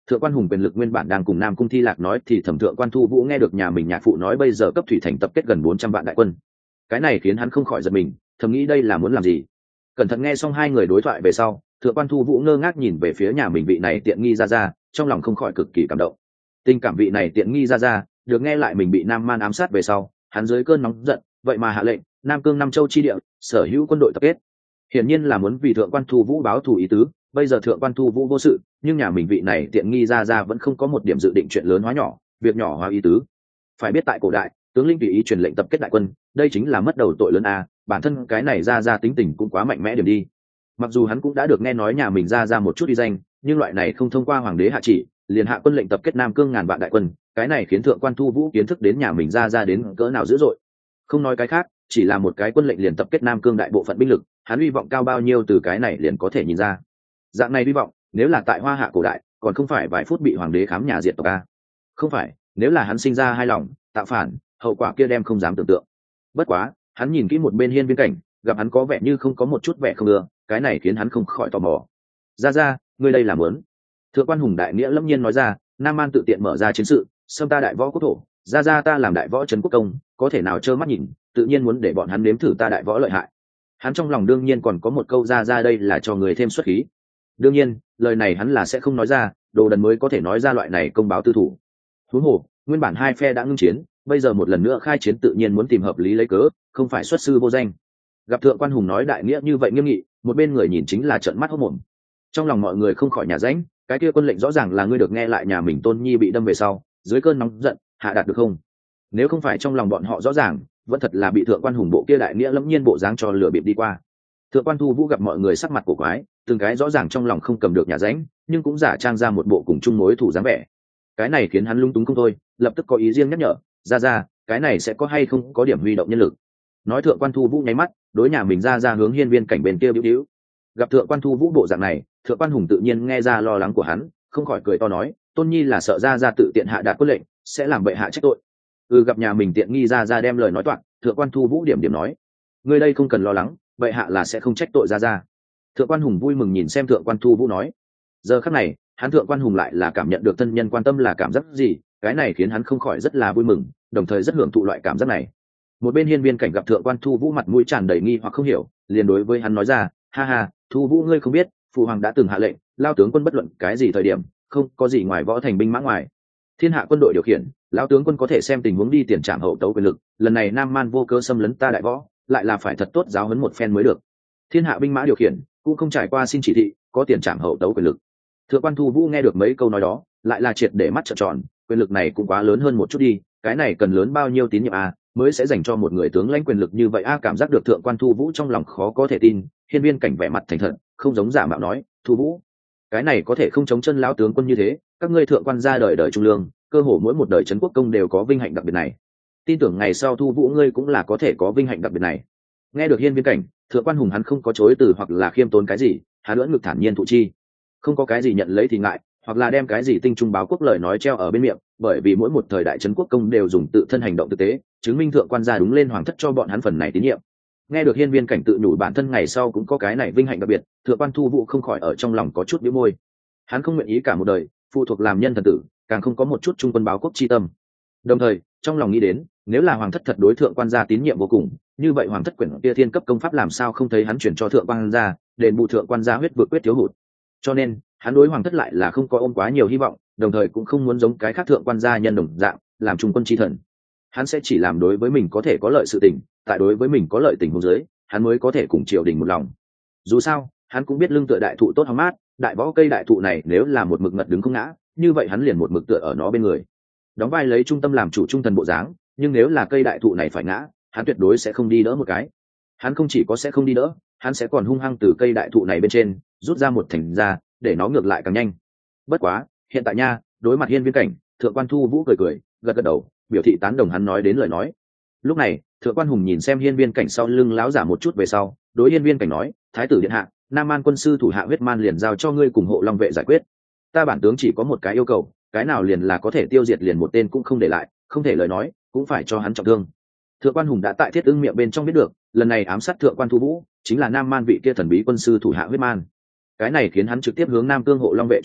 Speaker 1: Thượng quan hùng quyền lực nguyên bản đang cùng Nam Cung Thi Lạc nói thì thẩm thượng quan Thu Vũ nghe được nhà mình nhạc phụ nói bây giờ cấp thủy thành tập kết gần 400 vạn đại quân. Cái này khiến hắn không khỏi giật mình, thầm nghĩ đây là muốn làm gì. Cẩn thận nghe xong hai người đối thoại về sau, thượng quan Thu Vũ ngơ ngác nhìn về phía nhà mình vị này tiện nghi ra, trong lòng không khỏi cực kỳ cảm động. Tình cảm vị này tiện nghi ra, được nghe lại mình bị Nam Man ám sát về sau, hắn dưới cơn nóng giận, vậy mà hạ lệnh, Nam Cương Nam Châu chi địa, sở hữu quân đội tập kết. Hiển nhiên là muốn vì thượng quan Thu Vũ báo thù ý tứ. Bây giờ thượng quan Thu Vũ vô sự, nhưng nhà mình vị này tiện nghi ra vẫn không có một điểm dự định chuyện lớn hóa nhỏ, việc nhỏ hóa ý tứ. Phải biết tại cổ đại, tướng lĩnh tùy ý truyền lệnh tập kết đại quân, đây chính là mất đầu tội lớn a. Bản thân cái này ra tính tình cũng quá mạnh mẽ điểm đi. Mặc dù hắn cũng đã được nghe nói nhà mình ra một chút uy danh, nhưng loại này không thông qua hoàng đế hạ chỉ, liền hạ quân lệnh tập kết Nam Cương ngàn vạn đại quân, cái này khiến thượng quan Thu Vũ kiến thức đến nhà mình ra đến cỡ nào dữ dội. Không nói cái khác, chỉ là một cái quân lệnh liền tập kết Nam Cương đại bộ phận binh lực, hắn hy vọng cao bao nhiêu từ cái này liền có thể nhìn ra. Dạng này hy vọng, nếu là tại Hoa Hạ cổ đại, còn không phải vài phút bị hoàng đế khám nhà diệt tộc a. Không phải, nếu là hắn sinh ra hai lòng, tạo phản, hậu quả kia đem không dám tưởng tượng. Bất quá, hắn nhìn kỹ một bên Hiên Viên Cảnh, gặp hắn có vẻ như không có một chút vẻ không ưa, cái này khiến hắn không khỏi tò mò. Ra, ngươi đây là muốn? Thượng quan Hùng đại nghĩa lâm nhiên nói ra, Nam Man tự tiện mở ra chiến sự, xâm ta đại võ quốc thổ, ra ta làm đại võ trấn quốc công, có thể nào trơ mắt nhìn, tự nhiên muốn để bọn hắn nếm thử ta đại võ lợi hại. Hắn trong lòng đương nhiên còn có một câu ra đây là cho người thêm xuất khí. Đương nhiên, lời này hắn là sẽ không nói ra, đồ đần mới có thể nói ra loại này công báo tư thủ. Huống hồ, nguyên bản hai phe đã ngưng chiến, bây giờ một lần nữa khai chiến tự nhiên muốn tìm hợp lý lấy cớ, không phải xuất sư vô danh. Gặp thượng quan Hùng nói đại nghĩa như vậy nghiêm nghị, một bên người nhìn chính là trợn mắt hốt mồm. Trong lòng mọi người không khỏi nhả rãnh, cái kia quân lệnh rõ ràng là ngươi được nghe lại nhà mình Tôn Nhi bị đâm về sau, dưới cơn nóng giận, hạ đạt được không? Nếu không phải trong lòng bọn họ rõ ràng, vẫn thật là bị thượng quan Hùng bộ kia đại nghĩa lẫm nhiên bộ dáng cho lửa bịp đi qua. Thượng quan Thu Vũ gặp mọi người sắc mặt cổ quái, từng cái rõ ràng trong lòng không cầm được nhà rãnh, nhưng cũng giả trang ra một bộ cùng chung mối thủ dáng vẻ. Cái này khiến hắn lung túng không thôi, lập tức có ý riêng nhắc nhở, ra, cái này sẽ có hay không có điểm huy động nhân lực. Nói thượng quan Thu Vũ nháy mắt, đối nhà mình ra hướng Hiên Viên Cảnh bên kia bĩu bĩu. Gặp thượng quan Thu Vũ bộ dạng này, thượng quan Hùng tự nhiên nghe ra lo lắng của hắn, không khỏi cười to nói, Tôn Nhi là sợ ra tự tiện hạ đạt quân lệnh, sẽ làm bệ hạ trách tội. Gặp nhà mình tiện nghi ra đem lời nói toạc, thượng quan Thu Vũ điểm nói, ngươi đây không cần lo lắng, bệ hạ là sẽ không trách tội ra. Thượng quan Hùng vui mừng nhìn xem thượng quan Thu Vũ nói. Giờ khắc này, hắn thượng quan Hùng lại là cảm nhận được thân nhân quan tâm là cảm giác gì, cái này khiến hắn không khỏi rất là vui mừng, đồng thời rất hưởng thụ loại cảm giác này. Một bên Hiên Viên Cảnh gặp thượng quan Thu Vũ mặt mũi tràn đầy nghi hoặc không hiểu, liền đối với hắn nói ra, ha, Thu Vũ ngươi không biết, phụ hoàng đã từng hạ lệnh, lao tướng quân bất luận cái gì thời điểm, không có gì ngoài võ thành binh mã ngoài. Thiên hạ quân đội điều khiển, lão tướng quân có thể xem tình huống đi tiền trảm hậu tấu quyền lực, lần này Nam Man vô cơ xâm lấn ta đại võ, lại là phải thật tốt giáo huấn một phen mới được. Thiên hạ binh mã điều khiển, cũng không trải qua xin chỉ thị, có tiền trảm hậu tấu quyền lực. Thượng quan Thu Vũ nghe được mấy câu nói đó, lại là triệt để mắt trợn tròn, quyền lực này cũng quá lớn hơn một chút đi, cái này cần lớn bao nhiêu tín nhiệm mới sẽ dành cho một người tướng lãnh quyền lực như vậy cảm giác được thượng quan Thu Vũ trong lòng khó có thể tin. Hiên Viên Cảnh vẻ mặt thành thật, không giống giả mạo nói, Thu Vũ, cái này có thể không chống chân lão tướng quân như thế, các ngươi thượng quan gia đời đời trung lương, cơ hồ mỗi một đời trấn quốc công đều có vinh hạnh đặc biệt này, tin tưởng ngày sau Thu Vũ ngươi cũng là có thể có vinh hạnh đặc biệt này. Nghe được Hiên Viên Cảnh, thượng quan Hùng hắn không có chối từ hoặc là khiêm tốn cái gì, hắn lưỡng ngực thản nhiên thụ chi, không có cái gì nhận lấy thì ngại, hoặc là đem cái gì tinh trung báo quốc lời nói treo ở bên miệng, bởi vì mỗi một thời đại trấn quốc công đều dùng tự thân hành động thực tế chứng minh thượng quan gia đúng lên hoàng thất cho bọn hắn phần này tín nhiệm. Nghe được Hiên Viên Cảnh tự nhủ bản thân ngày sau cũng có cái này vinh hạnh đặc biệt, thượng quan Thu Vũ không khỏi ở trong lòng có chút bĩu môi. Hắn không nguyện ý cả một đời phụ thuộc làm nhân thần tử, càng không có một chút trung quân báo quốc chi tâm. Đồng thời trong lòng nghĩ đến, nếu là hoàng thất thật đối thượng quan gia tín nhiệm vô cùng, như vậy hoàng thất quyển kia thiên cấp công pháp làm sao không thấy hắn chuyển cho thượng quan gia, đền bù thượng quan gia huyết vượt quyết thiếu hụt. Cho nên hắn đối hoàng thất lại là không có ôm quá nhiều hy vọng, đồng thời cũng không muốn giống cái khác thượng quan gia nhân đồng dạng làm trung quân chi thần. Hắn sẽ chỉ làm đối với mình có thể có lợi sự tình, tại đối với mình có lợi tình huống dưới, hắn mới có thể cùng triều đình một lòng. Dù sao hắn cũng biết lưng tựa đại thụ tốt hóng mát, đại võ cây đại thụ này nếu là một mực ngật đứng không ngã, như vậy hắn liền một mực tựa ở nó bên người, đóng vai lấy trung tâm làm chủ trung thần bộ dáng. Nhưng nếu là cây đại thụ này phải ngã, hắn tuyệt đối sẽ không đi đỡ một cái. Hắn không chỉ có sẽ không đi đỡ, hắn sẽ còn hung hăng từ cây đại thụ này bên trên rút ra một thành ra, để nó ngược lại càng nhanh. Bất quá hiện tại nha, đối mặt Hiên Viên Cảnh, thượng quan Thu Vũ cười gật đầu, biểu thị tán đồng hắn nói đến lời nói. Lúc này thượng quan Hùng nhìn xem Hiên Viên Cảnh sau lưng láo giả một chút về sau, đối Hiên Viên Cảnh nói, thái tử điện hạ, Nam Man quân sư thủ hạ huyết man liền giao cho ngươi cùng hộ long vệ giải quyết. Ta bản tướng chỉ có một cái yêu cầu, cái nào liền là có thể tiêu diệt liền một tên cũng không để lại, không thể lời nói cũng phải cho hắn trọng thương. Thượng quan Hùng đã tại Thiết Ưng miệng bên trong biết được, lần này ám sát thượng quan Thu Vũ chính là Nam Man vị kia thần bí quân sư thủ hạ huyết man. Cái này khiến hắn trực tiếp hướng Nam Cương hộ long vệ truyền lời,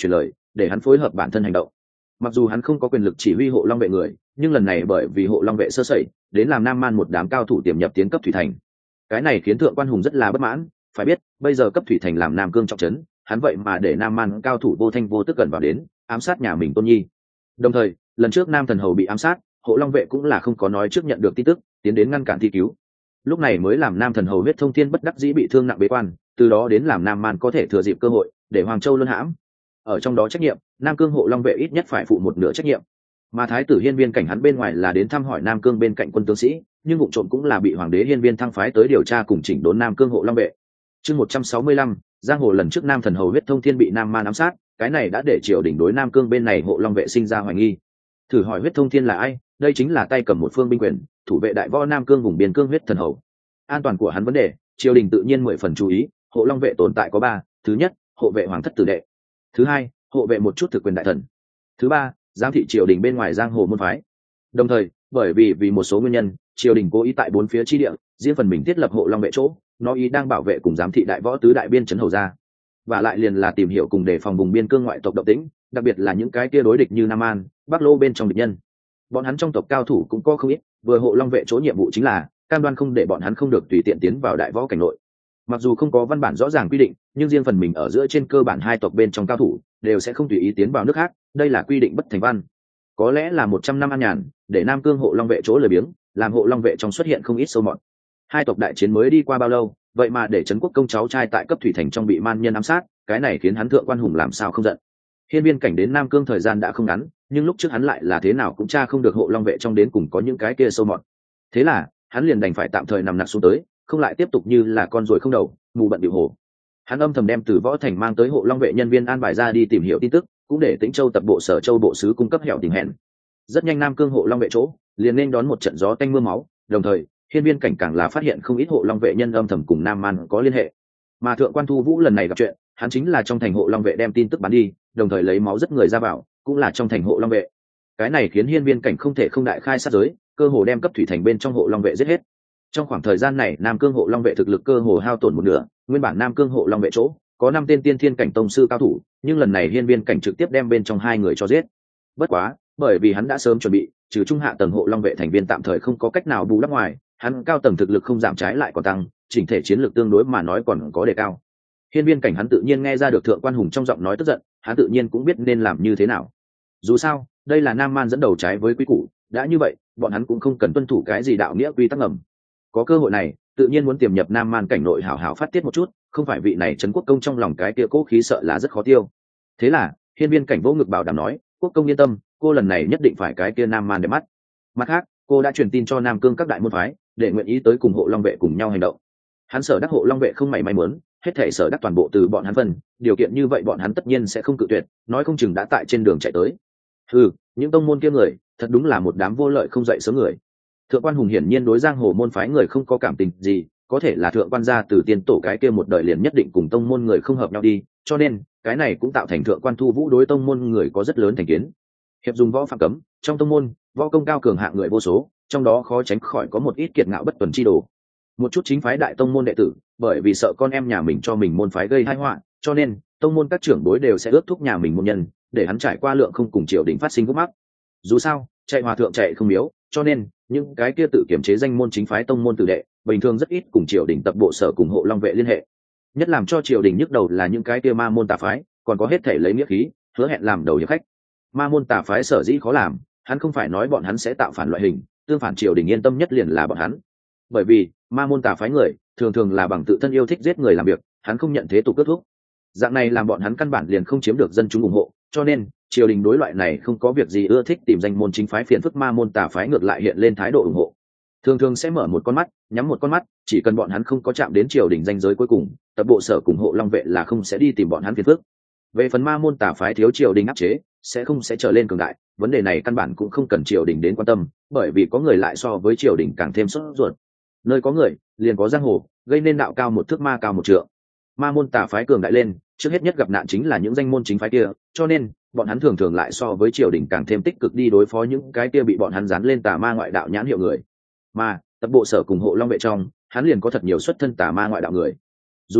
Speaker 1: để hắn phối hợp bản thân hành động. Mặc dù hắn không có quyền lực chỉ huy hộ long vệ người, nhưng lần này bởi vì hộ long vệ sơ sẩy đến làm nam man một đám cao thủ tiềm nhập tiến cấp thủy thành, cái này khiến thượng quan hùng rất là bất mãn. Phải biết bây giờ cấp thủy thành làm nam cương trọng trấn, hắn vậy mà để nam man cao thủ vô thanh vô tức gần vào đến ám sát nhà mình tôn nhi. Đồng thời lần trước nam thần hầu bị ám sát, hộ long vệ cũng là không có nói trước nhận được tin tức tiến đến ngăn cản thi cứu, lúc này mới làm nam thần hầu huyết thông thiên bất đắc dĩ bị thương nặng bế quan, từ đó đến làm nam man có thể thừa dịp cơ hội để hoàng châu luân hãm. Ở trong đó trách nhiệm nam cương hộ long vệ ít nhất phải phụ một nửa trách nhiệm, mà thái tử hiên viên cảnh hắn bên ngoài là đến thăm hỏi nam cương bên cạnh quân tướng sĩ, nhưng vụ trộm cũng là bị hoàng đế hiên viên thăng phái tới điều tra cùng chỉnh đốn nam cương hộ long vệ. Chương 165, giang hồ lần trước nam thần hầu huyết thông thiên bị nam man ám sát, cái này đã để triều đình đối nam cương bên này hộ long vệ sinh ra hoài nghi. Thử hỏi huyết thông thiên là ai? Đây chính là tay cầm một phương binh quyền, thủ vệ đại võ nam cương vùng biên cương huyết thần hầu. An toàn của hắn vấn đề, triều đình tự nhiên 10 phần chú ý. Hộ long vệ tồn tại có 3: thứ nhất, hộ vệ hoàng thất tử đệ; thứ hai, hộ vệ một chút thực quyền đại thần; thứ ba, giám thị triều đình bên ngoài giang hồ môn phái. Đồng thời bởi vì một số nguyên nhân, triều đình cố ý tại 4 phía chi địa riêng phần mình thiết lập hộ long vệ chỗ, nó ý đang bảo vệ cùng giám thị đại võ tứ đại biên trấn hầu gia, và lại liền là tìm hiểu cùng đề phòng vùng biên cương ngoại tộc động tĩnh, đặc biệt là những cái kia đối địch như Nam An, Bắc Lô bên trong địch nhân. Bọn hắn trong tộc cao thủ cũng có không ít, vừa hộ long vệ chỗ nhiệm vụ chính là cam đoan không để bọn hắn không được tùy tiện tiến vào đại võ cảnh nội. Mặc dù không có văn bản rõ ràng quy định, nhưng riêng phần mình ở giữa trên cơ bản hai tộc bên trong cao thủ đều sẽ không tùy ý tiến vào nước khác, đây là quy định bất thành văn. Có lẽ là 100 năm an nhàn, để nam cương hộ long vệ chỗ lười biếng, làm hộ long vệ trong xuất hiện không ít sâu mọt. Hai tộc đại chiến mới đi qua bao lâu, vậy mà để trấn quốc công cháu trai tại cấp thủy thành trong bị man nhân ám sát, cái này khiến hắn thượng quan hùng làm sao không giận. Hiên viên cảnh đến nam cương thời gian đã không ngắn, nhưng lúc trước hắn lại là thế nào cũng tra không được hộ long vệ trong đến cùng có những cái kia sâu mọt. Thế là hắn liền đành phải tạm thời nằm nặc xuống tới, không lại tiếp tục như là con ruồi không đầu, mù bận điệu hổ. Hắn âm thầm đem từ võ thành mang tới hộ long vệ nhân viên an bài ra đi tìm hiểu tin tức, cũng để Tĩnh Châu tập bộ sở châu bộ sứ cung cấp hẻo tình hẹn. Rất nhanh nam cương hộ long vệ chỗ liền nên đón một trận gió tanh mưa máu, đồng thời hiên viên cảnh càng là phát hiện không ít hộ long vệ nhân âm thầm cùng nam man có liên hệ. Mà thượng quan Thu Vũ lần này gặp chuyện, hắn chính là trong thành hộ long vệ đem tin tức bán đi, đồng thời lấy máu rất người ra vào, cũng là trong thành hộ long vệ. Cái này khiến hiên viên cảnh không thể không đại khai sát giới, cơ hồ đem cấp thủy thành bên trong hộ long vệ giết hết. Trong khoảng thời gian này nam cương hộ long vệ thực lực cơ hồ hao tổn một nửa, nguyên bản nam cương hộ long vệ chỗ có 5 tên tiên thiên cảnh tông sư cao thủ, nhưng lần này hiên viên cảnh trực tiếp đem bên trong 2 người cho giết. Bất quá bởi vì hắn đã sớm chuẩn bị, trừ trung hạ tầng hộ long vệ thành viên tạm thời không có cách nào bù đắp ngoài, hắn cao tầng thực lực không giảm trái lại còn tăng, chỉnh thể chiến lược tương đối mà nói còn có đề cao. Hiên viên cảnh hắn tự nhiên nghe ra được thượng quan hùng trong giọng nói tức giận, hắn tự nhiên cũng biết nên làm như thế nào. Dù sao đây là nam man dẫn đầu trái với quy củ, đã như vậy bọn hắn cũng không cần tuân thủ cái gì đạo nghĩa quy tắc ngầm. Có cơ hội này tự nhiên muốn tiềm nhập nam man cảnh nội hảo hảo phát tiết một chút, không phải vị này trấn quốc công trong lòng cái kia cố khí sợ là rất khó tiêu. Thế là hiên viên cảnh vỗ ngực bảo đảm nói, quốc công yên tâm, cô lần này nhất định phải cái kia nam man để mắt. Mặt khác cô đã truyền tin cho nam cương các đại môn phái để nguyện ý tới cùng hộ long vệ cùng nhau hành động. Hắn sở đắc hộ long vệ không mảy may muốn, hết thể sở đắc toàn bộ từ bọn hắn phân, điều kiện như vậy bọn hắn tất nhiên sẽ không cự tuyệt, nói không chừng đã tại trên đường chạy tới. Những tông môn kia người thật đúng là một đám vô lợi không dậy sớm người. Thượng quan hùng hiển nhiên đối giang hồ môn phái người không có cảm tình gì, có thể là thượng quan gia từ tiên tổ cái kia một đời liền nhất định cùng tông môn người không hợp nhau đi, cho nên cái này cũng tạo thành thượng quan Thu Vũ đối tông môn người có rất lớn thành kiến. Hiệp dùng võ phạm cấm, trong tông môn võ công cao cường hạng người vô số, trong đó khó tránh khỏi có một ít kiệt ngạo bất tuần chi đồ. Một chút chính phái đại tông môn đệ tử bởi vì sợ con em nhà mình cho mình môn phái gây tai họa, cho nên tông môn các trưởng bối đều sẽ ước thúc nhà mình môn nhân để hắn trải qua lượng không cùng triều đình phát sinh gốc mắc. Dù sao chạy hòa thượng chạy không miếu, cho nên những cái kia tự kiểm chế danh môn chính phái tông môn tử đệ bình thường rất ít cùng triều đình tập bộ sở cùng hộ long vệ liên hệ. Nhất làm cho triều đình nhức đầu là những cái kia ma môn tà phái, còn có hết thể lấy nghĩa khí hứa hẹn làm đầu hiệp khách. Ma môn tà phái sở dĩ khó làm, hắn không phải nói bọn hắn sẽ tạo phản loại hình, tương phản triều đình yên tâm nhất liền là bọn hắn. Bởi vì ma môn tà phái người thường thường là bằng tự thân yêu thích giết người làm việc, hắn không nhận thế tục kết thúc, dạng này làm bọn hắn căn bản liền không chiếm được dân chúng ủng hộ, cho nên triều đình đối loại này không có việc gì ưa thích tìm danh môn chính phái phiền phức ma môn tà phái ngược lại hiện lên thái độ ủng hộ, thường thường sẽ mở một con mắt nhắm một con mắt, chỉ cần bọn hắn không có chạm đến triều đình ranh giới cuối cùng, tập bộ sở cùng hộ long vệ là không sẽ đi tìm bọn hắn phiền phức. Về phần ma môn tà phái thiếu triều đình áp chế sẽ không sẽ trở lên cường đại, vấn đề này căn bản cũng không cần triều đình đến quan tâm, bởi vì có người lại so với triều đình càng thêm sốt ruột. Nơi có người liền có giang hồ, gây nên đạo cao một thước ma cao một trượng. Ma môn tà phái cường đại lên, trước hết nhất gặp nạn chính là những danh môn chính phái kia, cho nên bọn hắn thường thường lại so với triều đình càng thêm tích cực đi đối phó những cái kia bị bọn hắn dán lên tà ma ngoại đạo nhãn hiệu người. Mà tập bộ sở cùng hộ long vệ trong, hắn liền có thật nhiều xuất thân tà ma ngoại đạo người. Dù sao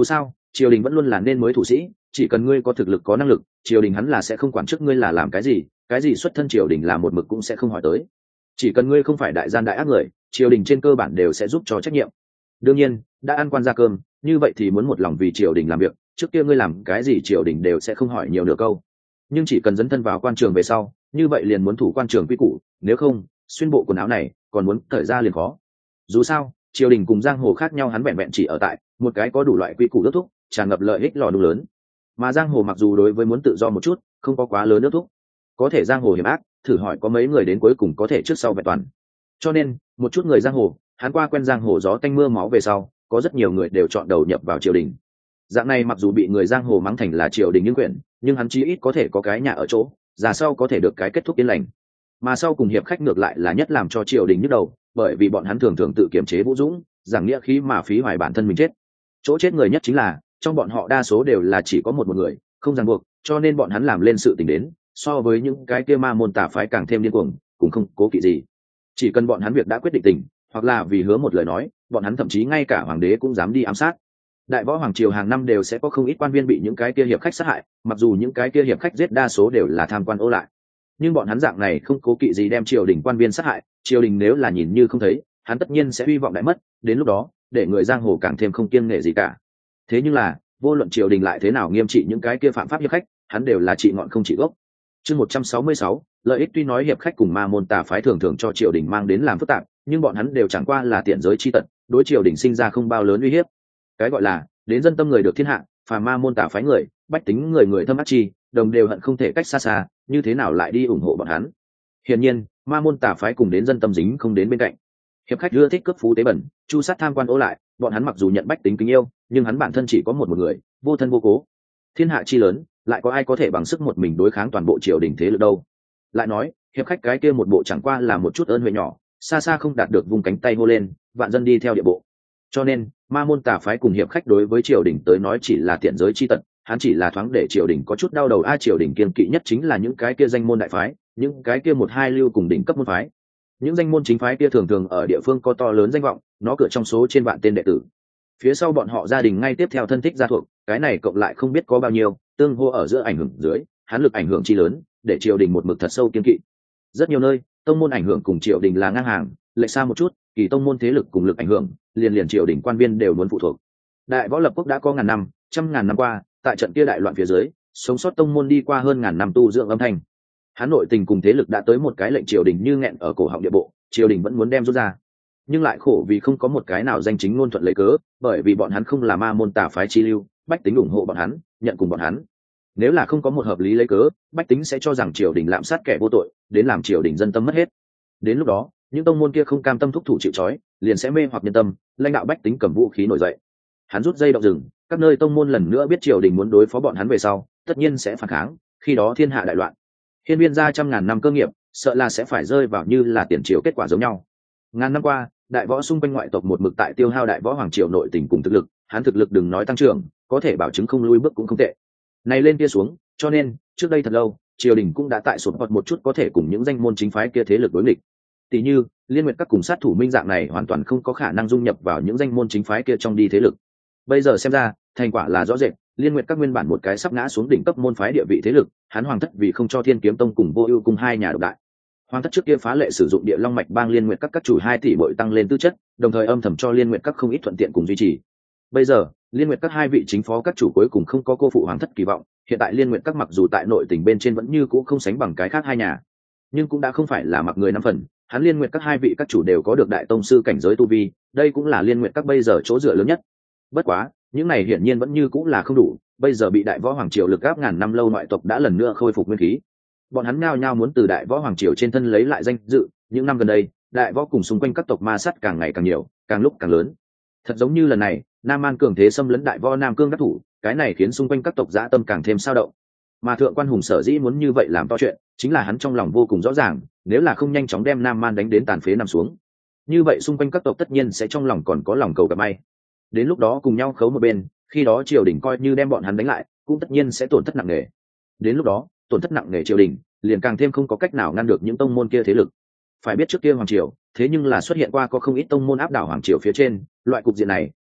Speaker 1: triều đình vẫn luôn là nên mới thủ sĩ, chỉ cần ngươi có thực lực có năng lực, triều đình hắn là sẽ không quản trước ngươi là làm cái gì xuất thân triều đình là một mực cũng sẽ không hỏi tới. Chỉ cần ngươi không phải đại gian đại ác người, triều đình trên cơ bản đều sẽ giúp cho trách nhiệm. Đương nhiên đã ăn quan gia cơm, như vậy thì muốn một lòng vì triều đình làm việc, trước kia ngươi làm cái gì triều đình đều sẽ không hỏi nhiều nửa câu. Nhưng chỉ cần dấn thân vào quan trường về sau, như vậy liền muốn thủ quan trường quy củ, nếu không xuyên bộ quần áo này còn muốn cởi ra liền khó. Dù sao triều đình cùng giang hồ khác nhau, hắn vẹn vẹn chỉ ở tại một cái có đủ loại quy củ ước thúc, tràn ngập lợi ích lò đung lớn. Mà giang hồ mặc dù đối với muốn tự do một chút, không có quá lớn ước thúc, có thể giang hồ hiểm ác, thử hỏi có mấy người đến cuối cùng có thể trước sau vẹn toàn. Cho nên một chút người giang hồ, hắn qua quen giang hồ gió tanh mưa máu về sau, có rất nhiều người đều chọn đầu nhập vào triều đình. Dạng này mặc dù bị người giang hồ mắng thành là triều đình những quyển, nhưng hắn chí ít có thể có cái nhà ở chỗ, già sau có thể được cái kết thúc yên lành. Mà sau cùng hiệp khách ngược lại là nhất làm cho triều đình nhức đầu, bởi vì bọn hắn thường thường tự kiềm chế vũ dũng, giảng nghĩa khí mà phí hoài bản thân mình chết. Chỗ chết người nhất chính là trong bọn họ đa số đều là chỉ có một người, không ràng buộc, cho nên bọn hắn làm lên sự tình đến, so với những cái kia ma môn tà phái càng thêm điên cuồng, cũng không cố kỵ gì. Chỉ cần bọn hắn việc đã quyết định tình, hoặc là vì hứa một lời nói, bọn hắn thậm chí ngay cả hoàng đế cũng dám đi ám sát. Đại võ hoàng triều hàng năm đều sẽ có không ít quan viên bị những cái kia hiệp khách sát hại, mặc dù những cái kia hiệp khách giết đa số đều là tham quan ô lại, nhưng bọn hắn dạng này không cố kỵ gì đem triều đình quan viên sát hại, triều đình nếu là nhìn như không thấy, hắn tất nhiên sẽ hy vọng đại mất, đến lúc đó để người giang hồ càng thêm không kiêng nể gì cả. Thế nhưng là vô luận triều đình lại thế nào nghiêm trị những cái kia phạm pháp hiệp khách, hắn đều là trị ngọn không trị gốc. Chương 166, lợi ích. Tuy nói hiệp khách cùng ma môn tà phái thường thường cho triều đình mang đến làm phức tạp, nhưng bọn hắn đều chẳng qua là tiện giới chi tận, đối triều đình sinh ra không bao lớn uy hiếp. Cái gọi là đến dân tâm người được thiên hạ, phàm ma môn tà phái người, bách tính người thâm ác chi, đồng đều hận không thể cách xa xa, như thế nào lại đi ủng hộ bọn hắn. Hiển nhiên ma môn tà phái cùng đến dân tâm dính không đến bên cạnh. Hiệp khách ưa thích cướp phú tế bẩn, chu sát tham quan ố lại, bọn hắn mặc dù nhận bách tính kính yêu, nhưng hắn bản thân chỉ có một người, vô thân vô cố. Thiên hạ chi lớn, lại có ai có thể bằng sức một mình đối kháng toàn bộ triều đình thế lực đâu. Lại nói hiệp khách cái kia một bộ chẳng qua là một chút ơn huệ nhỏ, xa xa không đạt được vùng cánh tay hô lên vạn dân đi theo địa bộ. Cho nên ma môn tà phái cùng hiệp khách đối với triều đình tới nói chỉ là tiện giới chi tận, hắn chỉ là thoáng để triều đình có chút đau đầu. Triều đình kiên kỵ nhất chính là những cái kia danh môn đại phái, những cái kia một hai lưu cùng đỉnh cấp môn phái. Những danh môn chính phái kia thường thường ở địa phương có to lớn danh vọng, nó cửa trong số trên vạn tên đệ tử, phía sau bọn họ gia đình ngay tiếp theo thân thích gia thuộc, cái này cộng lại không biết có bao nhiêu, tương hô ở giữa ảnh hưởng dưới, hắn lực ảnh hưởng chi lớn, để triều đình một mực thật sâu kiên kỵ. Rất nhiều nơi tông môn ảnh hưởng cùng triều đình là ngang hàng, lệch xa một chút, kỳ tông môn thế lực cùng lực ảnh hưởng liền triều đình quan viên đều muốn phụ thuộc. Đại võ lập quốc đã có ngàn năm, trăm ngàn năm qua, tại trận kia đại loạn phía dưới, sống sót tông môn đi qua hơn ngàn năm tu dưỡng âm thanh, hắn nội tình cùng thế lực đã tới một cái lệnh triều đình như nghẹn ở cổ họng địa bộ, triều đình vẫn muốn đem rút ra, nhưng lại khổ vì không có một cái nào danh chính ngôn thuận lấy cớ, bởi vì bọn hắn không là ma môn tà phái chi lưu, bách tính ủng hộ bọn hắn, nhận cùng bọn hắn. Nếu là không có một hợp lý lấy cớ, bách tính sẽ cho rằng triều đình lạm sát kẻ vô tội, đến làm triều đình dân tâm mất hết. Đến lúc đó những tông môn kia không cam tâm thúc thủ chịu trói, liền sẽ mê hoặc nhân tâm, lãnh đạo bách tính cầm vũ khí nổi dậy. Hắn rút dây động rừng, các nơi tông môn lần nữa biết triều đình muốn đối phó bọn hắn về sau, tất nhiên sẽ phản kháng, khi đó thiên hạ đại loạn, hiên viên gia trăm ngàn năm cơ nghiệp sợ là sẽ phải rơi vào như là tiền triều kết quả giống nhau. Ngàn năm qua đại võ xung quanh ngoại tộc một mực tại tiêu hao đại võ hoàng triều nội tình cùng thực lực, hắn thực lực đừng nói tăng trưởng, có thể bảo chứng không lui bước cũng không tệ. Này lên kia xuống, cho nên trước đây thật lâu triều đình cũng đã tại sụp hoặc một chút có thể cùng những danh môn chính phái kia thế lực đối nghịch. Tỷ như liên nguyệt các cùng sát thủ minh dạng này hoàn toàn không có khả năng dung nhập vào những danh môn chính phái kia trong đi thế lực. Bây giờ xem ra thành quả là rõ rệt, liên nguyệt các nguyên bản một cái sắp ngã xuống đỉnh cấp môn phái địa vị thế lực, hắn hoàng thất vì không cho thiên kiếm tông cùng vô ưu cùng hai nhà độc đại, hoàng thất trước kia phá lệ sử dụng địa long mạch bang liên nguyệt các chủ 2 tỷ bội tăng lên tư chất, đồng thời âm thầm cho liên nguyệt các không ít thuận tiện cùng duy trì. Bây giờ liên nguyệt các 2 vị chính phó các chủ cuối cùng không có cô phụ hoàng thất kỳ vọng, hiện tại liên nguyệt các mặc dù tại nội tình bên trên vẫn như cũ không sánh bằng cái khác hai nhà, nhưng cũng đã không phải là mặc người 5 phần. Hắn liên nguyệt các 2 vị các chủ đều có được đại tông sư cảnh giới tu vi, đây cũng là liên nguyệt các bây giờ chỗ dựa lớn nhất. Bất quá những này hiển nhiên vẫn như cũng là không đủ, bây giờ bị đại võ hoàng triều lực áp ngàn năm lâu ngoại tộc đã lần nữa khôi phục nguyên khí, bọn hắn nhao nhao muốn từ đại võ hoàng triều trên thân lấy lại danh dự. Những năm gần đây đại võ cùng xung quanh các tộc ma sát càng ngày càng nhiều, càng lúc càng lớn, thật giống như lần này nam man cường thế xâm lấn đại võ nam cương đắc thủ, cái này khiến xung quanh các tộc dã tâm càng thêm sao động. Mà thượng quan hùng sở dĩ muốn như vậy làm to chuyện, chính là hắn trong lòng vô cùng rõ ràng, nếu là không nhanh chóng đem nam man đánh đến tàn phế nằm xuống, như vậy xung quanh các tộc tất nhiên sẽ trong lòng còn có lòng cầu gặp may, đến lúc đó cùng nhau khấu một bên, khi đó triều đình coi như đem bọn hắn đánh lại cũng tất nhiên sẽ tổn thất nặng nề. Đến lúc đó tổn thất nặng nề triều đình liền càng thêm không có cách nào ngăn được những tông môn kia thế lực. Phải biết trước kia hoàng triều thế nhưng là xuất hiện qua có không ít tông môn áp đảo hoàng triều phía trên, loại cục diện này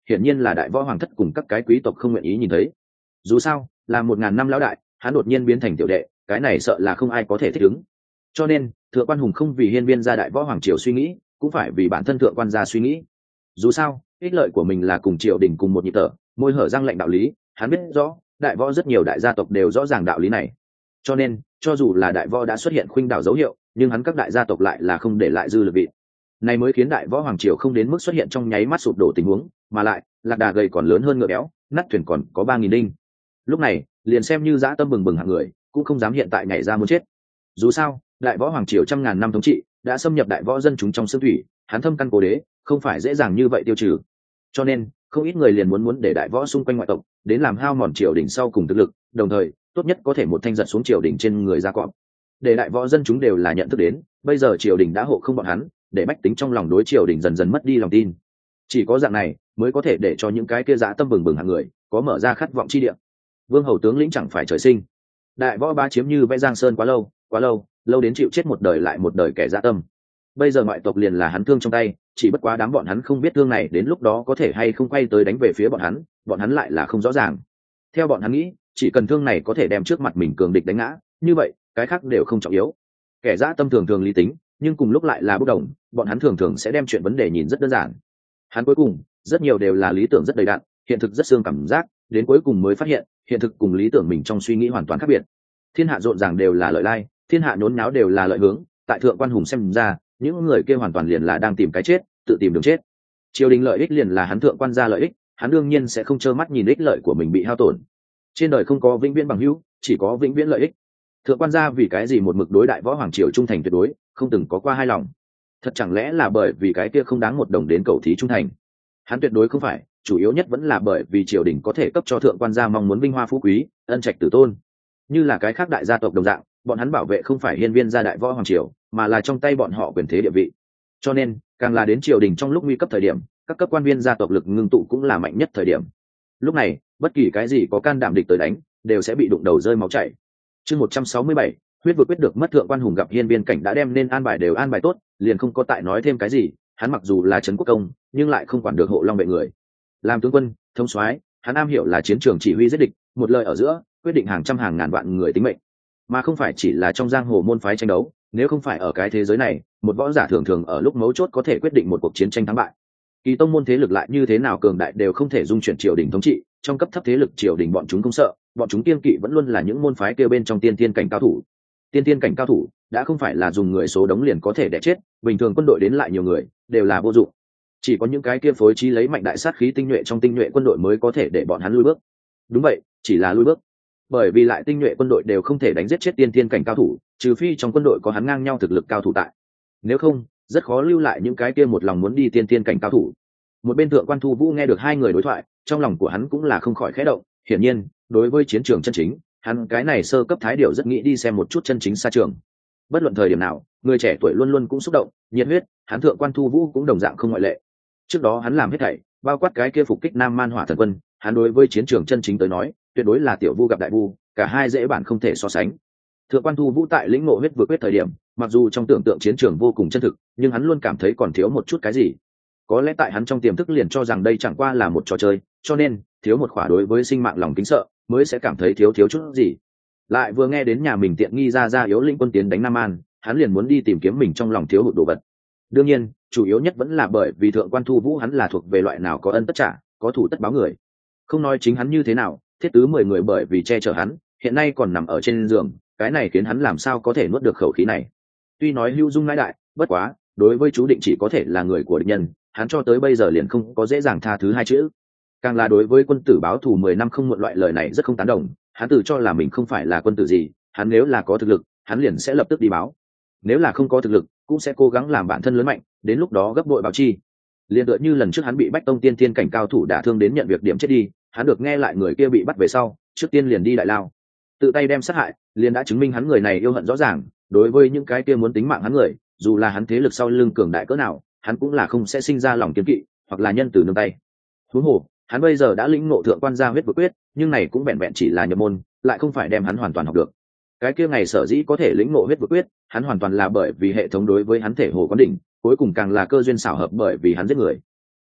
Speaker 1: hiển nhiên là đại võ hoàng thất cùng các cái quý tộc không nguyện ý nhìn thấy. Dù sao là 1000 năm lão đại, hắn đột nhiên biến thành tiểu đệ, cái này sợ là không ai có thể thích ứng. Cho nên Thượng Quan Hùng không vì hiên viên gia đại võ hoàng triều suy nghĩ, cũng phải vì bản thân Thượng Quan gia suy nghĩ. Dù sao ích lợi của mình là cùng triều đình cùng một nhịp thở, môi hở răng lệnh đạo lý, hắn biết rõ đại võ rất nhiều đại gia tộc đều rõ ràng đạo lý này. Cho nên cho dù là đại võ đã xuất hiện khuynh đảo dấu hiệu, nhưng hắn các đại gia tộc lại là không để lại dư lực vị. Này mới khiến đại võ hoàng triều không đến mức xuất hiện trong nháy mắt sụp đổ tình huống, mà lại lạc đà gầy còn lớn hơn ngựa béo, nát thuyền còn có 3000 đinh. Lúc này liền xem như dã tâm bừng bừng hạng người cũng không dám hiện tại nhảy ra muốn chết. Dù sao đại võ hoàng triều trăm ngàn năm thống trị đã xâm nhập đại võ dân chúng trong xương thủy, hắn thâm căn cố đế, không phải dễ dàng như vậy tiêu trừ. Cho nên không ít người liền muốn để đại võ xung quanh ngoại tộc đến làm hao mòn triều đình sau cùng thực lực, đồng thời tốt nhất có thể một thanh giật xuống triều đình trên người ra cọp. Để đại võ dân chúng đều là nhận thức đến bây giờ triều đình đã hộ không bọn hắn, để bách tính trong lòng đối triều đình dần dần mất đi lòng tin. Chỉ có dạng này mới có thể để cho những cái kia dã tâm bừng bừng hạng người có mở ra khát vọng chi địa. Vương hầu tướng lĩnh chẳng phải trời sinh, đại võ ba chiếm như vẽ giang sơn quá lâu, lâu đến chịu chết một đời lại một đời kẻ dã tâm. Bây giờ ngoại tộc liền là hắn thương trong tay, chỉ bất quá đám bọn hắn không biết thương này đến lúc đó có thể hay không quay tới đánh về phía bọn hắn lại là không rõ ràng. Theo bọn hắn nghĩ, chỉ cần thương này có thể đem trước mặt mình cường địch đánh ngã, như vậy cái khác đều không trọng yếu. Kẻ dã tâm thường thường lý tính, nhưng cùng lúc lại là bốc đồng, bọn hắn thường thường sẽ đem chuyện vấn đề nhìn rất đơn giản. Hắn cuối cùng rất nhiều đều là lý tưởng rất đầy đặn, hiện thực rất xương cảm giác, đến cuối cùng mới phát hiện hiện thực cùng lý tưởng mình trong suy nghĩ hoàn toàn khác biệt. Thiên hạ rộn ràng đều là lợi lai, thiên hạ nhốn nháo đều là lợi hướng, tại Thượng Quan Hùng xem ra những người kia hoàn toàn liền là đang tìm cái chết, tự tìm đường chết. Triều đình lợi ích liền là hắn Thượng Quan gia lợi ích, hắn đương nhiên sẽ không trơ mắt nhìn ích lợi của mình bị hao tổn. Trên đời không có vĩnh viễn bằng hữu, chỉ có vĩnh viễn lợi ích. Thượng Quan gia vì cái gì một mực đối đại võ hoàng triều trung thành tuyệt đối, không từng có qua hai lòng. Thật chẳng lẽ là bởi vì cái kia không đáng một đồng đến cầu thí trung thành? Hắn tuyệt đối không phải, chủ yếu nhất vẫn là bởi vì triều đình có thể cấp cho Thượng Quan gia mong muốn vinh hoa phú quý, ân trạch tử tôn. Như là cái khác đại gia tộc đồng dạng, bọn hắn bảo vệ không phải hiên viên gia đại võ hoàng triều, mà là trong tay bọn họ quyền thế địa vị. Cho nên càng là đến triều đình trong lúc nguy cấp thời điểm, các cấp quan viên gia tộc lực ngưng tụ cũng là mạnh nhất thời điểm. Lúc này bất kỳ cái gì có can đảm địch tới đánh đều sẽ bị đụng đầu rơi máu chảy. Chương 167, huyết vực quyết được mất. Thượng Quan Hùng gặp hiên viên cảnh đã đem nên an bài đều an bài tốt, liền không có tại nói thêm cái gì. Hắn mặc dù là trấn quốc công, nhưng lại không quản được hộ long vệ người. Làm tướng quân thống soái, hắn am hiểu là chiến trường chỉ huy giết địch, một lời ở giữa quyết định hàng trăm hàng ngàn vạn người tính mệnh, mà không phải chỉ là trong giang hồ môn phái tranh đấu. Nếu không phải ở cái thế giới này, một võ giả thường thường ở lúc mấu chốt có thể quyết định một cuộc chiến tranh thắng bại. Kỳ tông môn thế lực lại như thế nào cường đại đều không thể dung chuyển triều đình thống trị, trong cấp thấp thế lực triều đình bọn chúng không sợ, bọn chúng kiêng kỵ vẫn luôn là những môn phái kêu bên trong tiên tiên cảnh cao thủ. Tiên tiên cảnh cao thủ đã không phải là dùng người số đống liền có thể đẻ chết, bình thường quân đội đến lại nhiều người đều là vô dụng. Chỉ có những cái kia phối trí lấy mạnh đại sát khí tinh nhuệ trong tinh nhuệ quân đội mới có thể để bọn hắn lui bước. Đúng vậy, chỉ là lui bước. Bởi vì lại tinh nhuệ quân đội đều không thể đánh giết chết tiên tiên cảnh cao thủ, trừ phi trong quân đội có hắn ngang nhau thực lực cao thủ tại. Nếu không, rất khó lưu lại những cái kia một lòng muốn đi tiên tiên cảnh cao thủ. Một bên Thượng Quan Thu Vũ nghe được hai người đối thoại, trong lòng của hắn cũng là không khỏi khẽ động. Hiển nhiên đối với chiến trường chân chính, hắn cái này sơ cấp thái điều rất nghĩ đi xem một chút chân chính xa trường. Bất luận thời điểm nào, người trẻ tuổi luôn luôn cũng xúc động nhiệt huyết, hắn Thượng Quan Thu Vũ cũng đồng dạng không ngoại lệ. Trước đó hắn làm hết thảy, bao quát cái kia phục kích Nam Man Hỏa Thần Quân, hắn đối với chiến trường chân chính tới nói tuyệt đối là tiểu vu gặp đại vu, cả hai dễ bản không thể so sánh. Thượng Quan Thu Vũ tại lĩnh ngộ huyết vừa quyết thời điểm, mặc dù trong tưởng tượng chiến trường vô cùng chân thực, nhưng hắn luôn cảm thấy còn thiếu một chút cái gì. Có lẽ tại hắn trong tiềm thức liền cho rằng đây chẳng qua là một trò chơi, cho nên thiếu một khỏa đối với sinh mạng lòng kính sợ, mới sẽ cảm thấy thiếu chút gì. Lại vừa nghe đến nhà mình tiện nghi ra yếu lĩnh quân tiến đánh Nam An, hắn liền muốn đi tìm kiếm mình trong lòng thiếu hụt đồ vật. Đương nhiên chủ yếu nhất vẫn là bởi vì Thượng Quan Thu Vũ hắn là thuộc về loại nào có ân tất trả, có thủ tất báo người. Không nói chính hắn như thế nào, thiết tứ 10 người bởi vì che chở hắn, hiện nay còn nằm ở trên giường, cái này khiến hắn làm sao có thể nuốt được khẩu khí này. Tuy nói hữu dung ngãi đại, bất quá đối với chú định chỉ có thể là người của địch nhân, hắn cho tới bây giờ liền không có dễ dàng tha thứ hai chữ. Càng là đối với quân tử báo thù 10 năm không muộn loại lời này rất không tán đồng, hắn tự cho là mình không phải là quân tử gì, hắn nếu là có thực lực hắn liền sẽ lập tức đi báo, nếu là không có thực lực cũng sẽ cố gắng làm bản thân lớn mạnh, đến lúc đó gấp bội báo chi. Liên tựa như lần trước hắn bị Bách Tông tiên tiên cảnh cao thủ đả thương đến nhận việc điểm chết đi, hắn được nghe lại người kia bị bắt về sau trước tiên liền đi đại lao tự tay đem sát hại, liền đã chứng minh hắn người này yêu hận rõ ràng. Đối với những cái kia muốn tính mạng hắn người, dù là hắn thế lực sau lưng cường đại cỡ nào, hắn cũng là không sẽ sinh ra lòng kiên kỵ hoặc là nhân từ nương tay. Huống hồ hắn bây giờ đã lĩnh ngộ Thượng Quan gia huyết vực quyết, nhưng này cũng vẹn vẹn chỉ là nhập môn, lại không phải đem hắn hoàn toàn học được. Cái kia ngày sở dĩ có thể lĩnh ngộ huyết vực quyết, hắn hoàn toàn là bởi vì hệ thống đối với hắn thể hồ quán đỉnh, cuối cùng càng là cơ duyên xảo hợp bởi vì hắn giết người.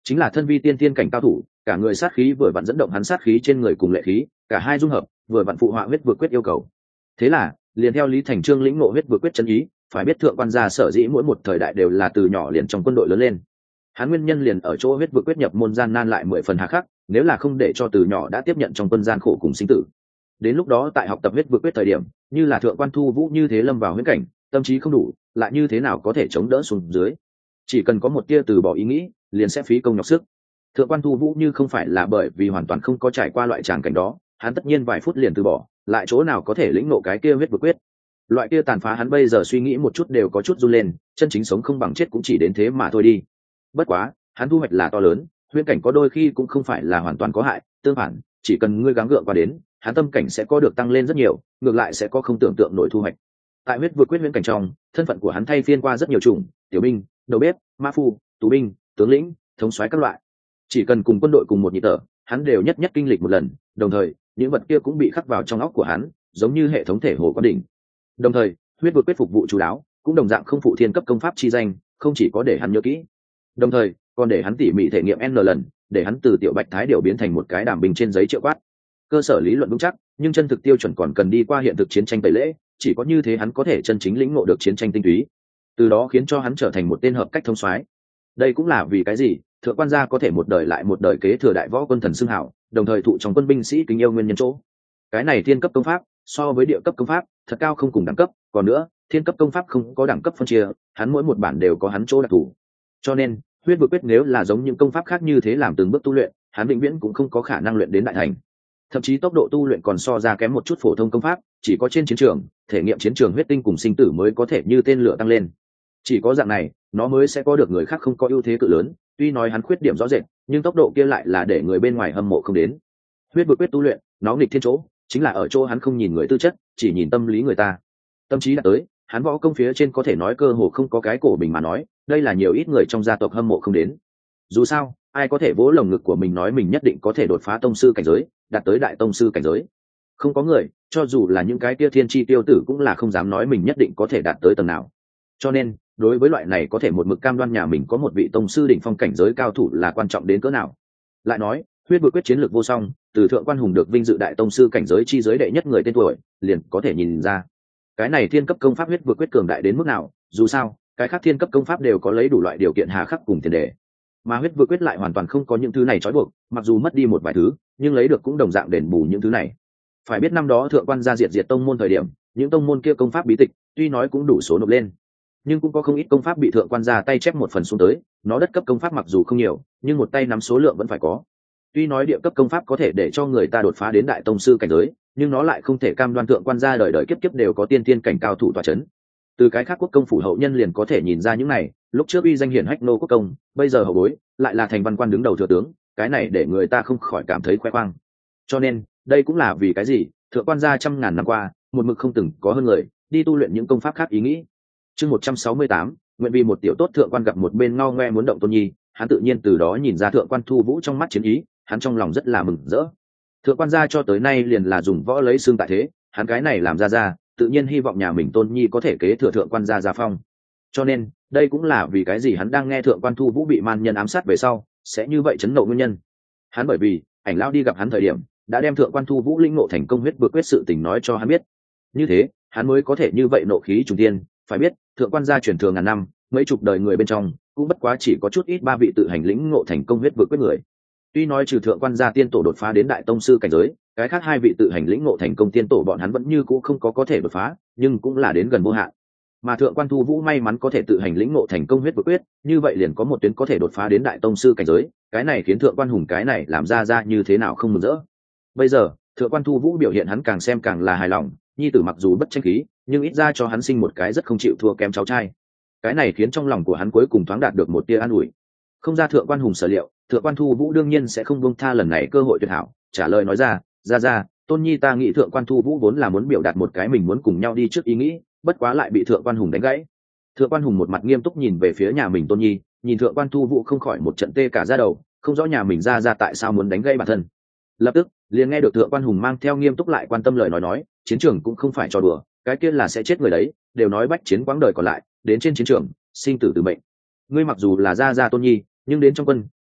Speaker 1: chính là thân vi tiên tiên cảnh cao thủ, cả người sát khí vừa vặn dẫn động hắn sát khí trên người cùng lệ khí, cả hai dung hợp vừa vặn phụ họa huyết vượt quyết yêu cầu. Thế là liền theo Lý Thành Trương lĩnh ngộ huyết vượt quyết chân ý, phải biết thượng quan gia sở dĩ mỗi một thời đại đều là từ nhỏ liền trong quân đội lớn lên, hắn nguyên nhân liền ở chỗ huyết vượt quyết nhập môn gian nan lại 10 phần hà khắc, nếu là không để cho từ nhỏ đã tiếp nhận trong quân gian khổ cùng sinh tử, đến lúc đó tại học tập huyết vượt quyết thời điểm, như là thượng quan Thu Vũ như thế lâm vào huyễn cảnh, tâm trí không đủ, lại như thế nào có thể chống đỡ xuống dưới. Chỉ cần có một tia từ bỏ ý nghĩ, liền sẽ phí công nhọc sức. Thượng quan Thu Vũ như không phải là bởi vì hoàn toàn không có trải qua loại tràng cảnh đó, hắn tất nhiên vài phút liền từ bỏ, lại chỗ nào có thể lĩnh ngộ cái kia huyết vượt quyết. Loại kia tàn phá hắn bây giờ suy nghĩ một chút đều có chút run lên, chân chính sống không bằng chết cũng chỉ đến thế mà thôi đi. Bất quá hắn thu hoạch là to lớn, huyễn cảnh có đôi khi cũng không phải là hoàn toàn có hại, tương phản, chỉ cần ngươi gắng gượng qua đến, hắn tâm cảnh sẽ có được tăng lên rất nhiều, ngược lại sẽ có không tưởng tượng nổi thu hoạch. Tại huyết vượt quyết huyễn cảnh trong, thân phận của hắn thay phiên qua rất nhiều chủng, tiểu binh, đầu bếp, mã phu, tù binh, tướng lĩnh, thống soái các loại. Chỉ cần cùng quân đội cùng một nhịp thở, hắn đều nhất nhất kinh lịch một lần, đồng thời những vật kia cũng bị khắc vào trong óc của hắn, giống như hệ thống thể hồ quán đỉnh. Đồng thời huyết vượt quyết phục vụ chú đáo, cũng đồng dạng không phụ thiên cấp công pháp chi danh, không chỉ có để hắn nhớ kỹ, đồng thời còn để hắn tỉ mỉ thể nghiệm n lần, để hắn từ tiểu bạch thái điều biến thành một cái đảm bình trên giấy triệu quát. Cơ sở lý luận vững chắc, nhưng chân thực tiêu chuẩn còn cần đi qua hiện thực chiến tranh tẩy lễ, chỉ có như thế hắn có thể chân chính lĩnh ngộ được chiến tranh tinh túy, từ đó khiến cho hắn trở thành một tên hợp cách thông soái. Đây cũng là vì cái gì thượng quan gia có thể một đời lại một đời kế thừa đại võ quân thần xưng hảo, đồng thời thụ trong quân binh sĩ kính yêu nguyên nhân chỗ. Cái này thiên cấp công pháp so với địa cấp công pháp thật cao không cùng đẳng cấp, còn nữa thiên cấp công pháp không có đẳng cấp phân chia, hắn mỗi một bản đều có hắn chỗ đặc thù. Cho nên huyết vượt quyết nếu là giống những công pháp khác như thế làm từng bước tu luyện, hắn vĩnh viễn cũng không có khả năng luyện đến đại thành, thậm chí tốc độ tu luyện còn so ra kém một chút phổ thông công pháp, chỉ có trên chiến trường thể nghiệm chiến trường huyết tinh cùng sinh tử mới có thể như tên lửa tăng lên. Chỉ có dạng này nó mới sẽ có được người khác không có ưu thế cự lớn, tuy nói hắn khuyết điểm rõ rệt, nhưng tốc độ kia lại là để người bên ngoài hâm mộ không đến. Huyết vượt quyết tu luyện nó nghịch thiên chỗ chính là ở chỗ hắn không nhìn người tư chất, chỉ nhìn tâm lý người ta. Tâm trí đã tới, hắn võ công phía trên có thể nói cơ hồ không có cái cổ bình mà nói, đây là nhiều ít người trong gia tộc hâm mộ không đến. Dù sao ai có thể vỗ lồng ngực của mình nói mình nhất định có thể đột phá tông sư cảnh giới, đạt tới đại tông sư cảnh giới? Không có người, cho dù là những cái kia thiên chi tiêu tử cũng là không dám nói mình nhất định có thể đạt tới tầng nào. Cho nên đối với loại này có thể một mực cam đoan nhà mình có một vị tông sư đỉnh phong cảnh giới cao thủ là quan trọng đến cỡ nào. Lại nói huyết vượt quyết chiến lược vô song, từ thượng quan hùng được vinh dự đại tông sư cảnh giới chi giới đệ nhất người tên tuổi liền có thể nhìn ra cái này thiên cấp công pháp huyết vượt quyết cường đại đến mức nào. Dù sao cái khác thiên cấp công pháp đều có lấy đủ loại điều kiện hà khắc cùng tiền đề, mà huyết vượt quyết lại hoàn toàn không có những thứ này trói buộc, mặc dù mất đi một vài thứ nhưng lấy được cũng đồng dạng đền bù những thứ này. Phải biết năm đó thượng quan gia diệt tông môn thời điểm, những tông môn kia công pháp bí tịch tuy nói cũng đủ số nộp lên, nhưng cũng có không ít công pháp bị thượng quan gia tay chép một phần xuống tới. Nó đất cấp công pháp mặc dù không nhiều, nhưng một tay nắm số lượng vẫn phải có. Tuy nói địa cấp công pháp có thể để cho người ta đột phá đến đại tông sư cảnh giới, nhưng nó lại không thể cam đoan thượng quan gia đời đời kiếp kiếp đều có tiên tiên cảnh cao thủ tọa chấn. Từ cái khác quốc công phủ hậu nhân liền có thể nhìn ra những này, lúc trước uy danh hiển hách nô quốc công, bây giờ hậu bối lại là thành văn quan đứng đầu thừa tướng, cái này để người ta không khỏi cảm thấy khoe khoang. Cho nên đây cũng là vì cái gì thượng quan gia trăm ngàn năm qua một mực không từng có hơn người đi tu luyện những công pháp khác ý nghĩ. Chương 168, nguyện vì một tiểu tốt thượng quan gặp một bên ngao ngoe muốn động Tôn Nhi, hắn tự nhiên từ đó nhìn ra thượng quan Thu Vũ trong mắt chiến ý, hắn trong lòng rất là mừng rỡ. Thượng quan gia cho tới nay liền là dùng võ lấy xương tại thế, hắn cái này làm ra tự nhiên hy vọng nhà mình Tôn Nhi có thể kế thừa thượng quan gia gia phong. Cho nên đây cũng là vì cái gì hắn đang nghe thượng quan Thu Vũ bị man nhân ám sát về sau sẽ như vậy chấn nộ nguyên nhân. Hắn bởi vì ảnh lao đi gặp hắn thời điểm đã đem thượng quan Thu Vũ linh ngộ thành công huyết vượt quyết sự tình nói cho hắn biết, như thế hắn mới có thể như vậy nộ khí trùng tiên. Phải biết thượng quan gia truyền thường ngàn năm, mấy chục đời người bên trong cũng bất quá chỉ có chút ít 3 vị tự hành lĩnh ngộ thành công huyết vượt quyết người. Tuy nói trừ thượng quan gia tiên tổ đột phá đến đại tông sư cảnh giới, cái khác 2 vị tự hành lĩnh ngộ thành công tiên tổ bọn hắn vẫn như cũ không có thể đột phá, nhưng cũng là đến gần vô hạn. Mà thượng quan Thu Vũ may mắn có thể tự hành lĩnh ngộ thành công huyết vượt quyết, như vậy liền có một tuyến có thể đột phá đến đại tông sư cảnh giới, cái này khiến thượng quan hùng cái này làm ra như thế nào không mừng rỡ. Bây giờ thượng quan Thu Vũ biểu hiện hắn càng xem càng là hài lòng, nhi tử mặc dù bất tranh khí nhưng ít ra cho hắn sinh một cái rất không chịu thua kém cháu trai, cái này khiến trong lòng của hắn cuối cùng thoáng đạt được một tia an ủi. Không ra thượng quan hùng sở liệu, thượng quan Thu Vũ đương nhiên sẽ không buông tha lần này cơ hội tuyệt hảo, trả lời nói ra Tôn Nhi ta nghĩ thượng quan Thu Vũ vốn là muốn biểu đạt một cái mình muốn cùng nhau đi trước ý nghĩ, bất quá lại bị thượng quan hùng đánh gãy. Thượng quan hùng một mặt nghiêm túc nhìn về phía nhà mình Tôn Nhi, nhìn thượng quan Thu Vũ không khỏi một trận tê cả da đầu, không rõ nhà mình ra tại sao muốn đánh gãy bản thân. Lập tức liền nghe được thượng quan hùng mang theo nghiêm túc lại quan tâm lời nói chiến trường cũng không phải trò đùa, cái kia là sẽ chết người đấy, đều nói bách chiến quãng đời còn lại, đến trên chiến trường sinh tử từ mệnh. Ngươi mặc dù là gia Tôn Nhi, nhưng đến trong quân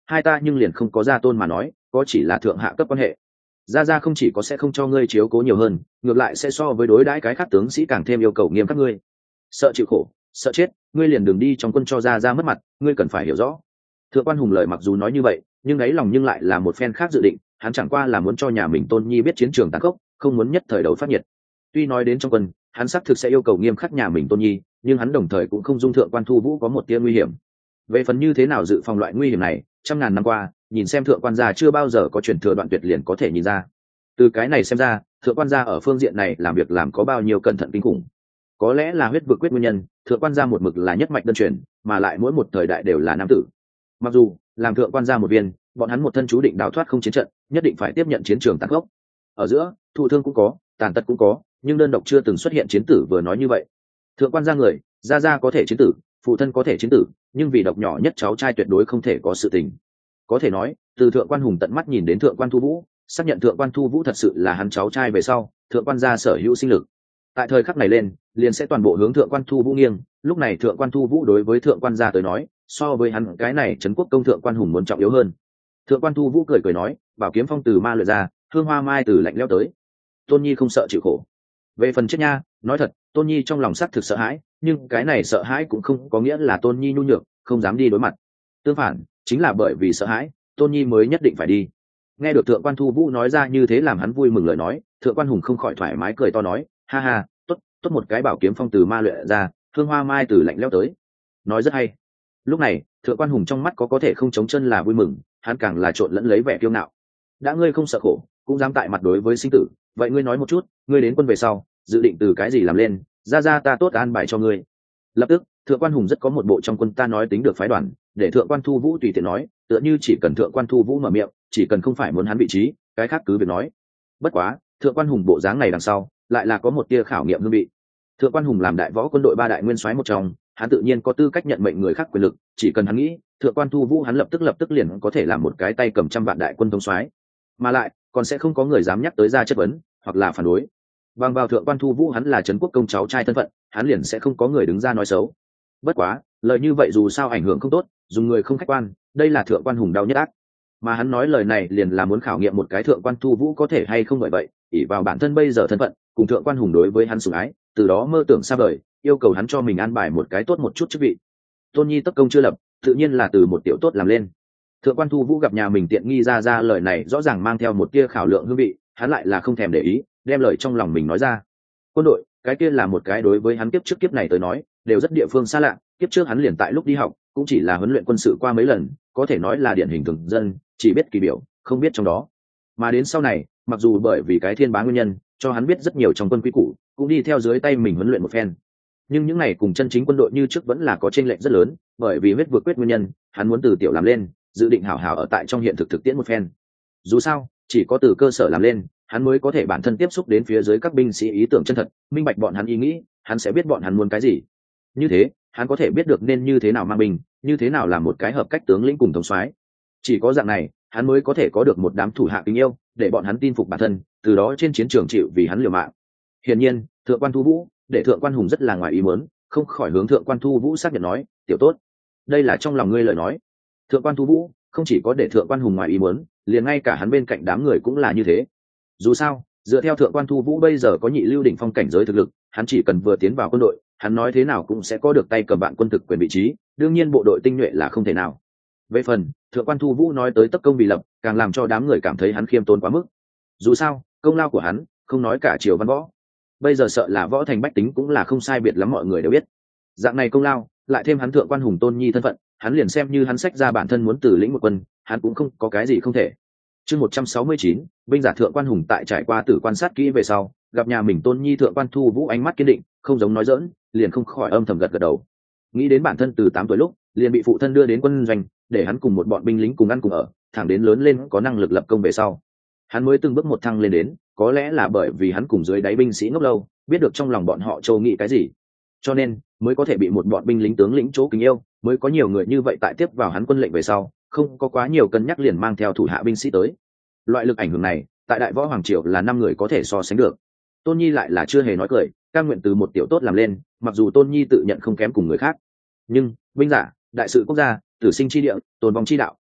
Speaker 1: hai ta nhưng liền không có gia tôn mà nói, có chỉ là thượng hạ cấp quan hệ. Gia Gia không chỉ có sẽ không cho ngươi chiếu cố nhiều hơn, ngược lại sẽ so với đối đãi cái khác tướng sĩ càng thêm yêu cầu nghiêm khắc ngươi. Sợ chịu khổ, sợ chết, ngươi liền đừng đi trong quân cho Gia Gia mất mặt, ngươi cần phải hiểu rõ. Thượng quan Hùng lời mặc dù nói như vậy, nhưng ấy lòng nhưng lại là một phen khác dự định, hắn chẳng qua là muốn cho nhà mình Tôn Nhi biết chiến trường tàn khốc, không muốn nhất thời đầu phát nhiệt. Tuy nói đến trong quân, hắn xác thực sẽ yêu cầu nghiêm khắc nhà mình Tôn Nhi, nhưng hắn đồng thời cũng không dung thượng quan Thu Vũ có một tia nguy hiểm. Về phần như thế nào dự phòng loại nguy hiểm này, trăm ngàn năm qua, nhìn xem thượng quan gia chưa bao giờ có truyền thừa đoạn tuyệt liền có thể nhìn ra. Từ cái này xem ra, thượng quan gia ở phương diện này làm việc làm có bao nhiêu cẩn thận kinh khủng. Có lẽ là huyết vực quyết nguyên nhân, thượng quan gia một mực là nhất mạch đơn truyền, mà lại mỗi một thời đại đều là nam tử. Mặc dù làm thượng quan gia một viên, bọn hắn một thân chú định đào thoát không chiến trận, nhất định phải tiếp nhận chiến trường tàn khốc. Ở giữa, thụ thương cũng có, tàn tật cũng có, nhưng đơn độc chưa từng xuất hiện chiến tử vừa nói như vậy. Thượng quan gia người, gia có thể chiến tử, phụ thân có thể chiến tử, nhưng vì độc nhỏ nhất cháu trai tuyệt đối không thể có sự tình. Có thể nói, từ thượng quan Hùng tận mắt nhìn đến thượng quan Thu Vũ, xác nhận thượng quan Thu Vũ thật sự là hắn cháu trai về sau, thượng quan gia sở hữu sinh lực. Tại thời khắc này lên, liền sẽ toàn bộ hướng thượng quan Thu Vũ nghiêng, lúc này thượng quan Thu Vũ đối với thượng quan gia tới nói, so với hắn cái này trấn quốc công thượng quan Hùng muốn trọng yếu hơn. Thượng quan Thu Vũ cười nói, bảo kiếm phong từ ma luyện ra, hương hoa mai từ lạnh lẽo tới. Tôn Nhi không sợ chịu khổ. Về phần chết nha, nói thật, Tôn Nhi trong lòng xác thực sợ hãi, nhưng cái này sợ hãi cũng không có nghĩa là Tôn Nhi nhu nhược, không dám đi đối mặt. Tương phản, chính là bởi vì sợ hãi, Tôn Nhi mới nhất định phải đi. Nghe được thượng quan Thu Vũ nói ra như thế làm hắn vui mừng lời nói, thượng quan Hùng không khỏi thoải mái cười to nói, ha ha, tốt một cái bảo kiếm phong từ ma luyện ra, hương hoa mai từ lạnh lẽo tới. Nói rất hay. Lúc này, thượng quan Hùng trong mắt có thể không chống chân là vui mừng, hắn càng là trộn lẫn lấy vẻ kiêu ngạo. Đã ngươi không sợ khổ, cũng dám tại mặt đối với sinh tử, vậy ngươi nói một chút, ngươi đến quân về sau, dự định từ cái gì làm lên, ra ta tốt an bài cho ngươi. Lập tức, thượng quan Hùng rất có một bộ trong quân ta nói tính được phái đoàn, để thượng quan Thu Vũ tùy tiện nói, tựa như chỉ cần thượng quan Thu Vũ mở miệng, chỉ cần không phải muốn hắn vị trí, cái khác cứ việc nói. Bất quá, thượng quan Hùng bộ dáng này đằng sau, lại là có một tia khảo nghiệm hương vị. Thượng quan Hùng làm đại võ quân đội ba đại nguyên soái một trong, hắn tự nhiên có tư cách nhận mệnh người khác quyền lực, chỉ cần hắn nghĩ, thượng quan Thu Vũ hắn lập tức liền có thể làm một cái tay cầm trăm vạn đại quân thống soái, mà lại còn sẽ không có người dám nhắc tới ra chất vấn hoặc là phản đối. Bằng vào thượng quan Thu Vũ hắn là trấn quốc công cháu trai thân phận, hắn liền sẽ không có người đứng ra nói xấu. Bất quá, lời như vậy dù sao ảnh hưởng không tốt, dùng người không khách quan, đây là thượng quan Hùng đau nhất ác. Mà hắn nói lời này liền là muốn khảo nghiệm một cái thượng quan Thu Vũ có thể hay không bởi vậy, ỷ vào bản thân bây giờ thân phận, cùng thượng quan Hùng đối với hắn sủng ái, từ đó mơ tưởng xa vời, yêu cầu hắn cho mình an bài một cái tốt một chút chức vị. Tôn Nhi tất công chưa lập, tự nhiên là từ một tiểu tốt làm lên. Thượng quan Thu Vũ gặp nhà mình tiện nghi ra lời này rõ ràng mang theo một tia khảo lượng hương vị, hắn lại là không thèm để ý, đem lời trong lòng mình nói ra. Quân đội, cái kia là một cái đối với hắn kiếp trước kiếp này tới nói, đều rất địa phương xa lạ, kiếp trước hắn liền tại lúc đi học, cũng chỉ là huấn luyện quân sự qua mấy lần, có thể nói là điển hình thường dân, chỉ biết kỳ biểu, không biết trong đó. Mà đến sau này, mặc dù bởi vì cái thiên bá nguyên nhân, cho hắn biết rất nhiều trong quân quy củ, cũng đi theo dưới tay mình huấn luyện một phen. Nhưng những này cùng chân chính quân đội như trước vẫn là có chênh lệch rất lớn, bởi vì huyết vượt quyết nguyên nhân, hắn muốn từ tiểu làm lên, dự định hảo hảo ở tại trong hiện thực thực tiễn một phen. Dù sao, chỉ có từ cơ sở làm lên, hắn mới có thể bản thân tiếp xúc đến phía dưới các binh sĩ ý tưởng chân thật, minh bạch bọn hắn ý nghĩ, hắn sẽ biết bọn hắn muốn cái gì. Như thế, hắn có thể biết được nên như thế nào mang binh, như thế nào làm một cái hợp cách tướng lĩnh cùng thống soái. Chỉ có dạng này, hắn mới có thể có được một đám thủ hạ kính yêu, để bọn hắn tin phục bản thân, từ đó trên chiến trường chịu vì hắn liều mạng. Hiển nhiên, thượng quan Thu Vũ, để thượng quan Hùng rất là ngoài ý muốn, không khỏi hướng thượng quan Thu Vũ xác nhận nói, tiểu tốt, đây là trong lòng ngươi lời nói. Thượng quan Thu Vũ không chỉ có để thượng quan Hùng ngoài ý muốn, liền ngay cả hắn bên cạnh đám người cũng là như thế. Dù sao, dựa theo thượng quan Thu Vũ bây giờ có nhị lưu đỉnh phong cảnh giới thực lực, hắn chỉ cần vừa tiến vào quân đội, hắn nói thế nào cũng sẽ có được tay cầm vạn quân thực quyền vị trí, đương nhiên bộ đội tinh nhuệ là không thể nào. Về phần thượng quan Thu Vũ nói tới tất công vì lập, càng làm cho đám người cảm thấy hắn khiêm tốn quá mức. Dù sao, công lao của hắn, không nói cả triều văn võ, bây giờ sợ là võ thành bách tính cũng là không sai biệt lắm mọi người đều biết. Dạng này công lao, lại thêm hắn thượng quan Hùng Tôn Nhi thân phận, hắn liền xem như hắn sách ra bản thân muốn từ lĩnh một quân, hắn cũng không có cái gì không thể. Chương 169, binh giả thượng quan Hùng tại trải qua tử quan sát kỹ về sau, gặp nhà mình Tôn Nhi thượng quan Thu Vũ ánh mắt kiên định, không giống nói giỡn, liền không khỏi âm thầm gật gật đầu. Nghĩ đến bản thân từ 8 tuổi lúc, liền bị phụ thân đưa đến quân doanh, để hắn cùng một bọn binh lính cùng ăn cùng ở, thẳng đến lớn lên có năng lực lập công về sau, hắn mới từng bước một thăng lên đến, có lẽ là bởi vì hắn cùng dưới đáy binh sĩ ngốc lâu, biết được trong lòng bọn họ châu nghĩ cái gì, cho nên mới có thể bị một bọn binh lính tướng lĩnh chỗ kính yêu, mới có nhiều người như vậy tại tiếp vào hắn quân lệnh về sau, không có quá nhiều cân nhắc liền mang theo thủ hạ binh sĩ tới. Loại lực ảnh hưởng này, tại đại võ hoàng triều là 5 người có thể so sánh được. Tôn Nhi lại là chưa hề nói cười, cam nguyện từ một tiểu tốt làm lên, mặc dù Tôn Nhi tự nhận không kém cùng người khác, nhưng binh giả, đại sự quốc gia, tử sinh chi địa, tồn vong chi đạo,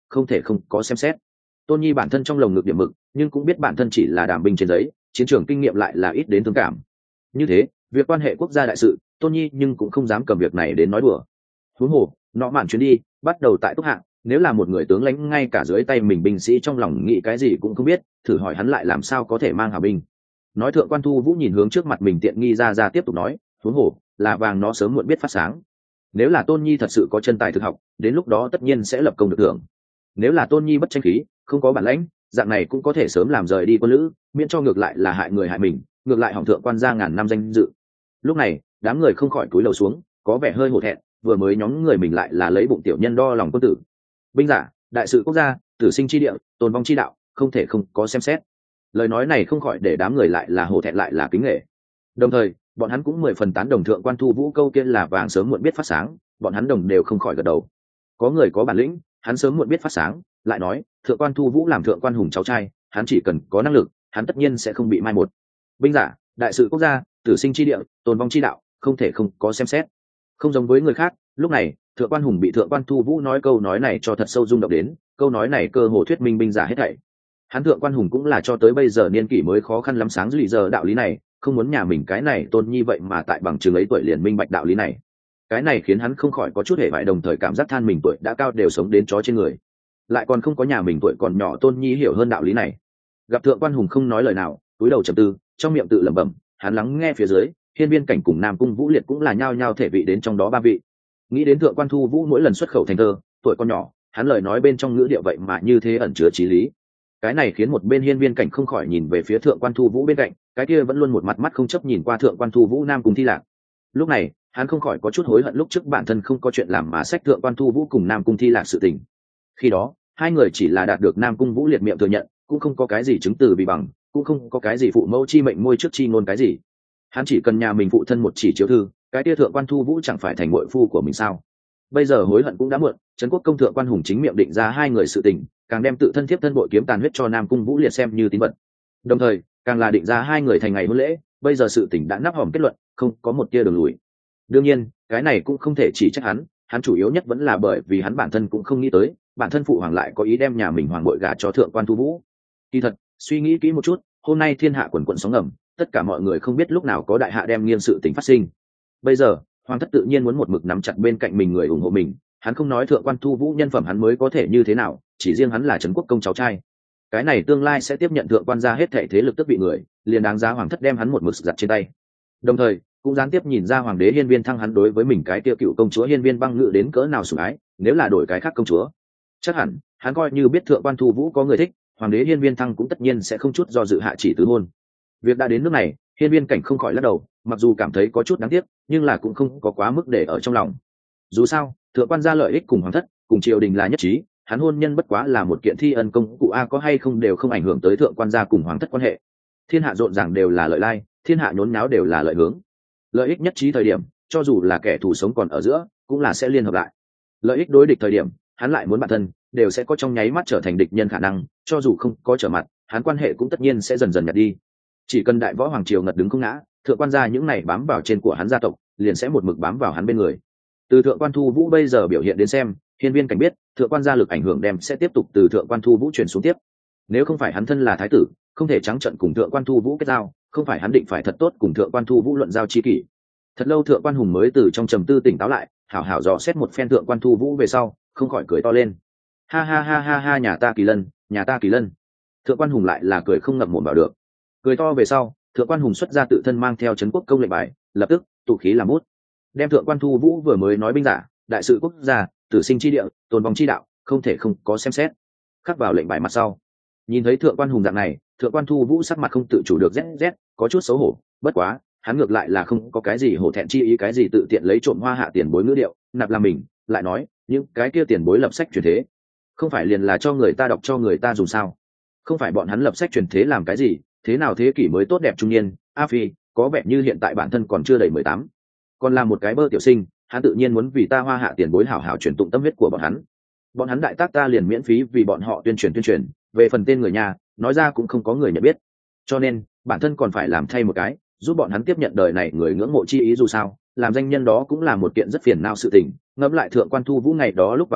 Speaker 1: không thể không có xem xét. Tôn Nhi bản thân trong lồng ngực điểm mực, nhưng cũng biết bản thân chỉ là đảm binh trên giấy, chiến trường kinh nghiệm lại là ít đến thương cảm. Như thế, việc quan hệ quốc gia đại sự, Tôn Nhi nhưng cũng không dám cầm việc này đến nói đùa. Huống hồ, nọ mạn chuyến đi bắt đầu tại Túc Hạng, nếu là một người tướng lãnh ngay cả dưới tay mình binh sĩ trong lòng nghĩ cái gì cũng không biết, thử hỏi hắn lại làm sao có thể mang hào binh. Nói Thượng Quan Thu Vũ nhìn hướng trước mặt mình tiện nghi ra tiếp tục nói, huống hồ là vàng nó sớm muộn biết phát sáng. Nếu là Tôn Nhi thật sự có chân tài thực học, đến lúc đó tất nhiên sẽ lập công được thưởng. Nếu là Tôn Nhi bất tranh khí, không có bản lãnh, dạng này cũng có thể sớm làm rời đi quân lữ, miễn cho ngược lại là hại người hại mình, ngược lại hỏng Thượng Quan gia ngàn năm danh dự. Lúc này, đám người không khỏi cúi đầu xuống, có vẻ hơi hổ thẹn, vừa mới nhóm người mình lại là lấy bụng tiểu nhân đo lòng quân tử. Binh giả, đại sự quốc gia, tử sinh chi địa, tồn vong chi đạo, không thể không có xem xét. Lời nói này không khỏi để đám người lại là hổ thẹn lại là kính nể. Đồng thời, bọn hắn cũng 10 phần tán đồng Thượng Quan Thu Vũ câu kia là vàng sớm muộn biết phát sáng, bọn hắn đồng đều không khỏi gật đầu. Có người có bản lĩnh, hắn sớm muộn biết phát sáng, lại nói, Thượng Quan Thu Vũ làm Thượng Quan Hùng cháu trai, hắn chỉ cần có năng lực, hắn tất nhiên sẽ không bị mai một. Binh giả, đại sự quốc gia, tử sinh chi địa, tồn vong chi đạo, không thể không có xem xét. Không giống với người khác, lúc này, Thượng Quan Hùng bị Thượng Quan Thu Vũ nói câu nói này cho thật sâu rung động đến, câu nói này cơ hồ thuyết minh binh giả hết thảy. Hắn Thượng Quan Hùng cũng là cho tới bây giờ niên kỷ mới khó khăn lắm sáng dùi giờ đạo lý này, không muốn nhà mình cái này Tôn Nhi vậy mà tại bằng chứng ấy tuổi liền minh bạch đạo lý này. Cái này khiến hắn không khỏi có chút hề bại, đồng thời cảm giác than mình tuổi đã cao đều sống đến chó trên người, lại còn không có nhà mình tuổi còn nhỏ Tôn Nhi hiểu hơn đạo lý này. Gặp Thượng Quan Hùng không nói lời nào, cúi đầu trầm tư, trong miệng tự lẩm bẩm, hắn lắng nghe phía dưới, Hiên Viên Cảnh cùng Nam Cung Vũ Liệt cũng là nhao nhao thể vị đến trong đó ba vị. Nghĩ đến Thượng Quan Thu Vũ mỗi lần xuất khẩu thành thơ, tuổi con nhỏ, hắn lời nói bên trong ngữ điệu vậy mà như thế ẩn chứa chí lý. Cái này khiến một bên Hiên Viên Cảnh không khỏi nhìn về phía Thượng Quan Thu Vũ bên cạnh, cái kia vẫn luôn một mặt mắt không chấp nhìn qua Thượng Quan Thu Vũ Nam Cung Thi Lạc. Lúc này, hắn không khỏi có chút hối hận lúc trước bản thân không có chuyện làm mà xách Thượng Quan Thu Vũ cùng Nam Cung Thi Lạc sự tình. Khi đó, hai người chỉ là đạt được Nam Cung Vũ Liệt miệng thừa nhận, cũng không có cái gì chứng từ vì bằng, cũng không có cái gì phụ mẫu chi mệnh môi trước chi ngôn cái gì. Hắn chỉ cần nhà mình phụ thân một chỉ chiếu thư, cái kia Thượng Quan Thu Vũ chẳng phải thành muội phu của mình sao? Bây giờ hối hận cũng đã muộn, Trấn Quốc công Thượng Quan Hùng chính miệng định ra hai người sự tình, càng đem tự thân thiếp thân bội kiếm tàn huyết cho Nam Cung Vũ Liệt xem như tín vật. Đồng thời, càng là định ra hai người thành ngày hôn lễ, bây giờ sự tình đã nắp hòm kết luận, không có một tia đường lùi. Đương nhiên, cái này cũng không thể chỉ trách hắn chủ yếu nhất vẫn là bởi vì hắn bản thân cũng không nghĩ tới, bản thân phụ hoàng lại có ý đem nhà mình hoàng bội gả cho Thượng Quan Thu Vũ. Kỳ thật, suy nghĩ kỹ một chút, hôm nay thiên hạ quần quận sóng ngầm, tất cả mọi người không biết lúc nào có đại hạ đem nghiêng sự tình phát sinh. Bây giờ, hoàng thất tự nhiên muốn một mực nắm chặt bên cạnh mình người ủng hộ mình, hắn không nói Thượng Quan Thu Vũ nhân phẩm hắn mới có thể như thế nào, chỉ riêng hắn là Trấn Quốc công cháu trai, cái này tương lai sẽ tiếp nhận Thượng Quan gia hết thảy thế lực tức vị người, liền đáng giá hoàng thất đem hắn một mực giặt trên tay. Đồng thời, cũng gián tiếp nhìn ra hoàng đế Hiên Viên Thăng hắn đối với mình cái tiêu cựu công chúa Hiên Viên Băng Ngự đến cỡ nào sủng ái, nếu là đổi cái khác công chúa, chắc hẳn hắn coi như biết Thượng Quan Thu Vũ có người thích, hoàng đế Hiên Viên Thăng cũng tất nhiên sẽ không chút do dự hạ chỉ tứ hôn. Việc đã đến nước này, Hiên Viên Cảnh không khỏi lắc đầu, mặc dù cảm thấy có chút đáng tiếc, nhưng là cũng không có quá mức để ở trong lòng. Dù sao, Thượng Quan gia lợi ích cùng hoàng thất, cùng triều đình là nhất trí, hắn hôn nhân bất quá là một kiện thi ân công cụ, có hay không đều không ảnh hưởng tới Thượng Quan gia cùng hoàng thất quan hệ. Thiên hạ rộn ràng đều là lợi lai, thiên hạ nhốn nháo đều là lợi hướng. Lợi ích nhất trí thời điểm, cho dù là kẻ thù sống còn ở giữa, cũng là sẽ liên hợp lại. Lợi ích đối địch thời điểm, hắn lại muốn bản thân, đều sẽ có trong nháy mắt trở thành địch nhân khả năng, cho dù không có trở mặt, hắn quan hệ cũng tất nhiên sẽ dần dần nhạt đi. Chỉ cần đại võ hoàng triều ngật đứng không ngã, Thượng Quan gia những này bám vào trên của hắn gia tộc, liền sẽ một mực bám vào hắn bên người. Từ Thượng Quan Thu Vũ bây giờ biểu hiện đến xem, Hiên Viên Cảnh biết, Thượng Quan gia lực ảnh hưởng đem sẽ tiếp tục từ Thượng Quan Thu Vũ truyền xuống tiếp. Nếu không phải hắn thân là thái tử, không thể trắng trợn cùng Thượng Quan Thu Vũ kết giao, không phải hắn định phải thật tốt cùng Thượng Quan Thu Vũ luận giao chi kỷ. Thật lâu Thượng Quan Hùng mới từ trong trầm tư tỉnh táo lại, hảo hảo dò xét một phen Thượng Quan Thu Vũ về sau, không khỏi cười to lên. Ha ha ha ha ha, nhà ta Kỳ Lân, nhà ta Kỳ Lân. Thượng Quan Hùng lại là cười không ngậm mồm bảo được. Cười to về sau, Thượng Quan Hùng xuất ra tự thân mang theo Trấn Quốc công lệnh bài, lập tức tụ khí làm bút, đem Thượng Quan Thu Vũ vừa mới nói binh giả, đại sự quốc gia, tử sinh chi địa, tồn vong chi đạo, không thể không có xem xét, khắc vào lệnh bài mặt sau. Nhìn thấy Thượng Quan Hùng dạng này, Thượng Quan Thu Vũ sắc mặt không tự chủ được rét, có chút xấu hổ, bất quá, hắn ngược lại là không có cái gì hổ thẹn chi ý, cái gì tự tiện lấy trộm hoa hạ tiền bối ngữ điệu, nạp làm mình, lại nói, những cái kia tiền bối lập sách truyền thế, không phải liền là cho người ta đọc cho người ta dùng sao? Không phải bọn hắn lập sách truyền thế làm cái gì, thế nào thế kỷ mới tốt đẹp trung niên, A Phi, có vẻ như hiện tại bản thân còn chưa đầy 18, còn là một cái bơ tiểu sinh, hắn tự nhiên muốn vì ta hoa hạ tiền bối hảo hảo truyền tụng tâm huyết của bọn hắn đại tác ta liền miễn phí vì bọn họ tuyên truyền, về phần tên người nhà, nói ra cũng không có người nhận biết, cho nên bản thân còn phải làm thay một cái, giúp bọn hắn tiếp nhận đời này người ngưỡng mộ chi ý, dù sao làm danh nhân đó cũng là một kiện rất phiền não sự tình. Ngẫm lại Thượng Quan Thu Vũ ngày đó lúc vào thành,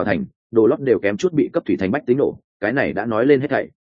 Speaker 1: đồ lót đều kém chút bị cấp thủy thành bách tính nổ, cái này đã nói lên hết thảy.